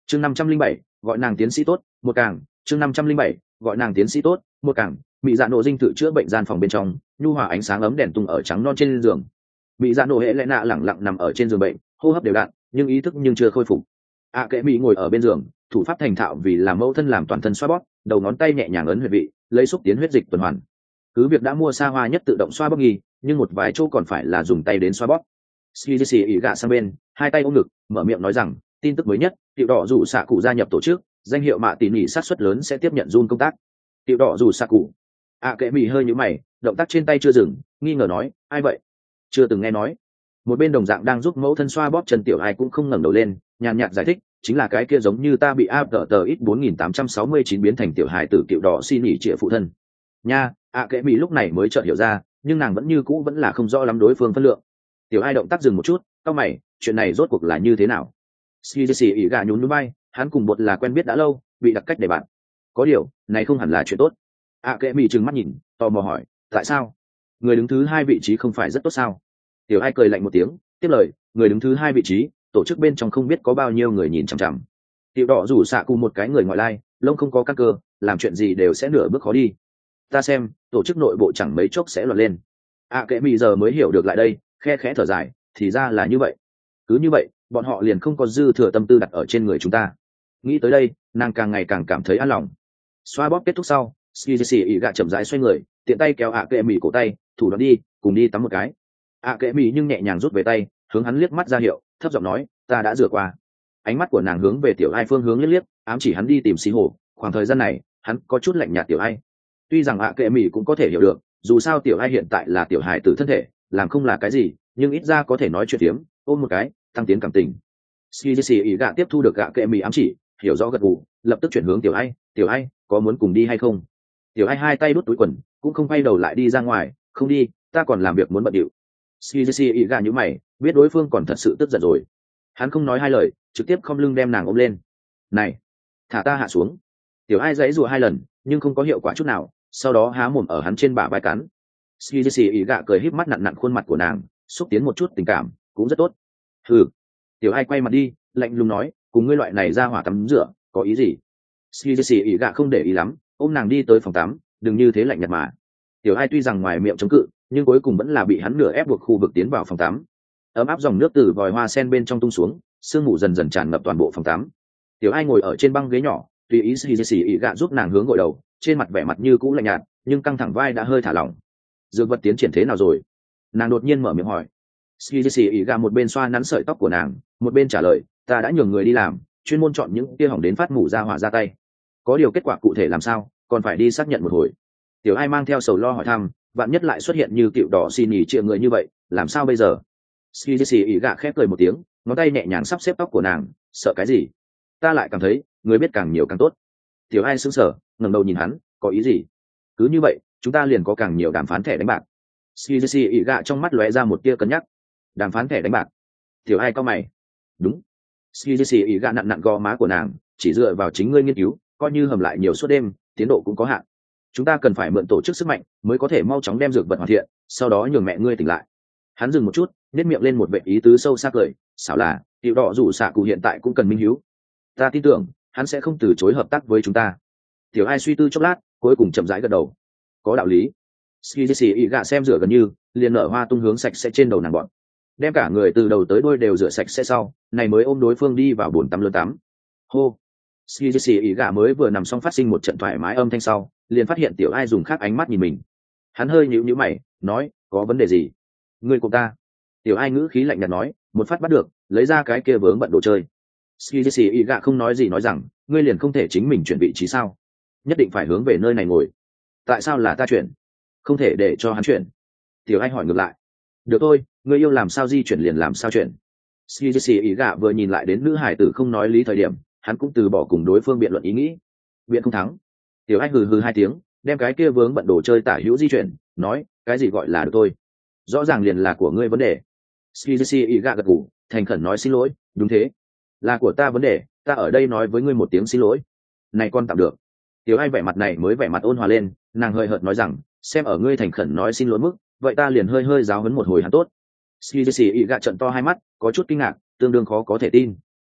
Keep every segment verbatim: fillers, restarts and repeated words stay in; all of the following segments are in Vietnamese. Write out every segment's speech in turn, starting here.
chương năm trăm linh bảy gọi nàng tiến sĩ tốt một càng chương năm trăm linh bảy gọi nàng tiến sĩ tốt một càng mỹ dạ nổ dinh tự chữa bệnh gian phòng bên trong, nhu hòa ánh sáng ấm đèn tung ở trắng non trên giường. Mỹ dạ nổ hệ lẽ nạ lẳng lặng nằm ở trên giường bệnh, hô hấp đều đặn nhưng ý thức nhưng chưa khôi phục. ạ kệ mỹ ngồi ở bên giường, thủ pháp thành thạo vì làm mẫu thân làm toàn thân xoa bóp, đầu ngón tay nhẹ nhàng ấn huyệt vị, lấy xúc tiến huyết dịch tuần hoàn. Cứ việc đã mua xa hoa nhất tự động xoa bóp nghi, nhưng một vài chỗ còn phải là dùng tay đến xoa bóp. Skizzy ỉ gạ sang bên, hai tay ôm ngực, mở miệng nói rằng, tin tức mới nhất, tiểu đỏ rủ xạ cụ gia nhập tổ chức, danh hiệu mạ tỉ nỉ sát suất lớn sẽ tiếp nhận Jun công tác. Tiểu đỏ rủ xạ cụ. ạ kệ mỹ hơi nhíu mày, động tác trên tay chưa dừng, nghi ngờ nói, ai vậy? Chưa từng nghe nói. Một bên đồng dạng đang giúp mẫu thân xoa bóp chân tiểu ai cũng không ngẩng đầu lên, nhàn nhạt giải thích, chính là cái kia giống như ta bị áp tờ tờ ít bốn nghìn tám trăm sáu mươi chín biến thành tiểu hài tử tiểu đỏ xin nghỉ trịa phụ thân. Nha, ạ kệ mỹ lúc này mới chợt hiểu ra, nhưng nàng vẫn như cũ vẫn là không rõ lắm đối phương phân lượng. Tiểu ai động tác dừng một chút, cau mày, chuyện này rốt cuộc là như thế nào? Skizzy ỉ gà nhún nhún vai, hắn cùng bột là quen biết đã lâu, bị đặc cách để bạn. Có điều, này không hẳn là chuyện tốt. ạ kệ mỹ trừng mắt nhìn, tò mò hỏi, tại sao? Người đứng thứ hai vị trí không phải rất tốt sao? Tiểu ai cười lạnh một tiếng, tiếp lời, người đứng thứ hai vị trí, tổ chức bên trong không biết có bao nhiêu người nhìn chằm chằm. Tiểu đỏ rủ xạ cùng một cái người ngoại lai, lông không có các cơ, làm chuyện gì đều sẽ nửa bước khó đi. Ta xem, tổ chức nội bộ chẳng mấy chốc sẽ loạn lên. ạ kệ mỹ giờ mới hiểu được lại đây, khe khẽ thở dài, thì ra là như vậy. Cứ như vậy, bọn họ liền không có dư thừa tâm tư đặt ở trên người chúng ta. Nghĩ tới đây, nàng càng ngày càng cảm thấy an lòng. Xoa bóp kết thúc sau, Skizzy ỉ gạ chậm rãi xoay người, tiện tay kéo ạ kệ mỹ cổ tay, thủ đoạn đi, cùng đi tắm một cái. ạ kệ mỹ nhưng nhẹ nhàng rút về tay, hướng hắn liếc mắt ra hiệu, thấp giọng nói, ta đã rửa qua. Ánh mắt của nàng hướng về tiểu ai phương hướng liếc liếc, ám chỉ hắn đi tìm xí hồ. Khoảng thời gian này, hắn có chút lạnh nhạt tiểu ai. Tuy rằng ạ kệ mỹ cũng có thể hiểu được, dù sao tiểu ai hiện tại là tiểu hài tử thân thể, làm không là cái gì, nhưng ít ra có thể nói chuyện tiếm, ôm một cái, tăng tiến cảm tình. Skizzy ỉ gạ tiếp thu được ạ kệ mỹ ám chỉ, hiểu rõ gật gù, lập tức chuyển hướng tiểu ai, tiểu ai, có muốn cùng đi hay không? Tiểu ai hai tay đút túi quần, cũng không quay đầu lại đi ra ngoài, không đi, ta còn làm việc muốn bận điệu. Skizzy ỉ gạ như mày, biết đối phương còn thật sự tức giận rồi. Hắn không nói hai lời, trực tiếp khom lưng đem nàng ôm lên. Này, thả ta hạ xuống. Tiểu ai giãy giụa hai lần, nhưng không có hiệu quả chút nào, sau đó há mồm ở hắn trên bả vai cắn. Skizzy ỉ gạ cười híp mắt nặn nặn khuôn mặt của nàng, xúc tiến một chút tình cảm, cũng rất tốt. Hừ. Tiểu ai quay mặt đi, lạnh lùng nói, cùng ngươi loại này ra hỏa tắm rửa, có ý gì? Skizzy ỉ gạ không để ý lắm, ôm nàng đi tới phòng tắm, đừng như thế lạnh nhạt mà. Tiểu ai tuy rằng ngoài miệng chống cự, nhưng cuối cùng vẫn là bị hắn nửa ép buộc khu vực tiến vào phòng tắm. Ấm áp dòng nước từ vòi hoa sen bên trong tung xuống, sương mù dần dần tràn ngập toàn bộ phòng tắm. Tiểu ai ngồi ở trên băng ghế nhỏ, tùy ý Skizzy ỉ gạ giúp nàng hướng gội đầu, trên mặt vẻ mặt như cũ lạnh nhạt, nhưng căng thẳng vai đã hơi thả lỏng. Dược vật tiến triển thế nào rồi? Nàng đột nhiên mở miệng hỏi. Skizzy ỉ gạ một bên xoa nắn sợi tóc của nàng, một bên trả lời, ta đã nhường người đi làm, chuyên môn chọn những kia hỏng đến phát mủ ra hỏa ra tay. Có điều kết quả cụ thể làm sao, còn phải đi xác nhận một hồi. Tiểu ai mang theo sầu lo hỏi thăm, vạn nhất lại xuất hiện như cựu đỏ xin nhì triệu người như vậy, làm sao bây giờ? Skizzy ỉ gạ khép cười một tiếng, ngón tay nhẹ nhàng sắp xếp tóc của nàng, sợ cái gì? Ta lại cảm thấy, người biết càng nhiều càng tốt. Tiểu ai sững sờ, ngẩng đầu nhìn hắn, có ý gì? Cứ như vậy, chúng ta liền có càng nhiều đàm phán thẻ đánh bạc. Skizzy ỉ gạ trong mắt lóe ra một tia cân nhắc. Đàm phán thẻ đánh bạc? Tiểu ai cau mày. Đúng. Skizzy ỉ gạ nặn nặn gò má của nàng, chỉ dựa vào chính ngươi nghiên cứu, coi như hầm lại nhiều suốt đêm, tiến độ cũng có hạn. Chúng ta cần phải mượn tổ chức sức mạnh, mới có thể mau chóng đem dược vật hoàn thiện, sau đó nhường mẹ ngươi tỉnh lại. Hắn dừng một chút, nét miệng lên một vẻ ý tứ sâu sắc cười, xảo là, tiểu đỏ rủ xạ cụ hiện tại cũng cần minh hiếu. Ta tin tưởng, hắn sẽ không từ chối hợp tác với chúng ta. Tiểu ai suy tư chốc lát, cuối cùng chậm rãi gật đầu. Có đạo lý. Skizzy ỉ gạ xem rửa gần như, liền nở hoa tung hướng sạch sẽ trên đầu nàng bọn. Đem cả người từ đầu tới đuôi đều rửa sạch sẽ sau, này mới ôm đối phương đi vào bồn tắm lớn tắm. Hô. Skizzy ỉ gạ mới vừa nằm xong phát sinh một trận thoải mái âm thanh sau, liền phát hiện tiểu ai dùng khác ánh mắt nhìn mình. Hắn hơi nhíu nhíu mày, nói, có vấn đề gì? Ngươi của ta. Tiểu ai ngữ khí lạnh nhạt nói, một phát bắt được, lấy ra cái kia vướng bận đồ chơi. Skizzy ỉ gạ không nói gì nói rằng, ngươi liền không thể chính mình chuyển vị trí sao? Nhất định phải hướng về nơi này ngồi. Tại sao là ta chuyển? Không thể để cho hắn chuyển. Tiểu ai hỏi ngược lại. Được thôi, ngươi yêu làm sao di chuyển liền làm sao chuyển. Skizzy ỉ gạ vừa nhìn lại đến nữ hải tử không nói lý thời điểm, hắn cũng từ bỏ cùng đối phương biện luận ý nghĩ. Biện không thắng. Tiểu ai hừ hừ hai tiếng, đem cái kia vướng bận đồ chơi tả hữu di chuyển, nói, cái gì gọi là được thôi? Rõ ràng liền là của ngươi vấn đề. Skizzy ỉ gạ gật gù, thành khẩn nói xin lỗi, đúng thế, là của ta vấn đề, ta ở đây nói với ngươi một tiếng xin lỗi. Này con tạm được. Tiểu ai vẻ mặt này mới vẻ mặt ôn hòa lên, nàng hơi hợt nói rằng, xem ở ngươi thành khẩn nói xin lỗi mức, vậy ta liền hơi hơi giáo huấn một hồi hắn tốt. Skizzy ỉ gạ trận to hai mắt, có chút kinh ngạc, tương đương khó có thể tin.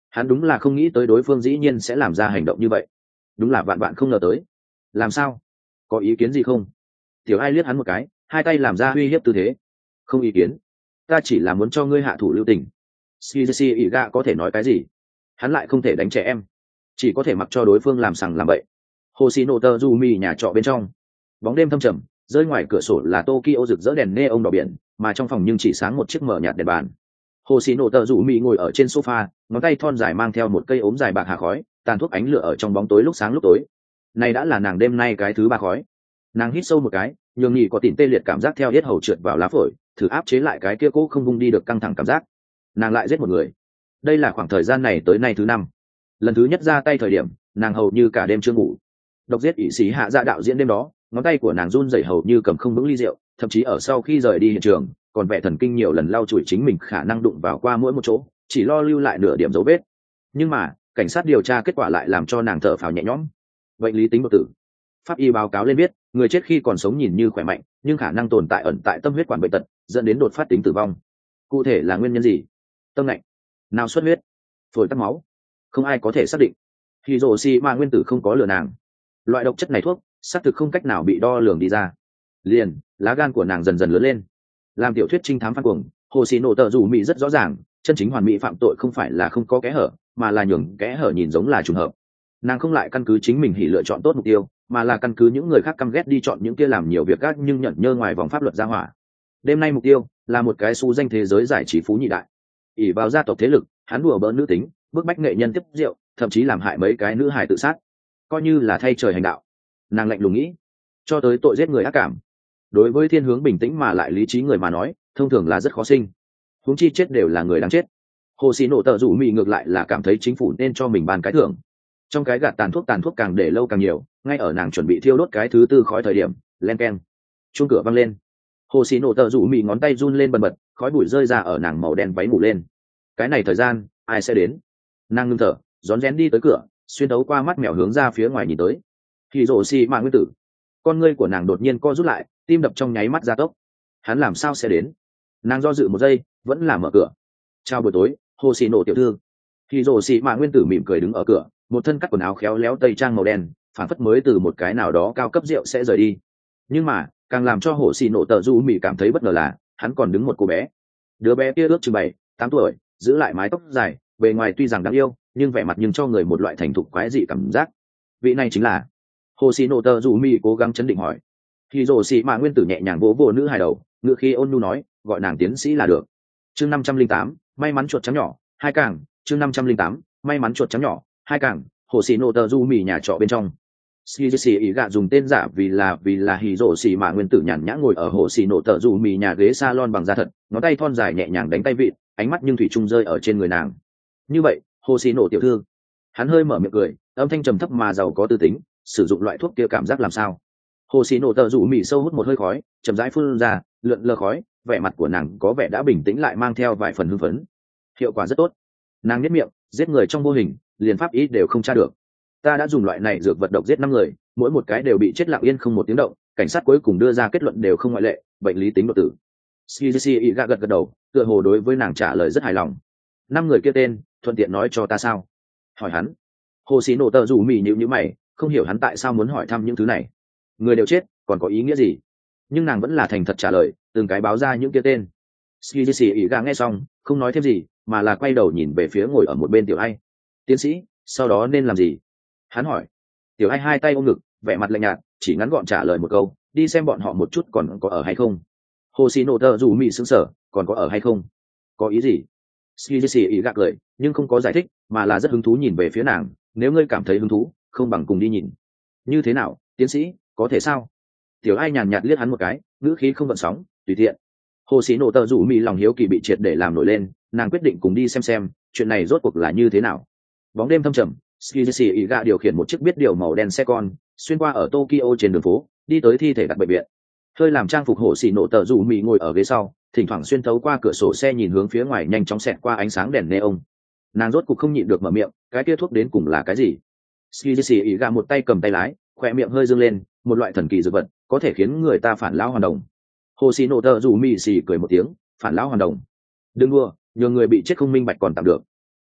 Hắn đúng là không nghĩ tới đối phương dĩ nhiên sẽ làm ra hành động như vậy, đúng là vạn bạn không ngờ tới. Làm sao, có ý kiến gì không? Tiểu Ai liếc hắn một cái, hai tay làm ra uy hiếp tư thế. Không ý kiến, ta chỉ là muốn cho ngươi hạ thủ lưu tình. Shizushi Iga có thể nói cái gì? Hắn lại không thể đánh trẻ em, chỉ có thể mặc cho đối phương làm sằng làm bậy. Hoshino Tozumi nhà trọ bên trong, bóng đêm thâm trầm, rơi ngoài cửa sổ là Tokyo rực rỡ đèn neon đỏ biển, mà trong phòng nhưng chỉ sáng một chiếc mở nhạt đèn bàn. Hoshino Tozumi ngồi ở trên sofa, ngón tay thon dài mang theo một cây ốm dài bạc hạ khói, tàn thuốc ánh lửa ở trong bóng tối lúc sáng lúc tối. Này đã là nàng đêm nay cái thứ ba khói. Nàng hít sâu một cái, nhường nhị có tỉnh tê liệt cảm giác theo yết hầu trượt vào lá phổi, thử áp chế lại cái kia cố không vung đi được căng thẳng cảm giác. Nàng lại giết một người. Đây là khoảng thời gian này tới nay thứ năm. Lần thứ nhất ra tay thời điểm, nàng hầu như cả đêm chưa ngủ. Độc giết ỷ sĩ hạ dạ đạo diễn đêm đó, ngón tay của nàng run rẩy hầu như cầm không vững ly rượu, thậm chí ở sau khi rời đi hiện trường, còn vẻ thần kinh nhiều lần lau chùi chính mình khả năng đụng vào qua mỗi một chỗ, chỉ lo lưu lại nửa điểm dấu vết. Nhưng mà cảnh sát điều tra kết quả lại làm cho nàng thở phào nhẹ nhõm. Bệnh lý tính đột tử. Pháp y báo cáo lên biết, người chết khi còn sống nhìn như khỏe mạnh, nhưng khả năng tồn tại ẩn tại tâm huyết quản bệnh tật, dẫn đến đột phát tính tử vong. Cụ thể là nguyên nhân gì? Tâm lạnh, nào xuất huyết, phổi tắc máu, không ai có thể xác định. Hiroshima nguyên tử không có lừa nàng. Loại độc chất này thuốc xác thực không cách nào bị đo lường đi ra. Liền lá gan của nàng dần dần lớn lên. Làm tiểu thuyết trinh thám phan cuồng, hồ xì nổ tờ rủ mỹ rất rõ ràng, chân chính hoàn mỹ phạm tội không phải là không có kẽ hở, mà là nhường kẽ hở nhìn giống là trùng hợp. Nàng không lại căn cứ chính mình hỉ lựa chọn tốt mục tiêu, mà là căn cứ những người khác căm ghét đi chọn những kia làm nhiều việc gác nhưng nhận nhơ ngoài vòng pháp luật ra hỏa. Đêm nay mục tiêu là một cái xu danh thế giới giải trí phú nhị đại. ỷ vào gia tộc thế lực, hắn đùa bỡn nữ tính, bức bách nghệ nhân tiếp rượu, thậm chí làm hại mấy cái nữ hài tự sát, coi như là thay trời hành đạo. Nàng lạnh lùng nghĩ, cho tới tội giết người ác cảm, đối với thiên hướng bình tĩnh mà lại lý trí người mà nói, thông thường là rất khó sinh. Huống chi chết đều là người đáng chết. Hồ sĩ nổ tờ rủ mị ngược lại là cảm thấy chính phủ nên cho mình ban cái thưởng. Trong cái gạt tàn thuốc tàn thuốc càng để lâu càng nhiều, ngay ở nàng chuẩn bị thiêu đốt cái thứ tư khói thời điểm, len keng, chuông cửa văng lên. Hồ sĩ nổ tờ rủ mị ngón tay run lên bần bật, khói bụi rơi ra ở nàng màu đen váy mù lên. Cái này thời gian ai sẽ đến? Nàng ngưng thở, rón rén đi tới cửa, xuyên đấu qua mắt mèo hướng ra phía ngoài nhìn tới. Thì rổ xì mà nguyên tử, con ngươi của nàng đột nhiên co rút lại, tim đập trong nháy mắt gia tốc. Hắn làm sao sẽ đến? Nàng do dự một giây, vẫn là mở cửa. Chào buổi tối, hồ xì nổ tiểu thư. Thì rổ xì mà nguyên tử mỉm cười đứng ở cửa, một thân cắt quần áo khéo léo tây trang màu đen, phản phất mới từ một cái nào đó cao cấp rượu sẽ rời đi. Nhưng mà càng làm cho hồ xì nổ tờ du mỉ cảm thấy bất ngờ là hắn còn đứng một cô bé. Đứa bé kia ước chừng bảy tám tuổi, giữ lại mái tóc dài, bề ngoài tuy rằng đáng yêu, nhưng vẻ mặt nhưng cho người một loại thành thục quái dị cảm giác. Vị này chính là hồ xì nổ tờ du mỉ cố gắng chấn định hỏi. Thì rổ xì mà nguyên tử nhẹ nhàng vỗ vỗ nữ hài đầu, ngựa khi ôn nhu nói, gọi nàng tiến sĩ là được. Chương năm trăm linh tám, may mắn chuột trắng nhỏ hai càng. Chương năm trăm linh tám, may mắn chuột trắng nhỏ hai càng. Hồ xì nổ tờ du mỉ nhà trọ bên trong. Shizushi ý gạ dùng tên giả vì là vì là hỉ rổ xì mà nguyên tử nhàn nhã ngồi ở hồ xì nổ tờ du mỉ nhà ghế salon bằng da thật, ngón tay thon dài nhẹ nhàng đánh tay vịt, ánh mắt nhưng thủy chung rơi ở trên người nàng. Như vậy, hồ xì nổ tiểu thư. Hắn hơi mở miệng cười, âm thanh trầm thấp mà giàu có tư tính, sử dụng loại thuốc kia cảm giác làm sao? Hồ xì nổ tờ rủ mỉ sâu hút một hơi khói, chậm rãi phun ra, lượn lờ khói, vẻ mặt của nàng có vẻ đã bình tĩnh lại mang theo vài phần hưng phấn. Hiệu quả rất tốt. Nàng nhếch miệng, giết người trong vô hình, liền pháp ý đều không tra được. Ta đã dùng loại này dược vật độc giết năm người, mỗi một cái đều bị chết lặng yên không một tiếng động, cảnh sát cuối cùng đưa ra kết luận đều không ngoại lệ, bệnh lý tính đột tử. Shizushi Iga gật gật đầu, tựa hồ đối với nàng trả lời rất hài lòng. Năm người kia tên, thuận tiện nói cho ta sao? Hỏi hắn. Hồ xì nổ tờ rủ mỉ nhíu nhíu mày, không hiểu hắn tại sao muốn hỏi thăm những thứ này. Người đều chết, còn có ý nghĩa gì? Nhưng nàng vẫn là thành thật trả lời, từng cái báo ra những kia tên. Shizushi Iga nghe xong, không nói thêm gì, mà là quay đầu nhìn về phía ngồi ở một bên tiểu ai. Tiến sĩ, sau đó nên làm gì? Hắn hỏi. Tiểu ai hai tay ôm ngực, vẻ mặt lạnh nhạt, chỉ ngắn gọn trả lời một câu, đi xem bọn họ một chút còn có ở hay không. Hồ xì nổ tờ rủ mị sững sờ, còn có ở hay không? Có ý gì? Shizushi Iga cười, nhưng không có giải thích, mà là rất hứng thú nhìn về phía nàng. Nếu ngươi cảm thấy hứng thú, không bằng cùng đi nhìn. Như thế nào, tiến sĩ, có thể sao? Tiểu ai nhàn nhạt liếc hắn một cái, ngữ khí không gợn sóng, tùy tiện. Hồ xì nổ tờ rủ mị lòng hiếu kỳ bị triệt để làm nổi lên, nàng quyết định cùng đi xem xem chuyện này rốt cuộc là như thế nào. Bóng đêm thâm trầm, Shizushi Iga điều khiển một chiếc biết điều màu đen xe con, xuyên qua ở Tokyo trên đường phố, đi tới thi thể đặt bệnh viện. Hơi làm trang phục hồ xì nổ tờ rủ mị ngồi ở ghế sau, thỉnh thoảng xuyên thấu qua cửa sổ xe nhìn hướng phía ngoài nhanh chóng xẹt qua ánh sáng đèn neon. Nàng rốt cuộc không nhịn được mở miệng, cái kia thuốc đến cùng là cái gì? Shizushi Iga một tay cầm tay lái, khỏe miệng hơi dương lên, một loại thần kỳ dược vật, có thể khiến người ta phản lão hoàn đồng. Hồ xì nổ tờ rủ mị xì cười một tiếng, phản lão hoàn đồng. Đừng đua, nhiều người bị chết không minh bạch còn tạm được.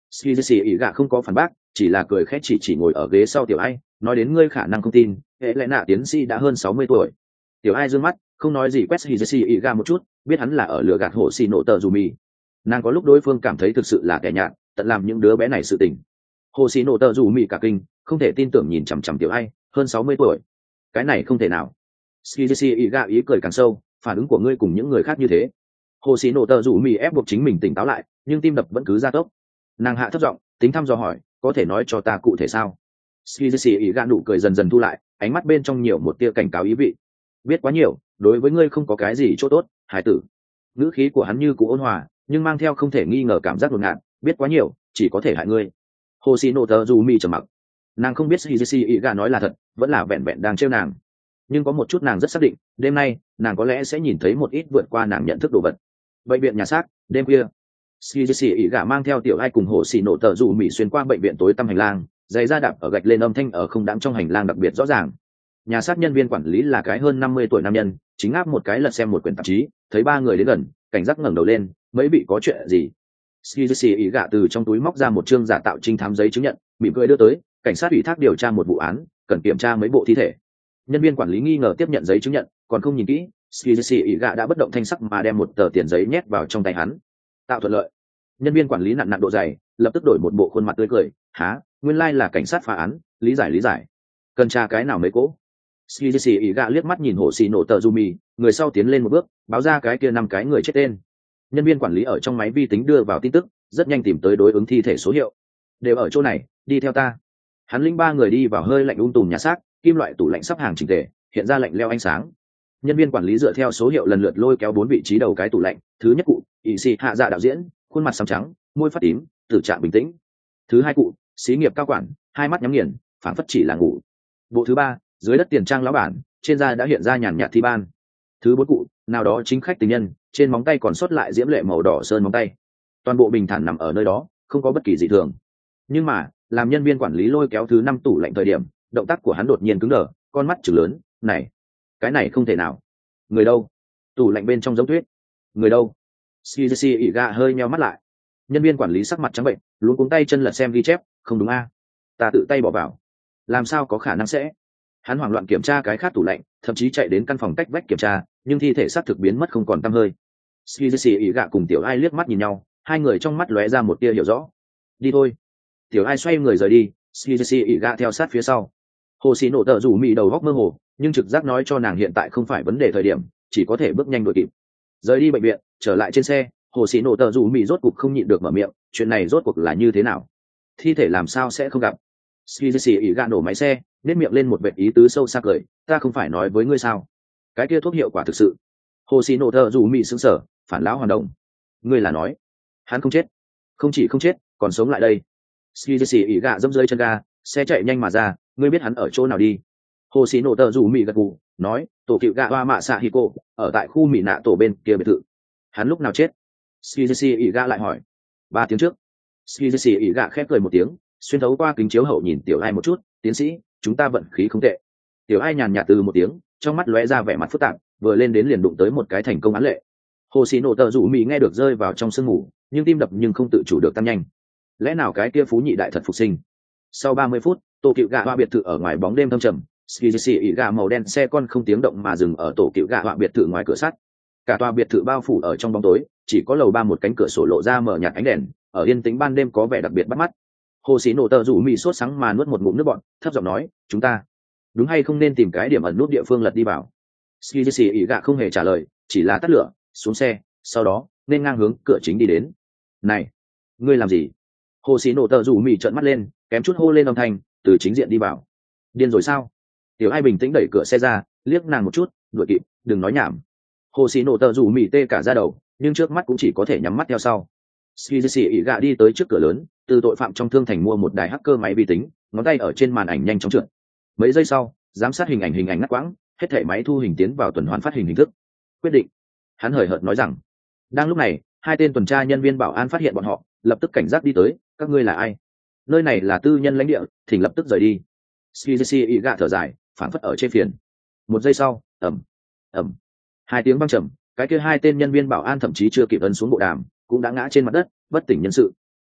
Skizzy ý gạ không có phản bác, chỉ là cười khẽ chỉ chỉ ngồi ở ghế sau tiểu ai, nói đến ngươi khả năng không tin, hệ lẽ nạ tiến sĩ đã hơn sáu mươi tuổi. Tiểu ai dương mắt, không nói gì quét Skizzy ý gạ một chút, biết hắn là ở lừa gạt hồ xì nổ tờ dù mì. Nàng có lúc đối phương cảm thấy thực sự là kẻ nhạt, tận làm những đứa bé này sự tình. Hồ xì nổ tờ dù mì cả kinh, không thể tin tưởng nhìn chằm chằm tiểu ai, hơn sáu mươi tuổi. Cái này không thể nào. Skizzy ý gạ ý cười càng sâu, phản ứng của ngươi cùng những người khác như thế. Hồ xì nổ tờ rủ mì ép buộc chính mình tỉnh táo lại, nhưng tim đập vẫn cứ gia tốc. Nàng hạ thấp giọng, tính thăm dò hỏi, có thể nói cho ta cụ thể sao? Skizzy ý gạ nụ cười dần dần thu lại, ánh mắt bên trong nhiều một tia cảnh cáo ý vị. Biết quá nhiều, đối với ngươi không có cái gì chỗ tốt, hải tử. Ngữ khí của hắn như cũ ôn hòa, nhưng mang theo không thể nghi ngờ cảm giác đột ngột. Biết quá nhiều, chỉ có thể hại ngươi. Hồ xì nổ tờ rủ mì trầm mặc. Nàng không biết Skizzy ý gạ nói là thật, vẫn là vẹn vẹn đang trêu nàng. Nhưng có một chút nàng rất xác định, đêm nay nàng có lẽ sẽ nhìn thấy một ít vượt qua nàng nhận thức đồ vật. Bệnh viện nhà xác, đêm khuya, Skizzy ý gạ mang theo tiểu ai cùng hồ xì nổ tờ rủ mì xuyên qua bệnh viện tối tăm hành lang, giày da đạp ở gạch lên âm thanh ở không đáng trong hành lang đặc biệt rõ ràng. Nhà xác nhân viên quản lý là cái hơn năm mươi tuổi nam nhân, chính áp một cái lật xem một quyển tạp chí, thấy ba người đến gần, cảnh giác ngẩng đầu lên, mấy bị có chuyện gì? Skizzy ý gạ từ trong túi móc ra một chương giả tạo trinh thám giấy chứng nhận, mỉm cười đưa tới, cảnh sát ủy thác điều tra một vụ án, cần kiểm tra mấy bộ thi thể. Nhân viên quản lý nghi ngờ tiếp nhận giấy chứng nhận, còn không nhìn kỹ, Skizzy ý gạ đã bất động thanh sắc mà đem một tờ tiền giấy nhét vào trong tay hắn. Tạo thuận lợi. Nhân viên quản lý nặn nặn độ dày, lập tức đổi một bộ khuôn mặt tươi cười, há, nguyên lai là cảnh sát phá án, lý giải lý giải. Cần tra cái nào mấy cố? Skizzy ý gạ liếc mắt nhìn hồ xì nổ tờ Jumi, người sau tiến lên một bước, báo ra cái kia năm cái người chết tên. Nhân viên quản lý ở trong máy vi tính đưa vào tin tức, rất nhanh tìm tới đối ứng thi thể số hiệu. Đều ở chỗ này, đi theo ta. Hắn lĩnh ba người đi vào hơi lạnh ung tùm nhà xác, kim loại tủ lạnh sắp hàng chỉnh tề, hiện ra lạnh leo ánh sáng. Nhân viên quản lý dựa theo số hiệu lần lượt lôi kéo bốn vị trí đầu cái tủ lạnh. Thứ nhất cụ, ỵ sĩ hạ dạ đạo diễn, khuôn mặt xám trắng, môi phát tím, tử trạng bình tĩnh. Thứ hai cụ, xí nghiệp cao quản, hai mắt nhắm nghiền, phản phất chỉ là ngủ. Bộ thứ ba, dưới đất tiền trang lão bản, trên da đã hiện ra nhàn nhạt thi ban. Thứ bốn cụ, nào đó chính khách tình nhân, trên móng tay còn sót lại diễm lệ màu đỏ sơn móng tay. Toàn bộ bình thản nằm ở nơi đó, không có bất kỳ dị thường. Nhưng mà, làm nhân viên quản lý lôi kéo thứ năm tủ lạnh thời điểm, động tác của hắn đột nhiên cứng đờ, con mắt chừng lớn, này, cái này không thể nào. Người đâu? Tủ lạnh bên trong giống tuyết. Người đâu? Skizzy ỉ gạ hơi nheo mắt lại. Nhân viên quản lý sắc mặt trắng bệnh, luống cuống tay chân lật xem ghi chép, không đúng a, ta tự tay bỏ vào. Làm sao có khả năng sẽ? Hắn hoảng loạn kiểm tra cái khác tủ lạnh, thậm chí chạy đến căn phòng cách vách kiểm tra, nhưng thi thể xác thực biến mất không còn tăm hơi. Skizzy ỉ gạ cùng tiểu ai liếc mắt nhìn nhau, hai người trong mắt lóe ra một tia hiểu rõ. Đi thôi. Tiểu ai xoay người rời đi, Skizzy ỉ gạ theo sát phía sau. Hồ xì nổ tờ rủ mì đầu góc mơ hồ, nhưng trực giác nói cho nàng hiện tại không phải vấn đề thời điểm, chỉ có thể bước nhanh đuổi kịp. Rời đi bệnh viện, trở lại trên xe, hồ xì nổ tờ rủ mì rốt cuộc không nhịn được mở miệng, chuyện này rốt cuộc là như thế nào? Thi thể làm sao sẽ không gặp? Skizzy ỉ gạ nổ máy xe, nếp miệng lên một vệt ý tứ sâu xa cười, ta không phải nói với ngươi sao? Cái kia thuốc hiệu quả thực sự. Hồ xì nổ tờ rủ mì sững sờ, phản lão hoàn đồng. Ngươi là nói, hắn không chết, không chỉ không chết, còn sống lại đây. Skizzy ỉ gạ dẫm rơi chân ga, xe chạy nhanh mà ra, ngươi biết hắn ở chỗ nào đi? Hồ xì nổ tờ rủ mì gật gù, nói, tổ cựu gạ hoa mạ xạ hi cô, ở tại khu mỹ nạ tổ bên kia biệt thự. Hắn lúc nào chết? Skizzy ỉ gạ lại hỏi. Ba tiếng trước. Skizzy ỉ gạ khép cười một tiếng, xuyên thấu qua kính chiếu hậu nhìn tiểu ai một chút, tiến sĩ, chúng ta vận khí không tệ. Tiểu ai nhàn nhạt từ một tiếng, trong mắt lóe ra vẻ mặt phức tạp, vừa lên đến liền đụng tới một cái thành công án lệ. Hồ xì nổ tờ rủ mì nghe được rơi vào trong sương ngủ, nhưng tim đập nhưng không tự chủ được tăng nhanh. Lẽ nào cái kia phú nhị đại thật phục sinh? Sau ba mươi phút, tổ cựu gạ hoa biệt thự ở ngoài bóng đêm thâm trầm, Skizzy ỉ gạ màu đen xe con không tiếng động mà dừng ở tổ cựu gạ hoa biệt thự ngoài cửa sắt. Cả tòa biệt thự bao phủ ở trong bóng tối, chỉ có lầu ba một cánh cửa sổ lộ ra mở nhạt ánh đèn, ở yên tĩnh ban đêm có vẻ đặc biệt bắt mắt. Hồ xì nổ tờ rủ mì sốt sáng mà nuốt một ngụm nước bọt, thấp giọng nói, chúng ta đúng hay không nên tìm cái điểm ẩn nút địa phương lật đi vào? Skizzy ỉ gạ không hề trả lời, chỉ là tắt lửa, xuống xe, sau đó nên ngang hướng cửa chính đi đến. Này, ngươi làm gì? Hồ xì nổ tờ rủ mì trợn mắt lên, kém chút hô lên âm thanh, từ chính diện đi vào. Điên rồi sao? Tiểu ai bình tĩnh đẩy cửa xe ra, liếc nàng một chút, đuổi kịp, đừng nói nhảm. Hồ xì nổ tờ rủ mì tê cả ra đầu, nhưng trước mắt cũng chỉ có thể nhắm mắt theo sau. Skizzy ỉ gạ đi tới trước cửa lớn, từ tội phạm trong thương thành mua một đài hacker máy vi tính, ngón tay ở trên màn ảnh nhanh chóng trượt. Mấy giây sau, giám sát hình ảnh hình ảnh ngắt quãng, hết thảy máy thu hình tiến vào tuần hoàn phát hình hình thức. Quyết định. Hắn hời hợt nói rằng. Đang lúc này, hai tên tuần tra nhân viên bảo an phát hiện bọn họ, lập tức cảnh giác đi tới, các ngươi là ai? Nơi này là tư nhân lãnh địa, thỉnh lập tức rời đi. Skizzy ỉ gạ thở dài, phản phất ở trên phiền. Một giây sau, ầm, ầm, hai tiếng vang trầm, cái kia hai tên nhân viên bảo an thậm chí chưa kịp ấn xuống bộ đàm, cũng đã ngã trên mặt đất, bất tỉnh nhân sự.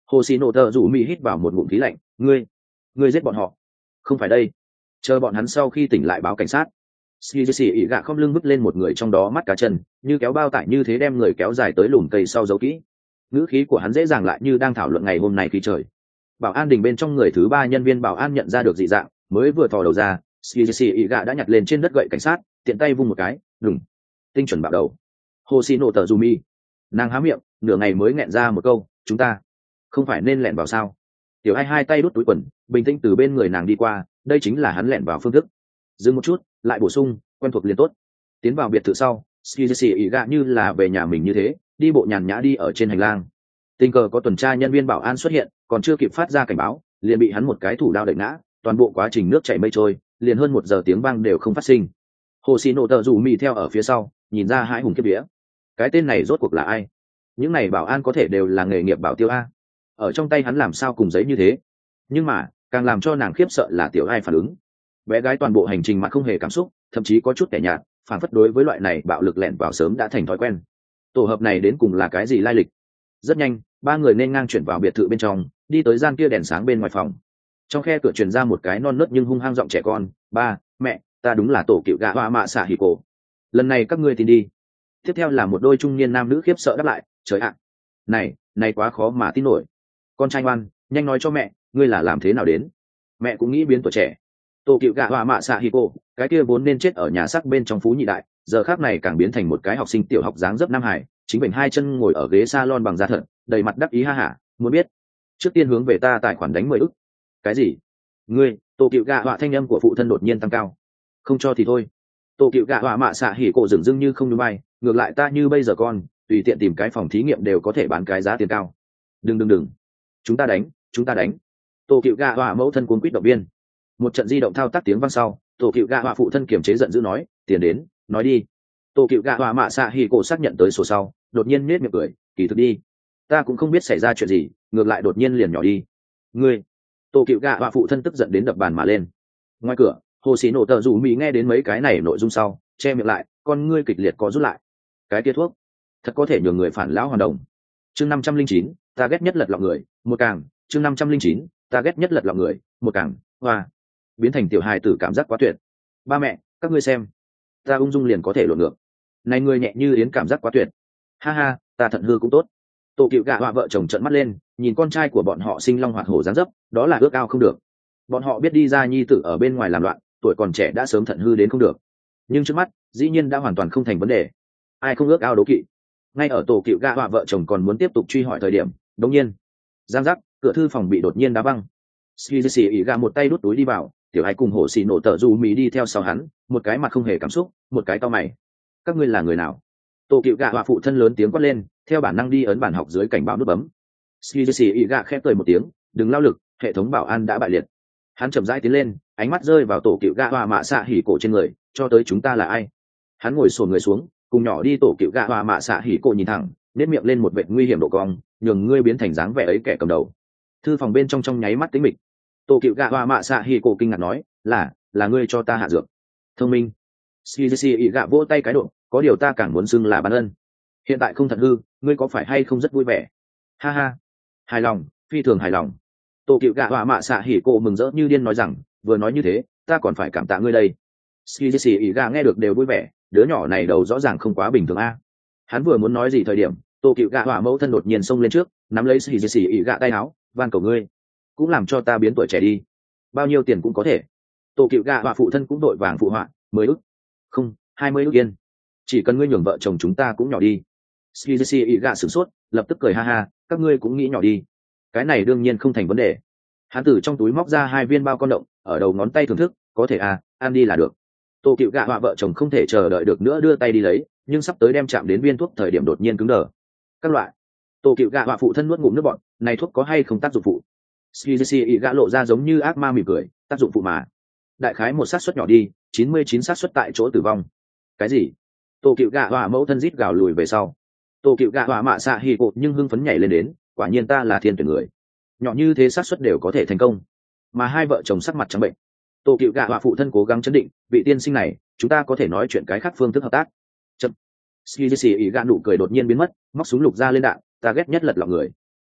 hồ xì nổ tờ rủ mỹ hít vào một ngụm khí lạnh. Ngươi, ngươi giết bọn họ? Không phải đây. Chờ bọn hắn sau khi tỉnh lại báo cảnh sát. Xì xì ỉ gạ không lưng vứt lên một người trong đó mắt cá chân, như kéo bao tải như thế đem người kéo dài tới lùm cây sau giấu kỹ. Ngữ khí của hắn dễ dàng lại như đang thảo luận ngày hôm nay khí trời. Bảo an đình bên trong người thứ ba nhân viên bảo an nhận ra được dị dạng, mới vừa thò đầu ra, xì xì ỉ gạ đã nhặt lên trên đất gậy cảnh sát, tiện tay vung một cái, đùng, tinh chuẩn bạo đầu. Hồ xì nổ tờ rủ mi, nàng há miệng, nửa ngày mới nghẹn ra một câu, chúng ta không phải nên lẻn vào sao? Tiểu hai hai tay đút túi quần, bình tĩnh từ bên người nàng đi qua, đây chính là hắn lẻn vào phương thức. Dừng một chút, lại bổ sung, quen thuộc liền tốt. Tiến vào biệt thự sau, Skizzy ý gạ như là về nhà mình như thế, đi bộ nhàn nhã đi ở trên hành lang. Tình cờ có tuần tra nhân viên bảo an xuất hiện, còn chưa kịp phát ra cảnh báo, liền bị hắn một cái thủ đao đẩy ngã, toàn bộ quá trình nước chảy mây trôi, liền hơn một giờ tiếng vang đều không phát sinh. Hồ xì nổ tờ rủ mì theo ở phía sau, nhìn ra hãi hùng kiếp vía. Cái tên này rốt cuộc là ai? Những này bảo an có thể đều là nghề nghiệp bảo tiêu a. Ở trong tay hắn làm sao cùng giấy như thế? Nhưng mà, càng làm cho nàng khiếp sợ là tiểu ai phản ứng. Bé gái toàn bộ hành trình mà không hề cảm xúc, thậm chí có chút tẻ nhạt, phản phất đối với loại này bạo lực lẻn vào sớm đã thành thói quen. Tổ hợp này đến cùng là cái gì lai lịch? Rất nhanh, ba người nên ngang chuyển vào biệt thự bên trong, đi tới gian kia đèn sáng bên ngoài phòng. Trong khe cửa truyền ra một cái non nớt nhưng hung hăng giọng trẻ con, ba, mẹ, ta đúng là tổ cựu gạ hoa mạ xạ hỉ cổ. Lần này các ngươi tin đi. Tiếp theo là một đôi trung niên nam nữ khiếp sợ đáp lại, trời ạ, này, này quá khó mà tin nổi. Con trai ngoan, nhanh nói cho mẹ, ngươi là làm thế nào đến? Mẹ cũng nghĩ biến tuổi trẻ. Tổ cựu gạ hoa mạ xạ hỉ cổ, cái kia vốn nên chết ở nhà xác bên trong phú nhị đại, giờ khác này càng biến thành một cái học sinh tiểu học dáng dấp nam hải, chính bệnh hai chân ngồi ở ghế salon bằng da thật, đầy mặt đắc ý ha hả, muốn biết. Trước tiên hướng về ta tài khoản đánh mười ức. Cái gì? Ngươi? Tổ cựu gạ họa thanh âm của phụ thân đột nhiên tăng cao. Không cho thì thôi. Tổ cựu gạ họa mạ xạ hỉ cổ dừng dưng như không núi bay, ngược lại ta như bây giờ con, tùy tiện tìm cái phòng thí nghiệm đều có thể bán cái giá tiền cao. Đừng đừng đừng, chúng ta đánh, chúng ta đánh. Tổ cựu gạ họa mẫu thân cuốn quýt động viên. Một trận di động thao tác tiếng vang sau, tổ cựu gạ họa phụ thân kiềm chế giận dữ nói, tiền đến, nói đi. Tổ cựu gạ họa mạ xạ hỉ cổ xác nhận tới sổ sau, đột nhiên nết miệng cười, kỳ thực đi, ta cũng không biết xảy ra chuyện gì, ngược lại đột nhiên liền nhỏ đi. Ngươi? Tổ cựu gạ họa phụ thân tức giận đến đập bàn mà lên. Ngoài cửa, hồ xì nổ tờ rủ mỹ nghe đến mấy cái này nội dung sau, che miệng lại, con ngươi kịch liệt có rút lại. Cái kia thuốc thật có thể nhường người phản lão hoàn đồng. Chương năm trăm linh chín, ta ghét nhất lật lọng người, một càng. Chương năm trăm linh chín, ta ghét nhất lật lọng người, một càng. Hoa, biến thành tiểu hài tử cảm giác quá tuyệt. Ba mẹ, các ngươi xem, ta ung dung liền có thể lộn ngược. Này người nhẹ như yến cảm giác quá tuyệt. Ha ha, ta thận hư cũng tốt. Tổ cựu gạ họa vợ chồng trợn mắt lên, nhìn con trai của bọn họ sinh long hoạt hổ dáng dấp, đó là ước ao không được. Bọn họ biết đi ra nhi tử ở bên ngoài làm loạn, tuổi còn trẻ đã sớm thận hư đến không được. Nhưng trước mắt, dĩ nhiên đã hoàn toàn không thành vấn đề. Ai không ước ao đố kỵ. Ngay ở tổ cựu gạ họa vợ chồng còn muốn tiếp tục truy hỏi thời điểm, đống nhiên, giang giác, cửa thư phòng bị đột nhiên đá văng. Skizzy ỉ gạ một tay đút túi đi vào, tiểu hai cùng hổ xì nổ tờ du mì đi theo sau hắn, một cái mặt không hề cảm xúc, một cái cau mày. Các ngươi là người nào? Tổ cựu gạ họa phụ thân lớn tiếng quát lên, theo bản năng đi ấn bản học dưới cảnh báo nút bấm. Skizzy ỉ gạ khẽ cười một tiếng, đừng lao lực, hệ thống bảo an đã bại liệt. Hắn chậm rãi tiến lên, ánh mắt rơi vào tổ cựu gạ họa mạ xạ hỉ cổ trên người, cho tới chúng ta là ai? Hắn ngồi xổm người xuống, cùng nhỏ đi tổ cựu gạ họa mạ xạ hỉ cổ nhìn thẳng, nét miệng lên một vệt nguy hiểm độ cong, nhường ngươi biến thành dáng vẻ ấy kẻ cầm đầu. Thư phòng bên trong trong nháy mắt tĩnh mịch. Tổ cựu gạ họa mạ xạ hỉ cổ kinh ngạc nói, là là ngươi cho ta hạ dược. Thông minh. Skizzy ỉ gạ vỗ tay cái độ, có điều ta càng muốn xưng là ban ân. Hiện tại không thật hư, ngươi có phải hay không rất vui vẻ? Ha ha, hài lòng, phi thường hài lòng. Tổ cựu gạ họa mạ xạ hỉ cổ mừng rỡ như điên nói rằng, vừa nói như thế, ta còn phải cảm tạ ngươi đây. Skizzy ỉ gạ nghe được đều vui vẻ, đứa nhỏ này đầu rõ ràng không quá bình thường a. Hắn vừa muốn nói gì thời điểm, tổ cựu gạ họa mẫu thân đột nhiên xông lên trước, nắm lấy Skizzy ỉ gạ tay áo, van cầu ngươi, cũng làm cho ta biến tuổi trẻ đi, bao nhiêu tiền cũng có thể. Tổ cựu gạ họa phụ thân cũng đội vàng phụ họa, mười ức, không, hai mươi ức yên, chỉ cần ngươi nhường vợ chồng chúng ta cũng nhỏ đi. Skizzy ỉ gạ sửng sốt, lập tức cười ha ha, các ngươi cũng nghĩ nhỏ đi, cái này đương nhiên không thành vấn đề. Hắn từ trong túi móc ra hai viên bao con động, ở đầu ngón tay thưởng thức, có thể à, ăn đi là được. Tổ cựu gạ họa vợ chồng không thể chờ đợi được nữa đưa tay đi lấy, nhưng sắp tới đem chạm đến viên thuốc thời điểm đột nhiên cứng đờ. Các loại. Tổ cựu gạ họa phụ thân nuốt ngụm nước bọn, này thuốc có hay không tác dụng phụ? Skizzy ỉ gạ lộ ra giống như ác ma mỉm cười, tác dụng phụ mà. Đại khái một xác suất nhỏ đi, chín mươi chín xác suất tại chỗ tử vong. Cái gì? Tổ cựu gạ họa mẫu thân rít gào lùi về sau. Tổ cựu gạ họa mạ xạ hỉ cổ nhưng hưng phấn nhảy lên đến, quả nhiên ta là thiên tuyển người. Nhỏ như thế xác suất đều có thể thành công. Mà hai vợ chồng sắc mặt trắng bệnh. Tổ cựu gạ họa phụ thân cố gắng chấn định, vị tiên sinh này, chúng ta có thể nói chuyện cái khác phương thức hợp tác. Chậm. Skizzy ỉ gạ nụ cười đột nhiên biến mất, móc súng lục ra lên đạn, ta ghét nhất lật lọng người.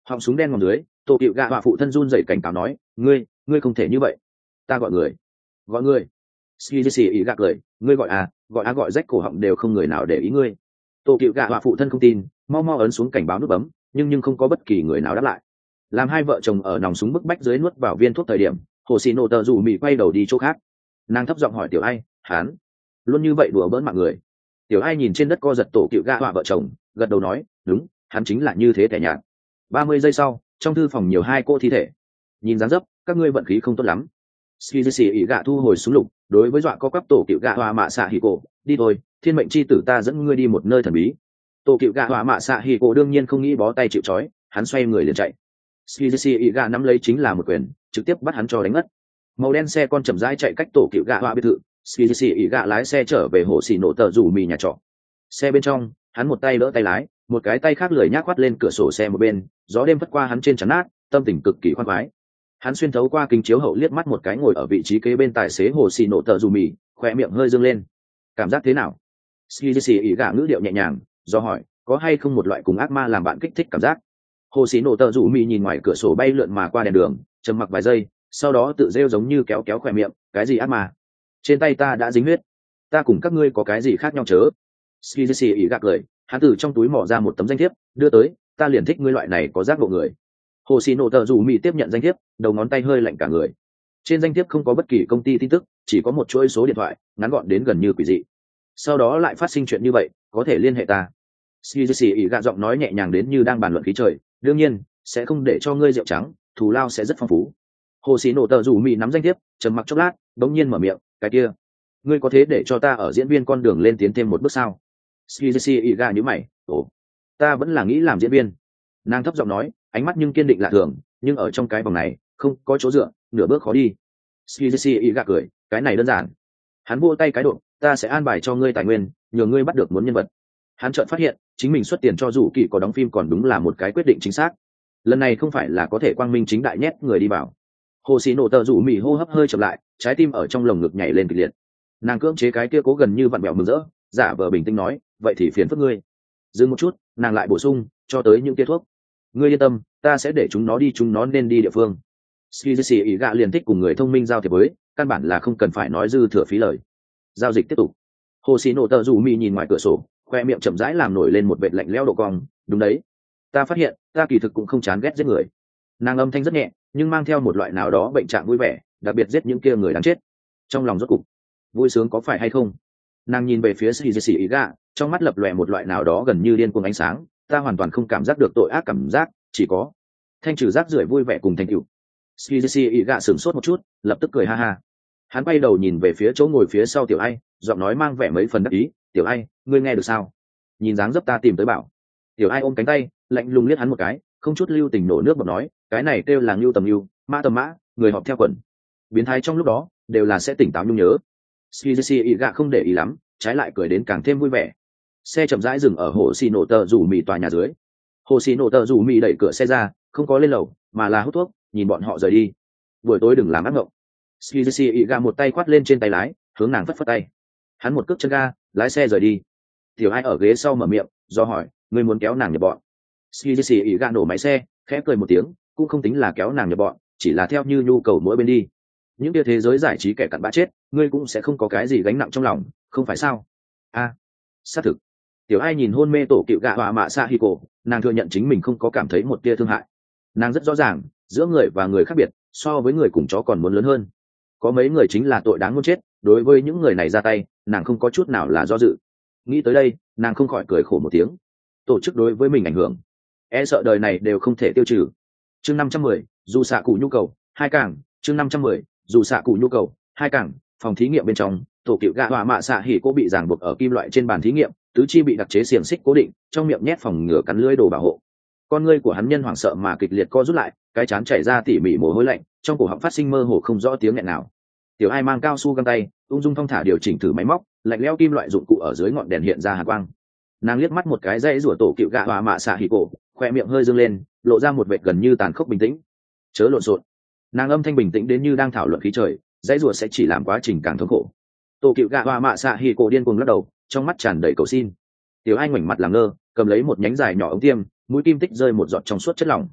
họng súng đen ngòm dưới, tổ cựu gạ họa phụ thân run rẩy cảnh cáo nói, ngươi ngươi không thể như vậy. Ta gọi người. Gọi người. Ski xì ý gạ cười, ngươi gọi à, gọi à gọi rách cổ họng đều không người nào để ý ngươi. Tổ cựu gạ họa phụ thân không tin, mau mau ấn xuống cảnh báo nút bấm, nhưng nhưng không có bất kỳ người nào đáp lại. Làm hai vợ chồng ở nòng súng bức bách dưới nuốt vào viên thuốc thời điểm, hồ xì nổ tờ rủ mì quay đầu đi chỗ khác. Nàng thấp giọng hỏi tiểu ai, hắn luôn như vậy đùa bỡn mạng người. Tiểu ai nhìn trên đất co giật tổ cựu gạ họa vợ chồng, gật đầu nói, đúng, hắn chính là như thế kẻ nhạt. Ba mươi giây sau, trong thư phòng nhiều hai cô thi thể. Nhìn dáng dấp, các ngươi vận khí không tốt lắm. Ski ý gạ thu hồi súng lục, đối với dọa co quắp tổ cựu gạ họa mạ xạ hỉ cổ, đi thôi, thiên mệnh chi tử ta dẫn ngươi đi một nơi thần bí. Tổ cựu gạ họa mạ xạ hỉ cổ đương nhiên không nghĩ bó tay chịu trói, hắn xoay người liền chạy. Ski ý gạ nắm lấy chính là một quyền, trực tiếp bắt hắn cho đánh ngất. Màu đen xe con chậm rãi chạy cách tổ cựu gạ họa biệt thự. Ski ý gạ lái xe trở về hồ xì nổ tờ rủ mì nhà trọ. Xe bên trong, hắn một tay đỡ tay lái, một cái tay khác lười nhác quát lên cửa sổ xe một bên, gió đêm phất qua hắn trên trán nát, tâm tình cực kỳ khoan khoái. Hắn xuyên thấu qua kính chiếu hậu liếc mắt một cái ngồi ở vị trí kế bên tài xế hồ xì nổ tờ dù mì, khoe miệng hơi dương lên. Cảm giác thế nào? Ski xì ý gạ ngữ điệu nhẹ nhàng, do hỏi, có hay không một loại cùng ác ma làm bạn kích thích cảm giác? Hồ xì nổ tờ dù mì nhìn ngoài cửa sổ bay lượn mà qua đèn đường, trầm mặc vài giây, sau đó tự rêu giống như kéo kéo khoe miệng, cái gì ác ma? Trên tay ta đã dính huyết, ta cùng các ngươi có cái gì khác nhau chớ? Ski xì ý gạ cười, hắn từ trong túi mỏ ra một tấm danh thiếp, đưa tới, ta liền thích ngươi loại này có giác ngộ người. Hồ xì nổ tờ dù mì tiếp nhận danh thiếp, đầu ngón tay hơi lạnh cả người. Trên danh thiếp không có bất kỳ công ty tin tức, chỉ có một chuỗi số điện thoại, ngắn gọn đến gần như quỷ dị. Sau đó lại phát sinh chuyện như vậy, có thể liên hệ ta. Ski ý gạ giọng nói nhẹ nhàng đến như đang bàn luận khí trời, đương nhiên sẽ không để cho ngươi rượu trắng, thù lao sẽ rất phong phú. Hồ xì nổ tờ dù mì nắm danh thiếp, trầm mặc chốc lát, đống nhiên mở miệng, cái kia, ngươi có thế để cho ta ở diễn viên con đường lên tiến thêm một bước sao? Ski ý gạ nhíu mày, ồ, ta vẫn là nghĩ làm diễn viên. Nàng thấp giọng nói, ánh mắt nhưng kiên định lạ thường, nhưng ở trong cái vòng này không có chỗ dựa, nửa bước khó đi. Ski ý gạ cười, cái này đơn giản. Hắn vỗ tay cái độ, ta sẽ an bài cho ngươi tài nguyên, nhờ ngươi bắt được muốn nhân vật. Hắn chợt phát hiện chính mình xuất tiền cho dù kỳ có đóng phim còn đúng là một cái quyết định chính xác. Lần này không phải là có thể quang minh chính đại nhét người đi vào. Hồ xì nổ tờ rủ mì hô hấp hơi chậm lại, trái tim ở trong lồng ngực nhảy lên kịch liệt. Nàng cưỡng chế cái kia cố gần như vặn bẹo mừng rỡ, giả vờ bình tĩnh nói, vậy thì phiền phức ngươi. Dừng một chút, nàng lại bổ sung, cho tới những kia thuốc, ngươi yên tâm, ta sẽ để chúng nó đi chúng nó nên đi địa phương. Ski ý gạ liền thích cùng người thông minh giao thiệp với, căn bản là không cần phải nói dư thừa phí lời. Giao dịch tiếp tục. Hồ xì nổ tờ rủ mì nhìn ngoài cửa sổ, khoe miệng chậm rãi làm nổi lên một vệt lạnh lẽo độ cong. Đúng đấy, ta phát hiện ta kỳ thực cũng không chán ghét giết người. Nàng âm thanh rất nhẹ, nhưng mang theo một loại nào đó bệnh trạng vui vẻ, đặc biệt giết những kia người đáng chết. Trong lòng rốt cục vui sướng có phải hay không? Nàng nhìn về phía Ski ý gạ, trong mắt lập lòe một loại nào đó gần như điên cuồng ánh sáng. Ta hoàn toàn không cảm giác được tội ác cảm giác, chỉ có thanh trừ rác rưởi vui vẻ cùng thành tựu. Ski ý gạ sửng sốt một chút, lập tức cười ha ha. Hắn quay đầu nhìn về phía chỗ ngồi phía sau tiểu ai, giọng nói mang vẻ mấy phần đắc ý, tiểu ai, ngươi nghe được sao? Nhìn dáng dấp ta tìm tới bảo. Tiểu ai ôm cánh tay, lạnh lùng liếc hắn một cái, không chút lưu tình nổ nước bọt nói, cái này kêu là ngưu tầm ngưu, mã tầm mã, người họp theo quần. Biến thái trong lúc đó đều là sẽ tỉnh táo nhung nhớ. Ski ý gạ không để ý lắm, trái lại cười đến càng thêm vui vẻ. Xe chậm rãi dừng ở hồ xì nổ tờ rủ mì tòa nhà dưới. Hồ xì nổ tờ rủ mì đẩy cửa xe ra, không có lên lầu mà là hút thuốc, nhìn bọn họ rời đi. Buổi tối đừng làm ác mộng. Ski ý gạ một tay khoát lên trên tay lái, hướng nàng phất phất tay. Hắn một cước chân ga, lái xe rời đi. Tiểu ai ở ghế sau mở miệng, do hỏi, ngươi muốn kéo nàng nhập bọn? Ski ý gạ nổ máy xe, khẽ cười một tiếng, cũng không tính là kéo nàng nhập bọn, chỉ là theo như nhu cầu mỗi bên đi. Những kia thế giới giải trí kẻ cặn bã chết, ngươi cũng sẽ không có cái gì gánh nặng trong lòng, không phải sao? A, à, xác thực. Tiểu ai nhìn hôn mê tổ cựu gạ họa mạ xạ hi cổ, nàng thừa nhận chính mình không có cảm thấy một tia thương hại. Nàng rất rõ ràng, giữa người và người khác biệt, so với người cùng chó còn muốn lớn hơn. Có mấy người chính là tội đáng muốn chết, đối với những người này ra tay, nàng không có chút nào là do dự. Nghĩ tới đây, nàng không khỏi cười khổ một tiếng. Tổ chức đối với mình ảnh hưởng, e sợ đời này đều không thể tiêu trừ. Chương năm trăm mười, dù xạ cụ nhu cầu, hai cảng. Chương năm trăm mười, dù xạ cụ nhu cầu, hai cảng. Phòng thí nghiệm bên trong, tổ cựu gạ họa mạ xạ hỉ cô bị ràng buộc ở kim loại trên bàn thí nghiệm, tứ chi bị đặc chế xiềng xích cố định, trong miệng nhét phòng ngừa cắn lưỡi đồ bảo hộ. Con ngươi của hắn nhân hoảng sợ mà kịch liệt co rút lại, cái chán chảy ra tỉ mỉ mồ hôi lạnh, trong cổ họng phát sinh mơ hồ không rõ tiếng nghẹn nào. Tiểu ai mang cao su găng tay, ung dung thong thả điều chỉnh thử máy móc, lạnh lẽo kim loại dụng cụ ở dưới ngọn đèn hiện ra hàn quang. Nàng liếc mắt một cái dãy rủa tổ cựu gạ họa mạ xạ hỉ cổ, khoe miệng hơi dương lên, lộ ra một vệt gần như tàn khốc bình tĩnh. Chớ lộn xộn. Nàng âm thanh bình tĩnh đến như đang thảo luận khí trời, dãy rủa sẽ chỉ làm quá trình càng thống khổ. Tổ cựu gạ họa mạ xạ hỉ cổ điên cuồng lắc đầu, trong mắt tràn đầy cầu xin. Tiểu ai ngoảnh mặt làm ngơ, cầm lấy một nhánh dài nhỏ ống tiêm, mũi kim tích rơi một giọt trong suốt chất lỏng.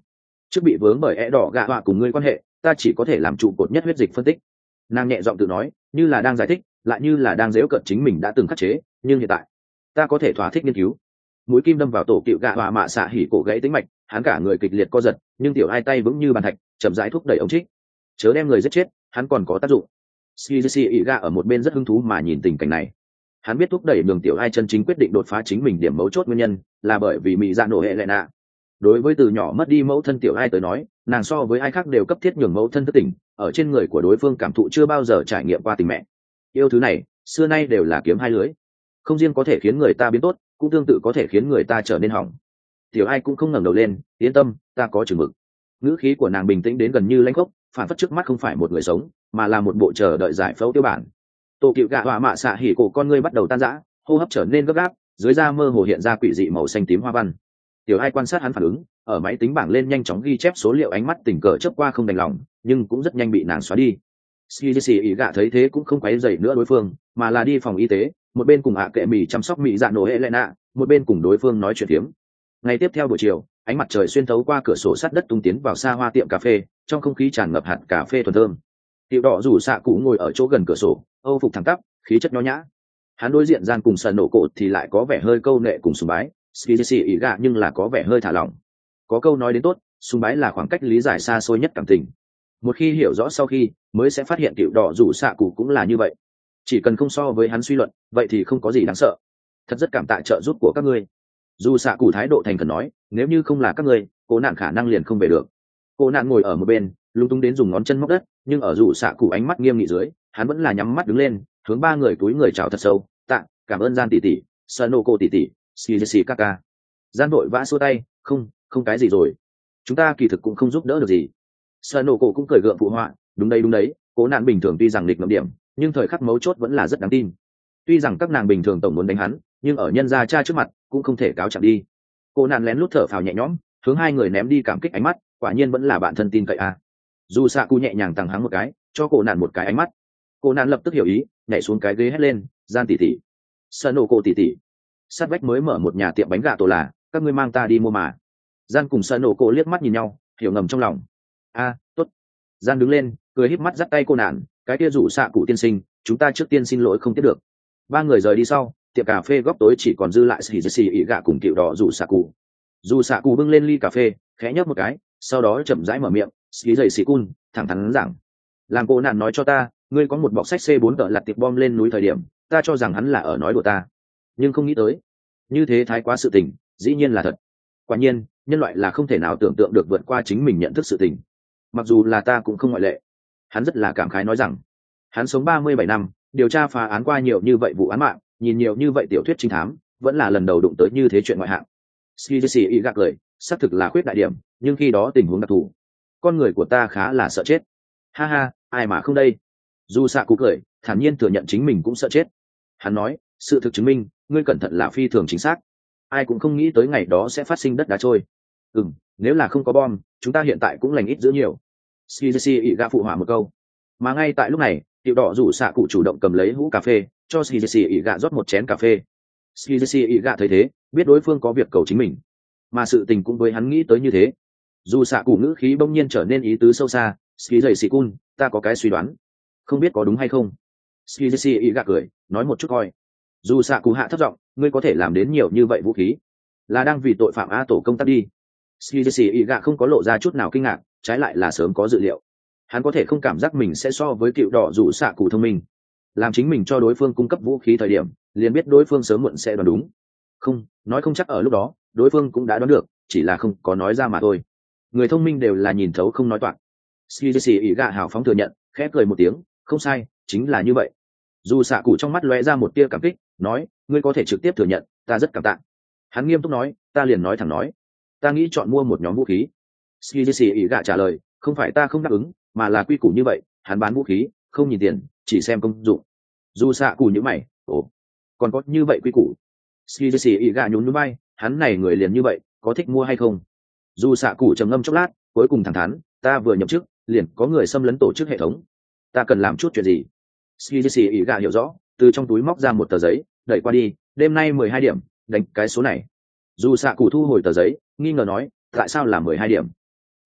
trước bị vướng bởi é đỏ gạ họa cùng ngươi quan hệ, ta chỉ có thể làm trụ cột nhất huyết dịch phân tích. Nàng nhẹ giọng tự nói, như là đang giải thích, lại như là đang giễu cợt chính mình đã từng khắc chế, nhưng hiện tại ta có thể thỏa thích nghiên cứu. Mũi kim đâm vào tổ cựu gạ họa mạ xạ hỉ cổ gãy tính mạch, hắn cả người kịch liệt co giật, nhưng tiểu hai tay vững như bàn thạch, chậm rãi thúc đẩy ống trích. Chớ đem người giết chết, hắn còn có tác dụng. Skizi Iga ở một bên rất hứng thú mà nhìn tình cảnh này. Hắn biết thúc đẩy đường tiểu hai chân chính quyết định đột phá chính mình điểm mấu chốt nguyên nhân, là bởi vì mỹ dạ nổ hệ lệ nạ. Đối với từ nhỏ mất đi mẫu thân tiểu hai tới nói, nàng so với ai khác đều cấp thiết nhường mẫu thân thức tỉnh, ở trên người của đối phương cảm thụ chưa bao giờ trải nghiệm qua tình mẹ. Yêu thứ này, xưa nay đều là kiếm hai lưới, không riêng có thể khiến người ta biến tốt, cũng tương tự có thể khiến người ta trở nên hỏng. Tiểu ai cũng không ngẩng đầu lên, yên tâm, ta có chừng mực. Ngữ khí của nàng bình tĩnh đến gần như lãnh khốc, phản phất trước mắt không phải một người sống, mà là một bộ chờ đợi giải phẫu tiêu bản. Tổ cựu gạ họa mạ xạ hỉ cổ con ngươi bắt đầu tan rã, hô hấp trở nên gấp gáp, dưới da mơ hồ hiện ra quỷ dị màu xanh tím hoa văn. Tiểu ai quan sát hắn phản ứng, ở máy tính bảng lên nhanh chóng ghi chép số liệu, ánh mắt tình cờ chớp qua không đành lòng, nhưng cũng rất nhanh bị nàng xóa đi. Skizi ý gạ thấy thế cũng không quấy rầy nữa đối phương, mà là đi phòng y tế, một bên cùng ạ kệ mì chăm sóc mỹ dạ nổ hệ lệ nạ, một bên cùng đối phương nói chuyện phiếm. Ngày tiếp theo buổi chiều, ánh mặt trời xuyên thấu qua cửa sổ sắt đất tung tiến vào xa hoa tiệm cà phê, trong không khí tràn ngập hạt cà phê thuần thơm. Tiểu đỏ rủ xạ cụ ngồi ở chỗ gần cửa sổ, âu phục thẳng tắp, khí chất nho nhã. Hắn đối diện gian cùng sần nổ cổ thì lại có vẻ hơi câu nệ cùng sùng bái, Skizi ý gạ nhưng là có vẻ hơi thả lỏng. Có câu nói đến tốt, sùng bái là khoảng cách lý giải xa xôi nhất cảm tình. Một khi hiểu rõ sau khi, mới sẽ phát hiện tiểu đỏ rủ xạ cụ cũng là như vậy. Chỉ cần không so với hắn suy luận, vậy thì không có gì đáng sợ. Thật rất cảm tạ trợ giúp của các ngươi. Dù xạ cụ thái độ thành khẩn nói, nếu như không là các ngươi, cô nạn khả năng liền không về được. Cô nạn ngồi ở một bên, lung tung đến dùng ngón chân móc đất, nhưng ở dù xạ cụ ánh mắt nghiêm nghị dưới, hắn vẫn là nhắm mắt đứng lên, hướng ba người túi người chào thật sâu, tạ, cảm ơn gian tỷ tỷ, Sanoko tỷ tỷ, Shizushi kaka. Gian vội vã xua tay, không, không cái gì rồi, chúng ta kỳ thực cũng không giúp đỡ được gì. Sanoko cũng cười gượng phụ họa, đúng đấy đúng đấy, cố nạn bình thường tuy rằng nghịch ngợm điểm, nhưng thời khắc mấu chốt vẫn là rất đáng tin. Tuy rằng các nàng bình thường tổng muốn đánh hắn, nhưng ở nhân gia cha trước mặt cũng không thể cáo trạng đi. Cô nạn lén lút thở phào nhẹ nhõm, hướng hai người ném đi cảm kích ánh mắt, quả nhiên vẫn là bạn thân tin cậy a. À. Dù xạ cụ nhẹ nhàng tằng hắng một cái, cho cô nạn một cái ánh mắt. Cô nạn lập tức hiểu ý, nhảy xuống cái ghế hét lên, gian tỷ tỷ, Sanoko tỷ tỷ, sát vách mới mở một nhà tiệm bánh gà tổ là, các ngươi mang ta đi mua mà. Gian cùng Sanoko liếc mắt nhìn nhau, hiểu ngầm trong lòng. A, tốt. Gian đứng lên, cười híp mắt dắt tay cô nạn, cái kia rủ xạ cụ tiên sinh, chúng ta trước tiên xin lỗi không tiếp được. Ba người rời đi sau, tiệm cà phê góc tối chỉ còn dư lại Shizushi ý gạ cùng cựu đỏ rủ xạ cụ. Dù xạ cụ bưng lên ly cà phê, khẽ nhấp một cái, sau đó chậm rãi mở miệng, Shizushi cun, thẳng thắn rằng, làm cô nạn nói cho ta, ngươi có một bọc sách C bốn tờ lặt tiệp bom lên núi thời điểm, ta cho rằng hắn là ở nói đùa ta, nhưng không nghĩ tới, như thế thái quá sự tình, dĩ nhiên là thật. Quả nhiên, nhân loại là không thể nào tưởng tượng được vượt qua chính mình nhận thức sự tình. Mặc dù là ta cũng không ngoại lệ. Hắn rất là cảm khái nói rằng, hắn sống ba mươi bảy năm, điều tra phá án qua nhiều như vậy vụ án mạng, nhìn nhiều như vậy tiểu thuyết trinh thám, vẫn là lần đầu đụng tới như thế chuyện ngoại hạng. Skizi y gạc cười, xác thực là khuyết đại điểm, nhưng khi đó tình huống đặc thù, con người của ta khá là sợ chết. Ha ha, ai mà không đây. Dù xạ cụ cười, thản nhiên thừa nhận chính mình cũng sợ chết. Hắn nói, sự thực chứng minh, ngươi cẩn thận là phi thường chính xác. Ai cũng không nghĩ tới ngày đó sẽ phát sinh đất đá trôi. Ừm, nếu là không có bom, chúng ta hiện tại cũng lành ít dữ nhiều. Skizi y gạc phụ họa một câu. Mà ngay tại lúc này, tiểu đỏ rủ xạ cụ chủ động cầm lấy hũ cà phê, cho Skizi y gạc rót một chén cà phê. Skizi y gạc thấy thế, biết đối phương có việc cầu chính mình, mà sự tình cũng với hắn nghĩ tới như thế. Dù xạ cụ ngữ khí bỗng nhiên trở nên ý tứ sâu xa, Skizi cun, ta có cái suy đoán, không biết có đúng hay không. Skizi y gạc cười, nói một chút coi. Dù xạ cụ hạ thấp giọng, ngươi có thể làm đến nhiều như vậy vũ khí, là đang vì tội phạm a tổ công tác đi. Skizi y gạc không có lộ ra chút nào kinh ngạc, trái lại là sớm có dự liệu. Hắn có thể không cảm giác mình sẽ so với cựu đỏ rủ xạ cụ thông minh, làm chính mình cho đối phương cung cấp vũ khí thời điểm, liền biết đối phương sớm muộn sẽ đoán đúng. Không, nói không chắc ở lúc đó, đối phương cũng đã đoán được, chỉ là không có nói ra mà thôi. Người thông minh đều là nhìn thấu không nói toạc. Skizi ý gạ hào phóng thừa nhận, khẽ cười một tiếng, không sai, chính là như vậy. Dù xạ cụ trong mắt lóe ra một tia cảm kích, nói, ngươi có thể trực tiếp thừa nhận, ta rất cảm tạ. Hắn nghiêm túc nói, ta liền nói thẳng nói, ta nghĩ chọn mua một nhóm vũ khí. Skizi ý gạ trả lời, không phải ta không đáp ứng, mà là quy củ như vậy, hắn bán vũ khí, không nhìn tiền, chỉ xem công dụng. Dù xạ cụ như mày, ồ, còn có như vậy quy củ. Skizi ý gạ nhún nhún bay, hắn này người liền như vậy, có thích mua hay không? Dù xạ cụ trầm ngâm chốc lát, cuối cùng thẳng thắn, ta vừa nhậm chức, liền có người xâm lấn tổ chức hệ thống, ta cần làm chút chuyện gì? Skizi ý gạ hiểu rõ, từ trong túi móc ra một tờ giấy, đẩy qua đi, đêm nay mười hai điểm, đánh cái số này. Dù xạ cụ thu hồi tờ giấy, nghi ngờ nói, tại sao là mười hai điểm?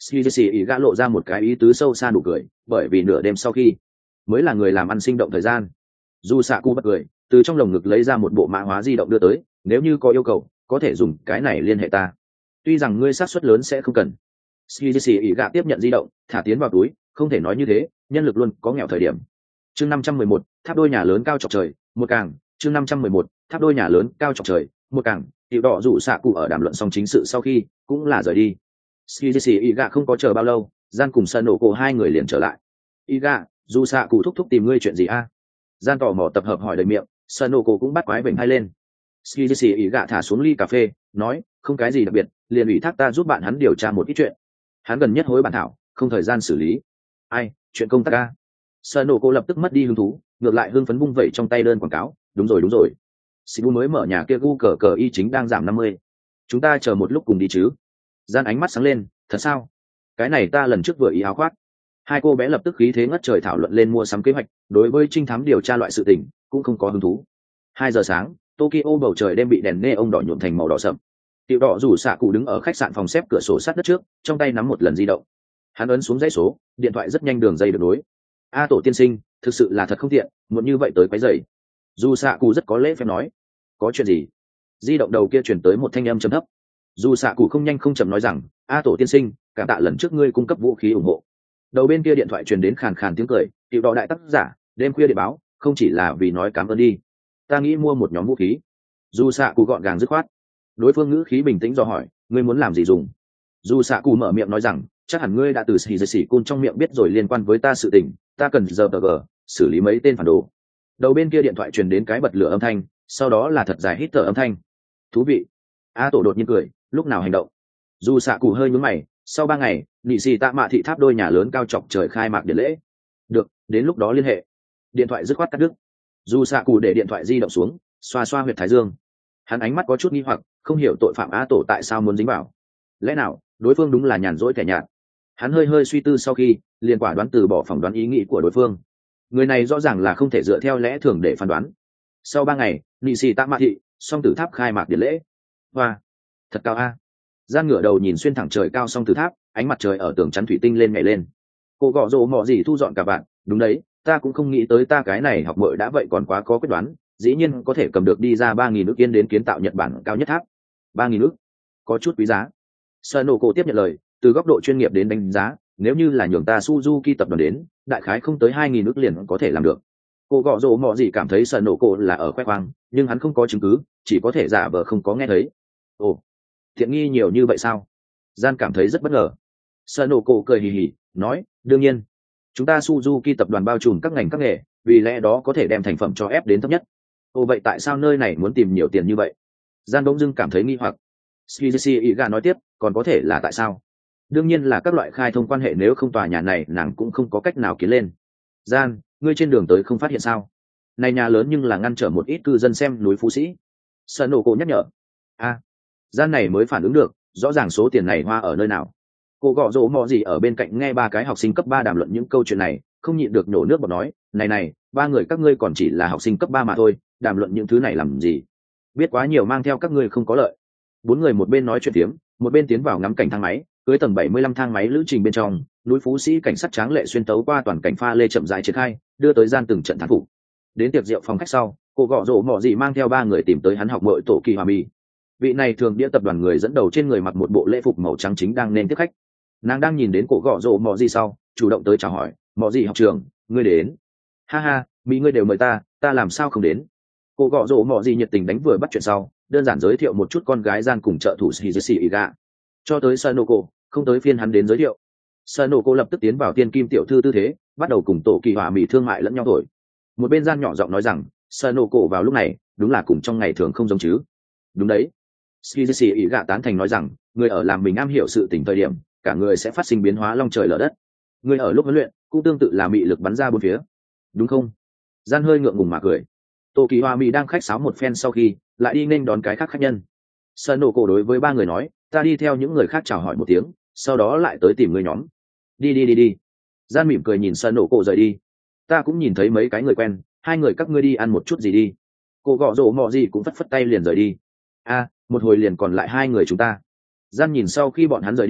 Skizzy ý gã lộ ra một cái ý tứ sâu xa nụ cười, bởi vì nửa đêm sau khi mới là người làm ăn sinh động thời gian. Dù xạ cụ bật cười, từ trong lồng ngực lấy ra một bộ mã hóa di động đưa tới, nếu như có yêu cầu có thể dùng cái này liên hệ ta, tuy rằng ngươi xác suất lớn sẽ không cần. Skizzy ý gã tiếp nhận di động, thả tiến vào túi, không thể nói như thế, nhân lực luôn có nghèo thời điểm. Chương năm trăm mười một, tháp đôi nhà lớn cao chọc trời, một càng. Chương năm trăm mười một, tháp đôi nhà lớn cao chọc trời, một càng. Tiểu đỏ rủ xạ cụ ở đàm luận xong chính sự sau khi cũng là rời đi. Skizzy ý gã không có chờ bao lâu, gian cùng sân nổ cổ hai người liền trở lại. Ý gã, dù xạ cụ thúc thúc tìm ngươi chuyện gì a? Gian tò mò tập hợp hỏi đầy miệng, sân nổ cổ cũng bắt quái vểnh hai lên. Skizzy ý gã thả xuống ly cà phê, nói, không cái gì đặc biệt, liền ủy thác ta giúp bạn hắn điều tra một ít chuyện. Hắn gần nhất hối bản thảo, không thời gian xử lý. Ai, chuyện công tác a? Sân nổ cổ lập tức mất đi hứng thú, ngược lại hưng phấn vung vẩy trong tay đơn quảng cáo, đúng rồi đúng rồi. Sibu mới mở nhà kia gu cờ cờ y chính đang giảm năm mươi. Chúng ta chờ một lúc cùng đi chứ? Gian ánh mắt sáng lên, thật sao? Cái này ta lần trước vừa ý áo khoác. Hai cô bé lập tức khí thế ngất trời thảo luận lên mua sắm kế hoạch, đối với trinh thám điều tra loại sự tình cũng không có hứng thú. Hai giờ sáng, Tokyo bầu trời đêm bị đèn neon đỏ nhuộm thành màu đỏ sậm. Tiểu đỏ rủ xạ cụ đứng ở khách sạn phòng xếp cửa sổ sát đất trước, trong tay nắm một lần di động. Hắn ấn xuống dãy số, điện thoại rất nhanh đường dây được nối. A tổ tiên sinh, thực sự là thật không tiện, muốn như vậy tới quấy rầy. Dù xạ cụ rất có lễ phép nói, có chuyện gì? Di động đầu kia chuyển tới một thanh âm trầm thấp. Dù xạ cụ không nhanh không chậm nói rằng, a tổ tiên sinh, cảm tạ lần trước ngươi cung cấp vũ khí ủng hộ. Đầu bên kia điện thoại truyền đến khàn khàn tiếng cười, tiểu đỏ đại tác giả, đêm khuya điện báo, không chỉ là vì nói cảm ơn đi, ta nghĩ mua một nhóm vũ khí. Dù xạ cụ gọn gàng dứt khoát. Đối phương ngữ khí bình tĩnh do hỏi, ngươi muốn làm gì dùng? Dù xạ cụ mở miệng nói rằng, chắc hẳn ngươi đã từ xì dây xì cun trong miệng biết rồi liên quan với ta sự tình, ta cần giờ tờ gờ xử lý mấy tên phản đồ. Đầu bên kia điện thoại truyền đến cái bật lửa âm thanh, sau đó là thật dài hít thở âm thanh. Thú vị. A tổ đột nhiên cười, lúc nào hành động? Dù xạ cụ hơi nhướng mày, sau ba ngày, nị xì tạ mạ thị tháp đôi nhà lớn cao chọc trời khai mạc điện lễ. Được, đến lúc đó liên hệ. Điện thoại dứt khoát cắt đứt. Dù xạ cụ để điện thoại di động xuống, xoa xoa huyệt thái dương. Hắn ánh mắt có chút nghi hoặc, không hiểu tội phạm A tổ tại sao muốn dính vào. Lẽ nào đối phương đúng là nhàn rỗi kẻ nhạt? Hắn hơi hơi suy tư sau khi liền quả đoán từ bỏ phỏng đoán ý nghĩ của đối phương. Người này rõ ràng là không thể dựa theo lẽ thường để phán đoán. Sau ba ngày, nị xì tạ mạ thị song tử tháp khai mạc điện lễ. Hoa, thật cao a! Gian ngửa đầu nhìn xuyên thẳng trời cao song tử tháp, ánh mặt trời ở tường chắn thủy tinh lên nhảy lên. Cô gọ rồ mò gì thu dọn cả bạn, đúng đấy, ta cũng không nghĩ tới ta cái này học mội đã vậy còn quá có quyết đoán, dĩ nhiên có thể cầm được đi ra ba nghìn nước yên đến kiến tạo Nhật Bản cao nhất tháp. Ba nghìn nước, có chút quý giá. Sonoko tiếp nhận lời, từ góc độ chuyên nghiệp đến đánh giá, nếu như là nhường ta Suzuki tập đoàn đến, đại khái không tới hai nghìn nước liền có thể làm được. Cô gọ rồ mò gì cảm thấy Sonoko là ở khoe khoang, nhưng hắn không có chứng cứ, chỉ có thể giả vờ không có nghe thấy. Ồ, thiện nghi nhiều như vậy sao? Gian cảm thấy rất bất ngờ. Sonoko cười hì hì, nói, đương nhiên, chúng ta Suzuki tập đoàn bao trùm các ngành các nghề, vì lẽ đó có thể đem thành phẩm cho ép đến thấp nhất. Ồ, vậy tại sao nơi này muốn tìm nhiều tiền như vậy? Gian bỗng dưng cảm thấy nghi hoặc. Shizushi Iga nói tiếp, còn có thể là tại sao? Đương nhiên là các loại khai thông quan hệ, nếu không tòa nhà này nàng cũng không có cách nào kiến lên. Gian, ngươi trên đường tới không phát hiện sao? Này nhà lớn nhưng là ngăn trở một ít cư dân xem núi Phú Sĩ. Sonoko nhắc nhở. A, Gian này mới phản ứng được, rõ ràng số tiền này hoa ở nơi nào. Cô gọ rỗ mò gì ở bên cạnh nghe ba cái học sinh cấp ba đàm luận những câu chuyện này, không nhịn được nhổ nước bọt nói, này này, ba người các ngươi còn chỉ là học sinh cấp ba mà thôi, đàm luận những thứ này làm gì? Biết quá nhiều mang theo các ngươi không có lợi. Bốn người một bên nói chuyện tiếm, một bên tiến vào ngắm cảnh thang máy, cưới tầng bảy mươi lăm thang máy lữ trình bên trong, núi Phú Sĩ cảnh sát tráng lệ xuyên tấu qua toàn cảnh pha lê chậm rãi triển khai, đưa tới Gian từng trận thắng phục. Đến tiệc rượu phòng khách sau, cô gọ rỗ mò gì mang theo ba người tìm tới hắn học mội tổ kỳ hòa mì. Vị này thường đĩa tập đoàn người dẫn đầu trên người mặc một bộ lễ phục màu trắng chính đang nên tiếp khách. Nàng đang nhìn đến cổ gọ rỗ mò gì sau, chủ động tới chào hỏi, mò gì học trường, ngươi đến? Ha ha, mỹ ngươi đều mời ta, ta làm sao không đến? Cô gọ rỗ mò gì nhiệt tình đánh vừa bắt chuyện sau, đơn giản giới thiệu một chút con gái Gian cùng trợ thủ Shizushi Iga. Cho tới Sonoko, không tới phiên hắn đến giới thiệu. Sonoko lập tức tiến vào tiên kim tiểu thư tư thế, bắt đầu cùng tổ kỳ hòa mỹ thương mại lẫn nhau thổi. Một bên Gian nhỏ giọng nói rằng, Sonoko vào lúc này, đúng là cùng trong ngày thường không giống chứ? Đúng đấy. Shizushi Iga tán thành nói rằng, người ở làm mình am hiểu sự tình thời điểm, cả người sẽ phát sinh biến hóa long trời lở đất. Người ở lúc huấn luyện, cũng tương tự là mị lực bắn ra bốn phía. Đúng không? Gian hơi ngượng ngùng mà cười. Tô Kỳ Hoa Mỹ đang khách sáo một phen sau khi, lại đi nên đón cái khác khách nhân. Sonoko đối với ba người nói, ta đi theo những người khác chào hỏi một tiếng, sau đó lại tới tìm người nhóm. Đi đi đi đi. Gian mỉm cười nhìn Sonoko rời đi. Ta cũng nhìn thấy mấy cái người quen, hai người các ngươi đi ăn một chút gì đi. Cô gọ rỗ mò gì cũng phất phất tay liền rời đi. A, một hồi liền còn lại hai người chúng ta. Gian nhìn sau khi bọn hắn rời đi,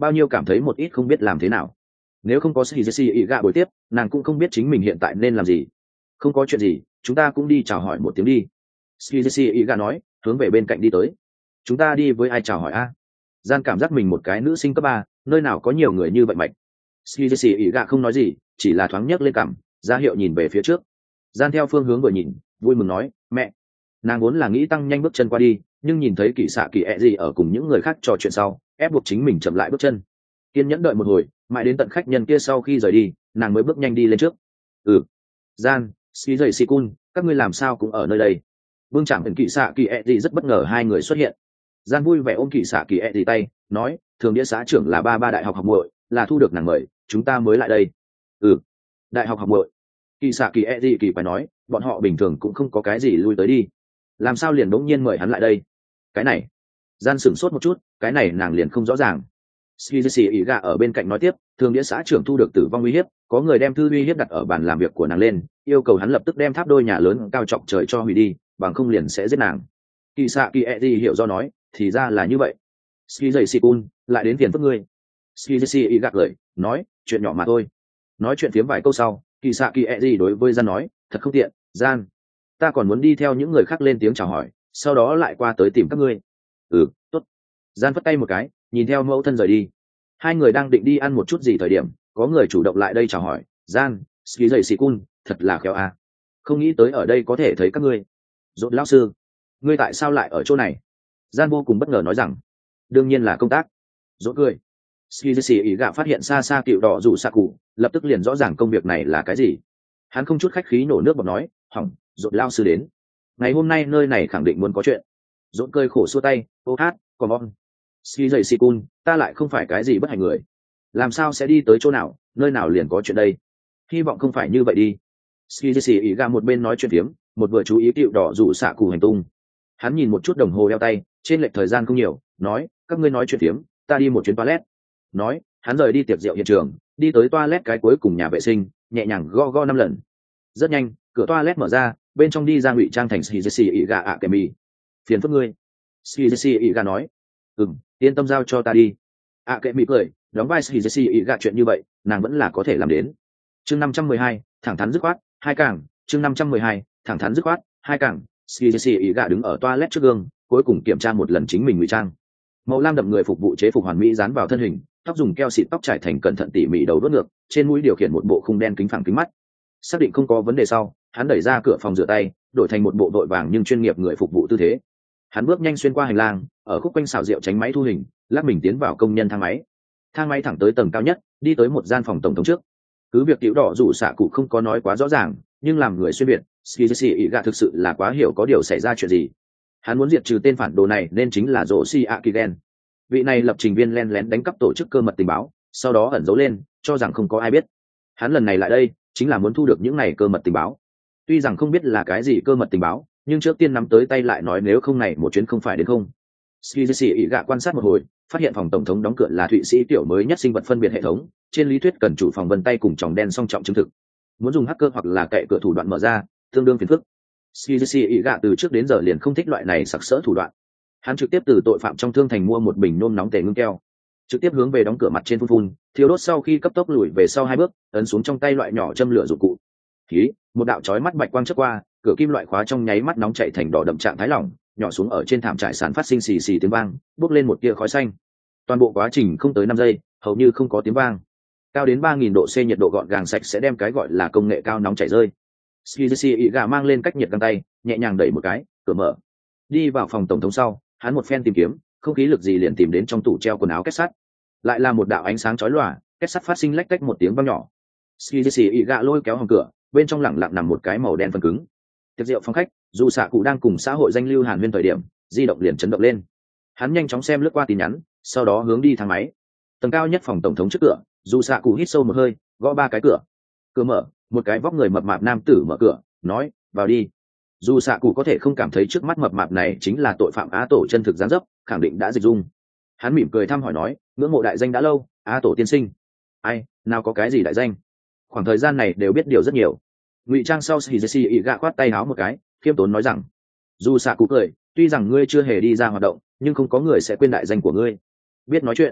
bao nhiêu cảm thấy một ít không biết làm thế nào. Nếu không có Shizesi ỉ gạ buổi tiếp, nàng cũng không biết chính mình hiện tại nên làm gì. Không có chuyện gì, chúng ta cũng đi chào hỏi một tiếng đi. Shizesi ỉ gạ nói, hướng về bên cạnh đi tới. Chúng ta đi với ai chào hỏi a? Gian cảm giác mình một cái nữ sinh cấp ba, nơi nào có nhiều người như vậy mạch. Shizesi ỉ gạ không nói gì, chỉ là thoáng nhấc lên cằm, ra hiệu nhìn về phía trước. Gian theo phương hướng vừa nhìn, vui mừng nói, mẹ. Nàng vốn là nghĩ tăng nhanh bước chân qua đi, nhưng nhìn thấy kỳ xạ kỳ ẹ gì ở cùng những người khác trò chuyện sau, ép buộc chính mình chậm lại bước chân. Kiên nhẫn đợi một hồi, mãi đến tận khách nhân kia sau khi rời đi, nàng mới bước nhanh đi lên trước. Ừ. Gian, Ski dậy Si Kun, các ngươi làm sao cũng ở nơi đây? Vương Trạm ẩn kỳ xạ kỳ ẹ gì rất bất ngờ hai người xuất hiện. Gian vui vẻ ôm kỳ xạ kỳ ẹ gì tay, nói, thường đĩa xã trưởng là ba ba đại học học muội, là thu được nàng mời, chúng ta mới lại đây. Ừ. Đại học học muội. Kỳ xạ kỳ ẹ gì kỳ phải nói, bọn họ bình thường cũng không có cái gì lui tới đi, làm sao liền đống nhiên mời hắn lại đây? Cái này, Gian sửng sốt một chút, cái này nàng liền không rõ ràng. Shizesi ỉ gạ ở bên cạnh nói tiếp, thường đĩa xã trưởng thu được tử vong uy hiếp, có người đem thư uy hiếp đặt ở bàn làm việc của nàng lên, yêu cầu hắn lập tức đem tháp đôi nhà lớn cao trọng trời cho hủy đi, bằng không liền sẽ giết nàng. Kỳ xạ kỳ e đi hiểu do nói, thì ra là như vậy. Shizesi kun lại đến tiền phức ngươi. Shizesi ỉ gạ cười, nói, chuyện nhỏ mà thôi. Nói chuyện phiếm vài câu sau, kỳ xạ kỳ e đi đối với Gian nói, thật không tiện, Gian, ta còn muốn đi theo những người khác lên tiếng chào hỏi, sau đó lại qua tới tìm các ngươi. Ừ, tốt. Gian phất tay một cái, nhìn theo mẫu thân rời đi. Hai người đang định đi ăn một chút gì thời điểm, có người chủ động lại đây chào hỏi, Gian, ski dậy xì cun, thật là khéo à. Không nghĩ tới ở đây có thể thấy các ngươi. Dốt lão sư, ngươi tại sao lại ở chỗ này? Gian vô cùng bất ngờ nói rằng, đương nhiên là công tác. Dốt cười. Ski dậy xì ý gạ phát hiện xa xa cựu đỏ rủ xạ cụ, lập tức liền rõ ràng công việc này là cái gì. Hắn không chút khách khí nổ nước bọt nói, hỏng, dốt lão sư đến. Ngày hôm nay nơi này khẳng định muốn có chuyện. Dốt cười khổ xua tay, ô hát, còn on. Ski dậy si cun, ta lại không phải cái gì bất hạnh người, làm sao sẽ đi tới chỗ nào, nơi nào liền có chuyện đây? Hy vọng không phải như vậy đi. Ski dậy si ý gà một bên nói chuyện phiếm, một vừa chú ý cựu đỏ rủ xạ cụ hành tung. Hắn nhìn một chút đồng hồ đeo tay, trên lệch thời gian không nhiều, nói, các ngươi nói chuyện phiếm, ta đi một chuyến toilet. Nói, hắn rời đi tiệc rượu hiện trường, đi tới toilet cái cuối cùng nhà vệ sinh, nhẹ nhàng go go năm lần. Rất nhanh, cửa toilet mở ra, bên trong đi ra ngụy trang thành Ski dậy si ý gà ạ kèm mì. Phiền phức ngươi. Ski dậy si ý gà nói, ừm, yên tâm giao cho ta đi. À kệ mỹ cười, đóng vai Shizesi ý gạ chuyện như vậy, nàng vẫn là có thể làm đến. Chương năm trăm mười hai, thẳng thắn dứt khoát, hai càng, chương năm trăm mười hai, thẳng thắn dứt khoát, hai càng. Shizesi ý gạ đứng ở toilet trước gương, cuối cùng kiểm tra một lần chính mình ngụy trang. Màu lam đậm người phục vụ chế phục hoàn mỹ dán vào thân hình, tóc dùng keo xịt tóc trải thành cẩn thận tỉ mỉ đầu đốt ngược, trên mũi điều khiển một bộ khung đen kính phẳng kính mắt. Xác định không có vấn đề sau, hắn đẩy ra cửa phòng rửa tay, đổi thành một bộ đội vàng nhưng chuyên nghiệp người phục vụ tư thế. Hắn bước nhanh xuyên qua hành lang, ở khúc quanh xảo rượu tránh máy thu hình, lắc mình tiến vào công nhân thang máy. Thang máy thẳng tới tầng cao nhất, đi tới một gian phòng tổng thống trước. Cứ việc tiểu đỏ rủ xạ cụ không có nói quá rõ ràng, nhưng làm người xuyên việt, Shizesi ý gạ thực sự là quá hiểu có điều xảy ra chuyện gì. Hắn muốn diệt trừ tên phản đồ này nên chính là Roshi Akigen. Vị này lập trình viên len lén đánh cắp tổ chức cơ mật tình báo, sau đó ẩn giấu lên, cho rằng không có ai biết. Hắn lần này lại đây, chính là muốn thu được những này cơ mật tình báo. Tuy rằng không biết là cái gì cơ mật tình báo, nhưng trước tiên nắm tới tay lại nói nếu không này một chuyến không phải đến không. Shizesi ý gạ quan sát một hồi, phát hiện phòng tổng thống đóng cửa là Thụy Sĩ tiểu mới nhất sinh vật phân biệt hệ thống, trên lý thuyết cần chủ phòng vân tay cùng tròng đen song trọng chứng thực. Muốn dùng hacker hoặc là cậy cửa thủ đoạn mở ra, tương đương phiền phức. Shizesi ý gạ từ trước đến giờ liền không thích loại này sặc sỡ thủ đoạn. Hắn trực tiếp từ tội phạm trong thương thành mua một bình nôn nóng tề ngưng keo, trực tiếp hướng về đóng cửa mặt trên phun phun, thiếu đốt sau khi cấp tốc lùi về sau hai bước, ấn xuống trong tay loại nhỏ châm lửa dụng cụ. Khí, một đạo chói mắt bạch quang chớp qua, cửa kim loại khóa trong nháy mắt nóng chảy thành đỏ đậm trạng thái lỏng, nhỏ xuống ở trên thảm trải sàn phát sinh xì xì tiếng vang, bốc lên một tia khói xanh. Toàn bộ quá trình không tới năm giây, hầu như không có tiếng vang. Cao đến ba nghìn độ C nhiệt độ gọn gàng sạch sẽ đem cái gọi là công nghệ cao nóng chảy rơi. Shizesi Iga mang lên cách nhiệt găng tay, nhẹ nhàng đẩy một cái, cửa mở. Đi vào phòng tổng thống sau, hắn một phen tìm kiếm, không khí lực gì liền tìm đến trong tủ treo quần áo kết sắt. Lại là một đạo ánh sáng chói lòa, kết sắt phát sinh lách cách một tiếng vang nhỏ. Shizesi Iga lôi kéo hòm cửa, bên trong lẳng lặng nằm một cái màu đen phần cứng. Tiệc rượu phòng khách, dù xạ cụ đang cùng xã hội danh lưu hàn huyên thời điểm, di động liền chấn động lên. Hắn nhanh chóng xem lướt qua tin nhắn, sau đó hướng đi thang máy. Tầng cao nhất phòng tổng thống trước cửa, dù xạ cụ hít sâu một hơi, gõ ba cái cửa. Cửa mở, một cái vóc người mập mạp nam tử mở cửa, nói, vào đi. Dù xạ cụ có thể không cảm thấy trước mắt mập mạp này chính là tội phạm Á Tổ chân thực gián dấp, khẳng định đã dịch dung. Hắn mỉm cười thăm hỏi nói, ngưỡng mộ đại danh đã lâu, Á Tổ tiên sinh. Ai, nào có cái gì đại danh? Khoảng thời gian này đều biết điều rất nhiều. Ngụy trang sau Shizesi Iga khoát tay áo một cái, khiêm tốn nói rằng, dù xạ cụ cười, tuy rằng ngươi chưa hề đi ra hoạt động, nhưng không có người sẽ quên đại danh của ngươi. Biết nói chuyện.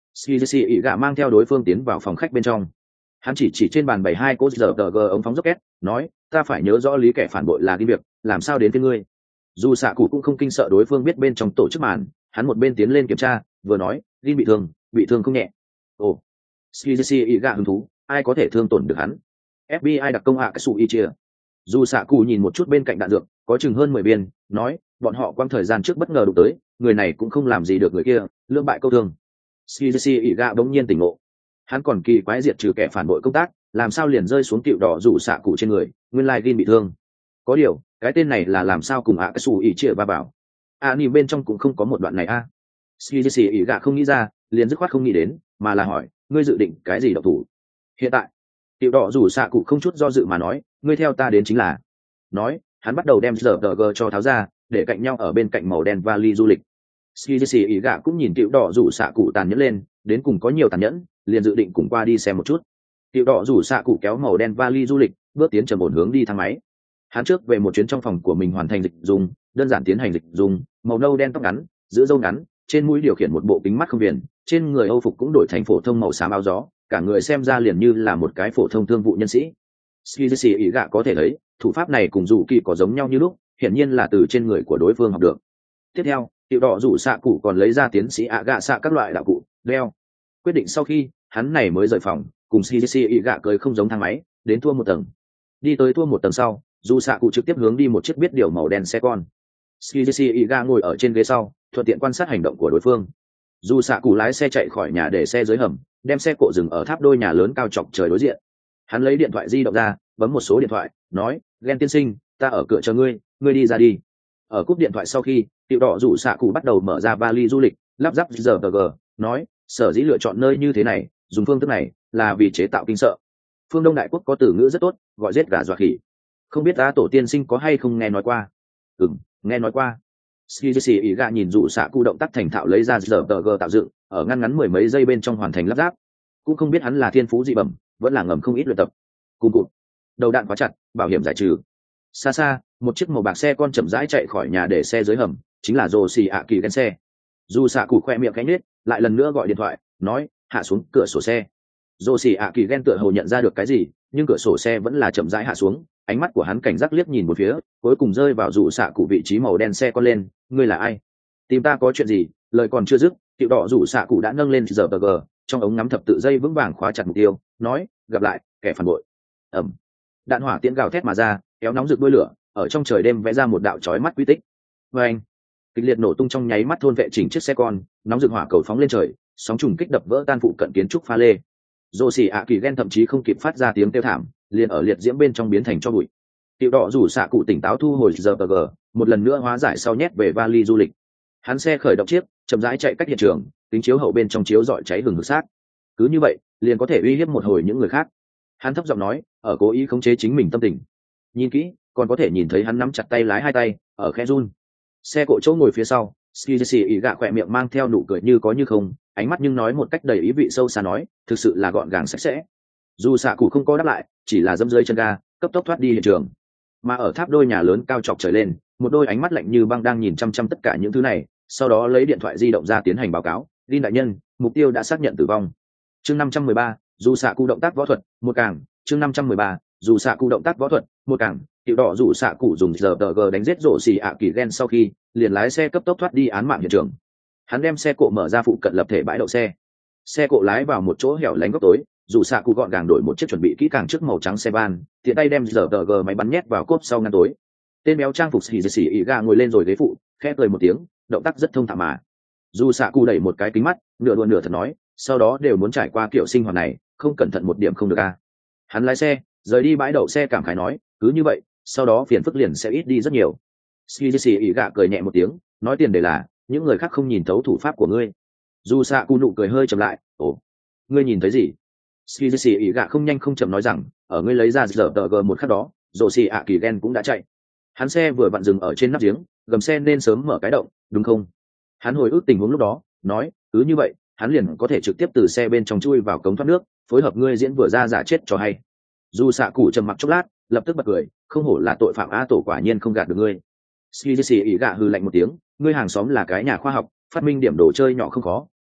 Skizzy ý gạ mang theo đối phương tiến vào phòng khách bên trong. Hắn chỉ chỉ trên bàn bày hai cốt giờ tờ gờ ống phóng rocket, nói, ta phải nhớ rõ lý kẻ phản bội là đi việc, làm sao đến với ngươi. Dù xạ cụ cũng không kinh sợ đối phương biết bên trong tổ chức màn, hắn một bên tiến lên kiểm tra, vừa nói, Gin bị thương, bị thương không nhẹ. Ồ, Skizzy ý gạ hứng thú, ai có thể thương tổn được hắn? ép bê i đặc công ạ cái sụ y chia. Dù xạ cụ nhìn một chút bên cạnh đạn dược, có chừng hơn mười viên, nói, bọn họ quang thời gian trước bất ngờ đụng tới, người này cũng không làm gì được người kia, lưỡng bại câu thương. Skizzy ý gạ bỗng nhiên tỉnh ngộ. Hắn còn kỳ quái diệt trừ kẻ phản bội công tác, làm sao liền rơi xuống tiểu đỏ rủ xạ cụ trên người, nguyên lai Gin bị thương. Có điều, cái tên này là làm sao cùng ạ cái sụ y chia ba bảo. À nhìn bên trong cũng không có một đoạn này a. À. Skizzy ý gạ không nghĩ ra, liền dứt khoát không nghĩ đến, mà là hỏi, ngươi dự định cái gì độc thủ? Hiện tại, tiểu đỏ rủ xạ cụ không chút do dự mà nói, ngươi theo ta đến chính là. Nói, hắn bắt đầu đem giờ tờ gờ cho tháo ra, để cạnh nhau ở bên cạnh màu đen vali du lịch. Skizzy ý gạ cũng nhìn tiểu đỏ rủ xạ cụ tàn nhẫn lên, đến cùng có nhiều tàn nhẫn, liền dự định cùng qua đi xem một chút. Tiểu đỏ rủ xạ cụ kéo màu đen vali du lịch, bước tiến trầm ổn hướng đi thang máy. Hắn trước về một chuyến trong phòng của mình hoàn thành dịch dùng, đơn giản tiến hành dịch dùng, màu nâu đen tóc ngắn, giữ râu ngắn, trên mũi điều khiển một bộ kính mắt không viền, trên người âu phục cũng đổi thành phổ thông màu xám áo gió, cả người xem ra liền như là một cái phổ thông thương vụ nhân sĩ. Skizzy ý gạ có thể thấy, thủ pháp này cùng dù kỳ có giống nhau như lúc, hiển nhiên là từ trên người của đối phương học được. Tiếp theo, tiểu đỏ rủ xạ cụ còn lấy ra tiến sĩ ạ gạ xạ các loại đạo cụ, đeo. Quyết định sau khi, hắn này mới rời phòng, cùng Skizzy ý gạ cười không giống thang máy, đến thua một tầng. Đi tới thua một tầng sau, dù xạ cụ trực tiếp hướng đi một chiếc biết điều màu đen xe con. Skizzy ý gạ ngồi ở trên ghế sau, thuận tiện quan sát hành động của đối phương. Dù xạ cụ lái xe chạy khỏi nhà để xe dưới hầm, đem xe cộ dừng ở tháp đôi nhà lớn cao chọc trời đối diện. Hắn lấy điện thoại di động ra, bấm một số điện thoại, nói, Ghen tiên sinh, ta ở cửa chờ ngươi, ngươi đi ra đi. Ở cúp điện thoại sau khi, tiểu đỏ rủ xạ cụ bắt đầu mở ra vali du lịch, lắp ráp giờ tờ gờ, nói, sở dĩ lựa chọn nơi như thế này, dùng phương thức này, là vì chế tạo kinh sợ. Phương Đông Đại Quốc có từ ngữ rất tốt, gọi giết gà dọa khỉ. Không biết ta tổ tiên sinh có hay không nghe nói qua? Ừm, nghe nói qua. Skizzy ý gạ nhìn dụ xạ cụ động tác thành thạo lấy ra giờ tờ gờ tạo dựng, ở ngăn ngắn mười mấy giây bên trong hoàn thành lắp ráp. Cũng không biết hắn là thiên phú dị bẩm, vẫn là ngầm không ít luyện tập. Cùng cụt, đầu đạn khóa chặt, bảo hiểm giải trừ. Xa xa, một chiếc màu bạc xe con chậm rãi chạy khỏi nhà để xe dưới hầm, chính là Rồ xì ạ kỳ ghen xe. Dù xạ cụ khoe miệng cánh nết, lại lần nữa gọi điện thoại, nói, hạ xuống cửa sổ xe. Rồ xì ạ kỳ ghen tựa hồ nhận ra được cái gì, nhưng cửa sổ xe vẫn là chậm rãi hạ xuống. Ánh mắt của hắn cảnh giác liếc nhìn một phía, cuối cùng rơi vào dù xạ cụ vị trí màu đen xe con lên. Ngươi là ai? Tìm ta có chuyện gì? Lời còn chưa dứt, tiểu đỏ rủ xạ cụ đã nâng lên giờ bờ gờ, trong ống ngắm thập tự dây vững vàng khóa chặt mục tiêu, nói, gặp lại, kẻ phản bội. Ẩm. Đạn hỏa tiễn gào thét mà ra, kéo nóng rực đuôi lửa, ở trong trời đêm vẽ ra một đạo chói mắt quy tích. Và anh, kịch liệt nổ tung trong nháy mắt thôn vệ chỉnh chiếc xe con, nóng rực hỏa cầu phóng lên trời, sóng trùng kích đập vỡ tan phụ cận kiến trúc pha lê. Rồ xì ạ kỳ ghen thậm chí không kịp phát ra tiếng kêu thảm, liền ở liệt diễm bên trong biến thành cho bụi. Tiểu đỏ rủ xạ cụ tỉnh táo thu hồi giờ bờ gờ, một lần nữa hóa giải sau nhét về vali du lịch. Hắn xe khởi động chiếc, chậm rãi chạy cách hiện trường, kính chiếu hậu bên trong chiếu dọi cháy hừng hực xác. Cứ như vậy, liền có thể uy hiếp một hồi những người khác. Hắn thấp giọng nói, ở cố ý khống chế chính mình tâm tình. Nhìn kỹ, còn có thể nhìn thấy hắn nắm chặt tay lái hai tay, ở khe run. Xe cộ chỗ ngồi phía sau, Skizzy ý gạ khỏe miệng mang theo nụ cười như có như không, ánh mắt nhưng nói một cách đầy ý vị sâu xa nói, thực sự là gọn gàng sạch sẽ. Dù xạ cụ không có đáp lại, chỉ là dẫm dưới chân ga, cấp tốc thoát đi hiện trường. Mà ở tháp đôi nhà lớn cao chọc trời lên, một đôi ánh mắt lạnh như băng đang nhìn chăm chăm tất cả những thứ này, sau đó lấy điện thoại di động ra tiến hành báo cáo. Linh đại nhân, mục tiêu đã xác nhận tử vong. Chương năm trăm mười ba, dù xạ cụ động tác võ thuật, một càng. Chương năm trăm mười ba, dù xạ cụ động tác võ thuật, một càng. Tiểu đỏ dù xạ cụ dùng giờ tờ gờ đánh giết rổ xì ạ kỳ ghen sau khi, liền lái xe cấp tốc thoát đi án mạng hiện trường. Hắn đem xe cộ mở ra phụ cận lập thể bãi đậu xe. Xe cộ lái vào một chỗ hẻo lánh góc tối, dù xạ cụ gọn gàng đổi một chiếc chuẩn bị kỹ càng trước màu trắng xe van, tiện tay đem giờ tờ gờ máy bắn nhét vào cốp sau ngăn tối. Tên béo trang phục xì xì ỉ ga ngồi lên rồi ghế phụ, khẽ cười một tiếng, động tác rất thông thạo mà. Dù xạ cụ đẩy một cái kính mắt, nửa đùa nửa thật nói, sau đó đều muốn trải qua kiểu sinh hoạt này, không cẩn thận một điểm không được a. Hắn lái xe rời đi bãi đậu xe cảm khái nói, cứ như vậy, sau đó phiền phức liền sẽ ít đi rất nhiều. Xì xì ỉ ga cười nhẹ một tiếng, nói tiền đề là những người khác không nhìn thấu thủ pháp của ngươi. Dù xạ cụ nụ cười hơi chậm lại, ồ, ngươi nhìn thấy gì? Skizzy ý gạ không nhanh không chậm nói rằng, ở ngươi lấy ra giờ tờ gờ một khắc đó, rồ xì ạ kỳ ghen cũng đã chạy. Hắn xe vừa vặn dừng ở trên nắp giếng, gầm xe nên sớm mở cái động, đúng không? Hắn hồi ức tình huống lúc đó, nói, cứ như vậy, hắn liền có thể trực tiếp từ xe bên trong chui vào cống thoát nước, phối hợp ngươi diễn vừa ra giả chết cho hay. Dù xạ cụ trầm mặc chốc lát, lập tức bật cười, không hổ là tội phạm a tổ quả nhiên không gạt được ngươi. Skizzy ý gạ hừ lạnh một tiếng, ngươi hàng xóm là cái nhà khoa học, phát minh điểm đồ chơi nhỏ không khó,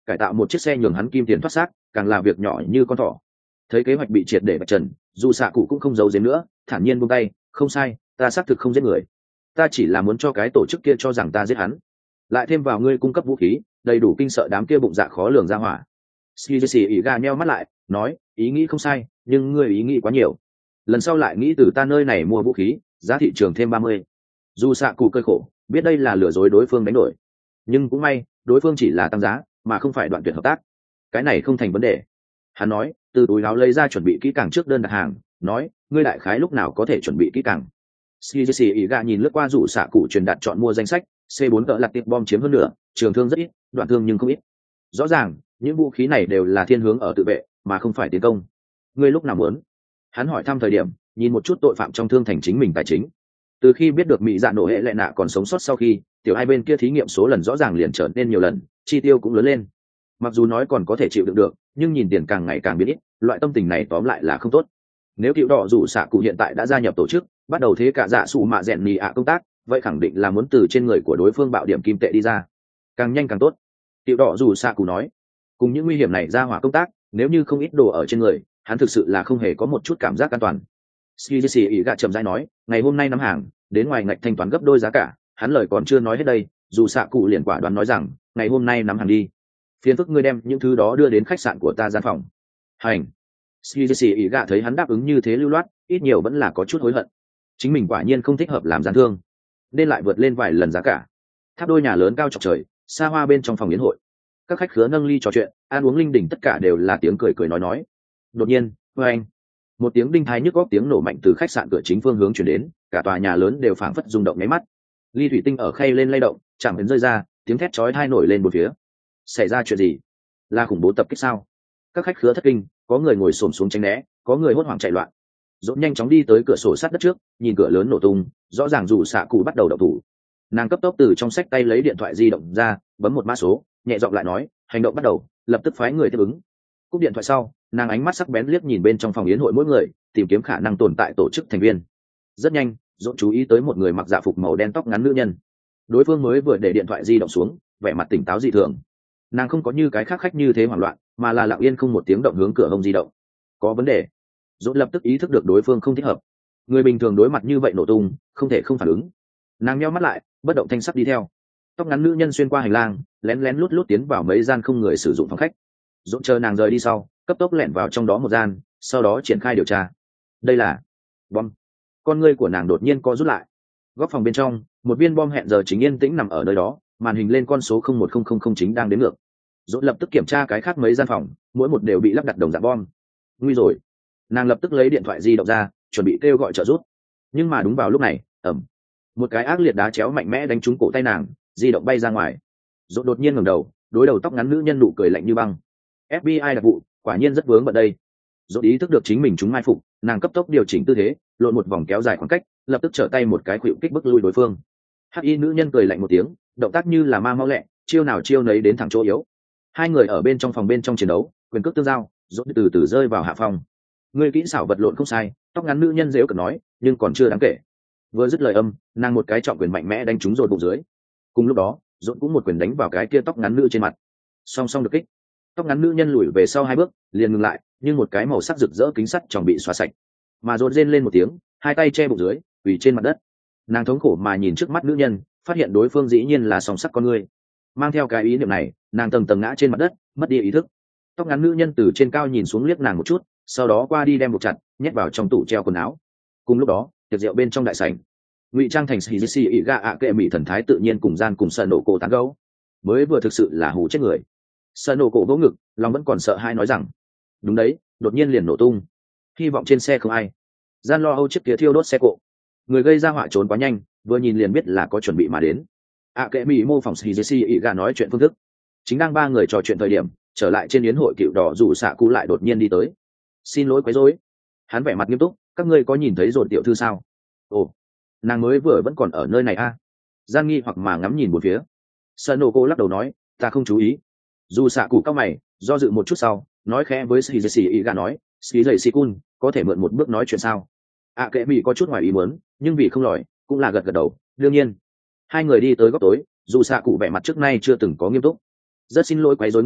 cải tạo một chiếc xe nhường hắn kim tiền thoát xác càng là việc nhỏ như con thỏ. Thấy kế hoạch bị triệt để vạch trần, dù xạ cụ cũng không giấu giếm nữa, thản nhiên buông tay, không sai, ta xác thực không giết người, ta chỉ là muốn cho cái tổ chức kia cho rằng ta giết hắn, lại thêm vào ngươi cung cấp vũ khí đầy đủ kinh sợ đám kia bụng dạ khó lường ra hỏa. Skizzy ỉ ga nheo mắt lại, nói, ý nghĩ không sai, nhưng ngươi ý nghĩ quá nhiều, lần sau lại nghĩ từ ta nơi này mua vũ khí, giá thị trường thêm ba mươi. Dù xạ cụ cơi khổ, biết đây là lừa dối đối phương đánh đổi, nhưng cũng may đối phương chỉ là tăng giá mà không phải đoạn tuyệt hợp tác, cái này không thành vấn đề. Hắn nói, từ túi áo lấy ra chuẩn bị kỹ càng trước đơn đặt hàng, nói, ngươi đại khái lúc nào có thể chuẩn bị kỹ càng. Skizzy ỉ ga nhìn lướt qua rủ xạ cụ truyền đạt chọn mua danh sách, C bốn cỡ lạt tiệp bom chiếm hơn nửa, trường thương rất ít, đoạn thương nhưng không ít. Rõ ràng những vũ khí này đều là thiên hướng ở tự vệ mà không phải tiến công. Ngươi lúc nào muốn? Hắn hỏi thăm thời điểm nhìn một chút tội phạm trong thương thành chính mình tài chính. Từ khi biết được mỹ dạ nổ hệ lệ nạ còn sống sót sau khi, tiểu hai bên kia thí nghiệm số lần rõ ràng liền trở nên nhiều lần, chi tiêu cũng lớn lên. Mặc dù nói còn có thể chịu đựng được, nhưng nhìn tiền càng ngày càng biến ít, loại tâm tình này tóm lại là không tốt. Nếu cựu đỏ rủ xạ cụ hiện tại đã gia nhập tổ chức, bắt đầu thế cả dạ sụ mạ rèn nhì ạ công tác, vậy khẳng định là muốn từ trên người của đối phương bạo điểm kim tệ đi ra, càng nhanh càng tốt. Cựu đỏ rủ xạ cụ nói, cùng những nguy hiểm này ra hỏa công tác, nếu như không ít đồ ở trên người, hắn thực sự là không hề có một chút cảm giác an toàn. Skizzy ỉ gạ chậm rãi nói, ngày hôm nay nắm hàng, đến ngoài ngạch thanh toán gấp đôi giá cả. Hắn lời còn chưa nói hết đây, dù xạ cụ liền quả đoán nói rằng, ngày hôm nay nắm hàng đi, phiền phức ngươi đem những thứ đó đưa đến khách sạn của ta gian phòng. Hành. Skizzy ỉ gạ thấy hắn đáp ứng như thế lưu loát, ít nhiều vẫn là có chút hối hận. Chính mình quả nhiên không thích hợp làm gian thương, nên lại vượt lên vài lần giá cả. Tháp đôi nhà lớn cao chọc trời, xa hoa bên trong phòng yến hội, các khách khứa nâng ly trò chuyện, ăn uống linh đình, tất cả đều là tiếng cười cười nói nói. Đột nhiên, với anh, một tiếng đinh thái nhức góc tiếng nổ mạnh từ khách sạn cửa chính phương hướng chuyển đến, cả tòa nhà lớn đều phảng phất rung động nháy mắt. Ly thủy tinh ở khay lên lay động, chẳng đến rơi ra, tiếng thét chói tai nổi lên bốn phía. Xảy ra chuyện gì? Là khủng bố tập kích sao? Các khách khứa thất kinh, có người ngồi xổm xuống tránh né, có người hốt hoảng chạy loạn. Dỗn nhanh chóng đi tới cửa sổ sát đất trước, nhìn cửa lớn nổ tung, rõ ràng dù xạ cụ bắt đầu động thủ. Nàng cấp tốc từ trong sách tay lấy điện thoại di động ra, bấm một mã số, nhẹ giọng lại nói, hành động bắt đầu, lập tức phái người tiếp ứng. Cúp điện thoại sau, nàng ánh mắt sắc bén liếc nhìn bên trong phòng yến hội mỗi người, tìm kiếm khả năng tồn tại tổ chức thành viên. Rất nhanh, dỗn chú ý tới một người mặc dạ phục màu đen tóc ngắn nữ nhân. Đối phương mới vừa để điện thoại di động xuống, vẻ mặt tỉnh táo dị thường. Nàng không có như cái khác khách như thế hoảng loạn, mà là lặng yên không một tiếng động hướng cửa hông di động. Có vấn đề. Dỗn lập tức ý thức được đối phương không thích hợp. Người bình thường đối mặt như vậy nổ tung, không thể không phản ứng. Nàng nheo mắt lại, bất động thanh sắc đi theo. Tóc ngắn nữ nhân xuyên qua hành lang, lén lén lút lút tiến vào mấy gian không người sử dụng phòng khách. Dỗn chờ nàng rời đi sau, cấp tốc lẻn vào trong đó một gian, sau đó triển khai điều tra. Đây là bom. Con ngươi của nàng đột nhiên co rút lại. Góc phòng bên trong, một viên bom hẹn giờ chính yên tĩnh nằm ở nơi đó, màn hình lên con số không một không không không chính đang đếm ngược. Dỗn lập tức kiểm tra cái khác mấy gian phòng, mỗi một đều bị lắp đặt đồng dạng bom. Nguy rồi. Nàng lập tức lấy điện thoại di động ra, chuẩn bị kêu gọi trợ giúp. Nhưng mà đúng vào lúc này, ầm, một cái ác liệt đá chéo mạnh mẽ đánh trúng cổ tay nàng, di động bay ra ngoài. Dỗn đột nhiên ngẩng đầu, đối đầu tóc ngắn nữ nhân nụ cười lạnh như băng. ép bê i đặc vụ, quả nhiên rất vướng bận đây. Dỗ ý thức được chính mình chúng mai phục, nàng cấp tốc điều chỉnh tư thế, lộn một vòng kéo dài khoảng cách, lập tức trở tay một cái khuỵu kích bức lui đối phương. hắc y nữ nhân cười lạnh một tiếng, động tác như là ma mau lẹ, chiêu nào chiêu nấy đến thẳng chỗ yếu. Hai người ở bên trong phòng bên trong chiến đấu, quyền cước tương giao, dỗ từ từ rơi vào hạ phòng. Người kỹ xảo vật lộn không sai, tóc ngắn nữ nhân dễu cợt nói, nhưng còn chưa đáng kể. Vừa dứt lời âm, nàng một cái trọng quyền mạnh mẽ đánh trúng rồi bụng dưới. Cùng lúc đó, dỗ cũng một quyền đánh vào cái kia tóc ngắn nữ trên mặt. Song song được kích. Tóc ngắn nữ nhân lùi về sau hai bước, liền ngừng lại, nhưng một cái màu sắc rực rỡ kính sắt tròn bị xóa sạch. Mà rộn rên lên một tiếng, hai tay che bụng dưới, quỳ trên mặt đất. Nàng thống khổ mà nhìn trước mắt nữ nhân, phát hiện đối phương dĩ nhiên là song sắc con người. Mang theo cái ý niệm này, nàng tầng tầng ngã trên mặt đất, mất đi ý thức. Tóc ngắn nữ nhân từ trên cao nhìn xuống liếc nàng một chút, sau đó qua đi đem buộc chặt, nhét vào trong tủ treo quần áo. Cùng lúc đó, tiệc rượu bên trong đại sảnh, ngụy trang thành Shizisi ỉ ga ạ kệ mỹ thần thái tự nhiên cùng gian cùng sợ nổ cổ tán gấu, mới vừa thực sự là hù chết người. Sợ nổ cổ vỗ ngực, lòng vẫn còn sợ hai nói rằng, đúng đấy, đột nhiên liền nổ tung. Hy vọng trên xe không ai. Gian lo âu chiếc kia thiêu đốt xe cộ. Người gây ra họa trốn quá nhanh, vừa nhìn liền biết là có chuẩn bị mà đến. ạ kệ mỹ mô phỏng Shizisi ỉ ga nói chuyện phương thức. Chính đang ba người trò chuyện thời điểm, trở lại trên yến hội cựu đỏ rủ xạ cụ lại đột nhiên đi tới. Xin lỗi quấy rối. Hắn vẻ mặt nghiêm túc, các ngươi có nhìn thấy rồi tiểu thư sao? Ồ, nàng mới vừa vẫn còn ở nơi này a. À? Gian nghi hoặc mà ngắm nhìn một phía. Sợ nổ cô lắc đầu nói, ta không chú ý. Dù xạ cụ cao mày, do dự một chút sau, nói khẽ với Shizisi ỉ ga nói, Shizisi-kun, có thể mượn một bước nói chuyện sao? ạ kệ mỹ có chút ngoài ý muốn, nhưng vì không lòi, cũng là gật gật đầu, đương nhiên. Hai người đi tới góc tối, dù xạ cụ vẻ mặt trước nay chưa từng có nghiêm túc. Rất xin lỗi quấy rối ngươi,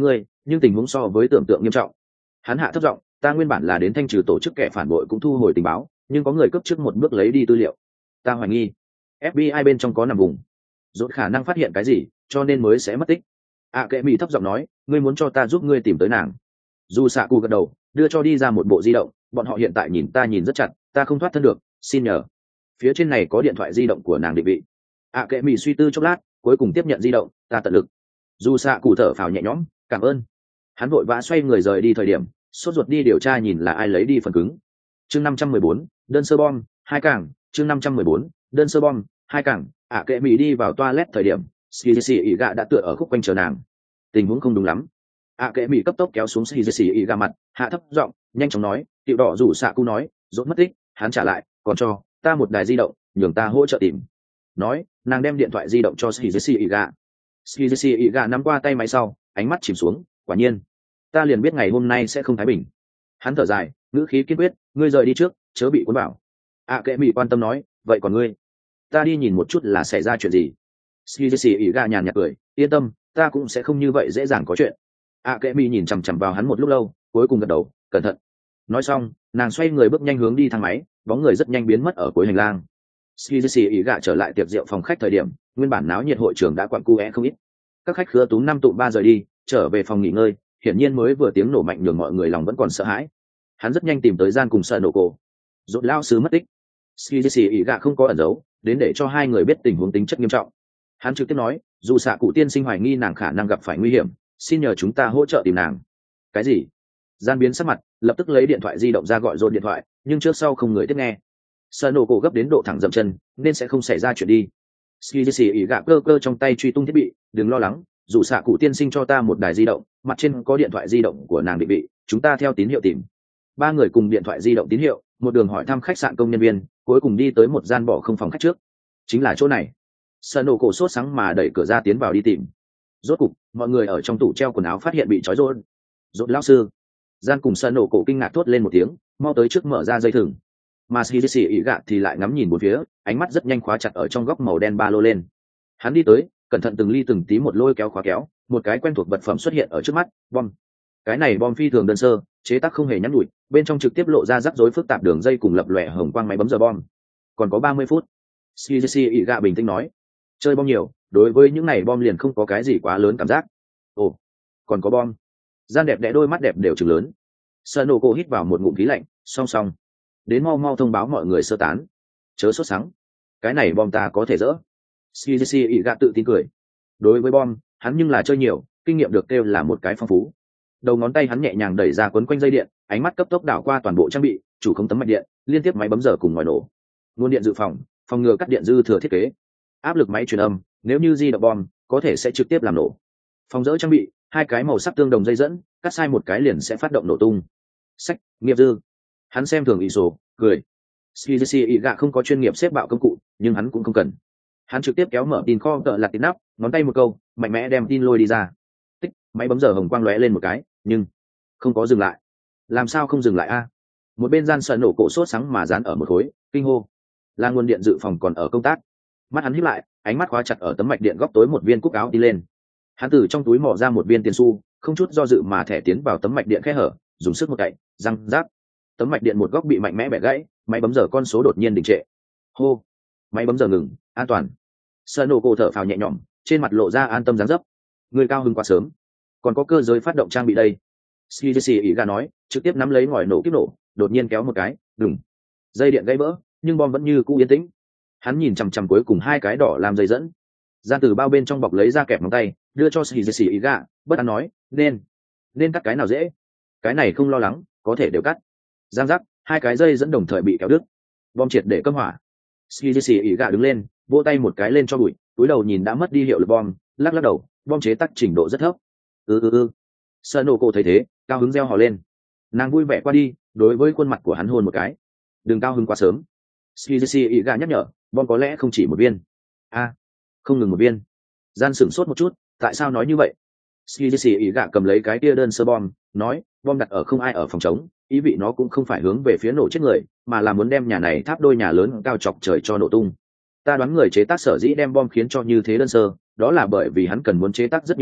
nhưng tình huống so với tưởng tượng nghiêm trọng. Hắn hạ thấp giọng, ta nguyên bản là đến thanh trừ tổ chức kẻ phản bội cũng thu hồi tình báo, nhưng có người cấp trước một bước lấy đi tư liệu. Ta hoài nghi ép bi ai bên trong có nằm vùng, rốt khả năng phát hiện cái gì, cho nên mới sẽ mất tích. ạ kệ mỹ thấp giọng nói, ngươi muốn cho ta giúp ngươi tìm tới nàng. Dù xạ cụ gật đầu, đưa cho đi ra một bộ di động, bọn họ hiện tại nhìn ta nhìn rất chặt, ta không thoát thân được, xin nhờ. Phía trên này có điện thoại di động của nàng định vị. ạ kệ mỹ suy tư chốc lát, cuối cùng tiếp nhận di động, ta tận lực. Dù xạ cụ thở phào nhẹ nhõm, cảm ơn. Hắn vội vã xoay người rời đi thời điểm, sốt ruột đi điều tra nhìn là ai lấy đi phần cứng. Chương năm trăm mười bốn, đơn sơ bom, hai cảng, chương năm trăm mười bốn, đơn sơ bom, hai cảng. ạ kệ mỹ đi vào toilet thời điểm, Shizisi ỉ gạ đã tựa ở khúc quanh chờ nàng. Tình huống không đúng lắm. ạ kệ mỹ cấp tốc kéo xuống Shizisi ỉ gạ mặt, hạ thấp giọng, nhanh chóng nói, tiểu đỏ rủ xạ cụ nói, rốt mất tích, hắn trả lại, còn cho ta một đài di động, nhường ta hỗ trợ tìm. Nói, nàng đem điện thoại di động cho Shizisi ỉ gạ. Shizisi ỉ gạ nắm qua tay máy sau, ánh mắt chìm xuống, quả nhiên, ta liền biết ngày hôm nay sẽ không thái bình. Hắn thở dài, ngữ khí kiên quyết, ngươi rời đi trước, chớ bị cuốn vào. ạ kệ mỹ quan tâm nói, vậy còn ngươi, ta đi nhìn một chút là xảy ra chuyện gì. Shizisi ỉ gạ nhàn nhạt cười, yên tâm, ta cũng sẽ không như vậy dễ dàng có chuyện. ạ kệ mỹ nhìn chằm chằm vào hắn một lúc lâu, cuối cùng gật đầu, cẩn thận. Nói xong, nàng xoay người bước nhanh hướng đi thang máy, bóng người rất nhanh biến mất ở cuối hành lang. Shizisi ỉ gạ trở lại tiệc rượu phòng khách thời điểm, nguyên bản náo nhiệt hội trường đã quặn cu é không ít. Các khách khứa túm năm tụ ba rời đi, trở về phòng nghỉ ngơi, hiển nhiên mới vừa tiếng nổ mạnh nhường mọi người lòng vẫn còn sợ hãi. Hắn rất nhanh tìm tới gian cùng sợ nổ cổ. Rốt lao sứ mất tích. Shizisi ỉ gạ không có ẩn giấu, đến để cho hai người biết tình huống tính chất nghiêm trọng. Hắn trực tiếp nói, dù xạ cụ tiên sinh hoài nghi nàng khả năng gặp phải nguy hiểm, xin nhờ chúng ta hỗ trợ tìm nàng. Cái gì? Gian biến sắc mặt, lập tức lấy điện thoại di động ra gọi Rốt điện thoại, nhưng trước sau không người tiếp nghe. Sợ nổ cổ gấp đến độ thẳng dậm chân, nên sẽ không xảy ra chuyện đi. Shizisi ỉ gạ cơ cơ trong tay truy tung thiết bị, đừng lo lắng, dù xạ cụ tiên sinh cho ta một đài di động, mặt trên có điện thoại di động của nàng định vị, chúng ta theo tín hiệu tìm. Ba người cùng điện thoại di động tín hiệu, một đường hỏi thăm khách sạn công nhân viên, cuối cùng đi tới một gian bỏ không phòng khách trước. Chính là chỗ này. Sợ nổ cổ sốt sáng mà đẩy cửa ra tiến vào đi tìm. Rốt cục, mọi người ở trong tủ treo quần áo phát hiện bị trói rốt. Rốt lão sư. Gian cùng sợ nổ cổ kinh ngạc thốt lên một tiếng, mau tới trước mở ra dây thừng. Mà Shizisi ỉ gạ thì lại ngắm nhìn bốn phía, ánh mắt rất nhanh khóa chặt ở trong góc màu đen ba lô lên. Hắn đi tới, cẩn thận từng ly từng tí một lôi kéo khóa kéo, một cái quen thuộc vật phẩm xuất hiện ở trước mắt, bom. Cái này bom phi thường đơn sơ, chế tác không hề nhẵn nhụi, bên trong trực tiếp lộ ra rắc rối phức tạp đường dây cùng lập lòe hồng quang máy bấm giờ bom. Còn có ba mươi phút. Shizisi ỉ gạ bình tĩnh nói, chơi bom nhiều, đối với những này bom liền không có cái gì quá lớn cảm giác. Ồ, còn có bom. Gian đẹp đẽ đôi mắt đẹp đều trừng lớn. Sanoko hít vào một ngụm khí lạnh, song song. Đến mau mau thông báo mọi người sơ tán. Chớ sốt sắng. Cái này bom ta có thể dỡ. Shizisi ỉ gạ tự tin cười. Đối với bom, hắn nhưng là chơi nhiều, kinh nghiệm được kêu là một cái phong phú. Đầu ngón tay hắn nhẹ nhàng đẩy ra quấn quanh dây điện, ánh mắt cấp tốc đảo qua toàn bộ trang bị, chủ không tấm mạch điện, liên tiếp máy bấm giờ cùng ngòi nổ. Nguồn điện dự phòng, phòng ngừa cắt điện dư thừa thiết kế. Áp lực máy truyền âm, nếu như di động bom, có thể sẽ trực tiếp làm nổ. Phòng dỡ trang bị, hai cái màu sắc tương đồng dây dẫn, cắt sai một cái liền sẽ phát động nổ tung. Sách, nghiệp dư. Hắn xem thường ý số, cười. Shizisi ỉ gạ không có chuyên nghiệp xếp bạo công cụ, nhưng hắn cũng không cần. Hắn trực tiếp kéo mở tin kho tợ lặt tin nắp, ngón tay một câu, mạnh mẽ đem tin lôi đi ra. Tích, máy bấm giờ hồng quang lóe lên một cái, nhưng không có dừng lại. Làm sao không dừng lại a? Một bên gian sợ nổ cổ sốt sáng mà dán ở một khối, kinh hô. Là nguồn điện dự phòng còn ở công tác. Mắt hắn híp lại, ánh mắt khóa chặt ở tấm mạch điện góc tối một viên cúc áo đi lên. Hắn từ trong túi mò ra một viên tiền xu, không chút do dự mà thẻ tiến vào tấm mạch điện khe hở, dùng sức một cậy, răng rác. Tấm mạch điện một góc bị mạnh mẽ bẻ gãy, máy bấm giờ con số đột nhiên đình trệ. Hô, máy bấm giờ ngừng, an toàn. Sợ nổ cổ thở phào nhẹ nhõm, trên mặt lộ ra an tâm dáng dấp. Người cao hứng quá sớm, còn có cơ giới phát động trang bị đây. Shizisi ỉ gạ nói, trực tiếp nắm lấy ngòi nổ kiếp nổ, đột nhiên kéo một cái, đùng. Dây điện gãy vỡ, nhưng bom vẫn như cũ yên tĩnh. Hắn nhìn chằm chằm cuối cùng hai cái đỏ làm dây dẫn. Gian từ bao bên trong bọc lấy ra kẹp móng tay, đưa cho Shizisi ỉ gạ, bất an nói, nên, nên cắt cái nào dễ? Cái này không lo lắng, có thể đều cắt. Giang giác, hai cái dây dẫn đồng thời bị kéo đứt. Bom triệt để cấm hỏa. Shizisi ỉ gạ đứng lên, vỗ tay một cái lên cho bụi, túi đầu nhìn đã mất đi hiệu lực bom, lắc lắc đầu, bom chế tác trình độ rất thấp. Ừ ừ ừ. Sanoko thấy thế, cao hứng reo hò lên. Nàng vui vẻ qua đi, đối với khuôn mặt của hắn hôn một cái. Đừng cao hứng quá sớm. Shizisi ỉ gạ nhắc nhở, bom có lẽ không chỉ một viên. A, à, không ngừng một viên. Gian sửng sốt một chút, tại sao nói như vậy? Shizisi ỉ gạ cầm lấy cái kia đơn sơ bom, nói, bom đặt ở không ai ở phòng trống, ý vị nó cũng không phải hướng về phía nổ chết người, mà là muốn đem nhà này tháp đôi nhà lớn cao chọc trời cho nổ tung. Ta đoán người chế tác sở dĩ đem bom khiến cho như thế đơn sơ, đó là bởi vì hắn cần muốn chế tác rất nhiều bom,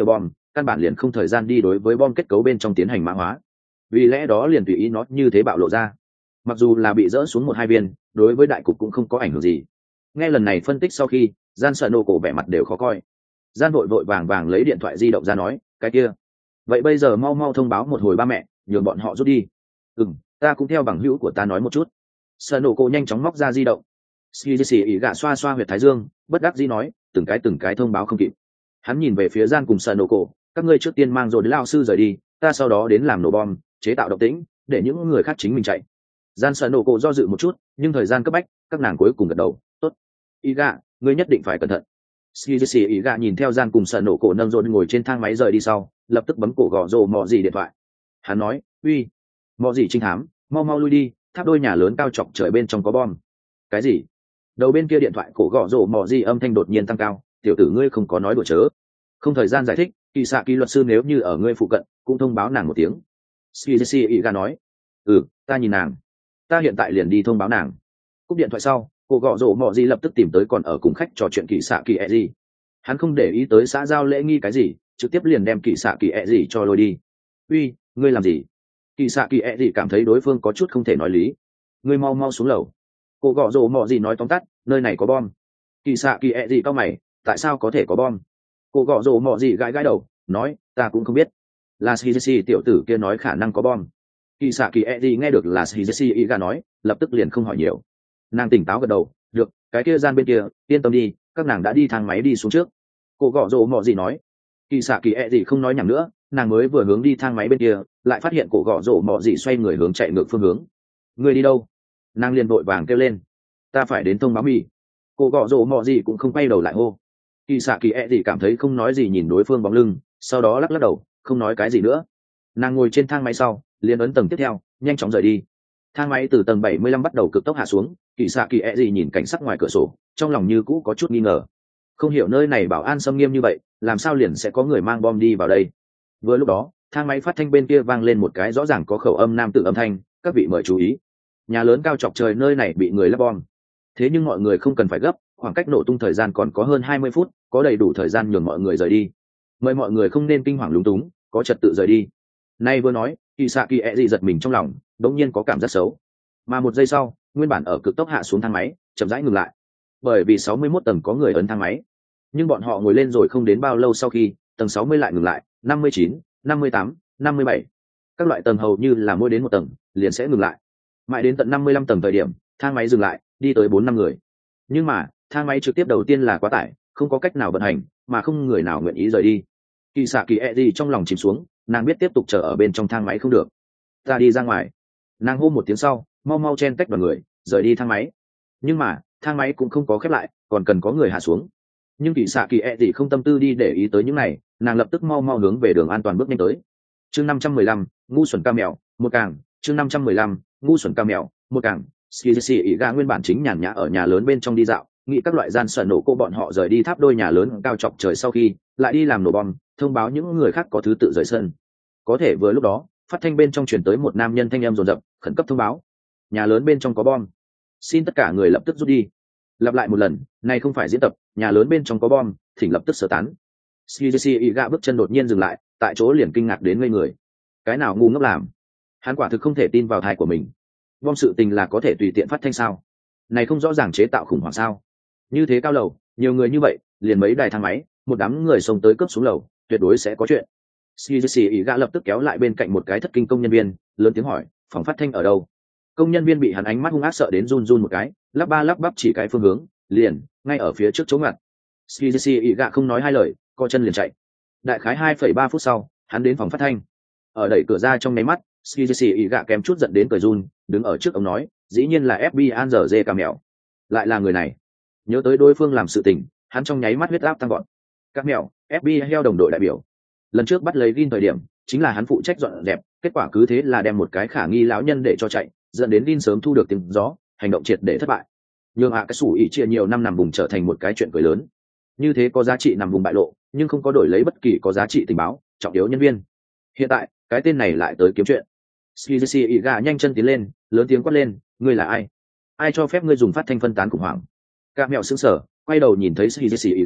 căn bản liền không thời gian đi đối với bom kết cấu bên trong tiến hành mã hóa, vì lẽ đó liền tùy ý nó như thế bạo lộ ra. Mặc dù là bị dỡ xuống một hai viên, đối với đại cục cũng không có ảnh hưởng gì. Nghe lần này phân tích sau khi, gian sợ nổ cổ vẻ mặt đều khó coi. Gian vội vội vàng vàng lấy điện thoại di động ra nói, cái kia, vậy bây giờ mau mau thông báo một hồi ba mẹ, nhường bọn họ rút đi. Ừm, ta cũng theo bằng hữu của ta nói một chút. Sợ nổ cổ nhanh chóng móc ra di động. Skizzy ý gạ xoa xoa huyệt thái dương, bất đắc dĩ nói, từng cái từng cái thông báo không kịp. Hắn nhìn về phía gian cùng sợ nổ cổ, các ngươi trước tiên mang rồi đến lao sư rời đi, ta sau đó đến làm nổ bom, chế tạo động tĩnh, để những người khác chính mình chạy. Gian sợ nổ cổ do dự một chút, nhưng thời gian cấp bách, các nàng cuối cùng gật đầu, tốt. Ý gạ, ngươi nhất định phải cẩn thận. Skizzy ý gạ nhìn theo gian cùng sợ nổ cổ nâng rồi ngồi trên thang máy rời đi sau, lập tức bấm cổ gõ rồ mò gì điện thoại. Hắn nói, uy, mò gì trinh thám, mau mau lui đi, tháp đôi nhà lớn cao chọc trời bên trong có bom. Cái gì? Đầu bên kia điện thoại cổ gõ rồ mò gì âm thanh đột nhiên tăng cao, tiểu tử ngươi không có nói đùa chớ. Không thời gian giải thích, kỳ xạ kỳ luật sư nếu như ở ngươi phụ cận cũng thông báo nàng một tiếng. Skizzy ý gạ nói, ừ, ta nhìn nàng, ta hiện tại liền đi thông báo nàng. Cúp điện thoại sau, cô gõ rổ mò gì lập tức tìm tới còn ở cùng khách trò chuyện kỳ xạ kỳ ẹ gì. Hắn không để ý tới xã giao lễ nghi cái gì, trực tiếp liền đem kỳ xạ kỳ ẹ gì cho lôi đi. Uy, ngươi làm gì? Kỳ xạ kỳ ẹ gì cảm thấy đối phương có chút không thể nói lý. Ngươi mau mau xuống lầu. Cô gõ rổ mò gì nói tóm tắt, nơi này có bom. Kỳ xạ kỳ ẹ gì cao mày, tại sao có thể có bom? Cô gõ rổ mò gì gãi gãi đầu, nói, ta cũng không biết. Là Shizushi tiểu tử kia nói khả năng có bom. Kỳ xạ kỳ ẹ gì nghe được là Shizushi ý gà nói, lập tức liền không hỏi nhiều. Nàng tỉnh táo gật đầu, được, cái kia gian bên kia, yên tâm đi, các nàng đã đi thang máy đi xuống trước. Cô gõ rổ mò gì nói. Kỳ xạ kỳ ẹ gì không nói nhảm nữa, nàng mới vừa hướng đi thang máy bên kia, lại phát hiện cổ gõ rổ mò gì xoay người hướng chạy ngược phương hướng. Người đi đâu? Nàng liền vội vàng kêu lên. Ta phải đến thông báo mì. Cô gõ rổ mò gì cũng không quay đầu lại hô. Kỳ xạ kỳ ẹ gì cảm thấy không nói gì nhìn đối phương bóng lưng, sau đó lắc lắc đầu, không nói cái gì nữa. Nàng ngồi trên thang máy sau, liền ấn tầng tiếp theo, nhanh chóng rời đi. Thang máy từ tầng bảy mươi lăm bắt đầu cực tốc hạ xuống, kỳ xạ kỳ ẹ gì nhìn cảnh sắc ngoài cửa sổ, trong lòng như cũ có chút nghi ngờ. Không hiểu nơi này bảo an xâm nghiêm như vậy, làm sao liền sẽ có người mang bom đi vào đây. Vừa lúc đó, thang máy phát thanh bên kia vang lên một cái rõ ràng có khẩu âm nam tự âm thanh, các vị mời chú ý. Nhà lớn cao chọc trời nơi này bị người lắp bom. Thế nhưng mọi người không cần phải gấp, khoảng cách nổ tung thời gian còn có hơn hai mươi phút, có đầy đủ thời gian nhường mọi người rời đi. Mời mọi người không nên kinh hoàng lúng túng, có trật tự rời đi. Nay vừa nói, kỳ xạ kỳ ẹ gì giật mình trong lòng, đống nhiên có cảm giác xấu. Mà một giây sau, nguyên bản ở cực tốc hạ xuống thang máy, chậm rãi ngừng lại. Bởi vì sáu mươi mốt tầng có người ấn thang máy. Nhưng bọn họ ngồi lên rồi không đến bao lâu sau khi, tầng sáu mươi lại ngừng lại, năm mươi chín, năm mươi tám, năm mươi bảy. Các loại tầng hầu như là mỗi đến một tầng, liền sẽ ngừng lại. Mãi đến tận năm mươi lăm tầng thời điểm, thang máy dừng lại, đi tới bốn năm người. Nhưng mà, thang máy trực tiếp đầu tiên là quá tải, không có cách nào vận hành, mà không người nào nguyện ý rời đi. Kỳ xạ kỳ ẹ gì trong lòng chìm xuống, nàng biết tiếp tục chờ ở bên trong thang máy không được. Ta đi ra ngoài. Nàng hô một tiếng sau, mau mau chen cách đoàn người, rời đi thang máy. Nhưng mà, thang máy cũng không có khép lại, còn cần có người hạ xuống. Nhưng kỳ xạ kỳ ẹ gì không tâm tư đi để ý tới những này, nàng lập tức mau mau hướng về đường an toàn bước nhanh tới. Chương năm trăm mười lăm, ngu xuẩn ca mèo, một càng. Chương năm trăm mười lăm, ngu xuẩn ca mèo, một càng. Skizzy ý ga nguyên bản chính nhàn nhã ở nhà lớn bên trong đi dạo, nghĩ các loại gian sợ nổ cô bọn họ rời đi tháp đôi nhà lớn cao chọc trời sau khi, lại đi làm nổ bom, thông báo những người khác có thứ tự rời sân. Có thể vừa lúc đó, phát thanh bên trong truyền tới một nam nhân thanh âm rồn rập, khẩn cấp thông báo, nhà lớn bên trong có bom, xin tất cả người lập tức rút đi. Lặp lại một lần, này không phải diễn tập, nhà lớn bên trong có bom, thỉnh lập tức sơ tán. Skizzy ý ga bước chân đột nhiên dừng lại, tại chỗ liền kinh ngạc đến ngây người. Cái nào ngu ngốc làm? Hắn quả thực không thể tin vào tai của mình. Bom sự tình là có thể tùy tiện phát thanh sao? Này không rõ ràng chế tạo khủng hoảng sao? Như thế cao lầu, nhiều người như vậy, liền mấy đài thang máy, một đám người xông tới cướp xuống lầu, tuyệt đối sẽ có chuyện. Skizzy ý gã lập tức kéo lại bên cạnh một cái thất kinh công nhân viên, lớn tiếng hỏi, phòng phát thanh ở đâu? Công nhân viên bị hắn ánh mắt hung ác sợ đến run run một cái, lắp ba lắp bắp chỉ cái phương hướng, liền, ngay ở phía trước chỗ ngặt. Skizzy ý gã không nói hai lời, co chân liền chạy. Đại khái hai phẩy ba phút sau, hắn đến phòng phát thanh. Ở đẩy cửa ra trong nháy mắt, Skizzy ý gã kém chút giận đến cười run, đứng ở trước ông nói, dĩ nhiên là ép bê i giờ dê cà mèo. Lại là người này. Nhớ tới đối phương làm sự tình, hắn trong nháy mắt huyết áp tăng gọn. Các mèo, ép bê i heo đồng đội đại biểu. Lần trước bắt lấy Gin thời điểm, chính là hắn phụ trách dọn dẹp, kết quả cứ thế là đem một cái khả nghi lão nhân để cho chạy, dẫn đến Gin sớm thu được tiếng gió, hành động triệt để thất bại. Nhưng hạ cái sủ ỉ chia nhiều năm nằm vùng trở thành một cái chuyện cười lớn. Như thế có giá trị nằm vùng bại lộ, nhưng không có đổi lấy bất kỳ có giá trị tình báo, trọng yếu nhân viên. Hiện tại, cái tên này lại tới kiếm chuyện. Skizzy Iga nhanh chân tiến lên, lớn tiếng quát lên, ngươi là ai? Ai cho phép ngươi dùng phát thanh phân tán khủng hoảng? Các mèo sững sờ, quay đầu nhìn thấy Skizzy Iga,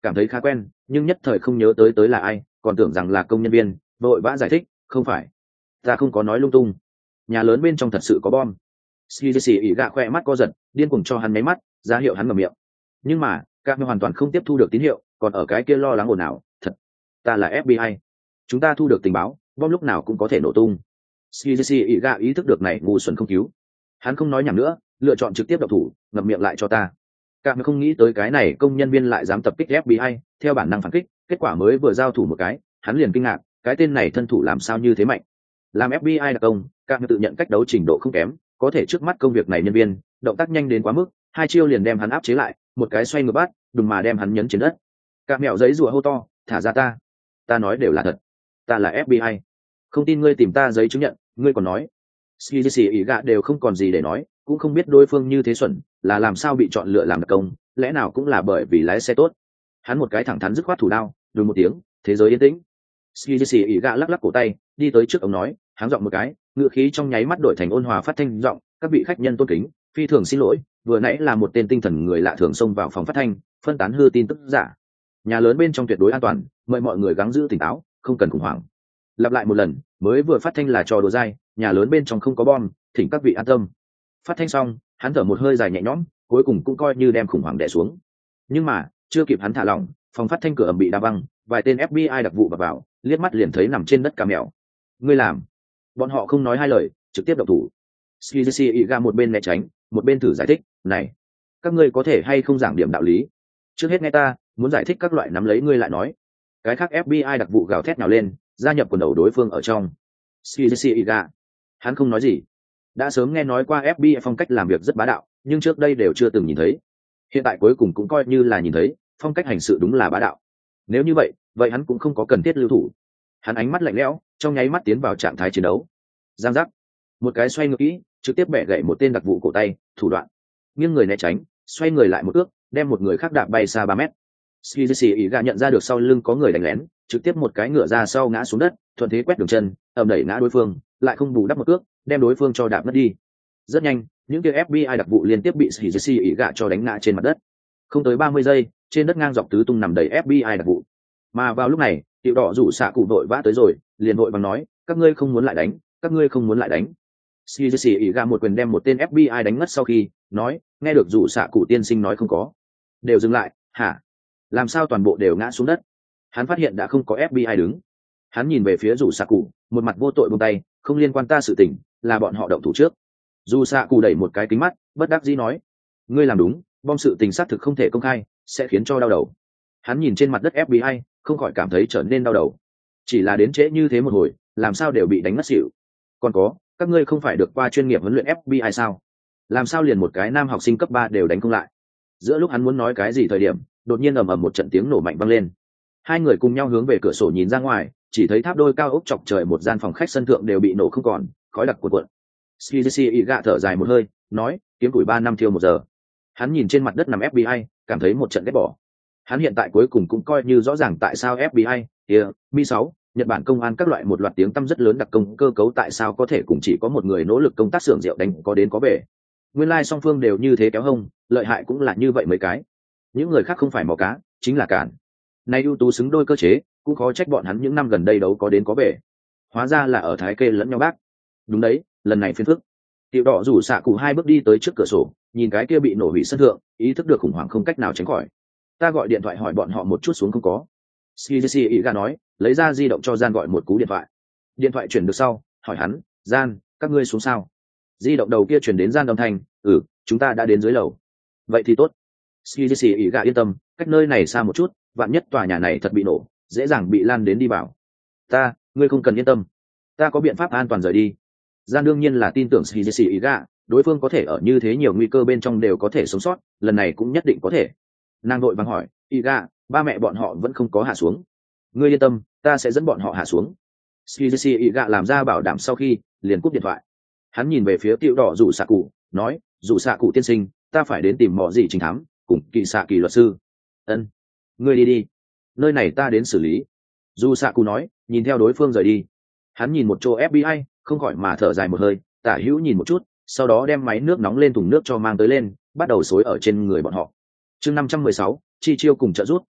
cảm thấy khá quen nhưng nhất thời không nhớ tới tới là ai, còn tưởng rằng là công nhân viên, vội vã giải thích, không phải, ta không có nói lung tung, nhà lớn bên trong thật sự có bom. Ski xì ỉ gạ khoe mắt co giật, điên cuồng cho hắn máy mắt ra hiệu hắn ngậm miệng, nhưng mà các hoàn toàn không tiếp thu được tín hiệu, còn ở cái kia lo lắng ồn ào. Thật, ta là ép bê i, chúng ta thu được tình báo, bom lúc nào cũng có thể nổ tung. Ski xì ỉ gạ ý thức được này ngu xuẩn không cứu, hắn không nói nhảm nữa, lựa chọn trực tiếp độc thủ, ngậm miệng lại cho ta. Các không nghĩ tới cái này công nhân viên lại dám tập kích ép bê i, theo bản năng phản kích, kết quả mới vừa giao thủ một cái, hắn liền kinh ngạc, cái tên này thân thủ làm sao như thế mạnh. Làm ép bê i đặc công, các tự nhận cách đấu trình độ không kém, có thể trước mắt công việc này nhân viên động tác nhanh đến quá mức, hai chiêu liền đem hắn áp chế lại, một cái xoay ngược bắt, đùng mà đem hắn nhấn trên đất. Các mẹo giấy rùa hô to, thả ra ta, ta nói đều là thật, ta là ép bê i, không tin ngươi tìm ta giấy chứng nhận, ngươi còn nói. Ski xì ý gạ đều không còn gì để nói, cũng không biết đối phương như thế xuẩn là làm sao bị chọn lựa làm đặc công, lẽ nào cũng là bởi vì lái xe tốt. Hắn một cái thẳng thắn dứt khoát thủ đao, đùi một tiếng, thế giới yên tĩnh. Ski xì ý gạ lắc lắc cổ tay, đi tới trước ông nói, háng giọng một cái, ngựa khí trong nháy mắt đổi thành ôn hòa phát thanh giọng, các vị khách nhân tôn kính, phi thường xin lỗi, vừa nãy là một tên tinh thần người lạ thường xông vào phòng phát thanh, phân tán hư tin tức giả. Nhà lớn bên trong tuyệt đối an toàn, mời mọi người gắng giữ tỉnh táo, không cần khủng hoảng. Lặp lại một lần, mới vừa phát thanh là trò đùa dai, nhà lớn bên trong không có bom, thỉnh các vị an tâm. Phát thanh xong, hắn thở một hơi dài nhẹ nhõm, cuối cùng cũng coi như đem khủng hoảng đè xuống. Nhưng mà chưa kịp hắn thả lỏng, phòng phát thanh cửa ầm bị đá văng, vài tên ép bê i đặc vụ vào, vào liếc mắt liền thấy nằm trên đất cả mèo. Ngươi làm? Bọn họ không nói hai lời, trực tiếp động thủ. Skizi Iga một bên né tránh, một bên thử giải thích, này, các ngươi có thể hay không giảng điểm đạo lý? Trước hết nghe ta, muốn giải thích các loại nắm lấy ngươi lại nói. Cái khác ép bê i đặc vụ gào thét nào lên, gia nhập quần đầu đối phương ở trong. Skizi Iga, hắn không nói gì. Đã sớm nghe nói qua ép bê i phong cách làm việc rất bá đạo, nhưng trước đây đều chưa từng nhìn thấy. Hiện tại cuối cùng cũng coi như là nhìn thấy, phong cách hành sự đúng là bá đạo. Nếu như vậy, vậy hắn cũng không có cần thiết lưu thủ. Hắn ánh mắt lạnh lẽo, trong nháy mắt tiến vào trạng thái chiến đấu. Giang giác, một cái xoay ngược kỹ, trực tiếp bẻ gãy một tên đặc vụ cổ tay, thủ đoạn. Nghiêng người né tránh, xoay người lại một ước, đem một người khác đạp bay xa ba mét. Skizi ý gạ nhận ra được sau lưng có người đánh lén, trực tiếp một cái ngựa ra sau ngã xuống đất, thuận thế quét đường chân, ầm đẩy ngã đối phương, lại không bù đắp một ước, đem đối phương cho đạp mất đi. Rất nhanh, những kia ép bê i đặc vụ liên tiếp bị Skizi ý gạ cho đánh ngã trên mặt đất. Không tới ba mươi giây, trên đất ngang dọc tứ tung nằm đầy ép bê i đặc vụ. Mà vào lúc này, tiểu đỏ rủ xạ cụ đội vã tới rồi, liền vội vàng nói, các ngươi không muốn lại đánh, các ngươi không muốn lại đánh. Skizi ý gạ một quyền đem một tên ép bê i đánh ngất sau khi nói, nghe được rủ xạ cụ tiên sinh nói không có, đều dừng lại. Hả? Làm sao toàn bộ đều ngã xuống đất? Hắn phát hiện đã không có ép bê i đứng. Hắn nhìn về phía rủ xạ cụ, một mặt vô tội buông tay, không liên quan ta sự tình, là bọn họ động thủ trước. Rủ xạ cụ đẩy một cái kính mắt, bất đắc dĩ nói, ngươi làm đúng, bom sự tình xác thực không thể công khai, sẽ khiến cho đau đầu. Hắn nhìn trên mặt đất ép bê i, không khỏi cảm thấy trở nên đau đầu. Chỉ là đến trễ như thế một hồi, làm sao đều bị đánh ngất xỉu. Còn có, các ngươi không phải được qua chuyên nghiệp huấn luyện ép bê i sao? Làm sao liền một cái nam học sinh cấp ba đều đánh không lại? Giữa lúc hắn muốn nói cái gì thời điểm, đột nhiên ầm ầm một trận tiếng nổ mạnh vang lên. Hai người cùng nhau hướng về cửa sổ nhìn ra ngoài, chỉ thấy tháp đôi cao ốc chọc trời một gian phòng khách sân thượng đều bị nổ không còn, khói đặc cuộn cuộn. Skizi Iga thở dài một hơi, nói, kiếm tuổi ba năm thiêu một giờ. Hắn nhìn trên mặt đất nằm ép bê i, cảm thấy một trận ghét bỏ. Hắn hiện tại cuối cùng cũng coi như rõ ràng tại sao ép bê i, kia, Mi sáu, Nhật Bản công an các loại một loạt tiếng tăm rất lớn đặc công cơ cấu tại sao có thể cùng chỉ có một người nỗ lực công tác xưởng rượu đánh có đến có về. Nguyên lai like song phương đều như thế kéo hông, lợi hại cũng là như vậy mấy cái. Những người khác không phải mò cá, chính là cản. Nay ưu tú xứng đôi cơ chế, cũng khó trách bọn hắn những năm gần đây đấu có đến có về. Hóa ra là ở thái kê lẫn nhau bác. Đúng đấy, lần này phiền phức. Tiểu đỏ rủ xạ cụ hai bước đi tới trước cửa sổ, nhìn cái kia bị nổ hủy sân thượng, ý thức được khủng hoảng không cách nào tránh khỏi. Ta gọi điện thoại hỏi bọn họ một chút xuống không có. Skizi Iga nói, lấy ra di động cho Gian gọi một cú điện thoại. Điện thoại chuyển được sau, hỏi hắn, Gian, các ngươi xuống sao? Di động đầu kia chuyển đến Gian âm thanh, ừ, chúng ta đã đến dưới lầu. Vậy thì tốt. Skizi Iga yên tâm, cách nơi này xa một chút, vạn nhất tòa nhà này thật bị nổ, dễ dàng bị lan đến đi vào. Ta, ngươi không cần yên tâm, ta có biện pháp an toàn rời đi. Gian đương nhiên là tin tưởng Skizi Iga, đối phương có thể ở như thế nhiều nguy cơ bên trong đều có thể sống sót, lần này cũng nhất định có thể. Nàng đội vàng hỏi, Iga, ba mẹ bọn họ vẫn không có hạ xuống. Ngươi yên tâm, ta sẽ dẫn bọn họ hạ xuống. Skizi Iga làm ra bảo đảm sau khi liền cúp điện thoại. Hắn nhìn về phía tiểu đỏ rủ xạ cụ, nói, rủ xạ cụ tiên sinh, ta phải đến tìm mọ gì trình thám, cùng kỳ xạ kỳ luật sư. Ân, ngươi đi đi, nơi này ta đến xử lý. Rủ xạ cụ nói, nhìn theo đối phương rời đi. Hắn nhìn một chỗ ép bê i, không khỏi mà thở dài một hơi, tả hữu nhìn một chút, sau đó đem máy nước nóng lên thùng nước cho mang tới lên, bắt đầu xối ở trên người bọn họ. Chương năm trăm mười sáu, chi chiêu cùng trợ rút,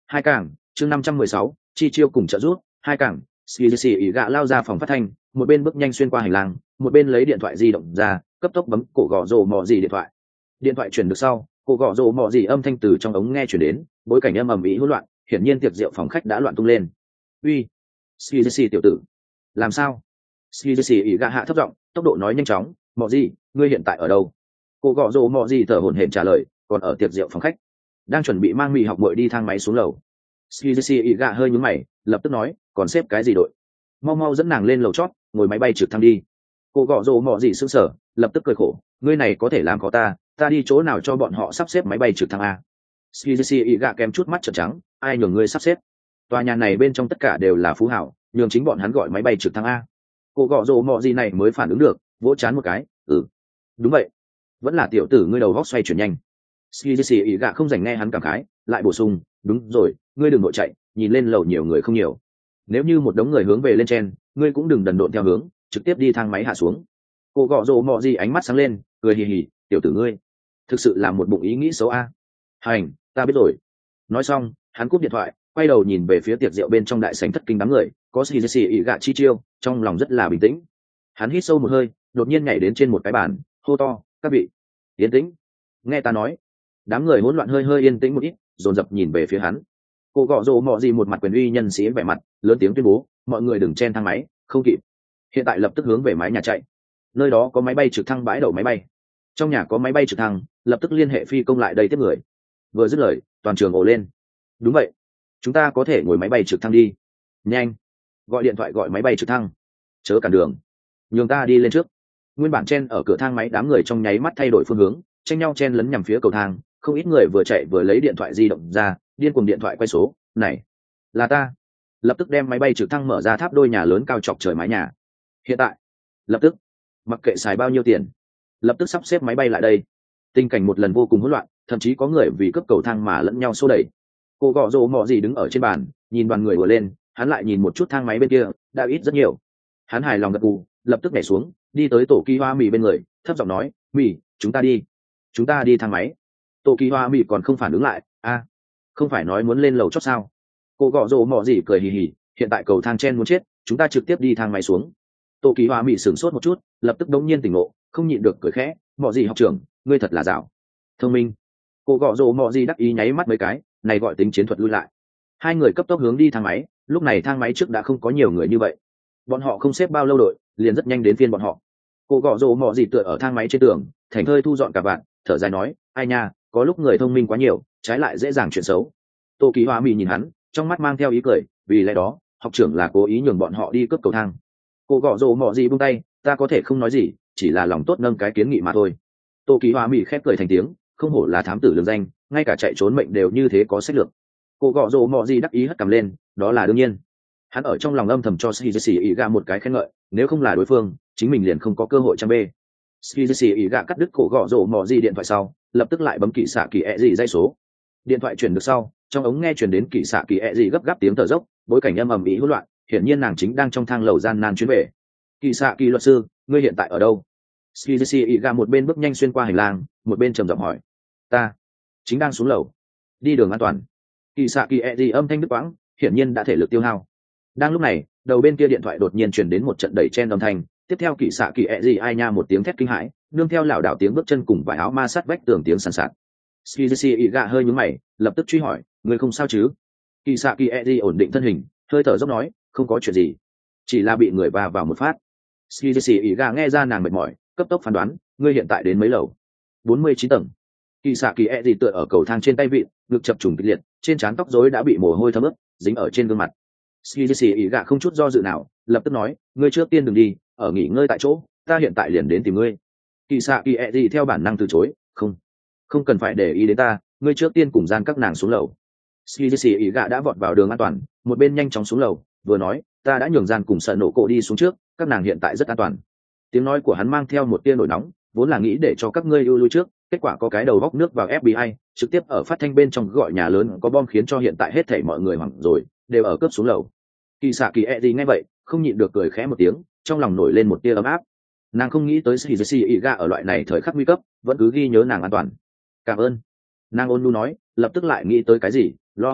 hai càng chương năm trăm mười sáu chi chiêu cùng trợ giúp hai càng. Xì xì ỉ gạ lao ra phòng phát thanh, một bên bước nhanh xuyên qua hành lang, một bên lấy điện thoại di động ra, cấp tốc bấm cổ gõ rồ mò gì điện thoại. Điện thoại chuyển được sau, cổ gõ rồ mò gì âm thanh từ trong ống nghe chuyển đến, bối cảnh âm ầm ĩ hỗn loạn, hiển nhiên tiệc rượu phòng khách đã loạn tung lên. Uy, xì xì tiểu tử, làm sao? Xì xì ỉ gạ hạ thấp giọng, tốc độ nói nhanh chóng, mò gì, ngươi hiện tại ở đâu? Cổ gõ rồ mò gì thở hổn hển trả lời, còn ở tiệc rượu phòng khách, đang chuẩn bị mang mì học muội đi thang máy xuống lầu. Xì xì ỉ gạ hơi nhướng mày, lập tức nói, còn xếp cái gì đội? Mau mau dẫn nàng lên lầu chót, ngồi máy bay trực thăng đi. Cô gõ rồ mò gì sững sờ, lập tức cười khổ, ngươi này có thể làm khó ta, ta đi chỗ nào cho bọn họ sắp xếp máy bay trực thăng a? Skizzy ý gạ kém chút mắt trợn trắng, ai nhường ngươi sắp xếp? Tòa nhà này bên trong tất cả đều là phú hảo, nhường chính bọn hắn gọi máy bay trực thăng a. Cô gõ rồ mò gì này mới phản ứng được, vỗ chán một cái, ừ, đúng vậy, vẫn là tiểu tử ngươi đầu góc xoay chuyển nhanh. Skizzy ý gạ không dành nghe hắn cảm khái, lại bổ sung, đúng rồi, ngươi đừng nội chạy, nhìn lên lầu nhiều người không nhiều. Nếu như một đống người hướng về lên trên, ngươi cũng đừng đần độn theo hướng, trực tiếp đi thang máy hạ xuống. Cô gõ rồ mò gì ánh mắt sáng lên, cười hì hì, tiểu tử ngươi thực sự là một bụng ý nghĩ xấu a. Hành, ta biết rồi. Nói xong, hắn cúp điện thoại, quay đầu nhìn về phía tiệc rượu bên trong đại sảnh thất kinh đám người, có xì xì ỉ gạ chi chiêu, trong lòng rất là bình tĩnh. Hắn hít sâu một hơi, đột nhiên nhảy đến trên một cái bàn, hô to, các vị, yên tĩnh, nghe ta nói. Đám người hỗn loạn hơi hơi yên tĩnh một ít, dồn dập nhìn về phía hắn. Cô gõ rồ mò gì một mặt quyền uy nhân sĩ vẻ mặt, lớn tiếng tuyên bố, mọi người đừng chen thang máy, không kịp. Hiện tại lập tức hướng về mái nhà chạy. Nơi đó có máy bay trực thăng bãi đậu máy bay. Trong nhà có máy bay trực thăng, lập tức liên hệ phi công lại đây tiếp người. Vừa dứt lời, toàn trường ồ lên. Đúng vậy, chúng ta có thể ngồi máy bay trực thăng đi. Nhanh, gọi điện thoại gọi máy bay trực thăng. Chớ cản đường, nhường ta đi lên trước. Nguyên bản chen ở cửa thang máy đám người trong nháy mắt thay đổi phương hướng, tranh nhau chen lấn nhằm phía cầu thang. Không ít người vừa chạy vừa lấy điện thoại di động ra, điên cuồng điện thoại quay số. Này, là ta. Lập tức đem máy bay trực thăng mở ra tháp đôi nhà lớn cao chọc trời mái nhà. Hiện tại, lập tức, mặc kệ xài bao nhiêu tiền, lập tức sắp xếp máy bay lại đây. Tình cảnh một lần vô cùng hỗn loạn, thậm chí có người vì cướp cầu thang mà lẫn nhau xô đẩy. Cô gõ rồ mò gì đứng ở trên bàn, nhìn đoàn người vừa lên, hắn lại nhìn một chút thang máy bên kia, đã ít rất nhiều. Hắn hài lòng gật gù, lập tức nhảy xuống, đi tới tổ kỳ hoa mì bên người, thấp giọng nói, mì, chúng ta đi, chúng ta đi thang máy. Tổ kỳ hoa mì còn không phản ứng lại, a, không phải nói muốn lên lầu chót sao? Cô gõ rồ mò gì cười hì hì, hiện tại cầu thang chen muốn chết, chúng ta trực tiếp đi thang máy xuống. Tô kỳ hoa mỹ sửng sốt một chút, lập tức đống nhiên tỉnh ngộ, không nhịn được cười khẽ, mọ gì học trưởng, ngươi thật là dạo thông minh. Cô gõ rồ mọ gì đắc ý nháy mắt mấy cái, này gọi tính chiến thuật lui lại. Hai người cấp tốc hướng đi thang máy, lúc này thang máy trước đã không có nhiều người như vậy, bọn họ không xếp bao lâu đội, liền rất nhanh đến phiên bọn họ. Cô gõ rồ mọ gì tựa ở thang máy trên tường, thành hơi thu dọn cả bạn, thở dài nói, ai nha, có lúc người thông minh quá nhiều, trái lại dễ dàng chuyện xấu. Tô kỳ hoa mỹ nhìn hắn, trong mắt mang theo ý cười, vì lẽ đó học trưởng là cố ý nhường bọn họ đi cướp cầu thang. Cô gõ rồ mọ gì buông tay, ta có thể không nói gì, chỉ là lòng tốt nâng cái kiến nghị mà thôi. Tô kỳ hoa mỹ khép cười thành tiếng, không hổ là thám tử lương danh, ngay cả chạy trốn mệnh đều như thế có sách lược. Cô gõ rồ mọ gì đắc ý hất cằm lên, đó là đương nhiên. Hắn ở trong lòng âm thầm cho Skizzy ý gạ một cái khen ngợi, nếu không là đối phương, chính mình liền không có cơ hội trăm bê. Skizzy ý gạ cắt đứt cổ gõ rồ mọ gì điện thoại sau, lập tức lại bấm kỵ xạ kỳ ẹ gì dây số. Điện thoại chuyển được sau, trong ống nghe truyền đến kỵ xạ kỳ ẹ gì gấp gáp tiếng thở dốc, bối cảnh âm ầm ĩ hỗn loạn, hiển nhiên nàng chính đang trong thang lầu gian nan chuyến về. Kỵ xạ kỳ luật sư, ngươi hiện tại ở đâu? Skizzy ý gạ một bên bước nhanh xuyên qua hành lang, một bên trầm giọng hỏi. Ta chính đang xuống lầu, đi đường an toàn. Kỵ xạ kỳ ẹ gì âm thanh đứt quãng, hiển nhiên đã thể lực tiêu hao. Đang lúc này, đầu bên kia điện thoại đột nhiên truyền đến một trận đẩy chen âm thanh, tiếp theo kỵ xạ kỳ ẹ gì ai nha một tiếng thét kinh hãi, nương theo lảo đảo tiếng bước chân cùng vải áo ma sát vách tường tiếng sàn sạt. Skizzy ý gạ hơi nhướng mày, lập tức truy hỏi, người không sao chứ? Kỵ xạ kỳ ẹ gì ổn định thân hình, hơi thở dốc nói, không có chuyện gì, chỉ là bị người va vào một phát. Skizzy ý gạ nghe ra nàng mệt mỏi, cấp tốc phán đoán, ngươi hiện tại đến mấy lầu? bốn mươi chín tầng. Kỵ xạ kỳ ẹ gì tựa ở cầu thang trên tay vịn, ngực chập trùng kịch liệt, trên trán tóc rối đã bị mồ hôi thấm ướt, dính ở trên gương mặt. Skizzy ý gạ không chút do dự nào, lập tức nói, ngươi trước tiên đừng đi, ở nghỉ ngơi tại chỗ, ta hiện tại liền đến tìm ngươi. Kỵ xạ kỳ ẹ gì theo bản năng từ chối, không, không cần phải để ý đến ta, ngươi trước tiên cùng gian các nàng xuống lầu. Skizzy ý gạ đã vọt vào đường an toàn, một bên nhanh chóng xuống lầu, vừa nói, ta đã nhường gian cùng sợ nổ cổ đi xuống trước, các nàng hiện tại rất an toàn. Tiếng nói của hắn mang theo một tia nổi nóng, vốn là nghĩ để cho các ngươi ưu lui trước, kết quả có cái đầu góc nước vào ép bê i, trực tiếp ở phát thanh bên trong gọi nhà lớn có bom khiến cho hiện tại hết thảy mọi người hoảng rồi, đều ở cướp xuống lầu. Kỳ xạ kỳ e gì nghe vậy, không nhịn được cười khẽ một tiếng, trong lòng nổi lên một tia ấm áp. Nàng không nghĩ tới Skizzy Iga ở loại này thời khắc nguy cấp, vẫn cứ ghi nhớ nàng an toàn. Cảm ơn. Nàng ôn nhu nói, lập tức lại nghĩ tới cái gì, lo âu hỏi,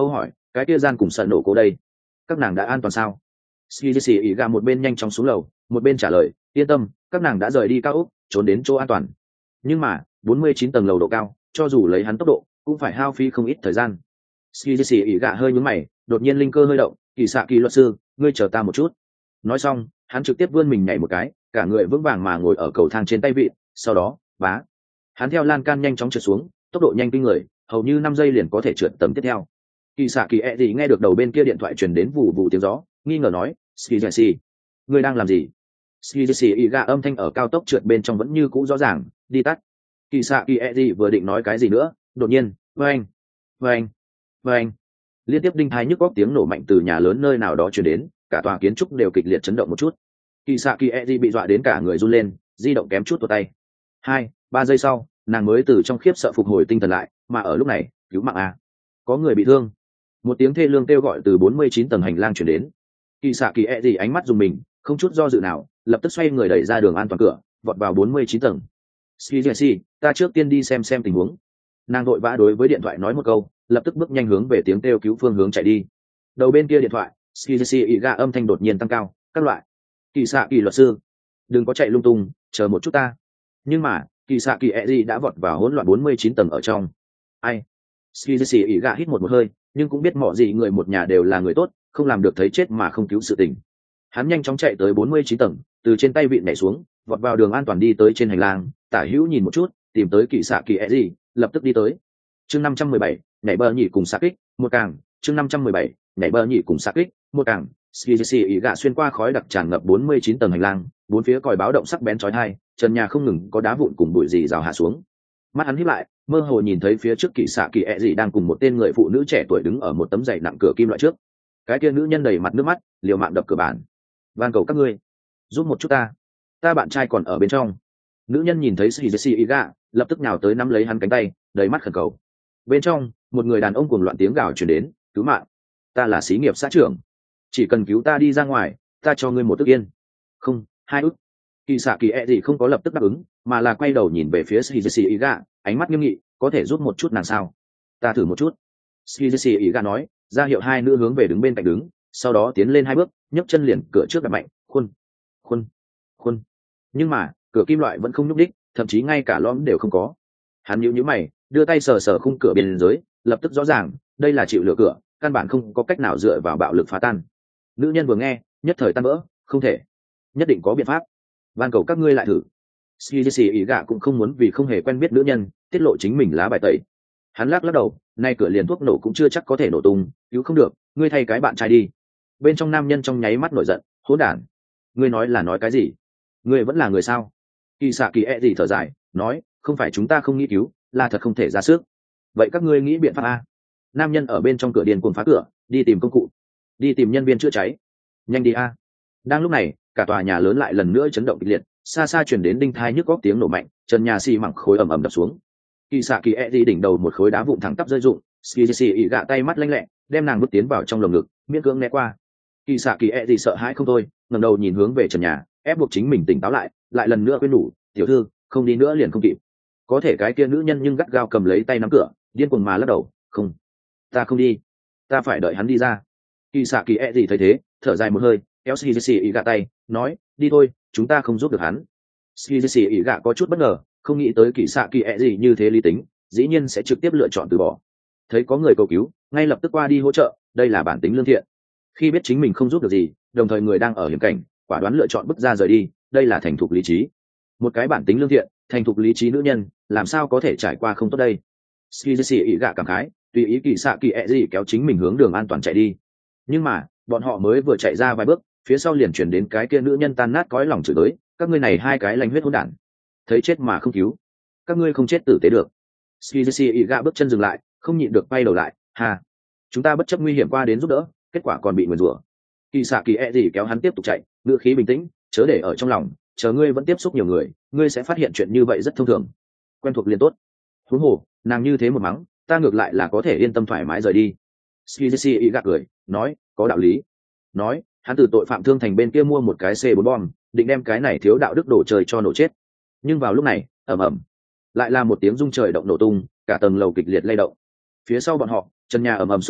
cái kia gian cùng sợ nổ cố đây, các nàng đã an toàn sao? Skizzy ý gà một bên nhanh chóng xuống lầu, một bên trả lời, yên tâm, các nàng đã rời đi cao ốc, trốn đến chỗ an toàn. Nhưng mà bốn mươi chín tầng lầu độ cao, cho dù lấy hắn tốc độ cũng phải hao phí không ít thời gian. Skizzy ý gà hơi nhướng mày, đột nhiên linh cơ hơi động, kỳ xạ kỳ luật sư, ngươi chờ ta một chút. Nói xong hắn trực tiếp vươn mình nhảy một cái, cả người vững vàng mà ngồi ở cầu thang trên tay vịn, sau đó bá hắn theo lan can nhanh chóng trượt xuống, tốc độ nhanh kinh người, hầu như năm giây liền có thể trượt tầng tiếp theo. Kỳ xạ kỳ e gì nghe được đầu bên kia điện thoại truyền đến vụ vụ tiếng gió, nghi ngờ nói, Skizzy, ngươi đang làm gì? Skizzy ý gà âm thanh ở cao tốc trượt bên trong vẫn như cũ rõ ràng, đi tắt. Kỳ xạ kỳ e gì vừa định nói cái gì nữa, đột nhiên vang vang vang, liên tiếp đinh thái nhức góc tiếng nổ mạnh từ nhà lớn nơi nào đó truyền đến, cả tòa kiến trúc đều kịch liệt chấn động một chút. Kỳ xạ kỳ e gì bị dọa đến cả người run lên, di động kém chút tuột tay. Hai ba giây sau nàng mới từ trong khiếp sợ phục hồi tinh thần lại, mà ở lúc này cứu mạng a, có người bị thương. Một tiếng thê lương kêu gọi từ bốn mươi chín tầng hành lang truyền đến. Kỳ xạ kỳ e gì ánh mắt dùng mình, không chút do dự nào, lập tức xoay người đẩy ra đường an toàn cửa, vọt vào bốn mươi chín tầng. Skizzy, ta trước tiên đi xem xem tình huống. Nàng vội vã đối với điện thoại nói một câu, lập tức bước nhanh hướng về tiếng kêu cứu phương hướng chạy đi. Đầu bên kia điện thoại, Skizzy ý gà âm thanh đột nhiên tăng cao, các loại. Kỳ xạ kỳ luật sư, đừng có chạy lung tung, chờ một chút ta. Nhưng mà kỳ xạ kỳ e gì đã vọt vào hỗn loạn bốn mươi chín tầng ở trong. Ai? Skizzy ý gà hít một một hơi, nhưng cũng biết mọi gì người một nhà đều là người tốt, không làm được thấy chết mà không cứu sự tình. Hắn nhanh chóng chạy tới bốn mươi chín tầng, từ trên tay vịn nhảy xuống, vọt vào đường an toàn đi tới trên hành lang, tả hữu nhìn một chút, tìm tới kỳ xạ kỳ e gì, lập tức đi tới. Chương năm trăm mười bảy, nhảy bờ nhỉ cùng xạ kích, một càng, chương năm trăm mười bảy, nhảy bờ nhỉ cùng xạ kích, một càng. Skizzy ý gạ xuyên qua khói đặc tràn ngập bốn mươi chín tầng hành lang, bốn phía còi báo động sắc bén chói tai, trần nhà không ngừng có đá vụn cùng bụi rì rào hạ xuống. Mắt hắn híp lại, mơ hồ nhìn thấy phía trước kỳ xạ kỳ e gì đang cùng một tên người phụ nữ trẻ tuổi đứng ở một tấm giày nặng cửa kim loại trước. Cái kia nữ nhân đầy mặt nước mắt, liều mạng đập cửa bàn. Van cầu các ngươi, giúp một chút ta, ta bạn trai còn ở bên trong. Nữ nhân nhìn thấy Skizzy ý gạ, lập tức nhào tới nắm lấy hắn cánh tay, đầy mắt khẩn cầu. Bên trong một người đàn ông cuồng loạn tiếng gào truyền đến, cứu mạng, ta là xí nghiệp xã trưởng, chỉ cần cứu ta đi ra ngoài, ta cho ngươi một ức yên. Không, hai ức. Kỳ xạ kỳ e gì không có lập tức đáp ứng, mà là quay đầu nhìn về phía Skizzy ý gạ, ánh mắt nghiêm nghị, có thể giúp một chút nàng sao? Ta thử một chút. Skizzy ý gạ nói, ra hiệu hai nữ hướng về đứng bên cạnh đứng, sau đó tiến lên hai bước, nhấc chân liền cửa trước đập mạnh, khuôn khuôn khuôn. Nhưng mà cửa kim loại vẫn không nhúc đích, thậm chí ngay cả lõm đều không có. Hắn nhíu nhíu mày, đưa tay sờ sờ khung cửa bên dưới, lập tức rõ ràng đây là chịu lửa cửa, căn bản không có cách nào dựa vào bạo lực phá tan. Nữ nhân vừa nghe nhất thời tan vỡ, không thể, nhất định có biện pháp, van cầu các ngươi lại thử. Skizzy ý gạ cũng không muốn vì không hề quen biết nữ nhân tiết lộ chính mình lá bài tẩy. Hắn lắc lắc đầu, nay cửa liền thuốc nổ cũng chưa chắc có thể nổ tung, cứu không được, ngươi thay cái bạn trai đi. Bên trong nam nhân trong nháy mắt nổi giận, hỗn đản, ngươi nói là nói cái gì? Ngươi vẫn là người sao? Kỳ xạ kỳ e gì thở dài, nói, không phải chúng ta không nghĩ cứu, là thật không thể ra sức. Vậy các ngươi nghĩ biện pháp a? Nam nhân ở bên trong cửa điên cuồng phá cửa, đi tìm công cụ, đi tìm nhân viên chữa cháy, nhanh đi a. Đang lúc này cả tòa nhà lớn lại lần nữa chấn động kịch liệt, xa xa chuyển đến đinh thai nhức góc tiếng nổ mạnh, trần nhà xi măng khối ầm ầm đập xuống. Kỳ xạ kỳ e gì đỉnh đầu một khối đá vụn thẳng tắp rơi rụng, Skizzy ý gạ tay mắt lanh lẹ, đem nàng bước tiến vào trong lồng ngực, miễn cưỡng né qua. Kỳ xạ kỳ e gì sợ hãi không thôi, ngẩng đầu nhìn hướng về trần nhà, ép buộc chính mình tỉnh táo lại, lại lần nữa khuyên nhủ, tiểu thư, không đi nữa liền không kịp. Có thể cái kia nữ nhân nhưng gắt gao cầm lấy tay nắm cửa, điên cuồng mà lắc đầu, không, ta không đi, ta phải đợi hắn đi ra. Kỳ xạ kỳ e gì thấy thế, thở dài một hơi, kéo Skizzy ý gạ tay, nói, đi thôi, chúng ta không giúp được hắn. Skizzy ý gạ có chút bất ngờ, không nghĩ tới kỳ xạ kỳ e gì như thế lý tính, dĩ nhiên sẽ trực tiếp lựa chọn từ bỏ. Thấy có người cầu cứu, ngay lập tức qua đi hỗ trợ, đây là bản tính lương thiện. Khi biết chính mình không giúp được gì, đồng thời người đang ở hiểm cảnh, quả đoán lựa chọn bước ra rời đi, đây là thành thục lý trí. Một cái bản tính lương thiện, thành thục lý trí nữ nhân, làm sao có thể trải qua không tốt đây? Skizzy ý gạ cảm khái, tùy ý kỳ xạ kỳ e gì kéo chính mình hướng đường an toàn chạy đi. Nhưng mà bọn họ mới vừa chạy ra vài bước, phía sau liền chuyển đến cái kia nữ nhân tan nát cõi lòng chửi tới, các ngươi này hai cái lanh huyết hỗn đản, thấy chết mà không cứu, các ngươi không chết tử tế được. Skizzy ý gạ bước chân dừng lại, không nhịn được quay đầu lại, hà, chúng ta bất chấp nguy hiểm qua đến giúp đỡ, kết quả còn bị nguyền rủa. Kỳ xạ kỳ e gì kéo hắn tiếp tục chạy, ngữ khí bình tĩnh, chớ để ở trong lòng, chờ ngươi vẫn tiếp xúc nhiều người, ngươi sẽ phát hiện chuyện như vậy rất thông thường, quen thuộc liền tốt. Huống hồ nàng như thế một mắng, ta ngược lại là có thể yên tâm thoải mái rời đi. Skizzy ý gạ cười, nói, có đạo lý. Nói hắn từ tội phạm thương thành bên kia mua một cái C bốn bom, định đem cái này thiếu đạo đức đổ trời cho nổ chết. Nhưng vào lúc này ầm ầm, lại là một tiếng rung trời động nổ tung, cả tầng lầu kịch liệt lay động. Phía sau bọn họ trần nhà ầm ầm sụp xuống,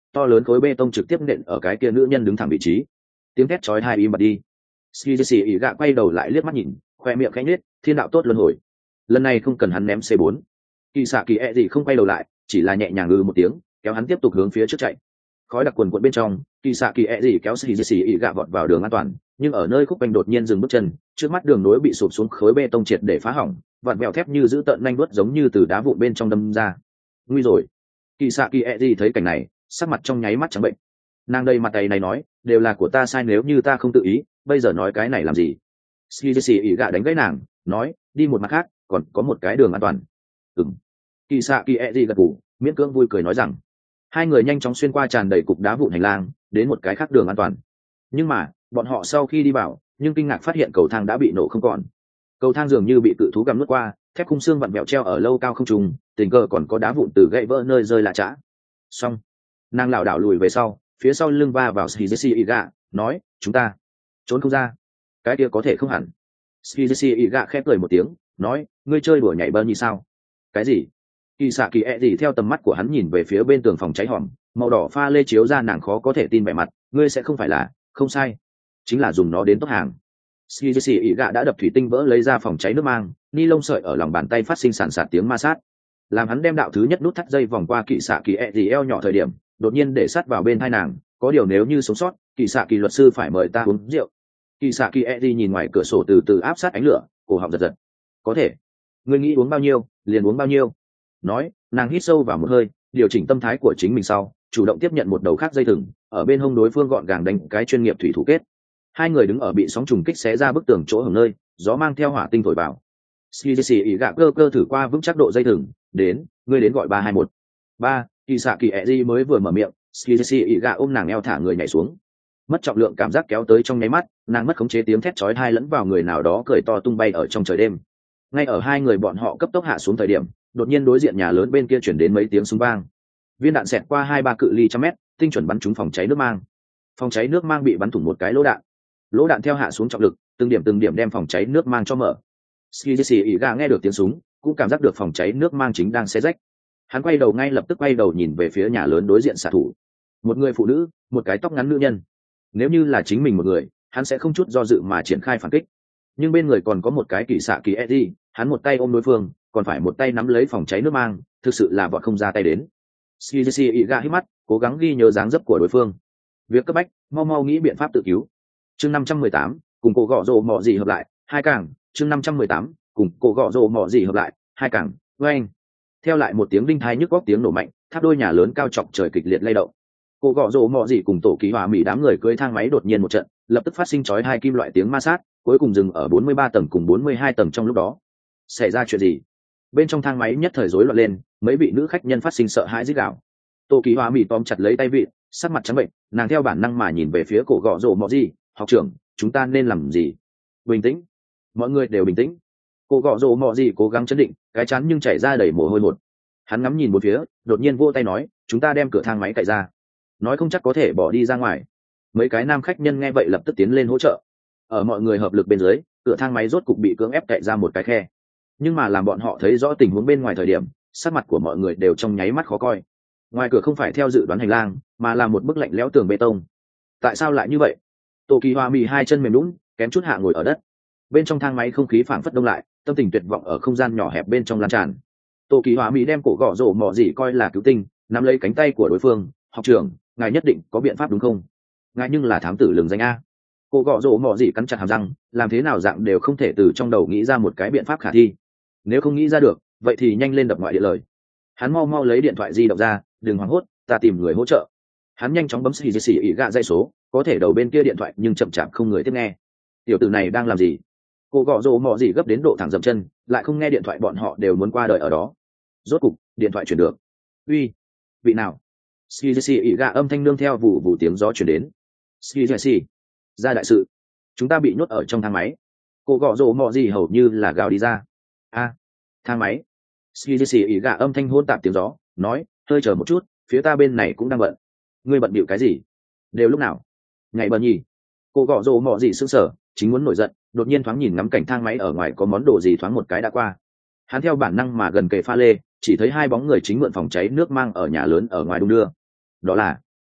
to lớn khối bê tông trực tiếp nện ở cái kia nữ nhân đứng thẳng vị trí. Tiếng thét chói tai im bặt đi. Ski ỉ gạ quay đầu lại liếc mắt nhìn, khoe miệng khẽ nhếch, thiên đạo tốt luân hồi. Lần này không cần hắn ném C bốn. Kỳ xạ kỳ e gì không quay đầu lại, chỉ là nhẹ nhàng ngừ một tiếng, kéo hắn tiếp tục hướng phía trước chạy. Khói đặc quần quần bên trong, kỳ xạ kỳ e gì kéo Ski ỉ gạ vọt vào đường an toàn, nhưng ở nơi khúc quanh đột nhiên dừng bước chân, trước mắt đường nối bị sụp xuống khối bê tông triệt để phá hỏng, vặn vẹo thép như giữ tợn nhanh đuốt giống như từ đá vụn bên trong đâm ra. Nguy rồi. Kỳ xạ kỳ e gì thấy cảnh này, sắc mặt trong nháy mắt trắng bệnh. Nàng đây mặt tay này nói, đều là của ta sai, nếu như ta không tự ý, bây giờ nói cái này làm gì? Ski ỉ gạ đánh gãy nàng, nói, đi một mặt khác, còn có một cái đường an toàn. Ừm. Kỳ xạ kỳ e gì gật gù, miễn cưỡng vui cười nói rằng, hai người nhanh chóng xuyên qua tràn đầy cục đá vụn hành lang, đến một cái khác đường an toàn. Nhưng mà, bọn họ sau khi đi vào, nhưng kinh ngạc phát hiện cầu thang đã bị nổ không còn. Cầu thang dường như bị cự thú gặm nuốt qua, thép khung xương vặn vẹo treo ở lâu cao không trùng, tình cờ còn có đá vụn từ gãy vỡ nơi rơi lạ chã. Xong, nàng lảo đảo lùi về sau, phía sau lưng va vào Ski Iga, nói, chúng ta trốn không ra. Cái kia có thể không hẳn. Ski Iga khẽ cười một tiếng, nói, ngươi chơi đùa nhảy bơ như sao? Cái gì? Kỳ xạ kỳ e gì theo tầm mắt của hắn nhìn về phía bên tường phòng cháy hòm, màu đỏ pha lê chiếu ra nàng khó có thể tin vẻ mặt, ngươi sẽ không phải là, không sai, chính là dùng nó đến tốc hàng. Ski Iga đã đập thủy tinh vỡ lấy ra phòng cháy nước mang, ni lông sợi ở lòng bàn tay phát sinh sàn sạt tiếng ma sát. Làm hắn đem đạo thứ nhất nút thắt dây vòng qua kỳ xạ kỳ e gì eo nhỏ thời điểm, đột nhiên để sát vào bên tai nàng, có điều nếu như sống sót, kỳ xạ kỳ luật sư phải mời ta uống rượu. Kỳ xạ kỳ e gì nhìn ngoài cửa sổ từ từ áp sát ánh lửa, cổ họng giật giật. Có thể, ngươi nghĩ uống bao nhiêu, liền uống bao nhiêu. Nói, nàng hít sâu vào một hơi, điều chỉnh tâm thái của chính mình sau, chủ động tiếp nhận một đầu khác dây thừng, ở bên hông đối phương gọn gàng đánh cái chuyên nghiệp thủy thủ kết. Hai người đứng ở bị sóng trùng kích xé ra bức tường chỗ hở nơi, gió mang theo hỏa tinh thổi vào. Ski ỉ gạ cơ cơ thử qua vững chắc độ dây thừng, đến, ngươi đến gọi ba hai một. Ba, kỳ xạ kỳ e gì mới vừa mở miệng, Ski ỉ gạ ôm nàng eo thả người nhảy xuống. Mất trọng lượng cảm giác kéo tới trong nháy mắt, nàng mất khống chế, tiếng thét chói tai lẫn vào người nào đó cười to tung bay ở trong trời đêm. Ngay ở hai người bọn họ cấp tốc hạ xuống thời điểm, đột nhiên đối diện nhà lớn bên kia chuyển đến mấy tiếng súng vang. Viên đạn xẹt qua hai ba cự ly trăm mét, tinh chuẩn bắn trúng phòng cháy nước mang. Phòng cháy nước mang bị bắn thủng một cái lỗ đạn. Lỗ đạn theo hạ xuống trọng lực, từng điểm từng điểm đem phòng cháy nước mang cho mở. Ski Iga nghe được tiếng súng, cũng cảm giác được phòng cháy nước mang chính đang xé rách. Hắn quay đầu ngay lập tức quay đầu nhìn về phía nhà lớn đối diện xạ thủ. Một người phụ nữ, một cái tóc ngắn nữ nhân. Nếu như là chính mình một người, hắn sẽ không chút do dự mà triển khai phản kích. Nhưng bên người còn có một cái kỳ xạ kỳ Eddie, hắn một tay ôm đối phương, còn phải một tay nắm lấy phòng cháy nước mang, thực sự là vọt không ra tay đến. Ski Iga hít mắt, cố gắng ghi nhớ dáng dấp của đối phương. Việc cấp bách, mau mau nghĩ biện pháp tự cứu. Chương năm trăm mười tám, cùng cổ gọ rồ mọ gì hợp lại, hai càng. Chương năm trăm mười tám, cùng cổ gọ rồ mọ gì hợp lại, hai càng. Oeng. Theo lại một tiếng đinh thai nhức góc tiếng nổ mạnh, tháp đôi nhà lớn cao chọc trời kịch liệt lay động. Cổ gọ rồ mọ gì cùng tổ ký hòa mỹ đám người cưỡi thang máy đột nhiên một trận, lập tức phát sinh chói hai kim loại tiếng ma sát, cuối cùng dừng ở bốn mươi ba tầng cùng bốn mươi hai tầng trong lúc đó. Xảy ra chuyện gì? Bên trong thang máy nhất thời rối loạn lên, mấy vị nữ khách nhân phát sinh sợ hãi rít gào. Tổ ký hòa mỹ tóm chặt lấy tay vị, sắc mặt trắng bệnh, nàng theo bản năng mà nhìn về phía cổ gọ rồ mọ gì, học trưởng, chúng ta nên làm gì? Bình tĩnh, mọi người đều bình tĩnh. Cổ gọ rồ mọ gì cố gắng chấn định, cái chán nhưng chảy ra đầy mồ hôi hột. Hắn ngắm nhìn một phía, đột nhiên vỗ tay nói, chúng ta đem cửa thang máy cạy ra, nói không chắc có thể bỏ đi ra ngoài. Mấy cái nam khách nhân nghe vậy lập tức tiến lên hỗ trợ. Ở mọi người hợp lực bên dưới, cửa thang máy rốt cục bị cưỡng ép cạy ra một cái khe. Nhưng mà làm bọn họ thấy rõ tình huống bên ngoài thời điểm, sắc mặt của mọi người đều trong nháy mắt khó coi. Ngoài cửa không phải theo dự đoán hành lang, mà là một bức lạnh lẽo tường bê tông. Tại sao lại như vậy? Tô Kỳ Hoa Mì hai chân mềm nhũn, kém chút hạ ngồi ở đất. Bên trong thang máy không khí phảng phất đông lại, tâm tình tuyệt vọng ở không gian nhỏ hẹp bên trong lan tràn. Tô Kỳ Hoa Mì đem cổ gõ rổ mỏ gì coi là cứu tinh, nắm lấy cánh tay của đối phương, học trưởng, ngài nhất định có biện pháp đúng không? Ngài nhưng là thám tử lừng danh a. Cổ gõ rổ mỏ gì cắn chặt hàm răng, làm thế nào dạng đều không thể từ trong đầu nghĩ ra một cái biện pháp khả thi. Nếu không nghĩ ra được, vậy thì nhanh lên đập ngoại địa lời. Hắn mau mau lấy điện thoại di động ra, đừng hoảng hốt, ta tìm người hỗ trợ. Hắn nhanh chóng bấm xì xì ỉ gạ dây số, có thể đầu bên kia điện thoại nhưng chậm chạp không người tiếp nghe. Tiểu tử này đang làm gì? Cô gõ rồ mò gì gấp đến độ thẳng dậm chân, lại không nghe điện thoại, bọn họ đều muốn qua đời ở đó. Rốt cục điện thoại chuyển được. Uy, vị nào? Xì xì ỉ gạ âm thanh nương theo vụ vụ tiếng gió chuyển đến. Xì xì, ra đại sự, chúng ta bị nhốt ở trong thang máy. Cô gõ rồ mò gì hầu như là gào đi ra. A, thang máy. Xì xì ỉ gạ âm thanh hỗn tạp tiếng gió, nói, hơi chờ một chút, phía ta bên này cũng đang bận. Ngươi bận bịu cái gì? Đều lúc nào? Ngày bận nhỉ? Cô gõ rồ mò gì sững sờ, chính muốn nổi giận, đột nhiên thoáng nhìn ngắm cảnh thang máy ở ngoài có món đồ gì thoáng một cái đã qua. Hắn theo bản năng mà gần kề pha lê, chỉ thấy hai bóng người chính mượn phòng cháy nước mang ở nhà lớn ở ngoài đung đưa. Đó là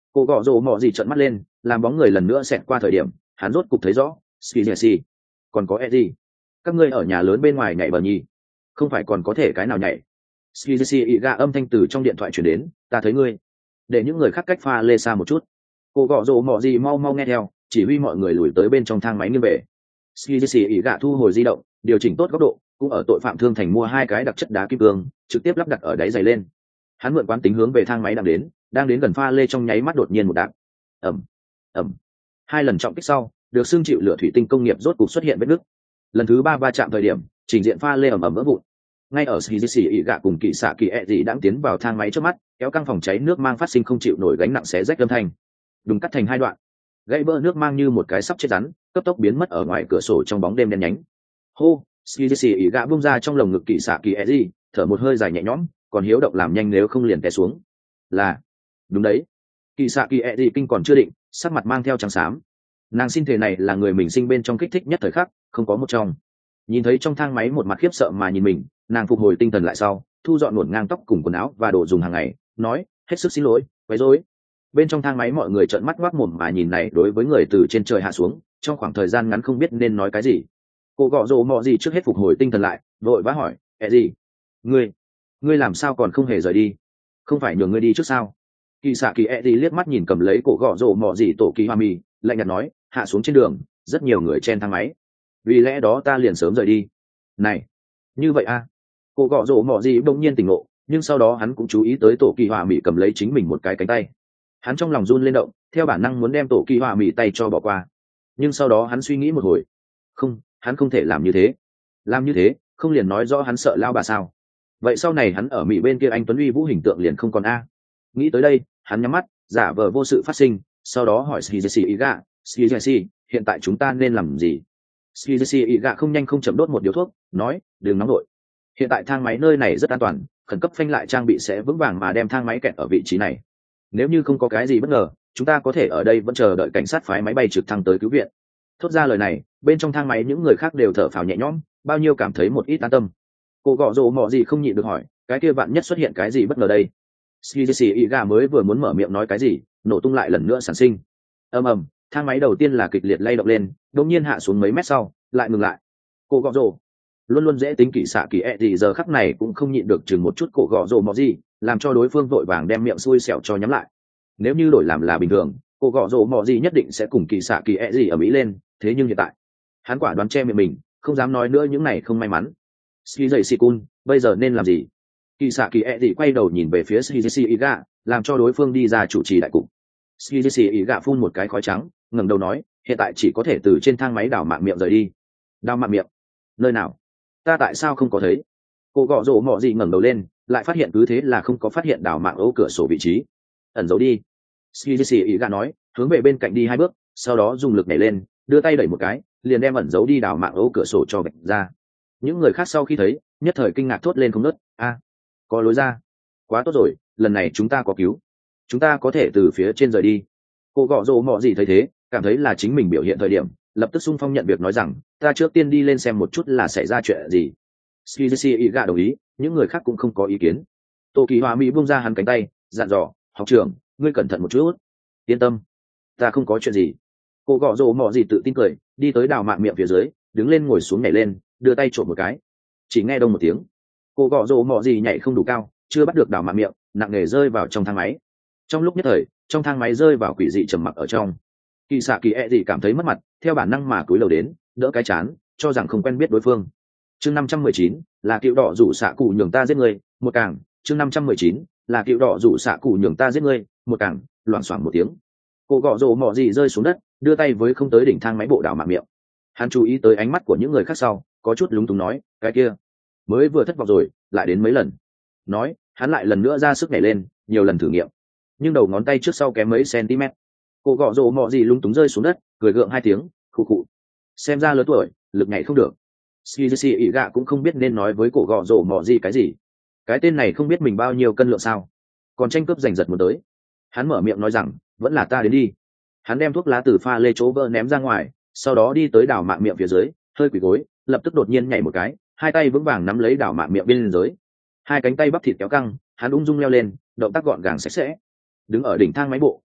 Cô gọ rồ mọ gì trợn mắt lên, làm bóng người lần nữa xẹt qua thời điểm hắn rốt cục thấy rõ ski jesse còn có eddie, các ngươi ở nhà lớn bên ngoài nhảy bờ nhì, không phải còn có thể cái nào nhảy. ski jesse ị gạ âm thanh từ trong điện thoại chuyển đến, ta thấy ngươi, để những người khác cách pha lê xa một chút. Cô gọ rồ mọ gì mau mau nghe theo, chỉ huy mọi người lùi tới bên trong thang máy nghiêng về. ski jesse ị gạ thu hồi di động, điều chỉnh tốt góc độ, cũng ở tội phạm thương thành mua hai cái đặc chất đá kim cương trực tiếp lắp đặt ở đáy giày lên. Hắn mượn quán tính hướng về thang máy đang đến, đang đến gần pha lê trong nháy mắt đột nhiên một đạp, ẩm ẩm, hai lần trọng kích sau được xương chịu lửa thủy tinh công nghiệp rốt cục xuất hiện vết nứt. Lần thứ ba va chạm thời điểm trình diện pha lê ẩm ẩm vỡ vụn. Ngay ở xì xì ỉ gạ cùng kỵ xạ kỳ ẹ dị đang tiến vào thang máy trước mắt, kéo căng phòng cháy nước mang phát sinh không chịu nổi gánh nặng xé rách âm thanh, đùng cắt thành hai đoạn, gãy vỡ nước mang như một cái sắp chết rắn cấp tốc biến mất ở ngoài cửa sổ trong bóng đêm đen nhánh. Hô, xì xì ỉ gạ bung ra trong lồng ngực kỵ xạ kỳ ẹ dị, thở một hơi dài nhẹ nhõm, còn hiếu động làm nhanh nếu không liền té xuống. Là đúng đấy. Kỳ xạ kỳ ẹ dị kinh còn chưa định, sắc mặt mang theo trắng xám. Nàng xin thể này là người mình sinh bên trong kích thích nhất thời khắc, không có một trong. Nhìn thấy trong thang máy một mặt khiếp sợ mà nhìn mình, nàng phục hồi tinh thần lại sau, thu dọn nuột ngang tóc cùng quần áo và đồ dùng hàng ngày, nói hết sức xin lỗi, quấy rối. Bên trong thang máy mọi người trợn mắt ngoác mồm mà nhìn này đối với người từ trên trời hạ xuống, trong khoảng thời gian ngắn không biết nên nói cái gì. Cô gọ rồ mọ gì trước hết phục hồi tinh thần lại, vội vã hỏi, ẹ gì, ngươi ngươi làm sao còn không hề rời đi, không phải nhường ngươi đi trước sao? Kỳ xạ kỳ ẹ gì liếc mắt nhìn cầm lấy cổ gọ rồ mọ gì tổ kỳ hoa mì, lạnh nhạt nói, hạ xuống trên đường rất nhiều người chen thang máy, vì lẽ đó ta liền sớm rời đi. Này, như vậy a? À? Cổ gọ rồ mọ gì bỗng nhiên tỉnh ngộ, nhưng sau đó hắn cũng chú ý tới tổ kỳ hoa mì cầm lấy chính mình một cái cánh tay, hắn trong lòng run lên động, theo bản năng muốn đem tổ kỳ hoa mì tay cho bỏ qua, nhưng sau đó hắn suy nghĩ một hồi, không, hắn không thể làm như thế, làm như thế không liền nói rõ hắn sợ lao bà sao? Vậy sau này hắn ở mỹ bên kia anh tuấn uy vũ hình tượng liền không còn a. Nghĩ tới đây hắn nhắm mắt giả vờ vô sự phát sinh, sau đó hỏi Skizzy Iga, Skizzy, hiện tại chúng ta nên làm gì? Skizzy Iga không nhanh không chậm đốt một điếu thuốc, nói, đừng nóng nổi. Hiện tại thang máy nơi này rất an toàn, khẩn cấp phanh lại trang bị sẽ vững vàng mà đem thang máy kẹt ở vị trí này. Nếu như không có cái gì bất ngờ, chúng ta có thể ở đây vẫn chờ đợi cảnh sát phái máy bay trực thăng tới cứu viện. Thốt ra lời này, bên trong thang máy những người khác đều thở phào nhẹ nhõm, bao nhiêu cảm thấy một ít an tâm. Cô gọ rồ mọ gì không nhịn được hỏi, cái kia vạn nhất xuất hiện cái gì bất ngờ đây? Skizzy Iga mới vừa muốn mở miệng nói cái gì, nổ tung lại lần nữa sản sinh. Ầm ầm, thang máy đầu tiên là kịch liệt lay động lên, đột nhiên hạ xuống mấy mét sau, lại ngừng lại. Cô gọ rồ luôn luôn dễ tính kỵ xạ kỳ ẹ gì giờ khắc này cũng không nhịn được chừng một chút cổ gọ rồ mọ gì, làm cho đối phương vội vàng đem miệng xui xẻo cho nhắm lại. Nếu như đổi làm là bình thường, cổ gọ rồ mọ gì nhất định sẽ cùng kỵ xạ kỳ ẹ gì ở mỹ lên, thế nhưng hiện tại hắn quả đoán che miệng mình, không dám nói nữa những này không may mắn. Skizzy Sikun, bây giờ nên làm gì? Kỳ xạ kỳ ẹ gì quay đầu nhìn về phía Skizzy Iga, làm cho đối phương đi ra chủ trì đại cục. Skizzy Iga phun một cái khói trắng, ngẩng đầu nói, hiện tại chỉ có thể từ trên thang máy đào mạng miệng rời đi. Đào mạng miệng? Nơi nào? Ta tại sao không có thấy? Cô gọ rồ mọ gì ngẩng đầu lên, lại phát hiện cứ thế là không có phát hiện đào mạng ấu cửa sổ vị trí. Ẩn giấu đi. Skizzy Iga nói, hướng về bên cạnh đi hai bước, sau đó dùng lực nhảy lên, đưa tay đẩy một cái, liền đem ẩn giấu đi đào mạng ấu cửa sổ cho vạch ra. Những người khác sau khi thấy, nhất thời kinh ngạc thốt lên không ngớt, a, có lối ra, quá tốt rồi, lần này chúng ta có cứu, chúng ta có thể từ phía trên rời đi. Cô gọ rồ mọ gì thấy thế, cảm thấy là chính mình biểu hiện thời điểm, lập tức xung phong nhận việc nói rằng, ta trước tiên đi lên xem một chút là xảy ra chuyện gì. Skizzy Iga đồng ý, những người khác cũng không có ý kiến. Tô Kỳ Hoa Mỹ buông ra hắn cánh tay, dặn dò, học trưởng, ngươi cẩn thận một chút. Yên tâm, ta không có chuyện gì. Cô gọ rồ mọ gì tự tin cười, đi tới đào mạng miệng phía dưới, đứng lên ngồi xuống nhảy lên, đưa tay trộm một cái, chỉ nghe đông một tiếng, cô gọ rồ mọ gì nhảy không đủ cao, chưa bắt được đào mạng miệng, nặng nề rơi vào trong thang máy. Trong lúc nhất thời, trong thang máy rơi vào quỷ dị trầm mặc ở trong. Kỳ xạ kỳ ẹ gì cảm thấy mất mặt, theo bản năng mà cúi đầu đến, đỡ cái chán, cho rằng không quen biết đối phương. Chương năm trăm mười chín là cựu đỏ rủ xạ cụ nhường ta giết người, một càng. Chương năm trăm mười chín là cựu đỏ rủ xạ cụ nhường ta giết người, một càng. Loảng xoảng một tiếng, cô gọ rồ mọ gì rơi xuống đất, đưa tay với không tới đỉnh thang máy bộ đào mạng miệng. Hắn chú ý tới ánh mắt của những người khác sau, có chút lúng túng nói, cái kia mới vừa thất vọng rồi, lại đến mấy lần. Nói, hắn lại lần nữa ra sức nhảy lên, nhiều lần thử nghiệm, nhưng đầu ngón tay trước sau kém mấy cm. Cô gọ rồ mọ gì lúng túng rơi xuống đất, cười gượng hai tiếng, khụ khụ. Xem ra lớn tuổi, lực nhảy không được. Skizzy Iga cũng không biết nên nói với cổ gọ rồ mọ gì cái gì. Cái tên này không biết mình bao nhiêu cân lượng sao, còn tranh cướp giành giật muốn tới. Hắn mở miệng nói rằng, vẫn là ta đến đi. Hắn đem thuốc lá từ pha lê chỗ vỡ ném ra ngoài, sau đó đi tới đảo mạng miệng phía dưới, hơi quỳ gối, lập tức đột nhiên nhảy một cái, hai tay vững vàng nắm lấy đảo mạng miệng bên dưới, hai cánh tay bắp thịt kéo căng, hắn ung dung leo lên, động tác gọn gàng sạch sẽ. Đứng ở đỉnh thang máy bộ,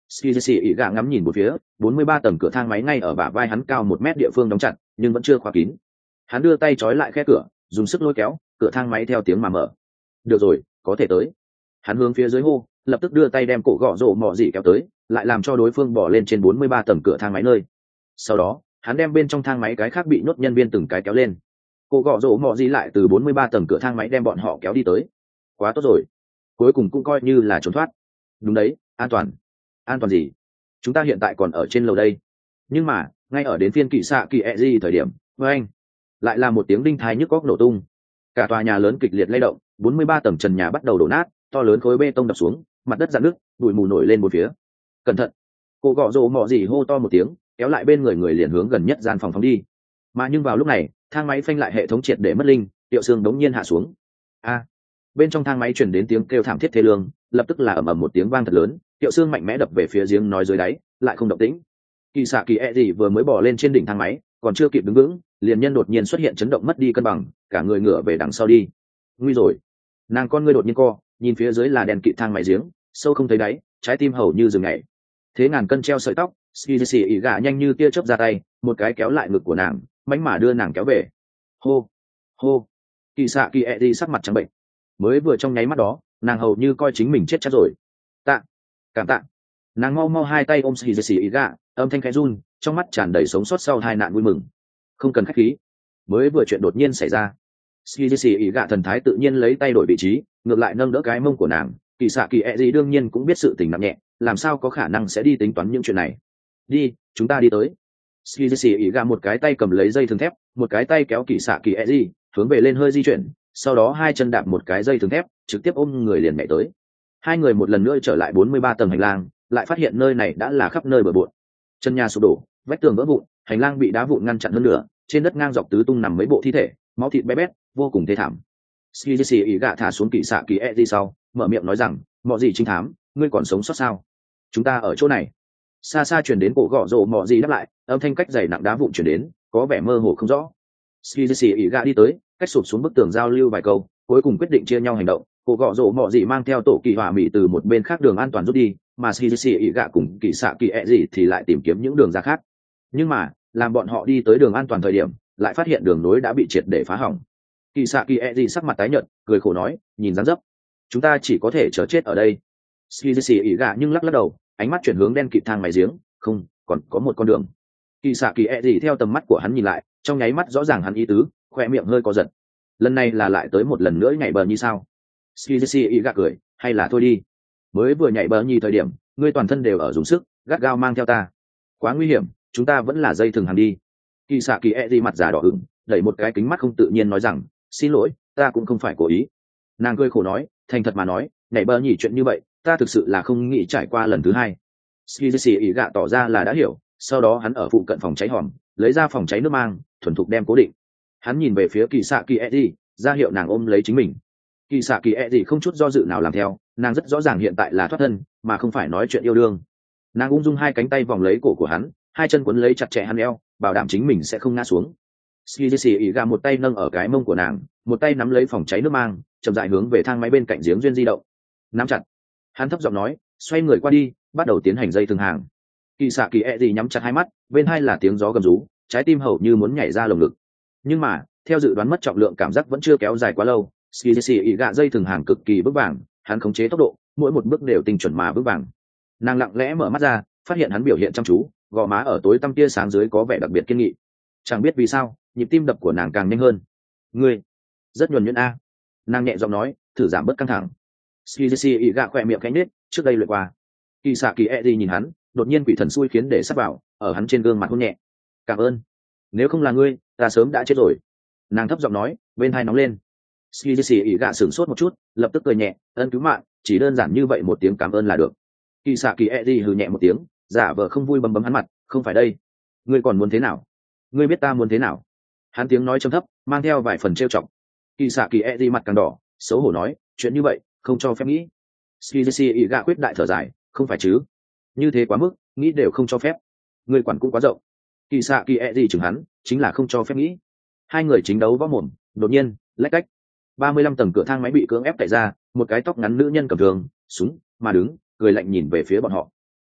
Skizzy ý gạ ngắm nhìn một phía, bốn mươi ba tầng cửa thang máy ngay ở bả vai hắn cao một mét địa phương đóng chặt, nhưng vẫn chưa khóa kín. Hắn đưa tay trói lại khe cửa, dùng sức lôi kéo, cửa thang máy theo tiếng mà mở. Được rồi, có thể tới. Hắn hướng phía dưới hô, lập tức đưa tay đem cổ gõ rổ mọ gì kéo tới, lại làm cho đối phương bỏ lên trên bốn mươi ba tầng cửa thang máy nơi. Sau đó, hắn đem bên trong thang máy cái khác bị nhốt nhân viên từng cái kéo lên. Cổ gõ rổ mọ gì lại từ bốn mươi ba tầng cửa thang máy đem bọn họ kéo đi tới. Quá tốt rồi, cuối cùng cũng coi như là trốn thoát. Đúng đấy, an toàn. An toàn gì? Chúng ta hiện tại còn ở trên lầu đây. Nhưng mà, ngay ở đến phiên kỳ xạ kỳ ẹ gì thời điểm, với anh lại là một tiếng đinh thái nhức góc nổ tung. Cả tòa nhà lớn kịch liệt lay động, bốn mươi ba tầng trần nhà bắt đầu đổ nát, to lớn khối bê tông đập xuống, mặt đất rạn nứt, bụi mù nổi lên một phía. Cẩn thận! Cô gõ rồ mọ gì hô to một tiếng, kéo lại bên người người liền hướng gần nhất gian phòng phóng đi. Mà nhưng vào lúc này, thang máy phanh lại hệ thống triệt để mất linh, Tiệu Sương đống nhiên hạ xuống. A! Bên trong thang máy truyền đến tiếng kêu thảm thiết thê lương, lập tức là ầm ầm một tiếng vang thật lớn, Tiệu Sương mạnh mẽ đập về phía giếng nói dưới đáy, lại không động tĩnh. Kỳ xạ kỳ e gì vừa mới bỏ lên trên đỉnh thang máy, còn chưa kịp đứng vững, liền nhân đột nhiên xuất hiện chấn động mất đi cân bằng, cả người ngửa về đằng sau đi. Nguy rồi! Nàng con ngươi đột nhiên co, nhìn phía dưới là đèn kịt thang máy giếng, sâu không thấy đáy, trái tim hầu như dừng nhảy. Thế ngàn cân treo sợi tóc, Skizzy ỉ gà nhanh như tia chớp ra tay, một cái kéo lại ngực của nàng, mánh mà đưa nàng kéo về. Hô, hô, kỳ xạ kỳ e đi sắc mặt trắng bệnh. Mới vừa trong nháy mắt đó, nàng hầu như coi chính mình chết chắc rồi. Tạ, cảm tạ. Nàng mau mau hai tay ôm Skizzy ỉ gà, âm thanh khẽ run, trong mắt tràn đầy sống sót sau hai nạn vui mừng. Không cần khách khí. Mới vừa chuyện đột nhiên xảy ra. Skizzy ỉ gà thần thái tự nhiên lấy tay đổi vị trí, ngược lại nâng đỡ cái mông của nàng. Kỳ xạ kỳ e gì đương nhiên cũng biết sự tình nặng nhẹ, làm sao có khả năng sẽ đi tính toán những chuyện này. Đi, chúng ta đi tới. Skizzy ỉ gà một cái tay cầm lấy dây thừng thép, một cái tay kéo kỳ xạ kỳ e gì, hướng về lên hơi di chuyển, sau đó hai chân đạp một cái dây thừng thép, trực tiếp ôm người liền nhảy tới. Hai người một lần nữa trở lại bốn mươi ba tầng hành lang, lại phát hiện nơi này đã là khắp nơi bừa bộn. Chân nhà sụp đổ, vách tường vỡ vụn, hành lang bị đá vụn ngăn chặn hơn nữa, trên đất ngang dọc tứ tung nằm mấy bộ thi thể, máu thịt bé bét, vô cùng thê thảm. Skizzy ỉ gà thả xuống kỳ xạ kỳ e gì sau, mở miệng nói rằng, mọi gì trinh thám, ngươi còn sống sót sao? Chúng ta ở chỗ này. Xa xa chuyển đến cổ gõ rồ mọi gì đáp lại, âm thanh cách dày nặng đá vụn chuyển đến, có vẻ mơ hồ không rõ. Skizzy ỉ gà đi tới, cách sụp xuống bức tường giao lưu vài câu, cuối cùng quyết định chia nhau hành động. Cổ gõ rồ mọi gì mang theo tổ kỳ hỏa mỹ từ một bên khác đường an toàn rút đi, mà Skizzy ỉ gà cùng kỳ xạ kỳ e gì thì lại tìm kiếm những đường ra khác. Nhưng mà, làm bọn họ đi tới đường an toàn thời điểm, lại phát hiện đường nối đã bị triệt để phá hỏng. Kỳ xạ kỳ e gì sắc mặt tái nhợt, cười khổ nói, nhìn dáng dấp, chúng ta chỉ có thể chờ chết ở đây. Skizzy ỉ gà nhưng lắc lắc đầu, ánh mắt chuyển hướng đen kịt thang máy giếng, không, còn có một con đường. Kỳ xạ kỳ e gì theo tầm mắt của hắn nhìn lại, trong nháy mắt rõ ràng hắn ý tứ, khoe miệng hơi co giật. Lần này là lại tới một lần nữa nhảy bờ như sao? Skizzy ỉ gà cười, hay là thôi đi. Mới vừa nhảy bờ như thời điểm, ngươi toàn thân đều ở dùng sức, gắt gao mang theo ta. Quá nguy hiểm, chúng ta vẫn là dây thường hàng đi. Kỳ xạ kỳ e gì mặt già đỏ ửng, đẩy một cái kính mắt không tự nhiên nói rằng, xin lỗi, ta cũng không phải cố ý. Nàng cười khổ nói, thành thật mà nói, nhảy bờ nhỉ chuyện như vậy, ta thực sự là không nghĩ trải qua lần thứ hai. Skizzy ỉ gạ tỏ ra là đã hiểu, sau đó hắn ở phụ cận phòng cháy hòm, lấy ra phòng cháy nước mang, thuần thục đem cố định. Hắn nhìn về phía kỳ xạ kỳ e gì, ra hiệu nàng ôm lấy chính mình. Kỳ xạ kỳ e gì không chút do dự nào làm theo, nàng rất rõ ràng hiện tại là thoát thân, mà không phải nói chuyện yêu đương. Nàng ung dung hai cánh tay vòng lấy cổ của hắn, hai chân quấn lấy chặt chẽ hắn eo, bảo đảm chính mình sẽ không ngã xuống. Skizzy ỉ gạ một tay nâng ở cái mông của nàng, một tay nắm lấy phòng cháy nước mang, chậm rãi hướng về thang máy bên cạnh giếng duyên di động. Nắm chặt. Hắn thấp giọng nói, xoay người qua đi, bắt đầu tiến hành dây thường hàng. Kỳ xạ kỳ e gì nhắm chặt hai mắt, bên hai là tiếng gió gầm rú, trái tim hầu như muốn nhảy ra lồng ngực. Nhưng mà, theo dự đoán mất trọng lượng cảm giác vẫn chưa kéo dài quá lâu, Skizzy ỉ gạ dây thường hàng cực kỳ vững vàng, hắn khống chế tốc độ, mỗi một bước đều tinh chuẩn mà vững vàng. Nàng lặng lẽ mở mắt ra, phát hiện hắn biểu hiện chăm chú, gò má ở tối tăm tia sáng dưới có vẻ đặc biệt kiên nghị. Chẳng biết vì sao, nhịp tim đập của nàng càng nhanh hơn. Ngươi, rất nhuần nhuyễn a. Nàng nhẹ giọng nói, thử giảm bớt căng thẳng. Skizzy ỉ gạ khỏe miệng khẽ nhếch, trước đây luyện qua. Kỳ xạ kỳ e gì nhìn hắn, đột nhiên quỷ thần xui khiến để sắp vào, ở hắn trên gương mặt hôn nhẹ. Cảm ơn. Nếu không là ngươi, ta sớm đã chết rồi. Nàng thấp giọng nói, bên tai nóng lên. Skizzy ỉ gạ sửng sốt một chút, lập tức cười nhẹ, ân cứu mạng, chỉ đơn giản như vậy một tiếng cảm ơn là được. Kỳ xạ kỳ e gì hừ nhẹ một tiếng, giả vờ không vui bấm bấm hắn mặt, không phải đây. Ngươi còn muốn thế nào? Ngươi biết ta muốn thế nào? Hắn tiếng nói trầm thấp, mang theo vài phần trêu chọc. Kỳ xạ kỳ e gì mặt càng đỏ, xấu hổ nói, chuyện như vậy không cho phép nghĩ. Skizzy ỉ gạ quyết đại thở dài, không phải chứ? Như thế quá mức, nghĩ đều không cho phép. Ngươi quản cũng quá rộng. Kỳ xạ kỳ e gì chừng hắn, chính là không cho phép nghĩ. Hai người chính đấu võ mồm, đột nhiên lách cách. ba mươi lăm tầng cửa thang máy bị cưỡng ép cậy ra, một cái tóc ngắn nữ nhân cầm thường, súng mà đứng, cười lạnh nhìn về phía bọn họ.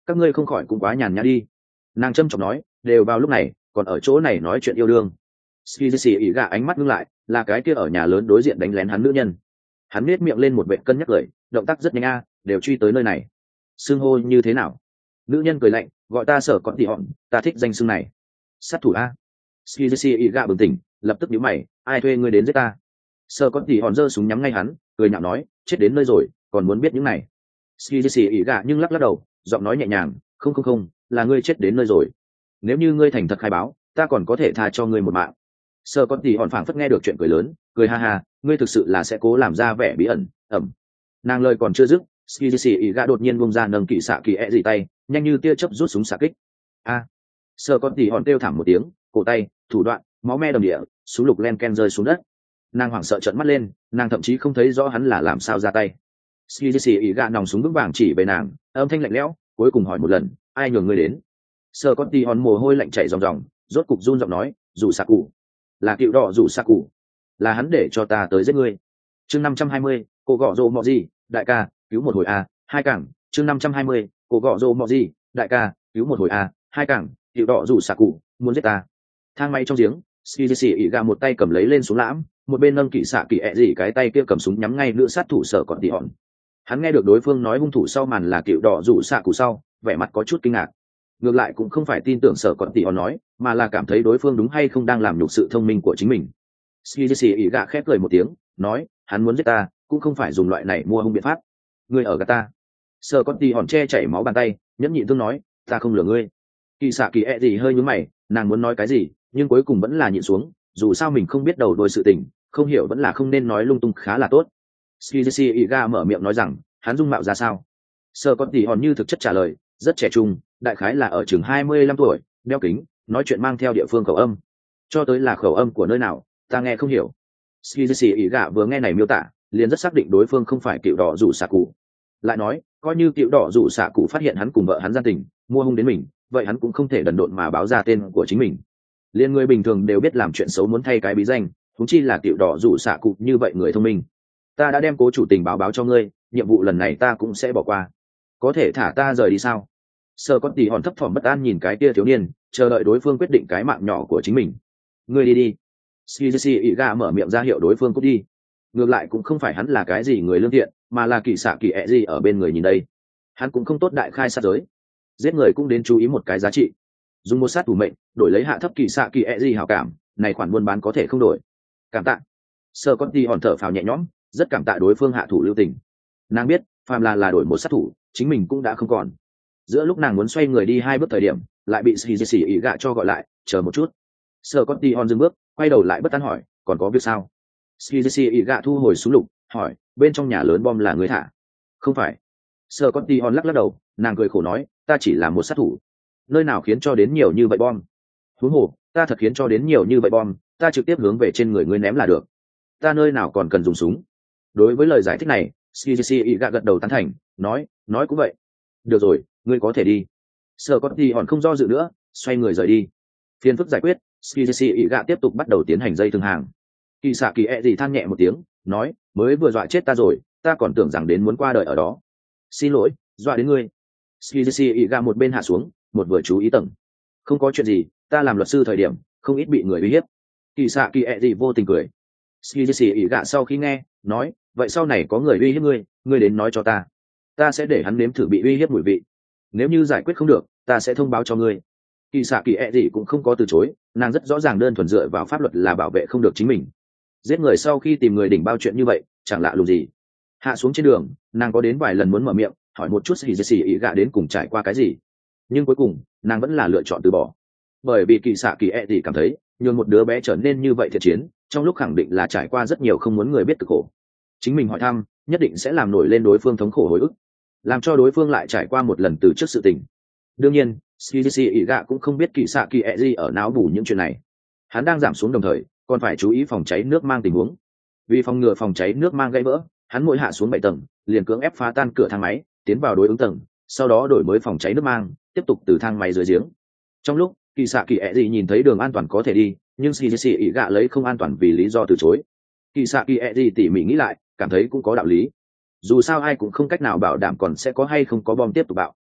các ngươi không khỏi cũng quá nhàn nhã đi. Nàng trâm trọng nói, đều vào lúc này còn ở chỗ này nói chuyện yêu đương. Skizzy ý gạ ánh mắt ngưng lại, là cái kia ở nhà lớn đối diện đánh lén hắn nữ nhân. Hắn nết miệng lên một vệ cân nhắc lời, động tác rất nhanh a, đều truy tới nơi này. Xưng hô như thế nào? Nữ nhân cười lạnh, gọi ta sở con tỉ hòn, ta thích danh xưng này. Sát thủ a. Skizzy ý gạ bừng tỉnh, lập tức nhíu mày, ai thuê ngươi đến giết ta? Sở con tỉ hòn giơ súng nhắm ngay hắn, cười nhạo nói, chết đến nơi rồi, còn muốn biết những này? Skizzy ý gạ nhưng lắc lắc đầu, giọng nói nhẹ nhàng, không không không, là ngươi chết đến nơi rồi. Nếu như ngươi thành thật khai báo, ta còn có thể tha cho ngươi một mạng. Sở con tỉ hòn phảng phất nghe được chuyện cười lớn, cười ha ha, ngươi thực sự là sẽ cố làm ra vẻ bí ẩn. Ẩm. Nàng lời còn chưa dứt, Skizzy ý gạ đột nhiên bung ra nâng kỵ xạ kỳ ẹ gì tay, nhanh như tia chớp rút súng xạ kích. A. Sở con tỉ hòn kêu thảm một tiếng, cổ tay, thủ đoạn, máu me đầm địa, súng lục len ken rơi xuống đất. Nàng hoảng sợ trợn mắt lên, nàng thậm chí không thấy rõ hắn là làm sao ra tay. Skizzy ý gạ nòng súng vững vàng chỉ về nàng, âm thanh lạnh lẽo, cuối cùng hỏi một lần, ai nhường ngươi đến? Sở con tỉ hòn mồ hôi lạnh chảy ròng ròng, rốt cục run giọng nói, dù xạ cụ, là cựu đỏ dù xạ cụ, là hắn để cho ta tới giết ngươi. Chương năm trăm hai mươi, cô gọ rồ mọ gì, đại ca, cứu một hồi a, hai cảng. Chương năm trăm hai mươi, cô gọ rồ mọ gì, đại ca, cứu một hồi a, hai cảng. Cựu đỏ dù xạ cụ, muốn giết ta. Thang máy trong giếng, Skizzy ý gạ một tay cầm lấy lên súng lãm, một bên nâng kỵ xạ kỳ ẹ gì cái tay kia cầm súng nhắm ngay nữ sát thủ sở còn tỉ hòn. Hắn nghe được đối phương nói hung thủ sau màn là cựu đỏ rủ xạ cụ sau, vẻ mặt có chút kinh ngạc. Ngược lại cũng không phải tin tưởng sở còn tỉ hòn nói, mà là cảm thấy đối phương đúng hay không đang làm nhục sự thông minh của chính mình. Skizzy ý gạ khép cười một tiếng, nói, hắn muốn giết ta, cũng không phải dùng loại này mua hung biện pháp. Ngươi ở gà ta. Sở con tỉ hòn che chảy máu bàn tay, nhẫn nhịn thương nói, ta không lừa ngươi. Kỳ xạ kỳ ẹ gì hơi nhướng mày, nàng muốn nói cái gì, nhưng cuối cùng vẫn là nhịn xuống, dù sao mình không biết đầu đuôi sự tình, không hiểu vẫn là không nên nói lung tung khá là tốt. Skizzy ý gạ mở miệng nói rằng, hắn dung mạo ra sao? Sở con tỉ hòn như thực chất trả lời, rất trẻ trung, đại khái là ở chừng hai mươi lăm tuổi, đeo kính, nói chuyện mang theo địa phương khẩu âm. Cho tới là khẩu âm của nơi nào, ta nghe không hiểu. Skizzy ý gạ vừa nghe này miêu tả, liền rất xác định đối phương không phải cựu đỏ rủ xạ cụ. Lại nói, coi như cựu đỏ rủ xạ cụ phát hiện hắn cùng vợ hắn gian tình, mua hung đến mình, vậy hắn cũng không thể đần độn mà báo ra tên của chính mình. Liên người bình thường đều biết làm chuyện xấu muốn thay cái bí danh, huống chi là cựu đỏ rủ xạ cụ như vậy người thông minh. Ta đã đem cố chủ tình báo báo cho ngươi, nhiệm vụ lần này ta cũng sẽ bỏ qua. Có thể thả ta rời đi sao? Sở con tỉ hòn thấp thỏm bất an nhìn cái kia thiếu niên, chờ đợi đối phương quyết định cái mạng nhỏ của chính mình. Ngươi đi đi. Skizzy ý gạ mở miệng ra hiệu đối phương cút đi. Ngược lại cũng không phải hắn là cái gì người lương thiện, mà là kỳ xạ kỳ ẹ gì ở bên người nhìn đây. Hắn cũng không tốt đại khai sát giới. Giết người cũng đến chú ý một cái giá trị. Dùng một sát thủ mệnh, đổi lấy hạ thấp kỳ xạ kỳ ẹ gì hảo cảm, này khoản buôn bán có thể không đổi. Cảm tạ. Sở con tỉ hòn thở phào nhẹ nhõm, rất cảm tạ đối phương hạ thủ lưu tình. Nàng biết, phàm là là đổi một sát thủ, chính mình cũng đã không còn. Giữa lúc nàng muốn xoay người đi hai bước thời điểm, lại bị Skizzy ý gạ cho gọi lại, chờ một chút. Sở con tỉ hòn dừng bước, quay đầu lại bất tán hỏi, còn có việc sao? Skizzy ý gạ thu hồi súng lục, hỏi, bên trong nhà lớn bom là người thả? Không phải. Sở con tỉ hòn lắc lắc đầu, nàng cười khổ nói, ta chỉ là một sát thủ. Nơi nào khiến cho đến nhiều như vậy bom? Huống hồ, ta thật khiến cho đến nhiều như vậy bom, ta trực tiếp hướng về trên người ngươi ném là được. Ta nơi nào còn cần dùng súng? Đối với lời giải thích này, Skizzy ý gạ gật đầu tán thành, nói, nói cũng vậy. Được rồi, ngươi có thể đi. Sở con tỉ hòn không do dự nữa, xoay người rời đi. Phiền phức giải quyết, Skizzy ý gạ tiếp tục bắt đầu tiến hành dây thương hàng. Kỳ xạ kỳ ẹ gì than nhẹ một tiếng, nói, mới vừa dọa chết ta rồi, ta còn tưởng rằng đến muốn qua đời ở đó. Xin lỗi, dọa đến ngươi. Skizzy ý gạ một bên hạ xuống, một vừa chú ý tầng. Không có chuyện gì, ta làm luật sư thời điểm, không ít bị người uy hiếp. Kỳ xạ kỳ ẹ gì vô tình cười. Skizzy ý gạ sau khi nghe, nói, vậy sau này có người uy hiếp ngươi, ngươi đến nói cho ta. Ta sẽ để hắn nếm thử bị uy hiếp mùi vị. Nếu như giải quyết không được, ta sẽ thông báo cho ngươi. Kỳ xạ kỳ ẹ gì cũng không có từ chối, nàng rất rõ ràng đơn thuần dựa vào pháp luật là bảo vệ không được chính mình. Giết người sau khi tìm người đỉnh bao chuyện như vậy, chẳng lạ lùng gì. Hạ xuống trên đường, nàng có đến vài lần muốn mở miệng, hỏi một chút Skizzy ý gạ đến cùng trải qua cái gì. Nhưng cuối cùng, nàng vẫn là lựa chọn từ bỏ. Bởi vì kỳ xạ kỳ ẹ gì cảm thấy, nhường một đứa bé trở nên như vậy thiệt chiến, trong lúc khẳng định là trải qua rất nhiều không muốn người biết cực khổ. Chính mình hỏi thăm, nhất định sẽ làm nổi lên đối phương thống khổ hồi ức, làm cho đối phương lại trải qua một lần từ trước sự tình. Đương nhiên, Skizzy ý gạ cũng không biết kỳ xạ kỳ ẹ gì ở não bù những chuyện này. Hắn đang giảm xuống đồng thời, còn phải chú ý phòng cháy nước mang tình huống. Vì phòng ngừa phòng cháy nước mang gãy vỡ, hắn mỗi hạ xuống bảy tầng, liền cưỡng ép phá tan cửa thang máy, tiến vào đối ứng tầng, sau đó đổi mới phòng cháy nước mang, tiếp tục từ thang máy dưới giếng. Trong lúc kỳ xạ kỳ ẹ gì nhìn thấy đường an toàn có thể đi, nhưng Skizzy ý gạ lấy không an toàn vì lý do từ chối. Kỳ xạ kỳ ẹ gì tỉ mỉ nghĩ lại, cảm thấy cũng có đạo lý. Dù sao ai cũng không cách nào bảo đảm còn sẽ có hay không có bom tiếp tục bạo.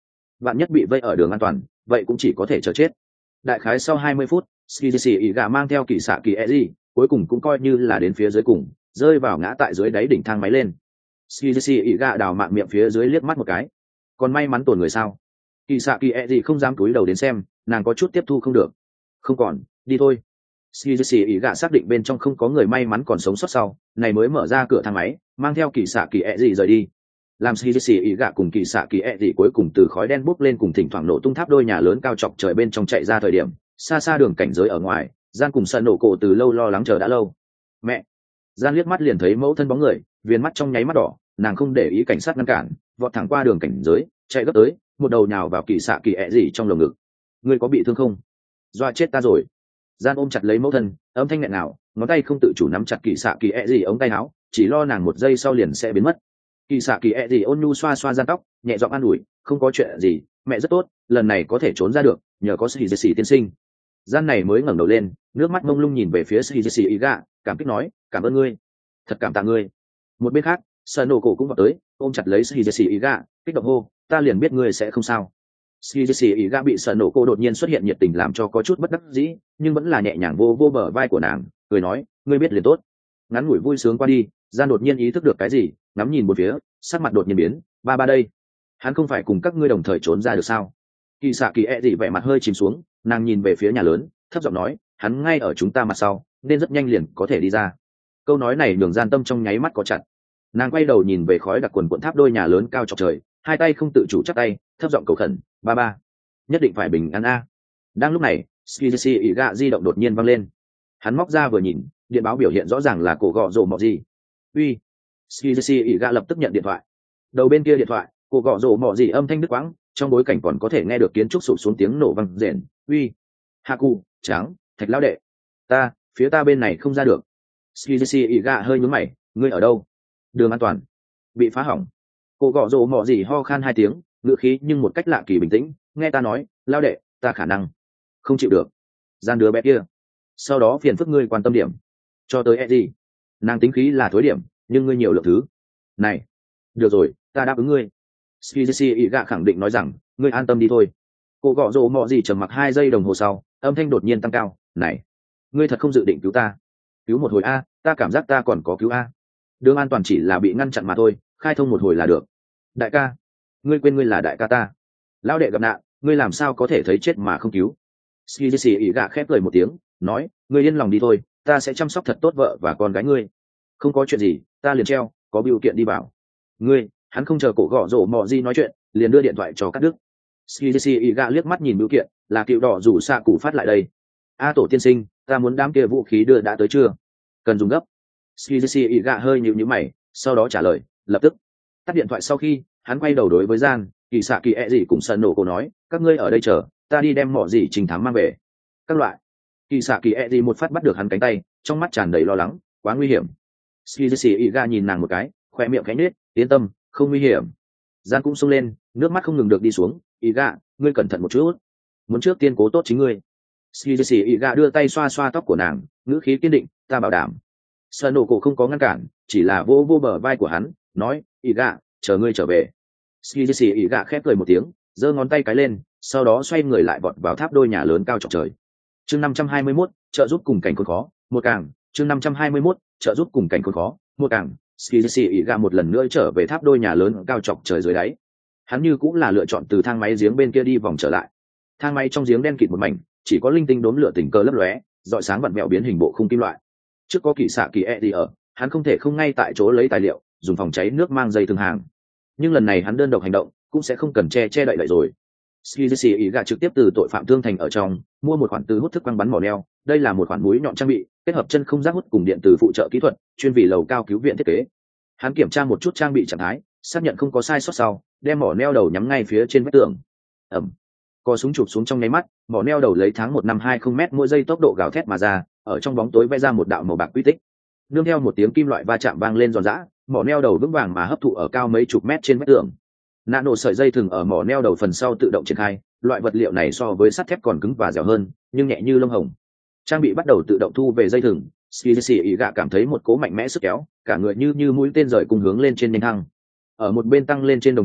vạn nhất bị vây ở đường an toàn vậy cũng chỉ có thể chờ chết. Đại khái sau hai mươi phút, Skizzy ý gà mang theo kỳ xạ kỳ Eji, cuối cùng cũng coi như là đến phía dưới cùng, rơi vào ngã tại dưới đáy đỉnh thang máy lên. Skizzy ý gà đào mạng miệng phía dưới liếc mắt một cái. Còn may mắn tổn người sao? Kỳ xạ kỳ Eji không dám cúi đầu đến xem, nàng có chút tiếp thu không được. Không còn, đi thôi. Skizzy ý gà xác định bên trong không có người may mắn còn sống sót sau, này mới mở ra cửa thang máy, mang theo kỳ xạ kỳ Eji rời đi. Làm Skizzy ý gà cùng kỳ xạ kỳ Eji cuối cùng từ khói đen bốc lên cùng thỉnh thoảng nổ tung tháp đôi nhà lớn cao chọc trời bên trong chạy ra thời điểm, xa xa đường cảnh giới ở ngoài, gian cùng sân nổ cổ từ lâu lo lắng chờ đã lâu. Mẹ! Gian liếc mắt liền thấy mẫu thân bóng người, viền mắt trong nháy mắt đỏ, nàng không để ý cảnh sát ngăn cản, vọt thẳng qua đường cảnh giới, chạy gấp tới, một đầu nhào vào kỳ xạ kỳ Eji trong lồng ngực. Ngươi có bị thương không? Doa chết ta rồi. Gian ôm chặt lấy mẫu thân, âm thanh nghẹn nào, ngón tay không tự chủ nắm chặt kỳ xạ kỳ Eji ống tay áo, chỉ lo nàng một giây sau liền sẽ biến mất. Kỳ xạ kỳ Eji ôn nhu xoa xoa Gian tóc, nhẹ giọng an ủi, không có chuyện gì, mẹ rất tốt, lần này có thể trốn ra được, nhờ có sĩ sĩ tiên sinh. Gian này mới ngẩng đầu lên, nước mắt mông lung nhìn về phía sĩ sĩ ý gạ, cảm kích nói, cảm ơn ngươi, thật cảm tạ ngươi. Một bên khác, sợ nổ cổ cũng vào tới, ôm chặt lấy sĩ sĩ ý gạ, kích động hô, ta liền biết ngươi sẽ không sao. Sĩ sĩ ý gạ bị sợ nổ cổ đột nhiên xuất hiện nhiệt tình làm cho có chút bất đắc dĩ, nhưng vẫn là nhẹ nhàng vô vô bờ vai của nàng, cười nói, ngươi biết liền tốt. Ngắn ngủi vui sướng qua đi, Gian đột nhiên ý thức được cái gì, ngắm nhìn một phía, sắc mặt đột nhiên biến, ba ba đây, hắn không phải cùng các ngươi đồng thời trốn ra được sao? Kỳ xạ kỳ Eji vẻ mặt hơi chìm xuống, nàng nhìn về phía nhà lớn, thấp giọng nói, hắn ngay ở chúng ta mặt sau, nên rất nhanh liền có thể đi ra. Câu nói này nhường Gian tâm trong nháy mắt có chặt. Nàng quay đầu nhìn về khói đặc quần quần tháp đôi nhà lớn cao chọc trời, hai tay không tự chủ chắp tay, thấp giọng cầu khẩn, ba ba, nhất định phải bình an a. Đang lúc này, Skizzy Iga di động đột nhiên vang lên. Hắn móc ra vừa nhìn, điện báo biểu hiện rõ ràng là cổ gọ rồ mọ gì. Uy. Skizzy Iga lập tức nhận điện thoại. Đầu bên kia điện thoại, cổ gọ rồ mọ gì âm thanh đứt quãng, trong bối cảnh còn có thể nghe được kiến trúc sụp xuống tiếng nổ vang rền. Uy. Haku, trắng, thạch lão đệ. Ta, phía ta bên này không ra được. Skizzy Iga hơi nhướng mày, ngươi ở đâu? Đường an toàn. Bị phá hỏng. Cổ gọ rồ mọ gì ho khan hai tiếng, ngữ khí nhưng một cách lạ kỳ bình tĩnh, nghe ta nói, lão đệ, ta khả năng không chịu được. Gian đứa bé kia. Sau đó phiền phức ngươi quan tâm điểm. Cho tới Eddie. Nàng tính khí là thối điểm, nhưng ngươi nhiều lượng thứ. Này. Được rồi, ta đáp ứng ngươi. Skizzy Iga khẳng định nói rằng, ngươi an tâm đi thôi. Cô gọ rồ mọ gì trầm mặc hai giây đồng hồ sau, âm thanh đột nhiên tăng cao, này, ngươi thật không dự định cứu ta? Cứu một hồi a, ta cảm giác ta còn có cứu a. Đường an toàn chỉ là bị ngăn chặn mà thôi, khai thông một hồi là được. Đại ca, ngươi quên ngươi là đại ca ta. Lão đệ gặp nạn, ngươi làm sao có thể thấy chết mà không cứu? Skizzy Iga khép cười một tiếng, nói, ngươi yên lòng đi thôi, ta sẽ chăm sóc thật tốt vợ và con gái ngươi. Không có chuyện gì, ta liền treo, có biểu kiện đi bảo. Ngươi, hắn không chờ cổ gọ rổ mò gì nói chuyện, liền đưa điện thoại cho cắt đứt. Skizzy Iga liếc mắt nhìn biểu kiện, là cựu đỏ rủ xạ cụ phát lại đây. A tổ tiên sinh, ta muốn đám kia vũ khí đưa đã tới chưa? Cần dùng gấp. Skizzy Iga hơi nhíu nhíu mày, sau đó trả lời, lập tức. Tắt điện thoại sau khi, hắn quay đầu đối với Gian, kỳ xạ kỳ e gì cùng sân nổ cô nói, các ngươi ở đây chờ, ta đi đem mỏ gì trình thám mang về. Các loại. Kỳ xạ kỳ e gì một phát bắt được hắn cánh tay, trong mắt tràn đầy lo lắng, quá nguy hiểm. Skizzy Iga nhìn nàng một cái, khoe miệng khẽ nhếch, yên tâm, không nguy hiểm. Gian cũng sung lên, nước mắt không ngừng được đi xuống, Iga, ngươi cẩn thận một chút, muốn trước tiên cố tốt chính ngươi. Skizzy Iga đưa tay xoa xoa tóc của nàng, ngữ khí kiên định, ta bảo đảm. Sơn nổ cổ không có ngăn cản, chỉ là vô vô bờ vai của hắn, nói, Iga, chờ ngươi trở về. Skizzy Iga khép cười một tiếng, giơ ngón tay cái lên, sau đó xoay người lại vọt vào tháp đôi nhà lớn cao chọc trời. Chương năm trăm hai mươi mốt, trợ giúp cùng cảnh khốn khó, một càng, chương năm trăm hai mươi mốt, trợ giúp cùng cảnh khốn khó, một càng. Skizzy Iga một lần nữa trở về tháp đôi nhà lớn cao chọc trời dưới đáy. Hắn như cũng là lựa chọn từ thang máy giếng bên kia đi vòng trở lại. Thang máy trong giếng đen kịt một mảnh, chỉ có linh tinh đốm lửa tình cờ lấp lóe, rọi sáng vặn vẹo biến hình bộ khung kim loại. Trước có kỳ xạ kỳ e đi ở, hắn không thể không ngay tại chỗ lấy tài liệu, dùng phòng cháy nước mang dây thường hàng. Nhưng lần này hắn đơn độc hành động, cũng sẽ không cần che che đậy đậy rồi. Skizzy Iga trực tiếp từ tội phạm thương thành ở trong mua một khoản từ hút thức quăng bắn mỏ neo, đây là một khoản mũi nhọn trang bị, kết hợp chân không giác hút cùng điện từ phụ trợ kỹ thuật, chuyên vì lầu cao cứu viện thiết kế. Hắn kiểm tra một chút trang bị trạng thái, xác nhận không có sai sót sau, đem mỏ neo đầu nhắm ngay phía trên vách tường. Ẩm. Co súng chụp xuống trong nháy mắt, mỏ neo đầu lấy tháng một năm hai không mét mỗi giây tốc độ gào thét mà ra, ở trong bóng tối vẽ ra một đạo màu bạc quy tích. Nương theo một tiếng kim loại va chạm vang lên giòn giã, mỏ neo đầu vững vàng mà hấp thụ ở cao mấy chục mét trên vách tường. Nano sợi dây thừng ở mỏ neo đầu phần sau tự động triển khai, loại vật liệu này so với sắt thép còn cứng và dẻo hơn, nhưng nhẹ như lông hồng. Trang bị bắt đầu tự động thu về dây thừng, Skizzy Iga cảm thấy một cỗ mạnh mẽ sức kéo, cả người như như mũi tên rời cùng hướng lên trên nhanh thăng. Ở một bên tăng lên trên đồng thời,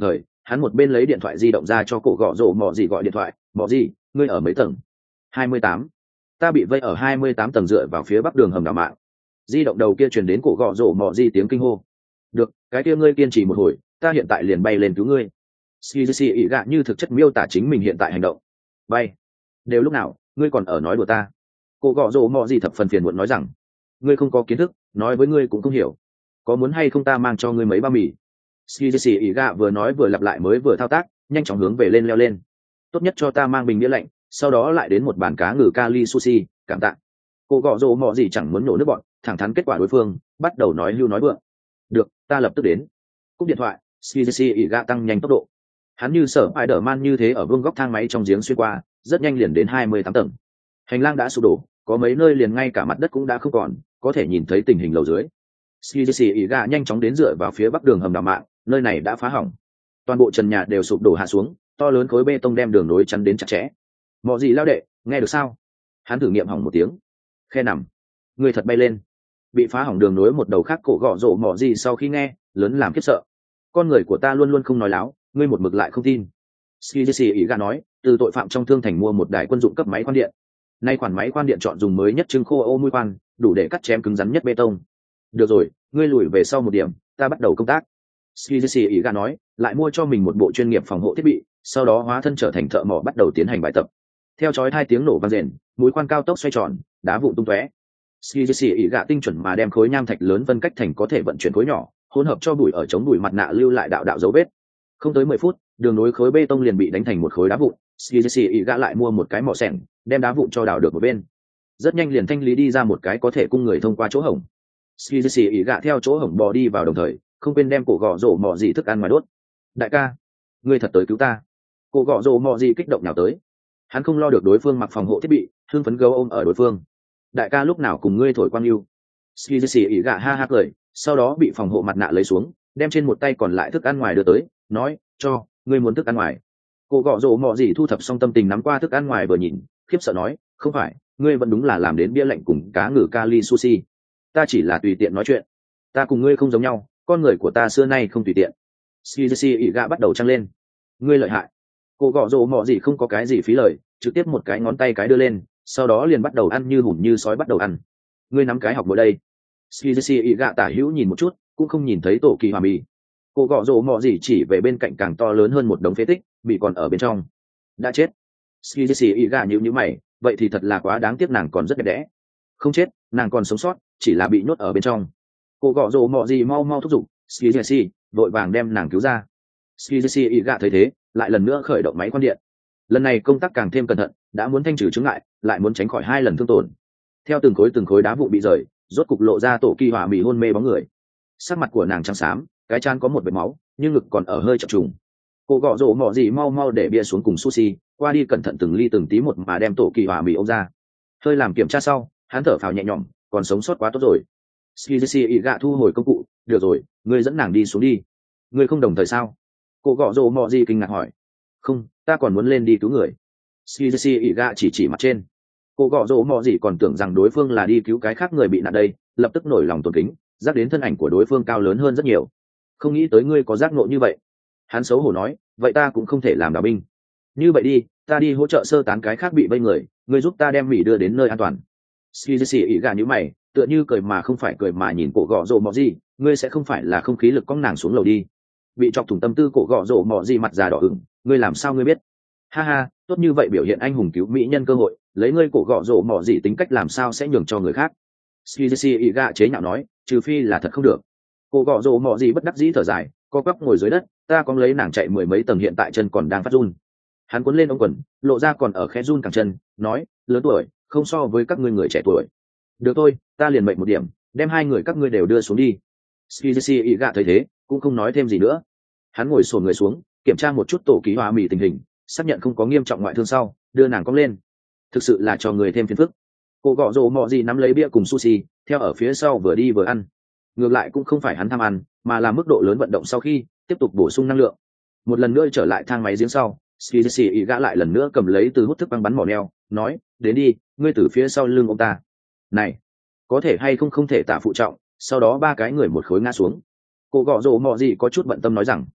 hắn một bên lấy điện thoại di động ra cho cổ gọ rổ mọ gì gọi điện thoại. Mọ gì, ngươi ở mấy tầng? Hai mươi tám. Ta bị vây ở hai mươi tám tầng dựa vào phía bắc đường hầm đào mạng. Di động đầu kia truyền đến cổ gọ rổ mọ gì tiếng kinh hô. Được, cái kia ngươi kiên trì một hồi, ta hiện tại liền bay lên cứu ngươi. Skizzy ý gạ như thực chất miêu tả chính mình hiện tại hành động. Bay? Đều lúc nào, ngươi còn ở nói đùa ta? Cổ gọ rổ mọ gì thập phần phiền muộn nói rằng, ngươi không có kiến thức, nói với ngươi cũng không hiểu. Có muốn hay không ta mang cho ngươi mấy bao mì? Skizzy ý gạ vừa nói vừa lặp lại mới vừa thao tác, nhanh chóng hướng về lên leo lên. Tốt nhất cho ta mang bình bia lạnh, sau đó lại đến một bàn cá ngừ kali sushi, cảm tạ. Cô gọ rồ mọ gì chẳng muốn nổ nước bọn, thẳng thắn kết quả đối phương, bắt đầu nói hưu nói vượng. Được, ta lập tức đến. Cúp điện thoại, Skizzy ỉ gạ tăng nhanh tốc độ. Hắn như sở Spider-Man như thế ở vương góc thang máy trong giếng xuyên qua, rất nhanh liền đến hai mươi tám tầng. Hành lang đã sụp đổ, có mấy nơi liền ngay cả mặt đất cũng đã không còn, có thể nhìn thấy tình hình lầu dưới. Skizzy ỉ gạ nhanh chóng đến dựa vào phía bắc đường hầm đào mạng, nơi này đã phá hỏng. Toàn bộ trần nhà đều sụp đổ hạ xuống, to lớn khối bê tông đem đường nối chắn đến chặt chẽ. Mọ gì lao đệ, nghe được sao? Hắn thử nghiệm hỏng một tiếng. Khe nằm. Người thật bay lên. Bị phá hỏng đường nối một đầu khác cổ gọ rộ mọ gì sau khi nghe, lớn làm khiếp sợ. Con người của ta luôn luôn không nói láo, ngươi một mực lại không tin. Skizzy ý gà nói, từ tội phạm trong thương thành mua một đài quân dụng cấp máy khoan điện. Nay khoản máy khoan điện chọn dùng mới nhất trưng khô ô mũi khoan, đủ để cắt chém cứng rắn nhất bê tông. Được rồi, ngươi lùi về sau một điểm, ta bắt đầu công tác. Skizzy ý gà nói, lại mua cho mình một bộ chuyên nghiệp phòng hộ thiết bị, sau đó hóa thân trở thành thợ mỏ bắt đầu tiến hành bài tập. Theo chói hai tiếng nổ vang rền, mũi khoan cao tốc xoay tròn, đá vụn tung tóe. Skizzy ỉ gạ tinh chuẩn mà đem khối nham thạch lớn phân cách thành có thể vận chuyển khối nhỏ, hỗn hợp cho bụi ở chống bụi mặt nạ lưu lại đạo đạo dấu vết. Không tới mười phút, đường nối khối bê tông liền bị đánh thành một khối đá vụn. Skizzy ỉ gạ lại mua một cái mỏ xẻng, đem đá vụn cho đào được một bên. Rất nhanh liền thanh lý đi ra một cái có thể cung người thông qua chỗ hổng. Skizzy ỉ gạ theo chỗ hổng bò đi vào đồng thời, không quên đem cổ gọ rổ mọ gì thức ăn ngoài đốt. Đại ca, ngươi thật tới cứu ta. Cổ gọ rổ mọ gì kích động nào tới. Hắn không lo được đối phương mặc phòng hộ thiết bị, hưng phấn gấu ôm ở đối phương. Đại ca lúc nào cùng ngươi thổi quang lưu. Skizzy ỉ gạ ha ha cười, sau đó bị phòng hộ mặt nạ lấy xuống, đem trên một tay còn lại thức ăn ngoài đưa tới, nói, cho, ngươi muốn thức ăn ngoài. Cô gọ rổ mọ gì thu thập xong tâm tình nắm qua thức ăn ngoài vừa nhìn, khiếp sợ nói, không phải, ngươi vẫn đúng là làm đến bia lạnh cùng cá ngừ kali sushi. Ta chỉ là tùy tiện nói chuyện. Ta cùng ngươi không giống nhau, con người của ta xưa nay không tùy tiện. Skizzy ỉ gạ bắt đầu trăng lên. Ngươi lợi hại. Cô gọ rổ mọ gì không có cái gì phí lời, trực tiếp một cái ngón tay cái đưa lên, sau đó liền bắt đầu ăn như hùm như sói bắt đầu ăn. Ngươi nắm cái học mỗi đây. Skizzy ỉ gạ tả hữu nhìn một chút, cũng không nhìn thấy tổ kỳ hòa mì. Cô gọ rổ mọ gì chỉ về bên cạnh càng to lớn hơn một đống phế tích, bị còn ở bên trong. Đã chết. Skizzy ỉ gạ nhíu nhíu mày, vậy thì thật là quá đáng tiếc, nàng còn rất đẹp đẽ. Không chết, nàng còn sống sót, chỉ là bị nhốt ở bên trong. Cô gọ rổ mọ gì mau mau thúc giục, Skizzy vội vàng đem nàng cứu ra. Skizzy ỉ gạ thấy thế, lại lần nữa khởi động máy khoan điện. Lần này công tác càng thêm cẩn thận, đã muốn thanh trừ chứng ngại, lại muốn tránh khỏi hai lần thương tổn. Theo từng khối từng khối đá vụ bị rời, rốt cục lộ ra tổ kỳ hỏa mì hôn mê bóng người. Sắc mặt của nàng trắng xám, cái trán có một vệt máu, nhưng ngực còn ở hơi chập trùng. Cô gọ rổ mọ gì mau mau để bia xuống cùng sushi, qua đi cẩn thận từng ly từng tí một mà đem tổ kỳ hỏa mì ôm ra. Hơi làm kiểm tra sau, hắn thở phào nhẹ nhõm, còn sống sót quá tốt rồi. Skizzy ỉ gạ thu hồi công cụ, được rồi, ngươi dẫn nàng đi xuống đi. Ngươi không đồng thời sao? Cô gọ rổ mọ gì kinh ngạc hỏi. Không, ta còn muốn lên đi cứu người. Skizzy ỉ gạ chỉ chỉ mặt trên. Cô gọ rổ mọ gì còn tưởng rằng đối phương là đi cứu cái khác người bị nạn đây, lập tức nổi lòng tôn kính, giác đến thân ảnh của đối phương cao lớn hơn rất nhiều. Không nghĩ tới ngươi có giác ngộ như vậy. Hắn xấu hổ nói, vậy ta cũng không thể làm đào binh. Như vậy đi, ta đi hỗ trợ sơ tán cái khác bị vây người, ngươi giúp ta đem mỉ đưa đến nơi an toàn. Skizzy ỉ gạ nhíu mày, tựa như cười mà không phải cười mà nhìn cổ gọ rổ mọ gì, ngươi sẽ không phải là không khí lực cong nàng xuống lầu đi. Bị chọc thủng tâm tư cổ gọ rổ mọ gì mặt già đỏ ửng, ngươi làm sao ngươi biết? Ha ha, tốt như vậy biểu hiện anh hùng cứu mỹ nhân cơ hội, lấy ngươi cổ gọ rổ mọ gì tính cách làm sao sẽ nhường cho người khác. Skizzy ỉ gạ chế nhạo nói, trừ phi là thật không được. Cổ gọ rổ mọ gì bất đắc dĩ thở dài, co quắp ngồi dưới đất, ta có lấy nàng chạy mười mấy tầng hiện tại chân còn đang phát run. Hắn cuốn lên ống quần, lộ ra còn ở khẽ run cẳng chân, nói, lớn tuổi, không so với các ngươi người trẻ tuổi. Được thôi, ta liền mệnh một điểm, đem hai người các ngươi đều đưa xuống đi. Skizzy ỉ gạ thấy thế, cũng không nói thêm gì nữa. Hắn ngồi xổm người xuống, kiểm tra một chút tổ ký hóa mì tình hình, xác nhận không có nghiêm trọng ngoại thương sau, đưa nàng cong lên. Thực sự là cho người thêm phiền phức. Cô gọ rổ mọ gì nắm lấy bia cùng sushi, theo ở phía sau vừa đi vừa ăn. Ngược lại cũng không phải hắn tham ăn, mà là mức độ lớn vận động sau khi tiếp tục bổ sung năng lượng. Một lần nữa trở lại thang máy giếng sau, Skizzy ỉ gạ lại lần nữa cầm lấy từ hút thức băng bắn mỏ neo, nói, đến đi, ngươi từ phía sau lưng ông ta. Này, có thể hay không không thể tả phụ trọng. Sau đó ba cái người một khối ngã xuống. Cô gọ rổ mọ gì có chút bận tâm nói rằng,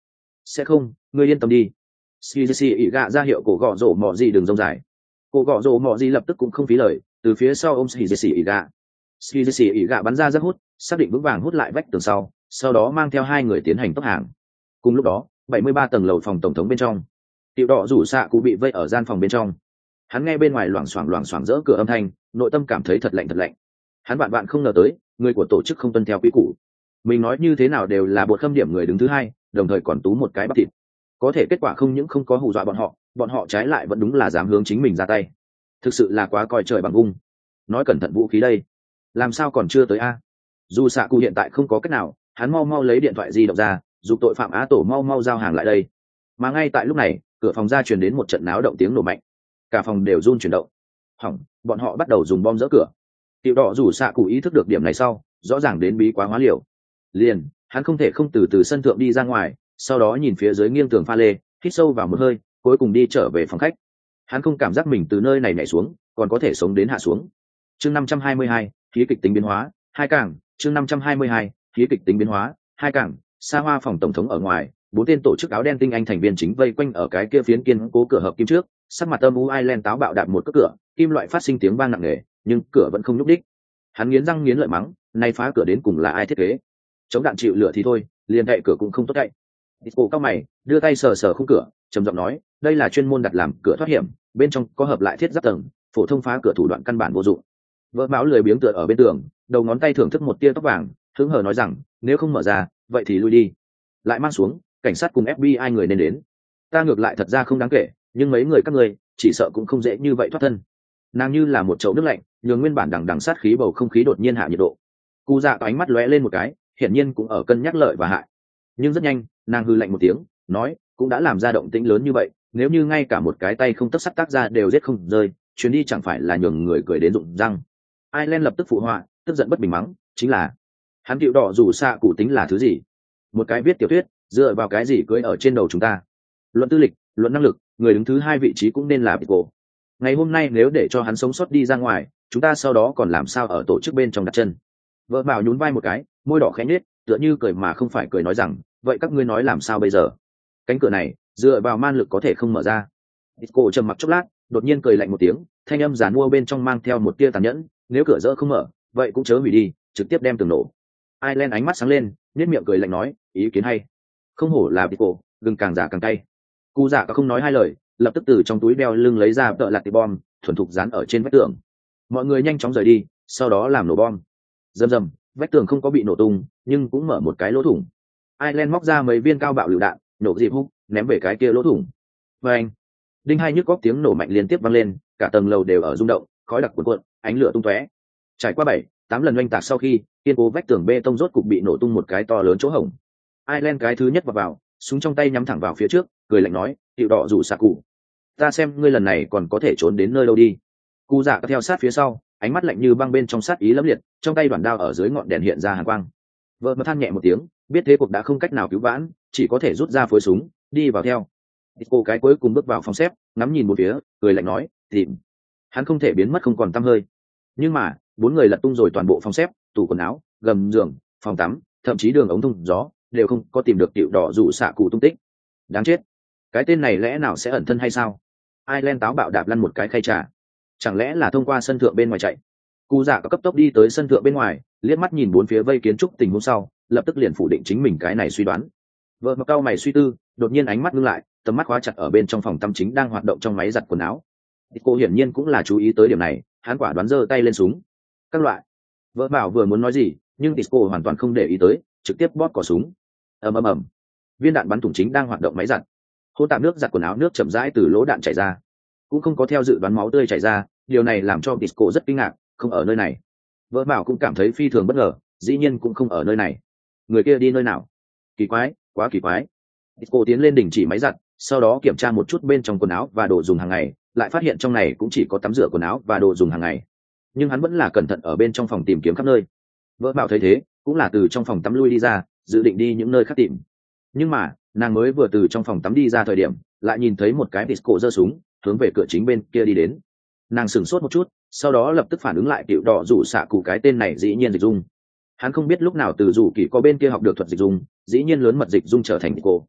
Sẽ không, ngươi yên tâm đi. Skizzy ỉ gạ ra hiệu cổ gọ rổ mọ gì đừng rông dài. Cổ gọ rổ mọ gì lập tức cũng không phí lời, từ phía sau ôm Skizzy ỉ gạ. Skizzy ỉ gạ bắn ra rất hút, xác định vững vàng hút lại vách tường sau, sau đó mang theo hai người tiến hành tốc hàng. Cùng lúc đó, bảy mươi ba tầng lầu phòng tổng thống bên trong, tiểu đỏ rủ xạ cụ bị vây ở gian phòng bên trong. Hắn nghe bên ngoài loảng xoảng loảng xoảng rỡ cửa âm thanh, nội tâm cảm thấy thật lạnh thật lạnh. Hắn bạn bạn không ngờ tới, người của tổ chức không tuân theo quy củ. Mình nói như thế nào đều là bột khâm điểm người đứng thứ hai, đồng thời còn tú một cái bắp thịt. Có thể kết quả không những không có hù dọa bọn họ, bọn họ trái lại vẫn đúng là dám hướng chính mình ra tay. Thực sự là quá coi trời bằng vung. Nói cẩn thận vũ khí đây, làm sao còn chưa tới a? Dù xạ cụ hiện tại không có cách nào, hắn mau mau lấy điện thoại di động ra, giúp tội phạm Á Tổ mau mau giao hàng lại đây. Mà ngay tại lúc này, cửa phòng ra truyền đến một trận náo động tiếng nổ mạnh, cả phòng đều run chuyển động. Hỏng, bọn họ bắt đầu dùng bom dỡ cửa. Tiểu đỏ rủ xạ cụ ý thức được điểm này sau, rõ ràng đến bí quá hóa liều. Liền, hắn không thể không từ từ sân thượng đi ra ngoài, sau đó nhìn phía dưới nghiêng tường pha lê, hít sâu vào một hơi, cuối cùng đi trở về phòng khách. Hắn không cảm giác mình từ nơi này nhảy xuống, còn có thể sống đến hạ xuống. Chương năm trăm hai mươi hai, khí kịch tính biến hóa, hai càng, chương năm trăm hai mươi hai, khí kịch tính biến hóa, hai càng, xa hoa phòng tổng thống ở ngoài, bốn tên tổ chức áo đen tinh anh thành viên chính vây quanh ở cái kia phiến kiên cố cửa hợp kim trước, sắc mặt âm u Ireland táo bạo đạp một cước cửa, kim loại phát sinh tiếng vang nặng nề, nhưng cửa vẫn không nhúc đích. Hắn nghiến răng nghiến lợi mắng, nay phá cửa đến cùng là ai thiết kế? Chống đạn chịu lửa thì thôi, liền cậy cửa cũng không tốt cậy. Disco cao mày, đưa tay sờ sờ khung cửa, trầm giọng nói, đây là chuyên môn đặt làm cửa thoát hiểm, bên trong có hợp lại thiết giáp tầng, phổ thông phá cửa thủ đoạn căn bản vô dụng. Vợ máu lười biếng tựa ở bên tường, đầu ngón tay thưởng thức một tia tóc vàng, hứng hờ nói rằng, nếu không mở ra, vậy thì lui đi. Lại mang xuống, cảnh sát cùng ép bê i người nên đến. Ta ngược lại thật ra không đáng kể, nhưng mấy người các ngươi, chỉ sợ cũng không dễ như vậy thoát thân. Nàng như là một chậu nước lạnh, nhường nguyên bản đằng đằng sát khí bầu không khí đột nhiên hạ nhiệt độ. Cú Dạ có ánh mắt lóe lên một cái, hiển nhiên cũng ở cân nhắc lợi và hại. Nhưng rất nhanh, nàng hư lạnh một tiếng, nói, cũng đã làm ra động tĩnh lớn như vậy, nếu như ngay cả một cái tay không tấc sắt tác ra đều giết không rơi, chuyến đi chẳng phải là nhường người cười đến rụng răng. Ireland lập tức phụ họa, tức giận bất bình mắng, chính là hắn cựu đỏ dù xạ cụ tính là thứ gì? Một cái viết tiểu thuyết, dựa vào cái gì cưỡi ở trên đầu chúng ta? Luận tư lịch, luận năng lực, người đứng thứ hai vị trí cũng nên là Pico. Ngày hôm nay nếu để cho hắn sống sót đi ra ngoài, chúng ta sau đó còn làm sao ở tổ chức bên trong đặt chân? Vợ bảo nhún vai một cái, môi đỏ khẽ nhếch, tựa như cười mà không phải cười nói rằng, vậy các ngươi nói làm sao bây giờ? Cánh cửa này, dựa vào man lực có thể không mở ra. Pico trầm mặc chốc lát, đột nhiên cười lạnh một tiếng, thanh âm giàn mua bên trong mang theo một tia tàn nhẫn, nếu cửa dỡ không mở, vậy cũng chớ hủy đi, trực tiếp đem tường nổ. Ireland ánh mắt sáng lên, nhếch miệng cười lạnh nói, ý kiến hay. Không hổ là Pico, gừng càng già càng cay. Cú Dạ không nói hai lời, lập tức từ trong túi đeo lưng lấy ra tợ lạt tì bom, thuần thục dán ở trên vách tường. Mọi người nhanh chóng rời đi, sau đó làm nổ bom. Rầm rầm, vách tường không có bị nổ tung, nhưng cũng mở một cái lỗ thủng. Ireland móc ra mấy viên cao bạo lựu đạn, nổ dịp húc, ném về cái kia lỗ thủng. Và anh, đinh hai nhức góc tiếng nổ mạnh liên tiếp vang lên, cả tầng lầu đều ở rung động, khói đặc cuồn cuộn, ánh lửa tung tóe. Trải qua bảy, tám lần oanh tạc sau khi, kiên cố vách tường bê tông rốt cục bị nổ tung một cái to lớn chỗ hổng. Ireland cái thứ nhất vào vào, súng trong tay nhắm thẳng vào phía trước, cười lạnh nói, "Tiểu đỏ rủ xạ cụ, ta xem ngươi lần này còn có thể trốn đến nơi đâu đi." Cú Dạ theo sát phía sau, ánh mắt lạnh như băng bên trong sát ý lẫm liệt, trong tay đoạn đao ở dưới ngọn đèn hiện ra hàn quang. Vợ mà than nhẹ một tiếng, biết thế cuộc đã không cách nào cứu vãn, chỉ có thể rút ra phối súng, đi vào theo. Cô cái cuối cùng bước vào phòng xếp, ngắm nhìn một phía, cười lạnh nói, "Tìm." Hắn không thể biến mất không còn tăm hơi. Nhưng mà, bốn người lật tung rồi toàn bộ phòng xếp, tủ quần áo, gầm giường, phòng tắm, thậm chí đường ống thông gió, đều không có tìm được tiểu đỏ rủ xạ cụ tung tích. Đáng chết, cái tên này lẽ nào sẽ ẩn thân hay sao? Ireland táo bạo đạp lăn một cái khay trà, chẳng lẽ là thông qua sân thượng bên ngoài chạy? Cú Dạ cấp tốc đi tới sân thượng bên ngoài, liếc mắt nhìn bốn phía vây kiến trúc tình huống sau, lập tức liền phủ định chính mình cái này suy đoán. Vợ mặc cao mày suy tư, đột nhiên ánh mắt ngưng lại, tầm mắt khóa chặt ở bên trong phòng tắm chính đang hoạt động trong máy giặt quần áo. Cô hiển nhiên cũng là chú ý tới điểm này, hắn quả đoán giơ tay lên súng. Các loại. Vợ bảo vừa muốn nói gì, nhưng Tisco hoàn toàn không để ý tới, trực tiếp bóp cò súng. Ầm ầm ầm. Viên đạn bắn thủng chính đang hoạt động máy giặt. Hỗn tạp nước giặt quần áo nước chậm rãi từ lỗ đạn chảy ra, cũng không có theo dự đoán máu tươi chảy ra, điều này làm cho Tisco rất kinh ngạc, không ở nơi này. Vợ bảo cũng cảm thấy phi thường bất ngờ, dĩ nhiên cũng không ở nơi này. Người kia đi nơi nào? Kỳ quái, quá kỳ quái. Tisco tiến lên đình chỉ máy giặt, sau đó kiểm tra một chút bên trong quần áo và đồ dùng hàng ngày, lại phát hiện trong này cũng chỉ có tắm rửa quần áo và đồ dùng hàng ngày. Nhưng hắn vẫn là cẩn thận ở bên trong phòng tìm kiếm khắp nơi. Vợ bảo thấy thế, cũng là từ trong phòng tắm lui đi ra, dự định đi những nơi khác tìm. Nhưng mà, nàng mới vừa từ trong phòng tắm đi ra thời điểm, lại nhìn thấy một cái Tisco giơ súng, hướng về cửa chính bên kia đi đến. Nàng sửng sốt một chút, sau đó lập tức phản ứng lại, tiểu đỏ rủ xạ cụ cái tên này dĩ nhiên dịch dung. Hắn không biết lúc nào từ rủ kỳ có bên kia học được thuật dịch dung, dĩ nhiên lớn mật dịch dung trở thành Tisco.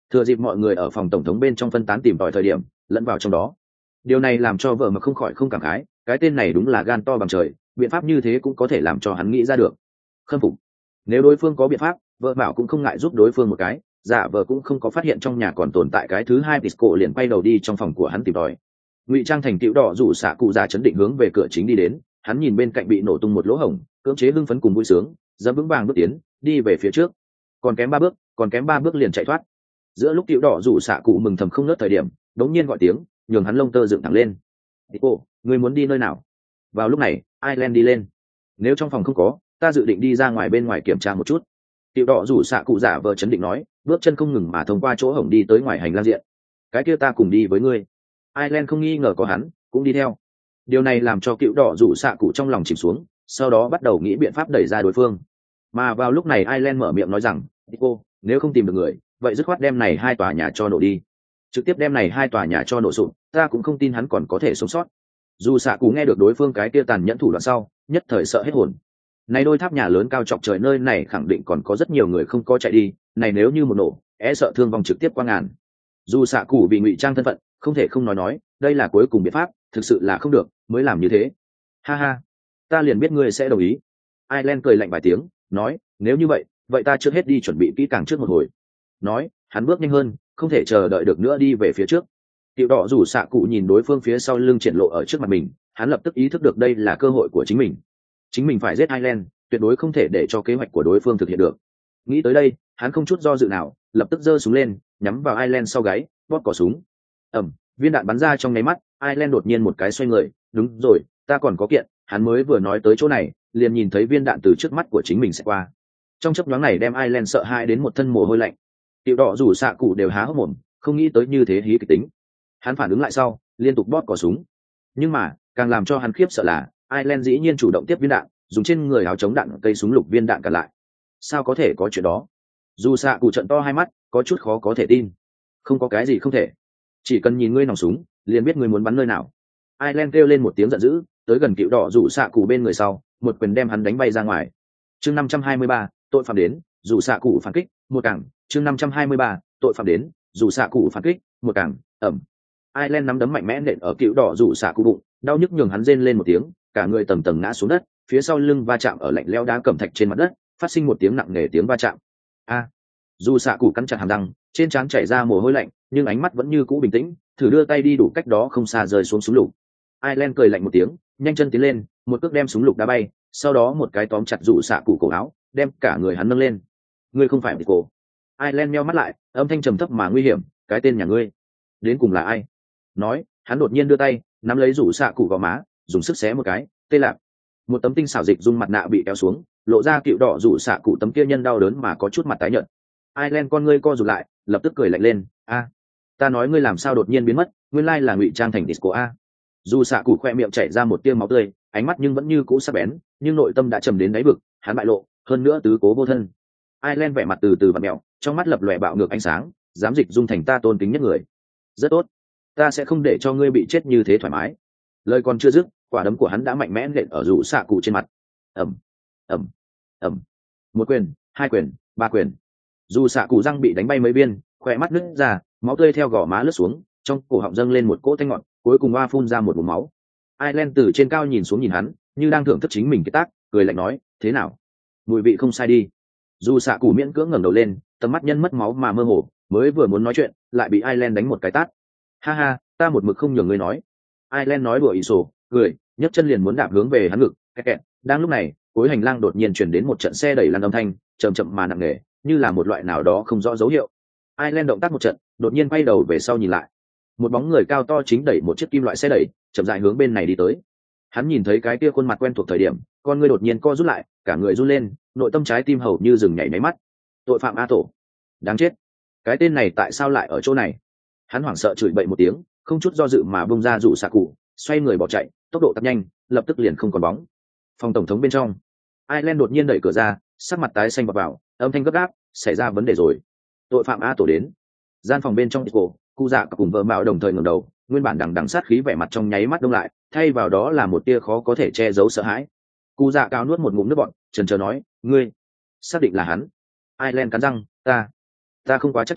Thừa dịp mọi người ở phòng tổng thống bên trong phân tán tìm tòi thời điểm lẫn vào trong đó. Điều này làm cho vợ mà không khỏi không cảm khái, cái tên này đúng là gan to bằng trời, biện pháp như thế cũng có thể làm cho hắn nghĩ ra được. Khâm phục. Nếu đối phương có biện pháp, vợ bảo cũng không ngại giúp đối phương một cái. Dạ vợ cũng không có phát hiện trong nhà còn tồn tại cái thứ hai, Disco liền quay đầu đi trong phòng của hắn tìm tòi. Ngụy trang thành tiểu đỏ rủ xạ cụ già chấn định hướng về cửa chính đi đến, hắn nhìn bên cạnh bị nổ tung một lỗ hổng, cưỡng chế hưng phấn cùng vui sướng, dẫm vững vàng bước tiến đi về phía trước. Còn kém ba bước, còn kém ba bước liền chạy thoát. Giữa lúc tiểu đỏ rủ xạ cụ mừng thầm không nớt thời điểm, đống nhiên gọi tiếng, nhường hắn lông tơ dựng thẳng lên. Disco, người muốn đi nơi nào? Vào lúc này, Ireland đi lên. Nếu trong phòng không có, ta dự định đi ra ngoài bên ngoài kiểm tra một chút. Tiểu đỏ rủ xạ cụ giả vờ chấn định nói, bước chân không ngừng mà thông qua chỗ hổng đi tới ngoài hành lang diện. Cái kia ta cùng đi với ngươi. Ireland không nghi ngờ có hắn, cũng đi theo. Điều này làm cho cựu đỏ rủ xạ cụ trong lòng chìm xuống, sau đó bắt đầu nghĩ biện pháp đẩy ra đối phương. Mà vào lúc này Ireland mở miệng nói rằng, cô, nếu không tìm được người, vậy dứt khoát đem này hai tòa nhà cho nổ đi. Trực tiếp đem này hai tòa nhà cho nổ sụp, ta cũng không tin hắn còn có thể sống sót. Dù xạ cụ nghe được đối phương cái kia tàn nhẫn thủ đoạn sau, nhất thời sợ hết hồn. Này đôi tháp nhà lớn cao chọc trời nơi này khẳng định còn có rất nhiều người không có chạy đi, này nếu như một nổ, e sợ thương vong trực tiếp qua ngàn. Dù xạ cụ bị ngụy trang thân phận, không thể không nói nói, đây là cuối cùng biện pháp, thực sự là không được, mới làm như thế. Ha ha, ta liền biết ngươi sẽ đồng ý. Ireland cười lạnh vài tiếng, nói, nếu như vậy, vậy ta trước hết đi chuẩn bị kỹ càng trước một hồi. Nói, hắn bước nhanh hơn, không thể chờ đợi được nữa đi về phía trước. Tiểu đỏ rủ xạ cụ nhìn đối phương phía sau lưng triển lộ ở trước mặt mình, hắn lập tức ý thức được đây là cơ hội của chính mình. Chính mình phải giết Ireland, tuyệt đối không thể để cho kế hoạch của đối phương thực hiện được. Nghĩ tới đây, hắn không chút do dự nào, lập tức giơ súng lên, nhắm vào Ireland sau gáy, bóp cò súng. Ầm, viên đạn bắn ra trong nháy mắt, Ireland đột nhiên một cái xoay người, đúng rồi, ta còn có kiện, hắn mới vừa nói tới chỗ này, liền nhìn thấy viên đạn từ trước mắt của chính mình sẽ qua. Trong chớp nhoáng này đem Ireland sợ hãi đến một thân mồ hôi lạnh. Tiểu đỏ rủ xạ cụ đều há hốc mồm, không nghĩ tới như thế hí kịch tính. Hắn phản ứng lại sau, liên tục bóp cò súng. Nhưng mà, càng làm cho hắn khiếp sợ là, Ireland dĩ nhiên chủ động tiếp viên đạn, dùng trên người áo chống đạn cây súng lục viên đạn cả lại. Sao có thể có chuyện đó? Dù xạ cụ trận to hai mắt, có chút khó có thể tin. Không có cái gì không thể, chỉ cần nhìn ngươi nòng súng, liền biết ngươi muốn bắn nơi nào. Ireland kêu lên một tiếng giận dữ, tới gần cựu đỏ rủ xạ cụ bên người sau, một quyền đem hắn đánh bay ra ngoài. Chương năm trăm hai mươi ba, tội phạm đến, rủ xạ cụ phản kích, một cảng. Chương năm trăm hai mươi ba, tội phạm đến, rủ xạ cụ phản kích, một cảng. Ẩm. Ireland nắm đấm mạnh mẽ nện ở cựu đỏ rủ xạ cụ bụng, đau nhức nhường hắn rên lên một tiếng, cả người tầng tầng ngã xuống đất, phía sau lưng va chạm ở lạnh lẽo đá cẩm thạch trên mặt đất, phát sinh một tiếng nặng nề tiếng va chạm. A. Dù xạ cụ cắn chặt hàm răng, trên trán chảy ra mồ hôi lạnh, nhưng ánh mắt vẫn như cũ bình tĩnh, thử đưa tay đi đủ cách đó không xa rơi xuống súng lục. Ireland cười lạnh một tiếng, nhanh chân tiến lên, một cước đem súng lục đá bay, sau đó một cái tóm chặt dù xạ cụ cổ áo, đem cả người hắn nâng lên. Ngươi không phải cổ. Ireland nheo mắt lại, âm thanh trầm thấp mà nguy hiểm, cái tên nhà ngươi đến cùng là ai? Nói, hắn đột nhiên đưa tay, nắm lấy rủ xạ cụ vào má, dùng sức xé một cái, tê lạc. Một tấm tinh xảo dịch dung mặt nạ bị kéo xuống, lộ ra cựu đỏ rủ xạ cụ tấm kia nhân đau đớn mà có chút mặt tái nhợt. Ireland con ngươi co rụt lại, lập tức cười lạnh lên, a, ta nói ngươi làm sao đột nhiên biến mất, nguyên lai là ngụy trang thành Disco a. Dù xạ cụ khoe miệng chảy ra một tia máu tươi, ánh mắt nhưng vẫn như cũ sắc bén, nhưng nội tâm đã trầm đến đáy vực, hắn bại lộ, hơn nữa tứ cố vô thân. Ireland vẻ mặt từ từ vặn mèo, trong mắt lập lòe bạo ngược ánh sáng, dám dịch dung thành ta tôn kính nhất người. Rất tốt, ta sẽ không để cho ngươi bị chết như thế thoải mái. Lời còn chưa dứt, quả đấm của hắn đã mạnh mẽ nện ở rủ xạ cụ trên mặt. Ầm, ầm, ầm. Một quyền, hai quyền, ba quyền. Dù xạ cụ răng bị đánh bay mấy viên, khỏe mắt nứt ra, máu tươi theo gò má lướt xuống, trong cổ họng dâng lên một cỗ tanh ngọt, cuối cùng hoa phun ra một vùng máu. Ireland từ trên cao nhìn xuống nhìn hắn, như đang thưởng thức chính mình cái tác, cười lạnh nói, thế nào? Mùi vị không sai đi. Dù xạ cụ miễn cưỡng ngẩng đầu lên, tầm mắt nhân mất máu mà mơ hồ, mới vừa muốn nói chuyện, lại bị Ireland đánh một cái tát. Ha ha, ta một mực không nhường ngươi nói. Ireland nói đùa ý sổ, cười, nhấc chân liền muốn đạp hướng về hắn ngực, kẹt kẹt. Đang lúc này, cuối hành lang đột nhiên chuyển đến một trận xe đẩy lăn âm thanh, chậm chậm mà nặng nề, như là một loại nào đó không rõ dấu hiệu. Ireland động tác một trận, đột nhiên quay đầu về sau nhìn lại. Một bóng người cao to chính đẩy một chiếc kim loại xe đẩy, chậm rãi hướng bên này đi tới. Hắn nhìn thấy cái kia khuôn mặt quen thuộc thời điểm, con người đột nhiên co rút lại, cả người run lên, nội tâm trái tim hầu như dừng nhảy máy mắt. Tội phạm A Tổ, đáng chết! Cái tên này tại sao lại ở chỗ này? Hắn hoảng sợ chửi bậy một tiếng, không chút do dự mà bung ra rủ xạ cụ, xoay người bỏ chạy, tốc độ tăng nhanh, lập tức liền không còn bóng. Phòng tổng thống bên trong, Ireland đột nhiên đẩy cửa ra, sắc mặt tái xanh bập vào, âm thanh gấp gáp, xảy ra vấn đề rồi. Tội phạm A Tổ đến. Gian phòng bên trong cổ, cụ dạ cùng vợ mạo đồng thời ngẩng đầu, nguyên bản đằng đằng sát khí vẻ mặt trong nháy mắt đông lại, thay vào đó là một tia khó có thể che giấu sợ hãi. Cụ dạ cao nuốt một ngụm nước bọt, chần chờ nói, ngươi xác định là hắn? Ireland cắn răng, ta ta không quá chắc chắn,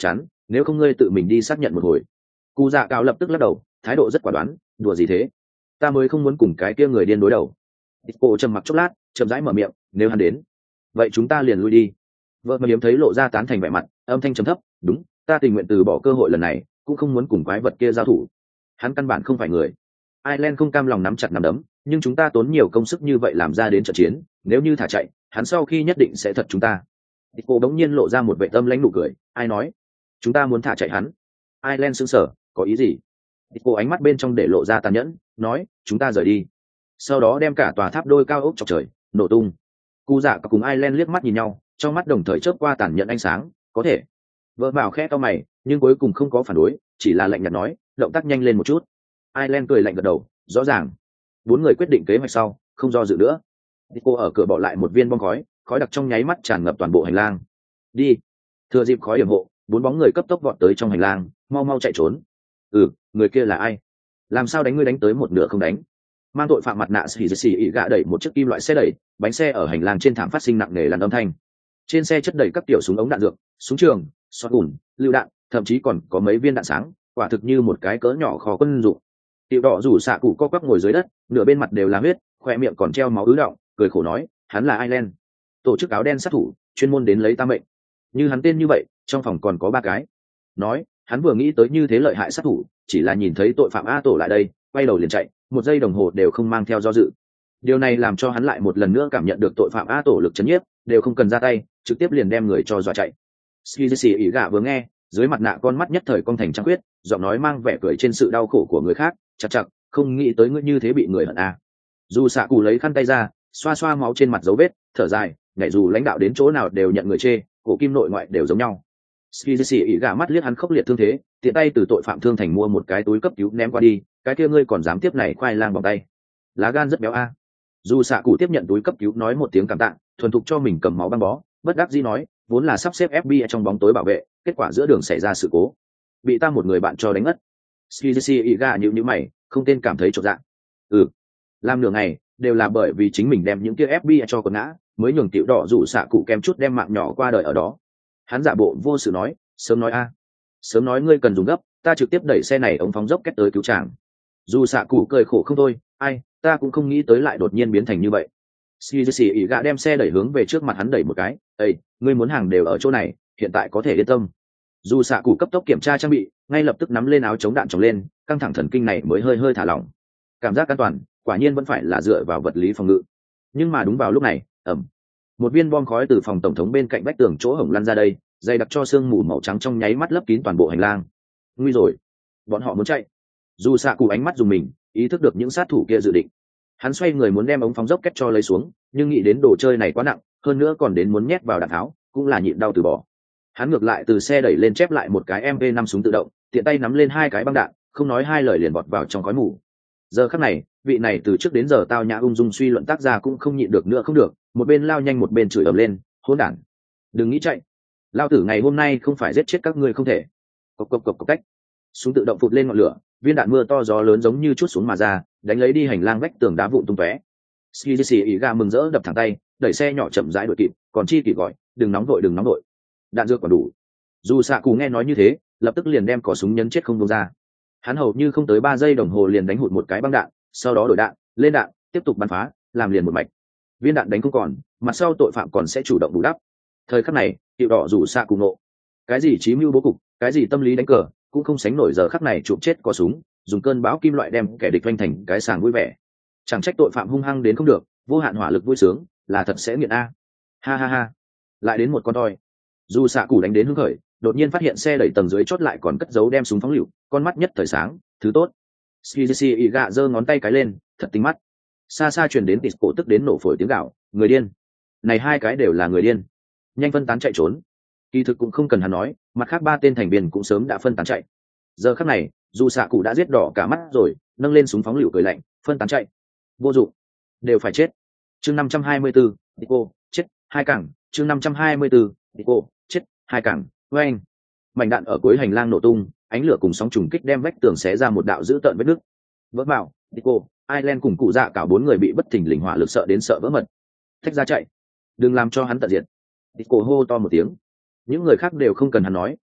nếu không ngươi tự mình đi xác nhận một hồi. Cụ dạ cáo lập tức lắc đầu, thái độ rất quả đoán. Đùa gì thế, ta mới không muốn cùng cái kia người điên đối đầu. Disco trầm mặc chốc lát, chậm rãi mở miệng, nếu hắn đến, vậy chúng ta liền lui đi. Vợ mà hiếm thấy lộ ra tán thành vẻ mặt, âm thanh trầm thấp, đúng, ta tình nguyện từ bỏ cơ hội lần này, cũng không muốn cùng quái vật kia giao thủ. Hắn căn bản không phải người. Ireland không cam lòng nắm chặt nắm đấm, nhưng chúng ta tốn nhiều công sức như vậy làm ra đến trận chiến, nếu như thả chạy, hắn sau khi nhất định sẽ thật chúng ta. Disco đống nhiên lộ ra một vẻ tâm lãnh nụ cười, ai nói chúng ta muốn thả chạy hắn? Ireland sững sờ, có ý gì? Disco ánh mắt bên trong để lộ ra tàn nhẫn, nói, chúng ta rời đi. Sau đó đem cả tòa tháp đôi cao ốc chọc trời, nổ tung. Cụ dạ cùng Ireland liếc mắt nhìn nhau, trong mắt đồng thời chớp qua tàn nhẫn ánh sáng, có thể. Vợ bảo khẽ to mày, nhưng cuối cùng không có phản đối, chỉ là lạnh nhạt nói, động tác nhanh lên một chút. Ireland cười lạnh gật đầu, rõ ràng. Bốn người quyết định kế hoạch sau, không do dự nữa. Disco ở cửa bỏ lại một viên bom khói, khói đặc trong nháy mắt tràn ngập toàn bộ hành lang. Đi. Thừa dịp khói điểm hộ, bốn bóng người cấp tốc vọt tới trong hành lang, mau mau chạy trốn. Ừ, người kia là ai? Làm sao đánh ngươi đánh tới một nửa không đánh? Mang tội phạm mặt nạ xì xì ỉ gạ đẩy một chiếc kim loại xe đẩy, bánh xe ở hành lang trên thảm phát sinh nặng nề làn âm thanh. Trên xe chất đầy các tiểu súng ống đạn dược, súng trường, xọt ủn, lựu đạn, thậm chí còn có mấy viên đạn sáng, quả thực như một cái cỡ nhỏ kho quân dụng. Tiểu đỏ rủ xạ cụ co quắp ngồi dưới đất, nửa bên mặt đều là huyết, khoe miệng còn treo máu ứ động, cười khổ nói, hắn là Ireland, tổ chức áo đen sát thủ, chuyên môn đến lấy ta mệnh. Như hắn tên như vậy, trong phòng còn có ba cái. Nói, hắn vừa nghĩ tới như thế lợi hại sát thủ, chỉ là nhìn thấy tội phạm A tổ lại đây, quay đầu liền chạy, một giây đồng hồ đều không mang theo do dự. Điều này làm cho hắn lại một lần nữa cảm nhận được tội phạm A tổ lực chấn nhiếp, đều không cần ra tay, trực tiếp liền đem người cho dọa chạy. Skizzy ỉ gạ vừa nghe, dưới mặt nạ con mắt nhất thời cong thành trăng quyết, giọng nói mang vẻ cười trên sự đau khổ của người khác, chặt chặt, không nghĩ tới ngươi như thế bị người hận a. Dù xạ cụ lấy khăn tay ra, xoa xoa máu trên mặt dấu vết, thở dài, nhảy dù lãnh đạo đến chỗ nào đều nhận người chê, cổ kim nội ngoại đều giống nhau. Skizzy ỉ gạ mắt liếc hắn khốc liệt thương thế, tiện tay từ tội phạm thương thành mua một cái túi cấp cứu ném qua đi, cái kia ngươi còn dám tiếp này khoai lang bằng tay, lá gan rất béo a. Dù xạ cụ tiếp nhận túi cấp cứu nói một tiếng cảm tạ, thuần thục cho mình cầm máu băng bó, bất đắc dĩ nói, vốn là sắp xếp ép bê i trong bóng tối bảo vệ, kết quả giữa đường xảy ra sự cố, bị ta một người bạn cho đánh ngất. Skizzy ỉ gạ nhíu nhíu mày, không tên cảm thấy chột dạ. Ừ, làm nửa ngày đều là bởi vì chính mình đem những kia ép bê i cho quần ngã, mới nhường tiểu đỏ rủ xạ cụ kem chút đem mạng nhỏ qua đời ở đó. Hắn giả bộ vô sự nói, sớm nói a, sớm nói ngươi cần dùng gấp, ta trực tiếp đẩy xe này ống phóng dốc kết tới cứu chàng. Dù xạ cụ cười khổ không thôi, ai, ta cũng không nghĩ tới lại đột nhiên biến thành như vậy. Skizzy ỉ gạ đem xe đẩy hướng về trước mặt hắn đẩy một cái, ây, ngươi muốn hàng đều ở chỗ này, hiện tại có thể yên tâm. Dù xạ cụ cấp tốc kiểm tra trang bị, ngay lập tức nắm lên áo chống đạn trồng lên, căng thẳng thần kinh này mới hơi hơi thả lỏng. Cảm giác an toàn, quả nhiên vẫn phải là dựa vào vật lý phòng ngự. Nhưng mà đúng vào lúc này, ầm, một viên bom khói từ phòng tổng thống bên cạnh vách tường chỗ hổng lăn ra đây, dày đặc cho sương mù màu trắng trong nháy mắt lấp kín toàn bộ hành lang. Nguy rồi, bọn họ muốn chạy. Dù xạ cụ ánh mắt dùng mình, ý thức được những sát thủ kia dự định. Hắn xoay người muốn đem ống phóng dốc kết cho lấy xuống, nhưng nghĩ đến đồ chơi này quá nặng, hơn nữa còn đến muốn nhét vào đạn tháo, cũng là nhịn đau từ bỏ. Hắn ngược lại từ xe đẩy lên chép lại một cái em pê năm súng tự động, tiện tay nắm lên hai cái băng đạn, không nói hai lời liền bọt vào trong khói mù. Giờ khắc này, vị này từ trước đến giờ tao nhã ung dung suy luận tác gia cũng không nhịn được nữa không được, một bên lao nhanh một bên chửi ầm lên, hỗn đản, đừng nghĩ chạy, lao tử ngày hôm nay không phải giết chết các ngươi không thể. Cộc cộc cộc cộc cách, súng tự động phụt lên ngọn lửa, viên đạn mưa to gió lớn giống như chút xuống mà ra, đánh lấy đi hành lang vách tường đá vụn tung tóe. Skizzy ỉ gạ mừng rỡ đập thẳng tay, đẩy xe nhỏ chậm rãi đuổi kịp, còn chi kỷ gọi, đừng nóng vội đừng nóng vội, đạn dược còn đủ. Dù xạ cụ nghe nói như thế, lập tức liền đem cò súng nhấn chết không buông ra. Hắn hầu như không tới ba giây đồng hồ liền đánh hụt một cái băng đạn, sau đó đổi đạn, lên đạn, tiếp tục bắn phá, làm liền một mạch. Viên đạn đánh không còn, mặt sau tội phạm còn sẽ chủ động bù đắp. Thời khắc này, tiểu đỏ rủ xạ cụ nộ, cái gì chí mưu bố cục, cái gì tâm lý đánh cờ, cũng không sánh nổi giờ khắc này chụp chết cò súng, dùng cơn bão kim loại đem kẻ địch vanh thành cái sàng vui vẻ. Chẳng trách tội phạm hung hăng đến không được, vô hạn hỏa lực vui sướng, là thật sẽ nghiện a. Ha ha ha, lại đến một con toi. Dù xạ cụ đánh đến hứng khởi, đột nhiên phát hiện xe đẩy tầng dưới chốt lại còn cất giấu đem súng phóng lựu, con mắt nhất thời sáng, thứ tốt. Skizzy ỉ gạ giơ ngón tay cái lên, thật tinh mắt. Xa xa truyền đến tịt cổ tức đến nổ phổi tiếng gạo, người điên. Này hai cái đều là người điên. Nhanh phân tán chạy trốn. Kỳ thực cũng không cần hắn nói, mặt khác ba tên thành viên cũng sớm đã phân tán chạy. Giờ khắc này, dù xạ cụ đã giết đỏ cả mắt rồi, nâng lên súng phóng lựu cười lạnh, phân tán chạy. Vô dụng, đều phải chết. Chương năm trăm hai mươi tư, Dico, chết, hai cẳng. Chương năm trăm hai mươi tư, Dico, chết, hai cẳng. Oeng. Mảnh đạn ở cuối hành lang nổ tung, ánh lửa cùng sóng trùng kích đem vách tường xé ra một đạo dữ tợn vết nứt. Vỡ mạo, Dico, Ireland cùng cụ dạ cả bốn người bị bất thình lình hỏa lực sợ đến sợ vỡ mật. Thách ra chạy, đừng làm cho hắn tận diệt. Dico hô to một tiếng. Những người khác đều không cần hắn nói,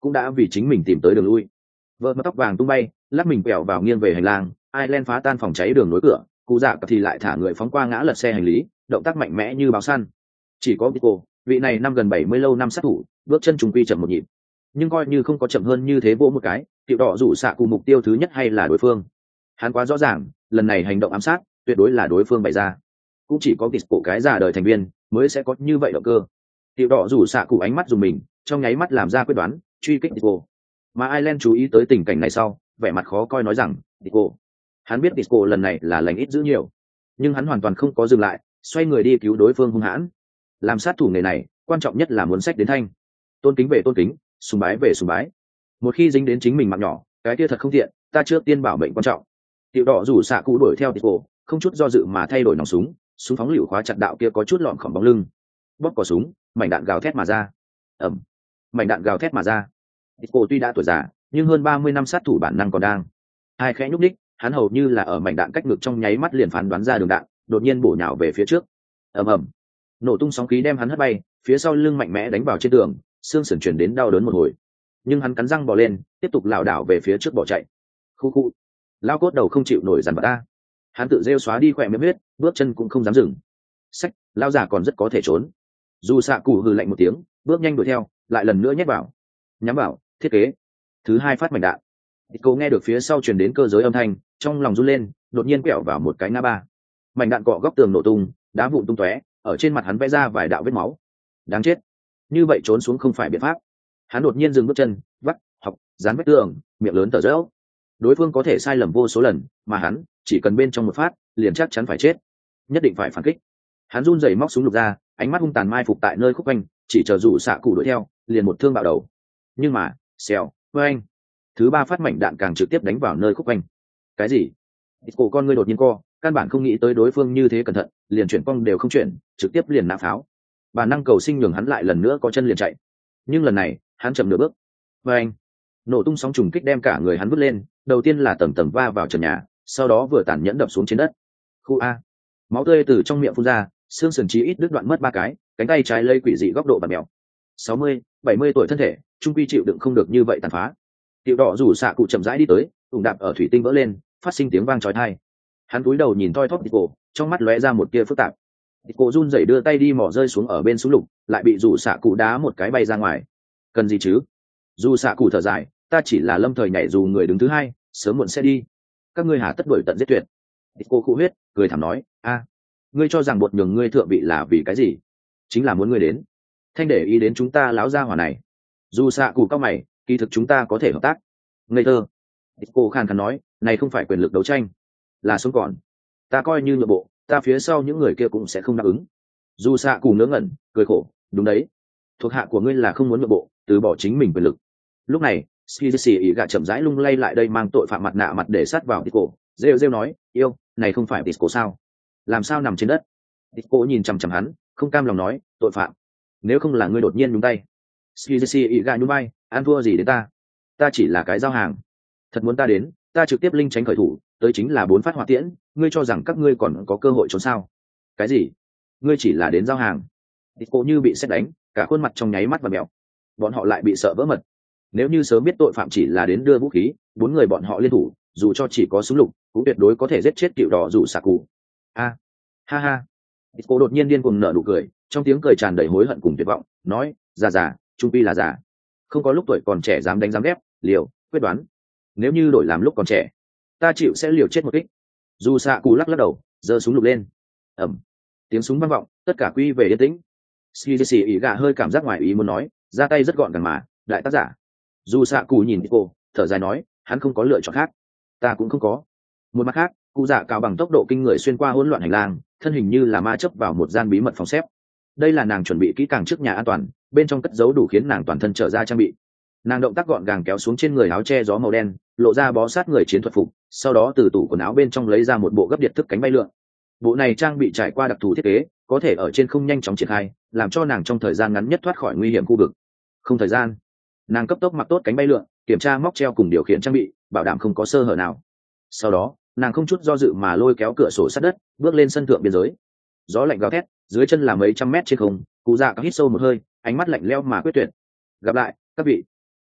cũng đã vì chính mình tìm tới đường lui. Vợ mà tóc vàng tung bay, lắc mình quẹo vào nghiêng về hành lang, Ireland phá tan phòng cháy đường nối cửa, cụ dạ thì lại thả người phóng qua ngã lật xe hành lý, động tác mạnh mẽ như báo săn. Chỉ có Pico, vị này năm gần bảy mươi lâu năm sát thủ, bước chân trùng quy chậm một nhịp. Nhưng coi như không có chậm hơn như thế vỗ một cái, tiểu đỏ rủ xạ cùng mục tiêu thứ nhất hay là đối phương. Hắn quá rõ ràng, lần này hành động ám sát, tuyệt đối là đối phương bày ra. Cũng chỉ có Pico cái già đời thành viên mới sẽ có như vậy động cơ. Tiểu đỏ rủ xạ cụ ánh mắt dùng mình, trong nháy mắt làm ra quyết đoán, truy kích Pico. Mà Ireland chú ý tới tình cảnh này sau, vẻ mặt khó coi nói rằng, Pico. Hắn biết Pico lần này là lành ít giữ nhiều, nhưng hắn hoàn toàn không có dừng lại, xoay người đi cứu đối phương hung hãn. Làm sát thủ nghề này, quan trọng nhất là muốn sách đến thanh. Tôn kính về tôn kính, sùng bái về sùng bái. Một khi dính đến chính mình mạng nhỏ, cái kia thật không tiện, ta trước tiên bảo mệnh quan trọng. Tiểu đỏ rủ xạ cụ đuổi theo Pico, không chút do dự mà thay đổi nòng súng, súng phóng lựu khóa chặt đạo kia có chút lọn khỏng bóng lưng. Bóp cò súng, mảnh đạn gào thét mà ra. Ầm, mảnh đạn gào thét mà ra. Pico tuy đã tuổi già, nhưng hơn ba mươi năm sát thủ bản năng còn đang. Hai khẽ nhúc nhích, hắn hầu như là ở mảnh đạn cách ngực trong nháy mắt liền phán đoán ra đường đạn, đột nhiên bổ nhào về phía trước. Ầm ầm, nổ tung sóng khí đem hắn hất bay, phía sau lưng mạnh mẽ đánh vào trên tường, xương sườn truyền đến đau đớn một hồi. Nhưng hắn cắn răng bò lên, tiếp tục lảo đảo về phía trước bỏ chạy. Khu khu, lao cốt đầu không chịu nổi dằn vặt ta. Hắn tự rêu xóa đi khỏe miệng huyết, bước chân cũng không dám dừng. Sách, lao giả còn rất có thể trốn. Dù xạ cụ hừ lạnh một tiếng, bước nhanh đuổi theo, lại lần nữa nhét vào, nhắm vào, thiết kế. Thứ hai phát mảnh đạn. Cô nghe được phía sau truyền đến cơ giới âm thanh, trong lòng run lên, đột nhiên quẹo vào một cái ngã ba. Mảnh đạn cọ góc tường nổ tung, đá vụn tung tóe, ở trên mặt hắn vẽ ra vài đạo vết máu. Đáng chết, như vậy trốn xuống không phải biện pháp. Hắn đột nhiên dừng bước chân, vắt, học, dán vết tường, miệng lớn thở dốc. Đối phương có thể sai lầm vô số lần, mà hắn chỉ cần bên trong một phát, liền chắc chắn phải chết. Nhất định phải phản kích. Hắn run rẩy móc súng lục ra, ánh mắt hung tàn mai phục tại nơi khúc quanh, chỉ chờ rủ xạ cụ đuổi theo, liền một thương bạo đầu. Nhưng mà, xèo, với anh, thứ ba phát mảnh đạn càng trực tiếp đánh vào nơi khúc quanh. Cái gì? Cổ con ngươi đột nhiên co, căn bản không nghĩ tới đối phương như thế cẩn thận, liền chuyển cong đều không chuyển, trực tiếp liền nã pháo. Bản năng cầu sinh nhường hắn lại lần nữa có chân liền chạy. Nhưng lần này, hắn chậm nửa bước. Với anh, nổ tung sóng trùng kích đem cả người hắn vứt lên, đầu tiên là tầng tầng va vào trần nhà, sau đó vừa tàn nhẫn đập xuống trên đất. Khu a, máu tươi từ trong miệng phun ra, xương sườn chí ít đứt đoạn mất ba cái, cánh tay trái lây quỷ dị góc độ bạt mèo. Sáu mươi, bảy mươi tuổi thân thể, trung quy chịu đựng không được như vậy tàn phá. Tiểu đỏ rủ xạ cụ chậm rãi đi tới, ủng đạp ở thủy tinh vỡ lên, phát sinh tiếng vang chói tai. Hắn cúi đầu nhìn thoi thóp Tico, trong mắt lóe ra một tia phức tạp. Tico run rẩy đưa tay đi mò rơi xuống ở bên súng lục, lại bị rủ xạ cụ đá một cái bay ra ngoài. Cần gì chứ? Dù xạ cụ thở dài, ta chỉ là lâm thời nhảy dù người đứng thứ hai, sớm muộn sẽ đi. Các ngươi hà tất đuổi tận giết tuyệt. Tico cụ huyết, cười thảm nói, a, ngươi cho rằng bột nhường ngươi thượng vị là vì cái gì? Chính là muốn ngươi đến. Thanh để ý đến chúng ta láo ra hỏa này. Dù xạ cụ cao mày, kỳ thực chúng ta có thể hợp tác. Ngây thơ. Tico khàn khàn nói, này không phải quyền lực đấu tranh, là sống còn. Ta coi như nhượng bộ, ta phía sau những người kia cũng sẽ không đáp ứng. Dù xạ cụ ngớ ngẩn, cười khổ, đúng đấy, thuộc hạ của ngươi là không muốn nhượng bộ, từ bỏ chính mình quyền lực. Lúc này Skizzy ý gạ chậm rãi lung lay lại đây, mang tội phạm mặt nạ mặt để sát vào Tico, rêu rêu nói, yêu, này không phải Tico sao? Làm sao nằm trên đất? Tico nhìn chằm chằm hắn, không cam lòng nói, tội phạm, nếu không là ngươi đột nhiên nhúng tay. Skizzy ý gạ nhún vai, ăn thua gì đến ta? Ta chỉ là cái giao hàng. Thật muốn ta đến, ta trực tiếp linh tránh khởi thủ, tới chính là bốn phát hỏa tiễn, ngươi cho rằng các ngươi còn có cơ hội trốn sao? Cái gì? Ngươi chỉ là đến giao hàng? Tico như bị sét đánh, cả khuôn mặt trong nháy mắt và mèo. Bọn họ lại bị sợ vỡ mật. Nếu như sớm biết tội phạm chỉ là đến đưa vũ khí, bốn người bọn họ liên thủ, dù cho chỉ có súng lục, cũng tuyệt đối có thể giết chết cựu đỏ rủ xạ cụ. A, ha ha. Tico đột nhiên điên cuồng nở nụ cười, trong tiếng cười tràn đầy hối hận cùng tuyệt vọng, nói, già già, trung pi là già, không có lúc tuổi còn trẻ dám đánh dám ghép, liều, quyết đoán. Nếu như đổi làm lúc còn trẻ, ta chịu sẽ liều chết một kích. Dù xạ cụ lắc lắc đầu, giơ súng lục lên. Ầm, tiếng súng vang vọng, tất cả quy về yên tĩnh. Skizzy ý gạ hơi cảm giác ngoài ý muốn nói, ra tay rất gọn gàng mà, đại tác giả. Dù xạ cụ nhìn cô, thở dài nói, hắn không có lựa chọn khác, ta cũng không có. Một mặt khác, cụ dạ cào bằng tốc độ kinh người xuyên qua hỗn loạn hành lang, thân hình như là ma chớp vào một gian bí mật phòng xếp. Đây là nàng chuẩn bị kỹ càng trước nhà an toàn, bên trong cất giấu đủ khiến nàng toàn thân trở ra trang bị. Nàng động tác gọn gàng kéo xuống trên người áo che gió màu đen, lộ ra bó sát người chiến thuật phục, sau đó từ tủ quần áo bên trong lấy ra một bộ gấp điện thức cánh bay lượn. Bộ này trang bị trải qua đặc thù thiết kế, có thể ở trên không nhanh chóng triển khai, làm cho nàng trong thời gian ngắn nhất thoát khỏi nguy hiểm khu vực. Không thời gian, nàng cấp tốc mặc tốt cánh bay lượn, kiểm tra móc treo cùng điều khiển trang bị, bảo đảm không có sơ hở nào. Sau đó, nàng không chút do dự mà lôi kéo cửa sổ sát đất, bước lên sân thượng biên giới. Gió lạnh gào thét, dưới chân là mấy trăm mét trên không, cụ dạ hít sâu một hơi, ánh mắt lạnh lẽo mà quyết tuyệt. Gặp lại, các vị.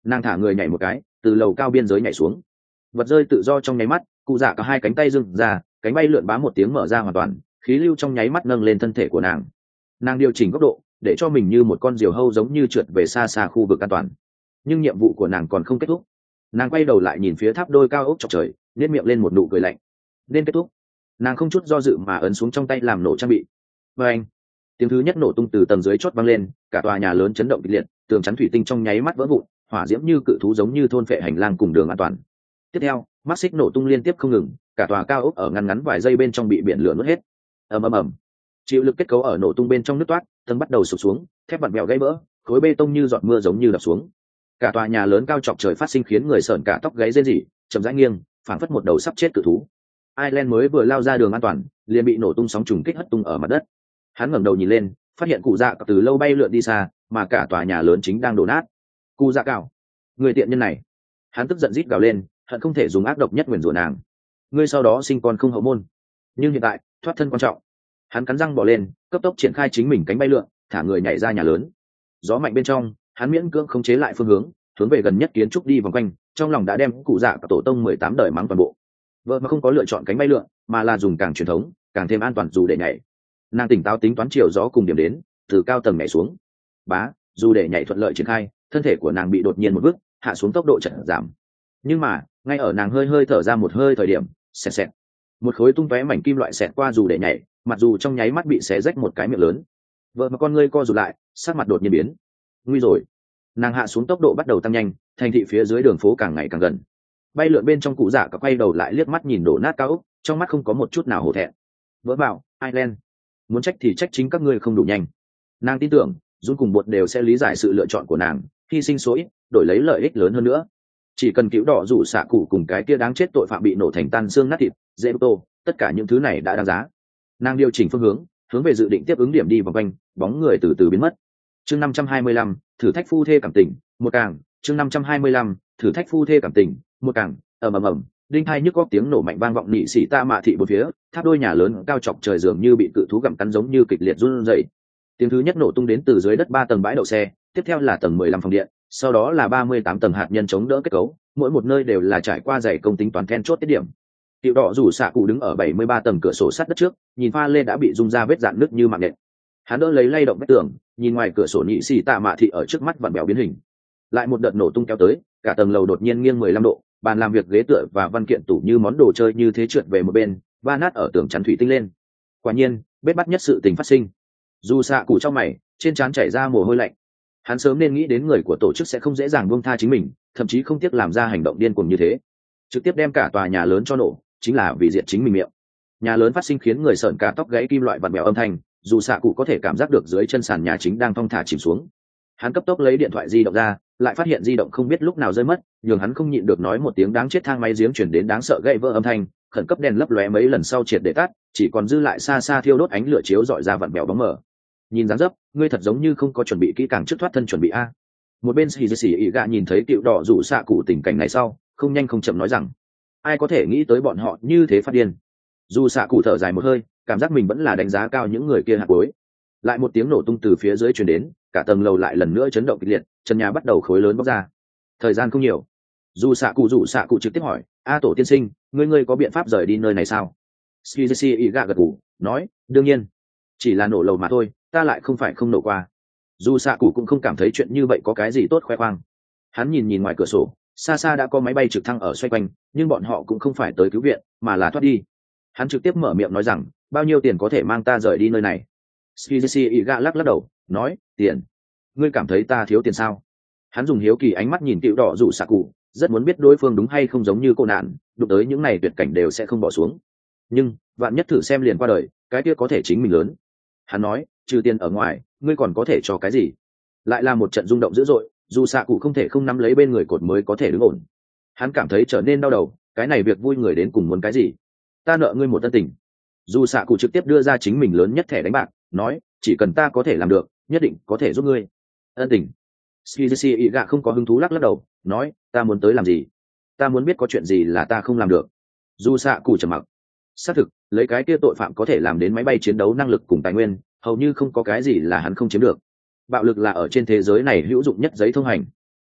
Nàng thả người nhảy một cái, từ lầu cao biên giới nhảy xuống, vật rơi tự do trong nháy mắt, cụ dạ cả hai cánh tay dưng ra, cánh bay lượn bám một tiếng mở ra hoàn toàn, khí lưu trong nháy mắt nâng lên thân thể của nàng. Nàng điều chỉnh góc độ để cho mình như một con diều hâu giống như trượt về xa xa khu vực an toàn. Nhưng nhiệm vụ của nàng còn không kết thúc. Nàng quay đầu lại nhìn phía tháp đôi cao ốc chọc trời, nét miệng lên một nụ cười lạnh. Nên kết thúc. Nàng không chút do dự mà ấn xuống trong tay làm nổ trang bị. Và anh, tiếng thứ nhất nổ tung từ tầng dưới chót vang lên, cả tòa nhà lớn chấn động kịch liệt, tường chắn thủy tinh trong nháy mắt vỡ vụn, hỏa diễm như cự thú giống như thôn phệ hành lang cùng đường an toàn. Tiếp theo, mắt xích nổ tung liên tiếp không ngừng, cả tòa cao ốc ở ngắn ngắn vài giây bên trong bị biển lửa nuốt hết. Ầm ầm ầm, chịu lực kết cấu ở nổ tung bên trong nứt toát, tầng bắt đầu sụp xuống, thép vặn vẹo gãy vỡ, khối bê tông như giọt mưa giống như đập xuống. Cả tòa nhà lớn cao chọc trời phát sinh khiến người sởn cả tóc gáy rên rỉ, chậm rãi nghiêng, phảng phất một đầu sắp chết cự thú. Ireland mới vừa lao ra đường an toàn, liền bị nổ tung sóng trùng kích hất tung ở mặt đất. Hắn ngẩng đầu nhìn lên, phát hiện cụ dạ từ lâu bay lượn đi xa, mà cả tòa nhà lớn chính đang đổ nát. Cụ dạ cào, người tiện nhân này! Hắn tức giận rít gào lên, hận không thể dùng ác độc nhất nguyền rủa nàng. Ngươi sau đó sinh con không hậu môn, nhưng hiện tại thoát thân quan trọng. Hắn cắn răng bỏ lên, cấp tốc triển khai chính mình cánh bay lượn, thả người nhảy ra nhà lớn. Gió mạnh bên trong, hắn miễn cưỡng khống chế lại phương hướng, hướng về gần nhất kiến trúc đi vòng quanh, trong lòng đã đem cụ dạ cả tổ tông mười tám đời mắng toàn bộ. Vợ mà không có lựa chọn cánh bay lượn, mà là dùng càng truyền thống, càng thêm an toàn dù để nhảy. Nàng tỉnh táo tính toán chiều gió cùng điểm đến, từ cao tầng nhảy xuống. Bá, dù để nhảy thuận lợi triển khai, thân thể của nàng bị đột nhiên một bước hạ xuống, tốc độ chậm giảm. Nhưng mà, ngay ở nàng hơi hơi thở ra một hơi thời điểm, xẹt xẹt, một khối tung tóe mảnh kim loại xẹt qua dù để nhảy, mặc dù trong nháy mắt bị xé rách một cái miệng lớn. Vợ mà con ngươi co rụt lại, sắc mặt đột nhiên biến. Nguy rồi! Nàng hạ xuống, tốc độ bắt đầu tăng nhanh, thành thị phía dưới đường phố càng ngày càng gần. Bay lượn bên trong cụ dạ cả quay đầu lại liếc mắt nhìn đổ nát cao ốc, trong mắt không có một chút nào hổ thẹn. Vỡ bảo, Ireland, muốn trách thì trách chính các ngươi không đủ nhanh. Nàng tin tưởng Jun cùng bột đều sẽ lý giải sự lựa chọn của nàng, hy sinh số ít đổi lấy lợi ích lớn hơn nữa. Chỉ cần cứu đỏ rủ xạ cụ cùng cái kia đáng chết tội phạm bị nổ thành tan xương nát thịt, dễ tô, tất cả những thứ này đã đáng giá. Nàng điều chỉnh phương hướng, hướng về dự định tiếp ứng điểm đi vòng quanh, bóng người từ từ biến mất. Chương năm trăm hai mươi lăm, thử thách phu thê cảm tình, một càng. Chương năm trăm hai mươi lăm, thử thách phu thê cảm tình, một càng. ầm ầm ầm, đinh hai nhức góc tiếng nổ mạnh vang vọng nị xỉ ta mạ thị bốn phía, tháp đôi nhà lớn cao chọc trời dường như bị cự thú gặm cắn giống như kịch liệt run rẩy. Tiếng thứ nhất nổ tung đến từ dưới đất ba tầng bãi đậu xe, tiếp theo là tầng mười lăm phòng điện, sau đó là ba mươi tám tầng hạt nhân chống đỡ kết cấu, mỗi một nơi đều là trải qua dày công tính toán then chốt tiết điểm. Tiểu đỏ rủ xạ cụ đứng ở bảy mươi ba tầng cửa sổ sắt đất trước, nhìn pha lê đã bị rung ra vết rạn nứt như mạng nện. Hắn đỡ lấy lay động vách tường, nhìn ngoài cửa sổ nhị xì tạ mạ thị ở trước mắt vặn bèo biến hình. Lại một đợt nổ tung kéo tới, cả tầng lầu đột nhiên nghiêng mười lăm độ, bàn làm việc, ghế tựa và văn kiện tủ như món đồ chơi như thế trượt về một bên, va nát ở tường chắn thủy tinh lên. Quả nhiên, bết bắt nhất sự tình phát sinh. Dù xạ cụ trong mày, trên trán chảy ra mồ hôi lạnh. Hắn sớm nên nghĩ đến người của tổ chức sẽ không dễ dàng buông tha chính mình, thậm chí không tiếc làm ra hành động điên cuồng như thế, trực tiếp đem cả tòa nhà lớn cho nổ, chính là vì diệt chính mình miệng. Nhà lớn phát sinh khiến người sợn cả tóc gãy kim loại vặn vẹo âm thanh, dù xạ cụ có thể cảm giác được dưới chân sàn nhà chính đang thong thả chìm xuống. Hắn cấp tốc lấy điện thoại di động ra, lại phát hiện di động không biết lúc nào rơi mất, nhường hắn không nhịn được nói một tiếng đáng chết, thang máy giếng chuyển đến đáng sợ gãy vỡ âm thanh, khẩn cấp đèn lấp lóe mấy lần sau triệt để tắt, chỉ còn dư lại xa xa thiêu đốt ánh lửa chiếu dọi ra vặn vẹo bóng mờ. Nhìn dáng dấp, ngươi thật giống như không có chuẩn bị kỹ càng trước thoát thân chuẩn bị a. Một bên xì xì ỉ gạ nhìn thấy cựu đỏ rủ xạ cụ tình cảnh này sau, không nhanh không chậm nói rằng, ai có thể nghĩ tới bọn họ như thế phát điên. Dù xạ cụ thở dài một hơi, cảm giác mình vẫn là đánh giá cao những người kia hạt cuối. Lại một tiếng nổ tung từ phía dưới truyền đến, cả tầng lầu lại lần nữa chấn động kịch liệt, trần nhà bắt đầu khối lớn bóc ra. Thời gian không nhiều, dù xạ cụ rủ xạ cụ trực tiếp hỏi, a tổ tiên sinh, ngươi ngươi có biện pháp rời đi nơi này sao? xì xì ỉ gạ gật gù, nói, đương nhiên, chỉ là nổ lầu mà thôi, ta lại không phải không nổ qua. Dù xạ cụ cũng không cảm thấy chuyện như vậy có cái gì tốt khoe khoang. Hắn nhìn nhìn ngoài cửa sổ, xa xa đã có máy bay trực thăng ở xoay quanh, nhưng bọn họ cũng không phải tới cứu viện, mà là thoát đi. Hắn trực tiếp mở miệng nói rằng, bao nhiêu tiền có thể mang ta rời đi nơi này? Skizi Iga lắc lắc đầu, nói, tiền. Ngươi cảm thấy ta thiếu tiền sao? Hắn dùng hiếu kỳ ánh mắt nhìn Cựu đỏ rủ xạ cụ, rất muốn biết đối phương đúng hay không giống như cô nạn, đụng tới những này tuyệt cảnh đều sẽ không bỏ xuống. Nhưng vạn nhất thử xem liền qua đời, cái kia có thể chính mình lớn. Hắn nói, trừ tiền ở ngoài, ngươi còn có thể cho cái gì? Lại là một trận rung động dữ dội, dù xạ cụ không thể không nắm lấy bên người cột mới có thể đứng ổn. Hắn cảm thấy trở nên đau đầu, cái này việc vui người đến cùng muốn cái gì? Ta nợ ngươi một ân tình. Dù xạ cụ trực tiếp đưa ra chính mình lớn nhất thẻ đánh bạc, nói, chỉ cần ta có thể làm được, nhất định có thể giúp ngươi. Ân tình? Skizi Iga không có hứng thú, lắc lắc đầu, nói, ta muốn tới làm gì? Ta muốn biết có chuyện gì là ta không làm được. Dù xạ cụ trầm mặc. Xác thực, lấy cái kia tội phạm có thể làm đến máy bay chiến đấu năng lực cùng tài nguyên, hầu như không có cái gì là hắn không chiếm được. Bạo lực là ở trên thế giới này hữu dụng nhất giấy thông hành.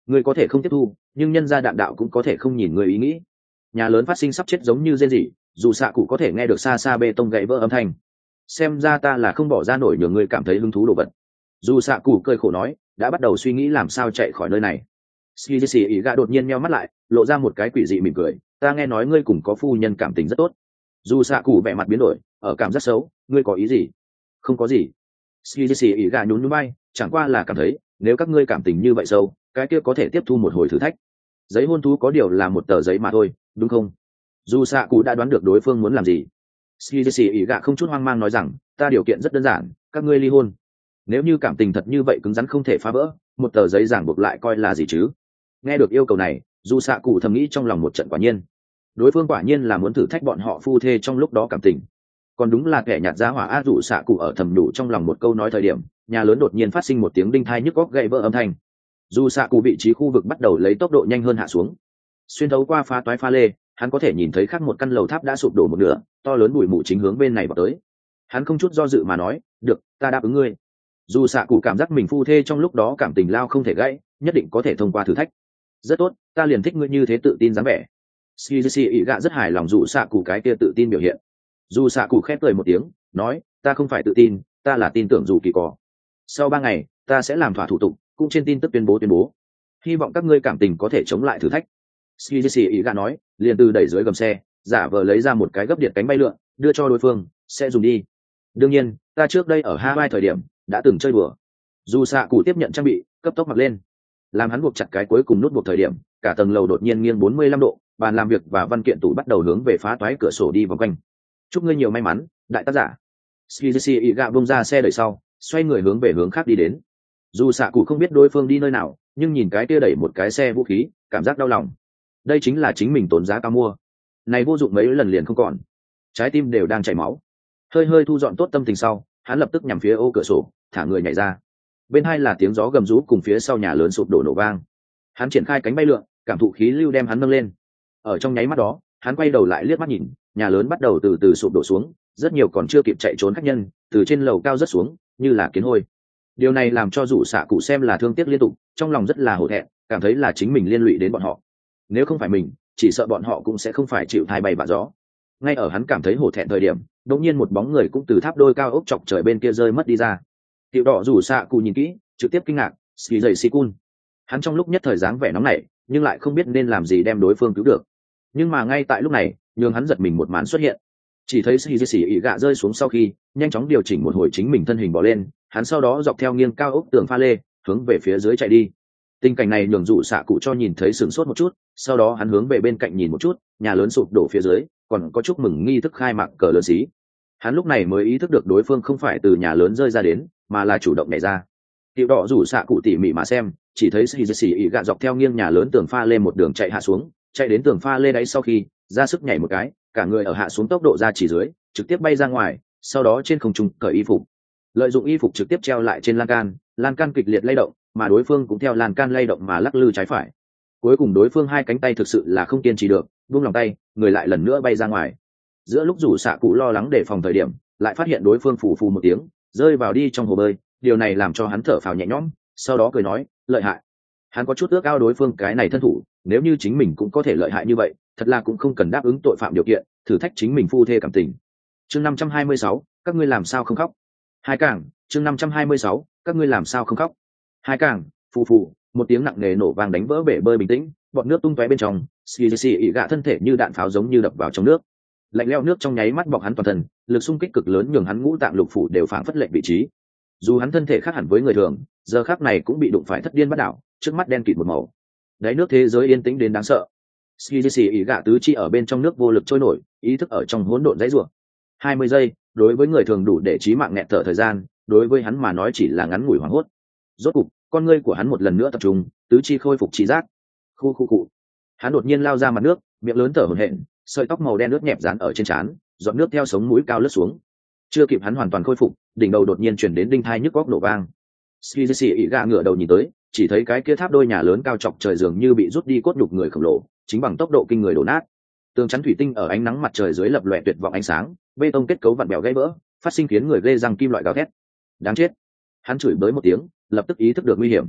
Ngươi có thể không tiếp thu, nhưng nhân gia đạn đạo cũng có thể không nhìn người ý nghĩ. Nhà lớn phát sinh sắp chết giống như rên rỉ, dù xạ cụ có thể nghe được xa xa bê tông gãy vỡ âm thanh. Xem ra ta là không bỏ ra nổi nhường ngươi cảm thấy hứng thú đồ vật. Dù xạ cụ cười khổ nói, đã bắt đầu suy nghĩ làm sao chạy khỏi nơi này. Skizzy ý gạ đột nhiên meo mắt lại, lộ ra một cái quỷ dị mỉm cười. Ta nghe nói ngươi cùng có phu nhân cảm tình rất tốt. Dù xạ cụ vẻ mặt biến đổi, ở cảm giác xấu, ngươi có ý gì? Không có gì. Skizzy ý gạ nhún nhún vai, chẳng qua là cảm thấy, nếu các ngươi cảm tình như vậy sâu, cái kia có thể tiếp thu một hồi thử thách. Giấy hôn thú có điều là một tờ giấy mà thôi, đúng không? Dù xạ cụ đã đoán được đối phương muốn làm gì. Skizzy ý gạ không chút hoang mang nói rằng, ta điều kiện rất đơn giản, các ngươi ly hôn. Nếu như cảm tình thật như vậy cứng rắn không thể phá vỡ, một tờ giấy giảng buộc lại coi là gì chứ? Nghe được yêu cầu này, dù xạ cụ thầm nghĩ trong lòng một trận quả nhiên. Đối phương quả nhiên là muốn thử thách bọn họ phu thê trong lúc đó cảm tình. Còn đúng là kẻ nhạt giá hỏa a. Dù xạ cụ ở thầm đủ trong lòng một câu nói thời điểm, nhà lớn đột nhiên phát sinh một tiếng đinh thai nhức góc gãy vỡ âm thanh. Dù xạ cụ vị trí khu vực bắt đầu lấy tốc độ nhanh hơn hạ xuống. Xuyên thấu qua phá toái pha lê, hắn có thể nhìn thấy khác một căn lầu tháp đã sụp đổ một nửa, to lớn bụi mù chính hướng bên này vào tới. Hắn không chút do dự mà nói, được, ta đáp ứng ngươi. Dù xạ cụ cảm giác mình phu thê trong lúc đó cảm tình lao không thể gãy, nhất định có thể thông qua thử thách. Rất tốt, ta liền thích ngươi như thế tự tin dáng vẻ. Skizzy ý gạ rất hài lòng dù xạ cụ cái kia tự tin biểu hiện. Dù xạ cụ khép cười một tiếng, nói, ta không phải tự tin, ta là tin tưởng dù kỳ cỏ. Sau ba ngày, ta sẽ làm thỏa thủ tục, cũng trên tin tức tuyên bố tuyên bố. Hy vọng các ngươi cảm tình có thể chống lại thử thách. Skizzy ý gạ nói, liền từ đẩy dưới gầm xe, giả vờ lấy ra một cái gấp điện cánh bay lượn, đưa cho đối phương, sẽ dùng đi. Đương nhiên, ta trước đây ở Hawaii thời điểm đã từng chơi đùa. Dù xạ cụ tiếp nhận trang bị, cấp tốc mặc lên. Làm hắn buộc chặt cái cuối cùng nút buộc thời điểm, cả tầng lầu đột nhiên nghiêng bốn mươi lăm độ, bàn làm việc và văn kiện tủ bắt đầu hướng về phá toái cửa sổ đi vòng quanh. Chúc ngươi nhiều may mắn, đại tác giả. Skizzy ý gạ bung ra xe đẩy sau, xoay người hướng về hướng khác đi đến. Dù xạ cụ không biết đối phương đi nơi nào, nhưng nhìn cái kia đẩy một cái xe vũ khí, cảm giác đau lòng. Đây chính là chính mình tốn giá cao mua, này vô dụng mấy lần liền không còn, trái tim đều đang chảy máu. Hơi hơi thu dọn tốt tâm tình sau, hắn lập tức nhằm phía ô cửa sổ, thả người nhảy ra. Bên hai là tiếng gió gầm rú cùng phía sau nhà lớn sụp đổ nổ vang. Hắn triển khai cánh bay lượn, cảm thụ khí lưu đem hắn nâng lên. Ở trong nháy mắt đó, hắn quay đầu lại liếc mắt nhìn, nhà lớn bắt đầu từ từ sụp đổ xuống, rất nhiều còn chưa kịp chạy trốn khách nhân từ trên lầu cao rất xuống, như là kiến hôi. Điều này làm cho rủ xạ cụ xem là thương tiếc liên tục, trong lòng rất là hổ thẹn, cảm thấy là chính mình liên lụy đến bọn họ. Nếu không phải mình, chỉ sợ bọn họ cũng sẽ không phải chịu thai bay vạ gió. Ngay ở hắn cảm thấy hổ thẹn thời điểm, đột nhiên một bóng người cũng từ tháp đôi cao ốc chọc trời bên kia rơi mất đi ra. Tiểu đỏ rủ xạ cụ nhìn kỹ, trực tiếp kinh ngạc, ski dậy si cun. Hắn trong lúc nhất thời dáng vẻ nóng nảy, nhưng lại không biết nên làm gì đem đối phương cứu được. Nhưng mà ngay tại lúc này, nhường hắn giật mình một màn xuất hiện. Chỉ thấy ski dậy ỉ gạ rơi xuống sau khi, nhanh chóng điều chỉnh một hồi chính mình thân hình bỏ lên, hắn sau đó dọc theo nghiêng cao ốc tường pha lê, hướng về phía dưới chạy đi. Tình cảnh này nhường rủ xạ cụ cho nhìn thấy sửng sốt một chút, sau đó hắn hướng về bên cạnh nhìn một chút, nhà lớn sụp đổ phía dưới, còn có chúc mừng nghi thức khai mạc cờ lớn xí. Hắn lúc này mới ý thức được đối phương không phải từ nhà lớn rơi ra đến, mà là chủ động nhảy ra. Tiểu đỏ rủ xạ cụ tỉ mỉ mà xem, chỉ thấy xì xì ỉ gạ dọc theo nghiêng nhà lớn tường pha lê một đường chạy hạ xuống, chạy đến tường pha lê đáy sau khi ra sức nhảy một cái, cả người ở hạ xuống tốc độ ra chỉ dưới, trực tiếp bay ra ngoài, sau đó trên không trung cởi y phục. Lợi dụng y phục trực tiếp treo lại trên lan can, lan can kịch liệt lay động, mà đối phương cũng theo lan can lay động mà lắc lư trái phải. Cuối cùng đối phương hai cánh tay thực sự là không kiên trì được, buông lòng tay, người lại lần nữa bay ra ngoài. Giữa lúc rủ xạ cụ lo lắng đề phòng thời điểm, lại phát hiện đối phương phù phù một tiếng, rơi vào đi trong hồ bơi, điều này làm cho hắn thở phào nhẹ nhõm, sau đó cười nói, lợi hại. Hắn có chút ước ao đối phương cái này thân thủ, nếu như chính mình cũng có thể lợi hại như vậy, thật là cũng không cần đáp ứng tội phạm điều kiện, thử thách chính mình phu thê cảm tình. Chương năm trăm hai mươi sáu, các ngươi làm sao không khóc? Hai càng, chương năm trăm hai mươi sáu, các ngươi làm sao không khóc? Hai càng, phù phù, một tiếng nặng nề nổ vang đánh vỡ bể bơi bình tĩnh, bọt nước tung tóe bên trong, Skizzy ỉ gạ thân thể như đạn pháo giống như đập vào trong nước. Lạnh lẽo nước trong nháy mắt bọc hắn toàn thân, lực xung kích cực lớn nhường hắn ngũ tạng lục phủ đều phảng phất lệnh vị trí. Dù hắn thân thể khác hẳn với người thường, giờ khắc này cũng bị đụng phải thất điên bắt đảo, trước mắt đen kịt một màu. Đáy nước thế giới yên tĩnh đến đáng sợ. Skizzy ỉ gạ tứ chi ở bên trong nước vô lực trôi nổi, ý thức ở trong hỗn độn dãy rủa. hai mươi giây, đối với người thường đủ để chí mạng nghẹt thở thời gian, đối với hắn mà nói chỉ là ngắn ngủi hoảng hốt. Rốt cục, con ngươi của hắn một lần nữa tập trung, tứ chi khôi phục trí giác. Khu khu cụ. Hắn đột nhiên lao ra mặt nước, miệng lớn thở hổn hển, sợi tóc màu đen nước nhẹp dán ở trên trán, giọt nước theo sống mũi cao lướt xuống. Chưa kịp hắn hoàn toàn khôi phục, đỉnh đầu đột nhiên chuyển đến đinh thai nhức góc nổ vang. Skizzy ỉ gạ ngửa đầu nhìn tới, chỉ thấy cái kia tháp đôi nhà lớn cao chọc trời dường như bị rút đi cốt nhục người khổng lồ, chính bằng tốc độ kinh người đổ nát. Tường chắn thủy tinh ở ánh nắng mặt trời dưới lập lòe tuyệt vọng ánh sáng, bê tông kết cấu vặn bèo gãy vỡ, phát sinh khiến người ghê răng kim loại gào thét. Đáng chết! Hắn chửi bới một tiếng, lập tức ý thức được nguy hiểm.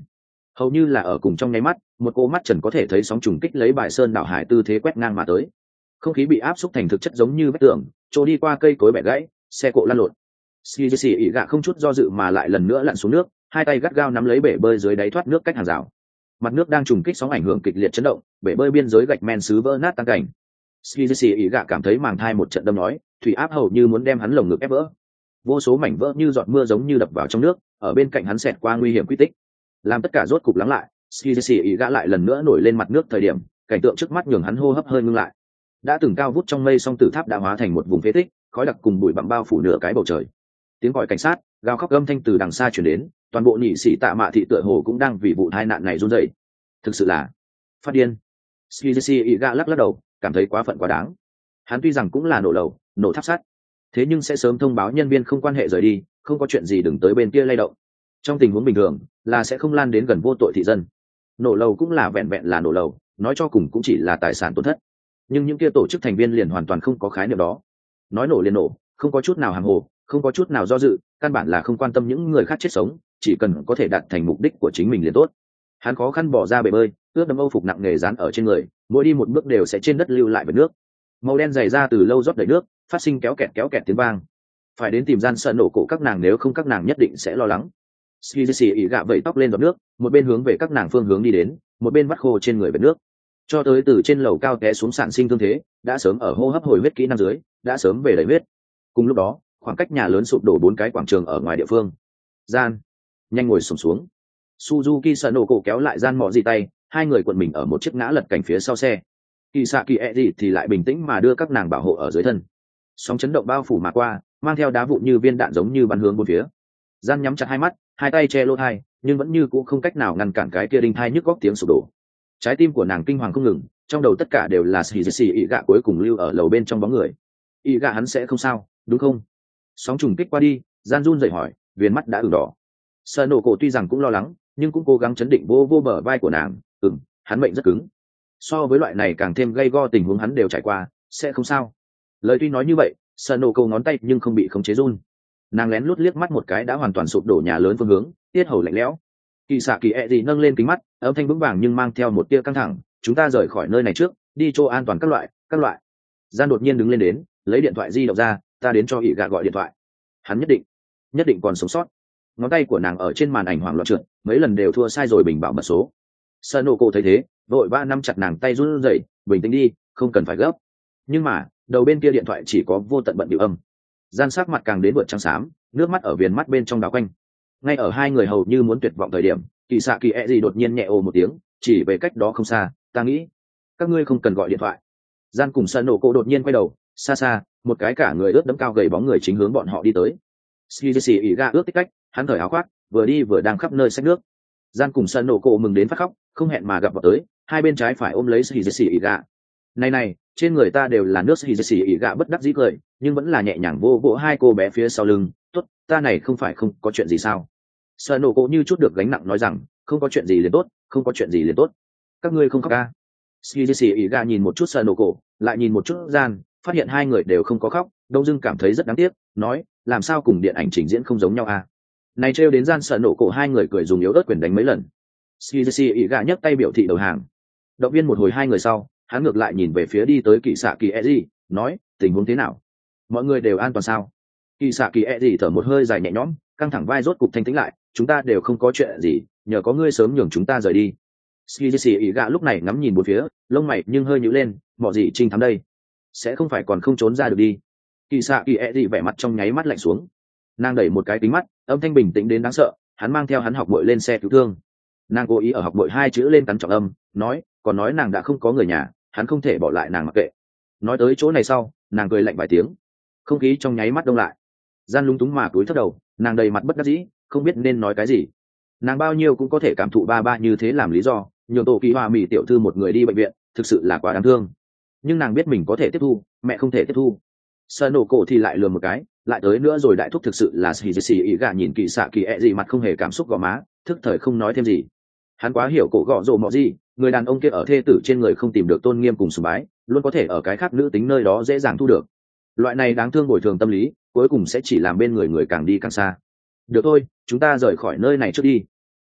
hầu như là ở cùng trong nháy mắt, một cô mắt trần có thể thấy sóng trùng kích lấy bài sơn đảo hải tư thế quét ngang mà tới. Không khí bị áp xúc thành thực chất giống như vách tường, trôi đi qua cây cối bẻ gãy, xe cộ lăn lộn. Xì xì ỉ gạ không chút do dự mà lại lần nữa lặn xuống nước, hai tay gắt gao nắm lấy bể bơi dưới đáy thoát nước cách hàng rào. Mặt nước đang trùng kích sóng ảnh hưởng kịch liệt chấn động, bể bơi biên giới gạch men sứ vỡ nát tăng cảnh. Xì xì ỉ gạ cảm thấy màng thai một trận đâm nói, thủy áp hầu như muốn đem hắn lồng ngực ép vỡ. Vô số mảnh vỡ như giọt mưa giống như đập vào trong nước, ở bên cạnh hắn xẹt qua nguy hiểm quy tích. Làm tất cả rốt cục lắng lại, Xì xì ỉ gạ lại lần nữa nổi lên mặt nước thời điểm, cảnh tượng trước mắt nhường hắn hô hấp hơi ngưng lại. Đã từng cao vút trong mây song tử tháp đã hóa thành một vùng phế tích, khói đặc cùng bụi bặm bao phủ nửa cái bầu trời. Tiếng gọi cảnh sát, gào khóc âm thanh từ đằng xa truyền đến, toàn bộ nhị sĩ Tạ Mạ thị tựa hồ cũng đang vì vụ tai nạn này run rẩy. Thực sự là phát điên. Skizzy Iga lắc lắc đầu, cảm thấy quá phận quá đáng. Hắn tuy rằng cũng là nổ lầu, nổ tháp sắt, thế nhưng sẽ sớm thông báo nhân viên không quan hệ rời đi, không có chuyện gì đừng tới bên kia lay động. Trong tình huống bình thường, là sẽ không lan đến gần vô tội thị dân. Nổ lầu cũng là vẹn vẹn là nổ lầu, nói cho cùng cũng chỉ là tài sản tổn thất. Nhưng những kia tổ chức thành viên liền hoàn toàn không có khái niệm đó. Nói nổ liền nổ, không có chút nào hàm hồ, không có chút nào do dự, căn bản là không quan tâm những người khác chết sống, chỉ cần có thể đạt thành mục đích của chính mình liền tốt. Hắn khó khăn bỏ ra bể bơi, ướt đẫm âu phục nặng nề dán ở trên người, mỗi đi một bước đều sẽ trên đất lưu lại vệt nước. Màu đen dày ra từ lâu rót đầy nước, phát sinh kéo kẹt kéo kẹt tiếng vang. Phải đến tìm gian sợ nổ cổ các nàng, nếu không các nàng nhất định sẽ lo lắng. Skizzy ỉ gạ vẩy tóc lên giọt nước, một bên hướng về các nàng phương hướng đi đến, một bên vắt khô trên người vệt nước. Cho tới từ trên lầu cao té xuống sản sinh thương thế, đã sớm ở hô hấp hồi huyết kỹ năng dưới, đã sớm về đầy huyết. Cùng lúc đó, khoảng cách nhà lớn sụp đổ bốn cái quảng trường ở ngoài địa phương. Gian, nhanh ngồi xổm xuống. Suzuki sợ nổ cổ kéo lại gian mọ gì tay, hai người cuộn mình ở một chiếc ngã lật cảnh phía sau xe. Kỳ xạ kỳ ẹ gì thì lại bình tĩnh mà đưa các nàng bảo hộ ở dưới thân. Sóng chấn động bao phủ mà qua, mang theo đá vụn như viên đạn giống như bắn hướng bốn phía. Gian nhắm chặt hai mắt, hai tay che lỗ thai, nhưng vẫn như cũ không cách nào ngăn cản cái kia đinh thai nhức góc tiếng sụp đổ. Trái tim của nàng kinh hoàng không ngừng, trong đầu tất cả đều là xì xì ỉ gạ cuối cùng lưu ở lầu bên trong bóng người. Ỉ gạ hắn sẽ không sao, đúng không? Sóng trùng kích qua đi, gian run rẩy hỏi, viền mắt đã ửng đỏ. Sợ nổ cổ tuy rằng cũng lo lắng, nhưng cũng cố gắng chấn định vô vô bờ vai của nàng. Ừm, hắn mệnh rất cứng. So với loại này càng thêm gây go tình huống hắn đều trải qua, sẽ không sao. Lời tuy nói như vậy, sợ nổ cổ ngón tay nhưng không bị khống chế run. Nàng lén lút liếc mắt một cái đã hoàn toàn sụp đổ nhà lớn phương hướng, tiết hầu lạnh lẽo. Kỳ xạ kỳ ẹ gì nâng lên kính mắt, âm thanh vững vàng nhưng mang theo một tia căng thẳng. Chúng ta rời khỏi nơi này trước, đi chỗ an toàn các loại, các loại. Gian đột nhiên đứng lên đến, lấy điện thoại di động ra, ta đến cho ỉ gạ gọi điện thoại. Hắn nhất định, nhất định còn sống sót. Ngón tay của nàng ở trên màn ảnh hoảng loạn trượt, mấy lần đều thua sai rồi bình bảo mật số. Sanoko thấy thế, vội vã nắm chặt nàng tay run rẩy, bình tĩnh đi, không cần phải gấp. Nhưng mà, đầu bên kia điện thoại chỉ có vô tận bận điệu âm. Gian sắc mặt càng đến vượt trắng xám, nước mắt ở viền mắt bên trong đảo quanh. Ngay ở hai người hầu như muốn tuyệt vọng thời điểm, kỳ xạ kỳ ẹ gì đột nhiên nhẹ ồ một tiếng, chỉ về cách đó không xa, ta nghĩ các ngươi không cần gọi điện thoại. Gian cùng Sanoko đột nhiên quay đầu, xa xa, một cái cả người ướt đẫm cao gầy bóng người chính hướng bọn họ đi tới. Skizzy ỉ gạ ướt tích cách, hắn cởi áo khoác, vừa đi vừa đang khắp nơi xách nước. Gian cùng Sanoko mừng đến phát khóc, không hẹn mà gặp vào tới, hai bên trái phải ôm lấy Skizzy ỉ gạ. Này này, trên người ta đều là nước. Skizzy ỉ gạ bất đắc dĩ cười, nhưng vẫn là nhẹ nhàng vô vỗ hai cô bé phía sau lưng. Tốt, ta này không phải không có chuyện gì sao? Sanoko như chút được gánh nặng nói rằng, không có chuyện gì liền tốt, không có chuyện gì liền tốt. Các ngươi không khóc ca? Skizzy ỉ gạ nhìn một chút Sanoko, lại nhìn một chút Gian, phát hiện hai người đều không có khóc, đông dưng cảm thấy rất đáng tiếc, nói, làm sao cùng điện ảnh trình diễn không giống nhau à? Này trêu đến Gian sợ nổ cổ, hai người cười dùng yếu ớt quyền đánh mấy lần. Skizzy ỉ gạ nhấc tay biểu thị đầu hàng. Động viên một hồi hai người sau, hắn ngược lại nhìn về phía đi tới Kỳ xạ kỳ Eji, nói, tình huống thế nào? Mọi người đều an toàn sao? Kỳ xạ kỳ Eji thở một hơi dài nhẹ nhõm, căng thẳng vai rốt cục thanh tĩnh lại, chúng ta đều không có chuyện gì, nhờ có ngươi sớm nhường chúng ta rời đi. Skizzy ỉ gạ lúc này ngắm nhìn bốn phía, lông mày nhưng hơi nhíu lên, mọ gì trinh thám đây? Sẽ không phải còn không trốn ra được đi? Kỳ xạ kỳ ẹ gì vẻ mặt trong nháy mắt lạnh xuống. Nàng đẩy một cái kính mắt, âm thanh bình tĩnh đến đáng sợ, hắn mang theo hắn học bội lên xe cứu thương. Nàng cố ý ở học bội hai chữ lên cắn trọng âm, nói, còn nói nàng đã không có người nhà, hắn không thể bỏ lại nàng mặc kệ. Nói tới chỗ này sau, nàng cười lạnh vài tiếng. Không khí trong nháy mắt đông lại. Gian lúng túng mà cúi thấp đầu, nàng đầy mặt bất đắc dĩ, không biết nên nói cái gì. Nàng bao nhiêu cũng có thể cảm thụ ba ba như thế làm lý do, nhường tổ kỳ hòa mỹ tiểu thư một người đi bệnh viện, thực sự là quá đáng thương. Nhưng nàng biết mình có thể tiếp thu, mẹ không thể tiếp thu. Sợ nổ cổ thì lại lườm một cái, lại tới nữa rồi, đại thúc thực sự là xì xì ý gà nhìn Kỳ xạ kỳ ẹ gì mặt không hề cảm xúc gò má, thức thời không nói thêm gì. Hắn quá hiểu cổ gọ rồ mọ gì, người đàn ông kia ở thê tử trên người không tìm được tôn nghiêm cùng sùng bái, luôn có thể ở cái khác nữ tính nơi đó dễ dàng thu được. Loại này đáng thương bồi thường tâm lý, cuối cùng sẽ chỉ làm bên người người càng đi càng xa. Được thôi, chúng ta rời khỏi nơi này trước đi.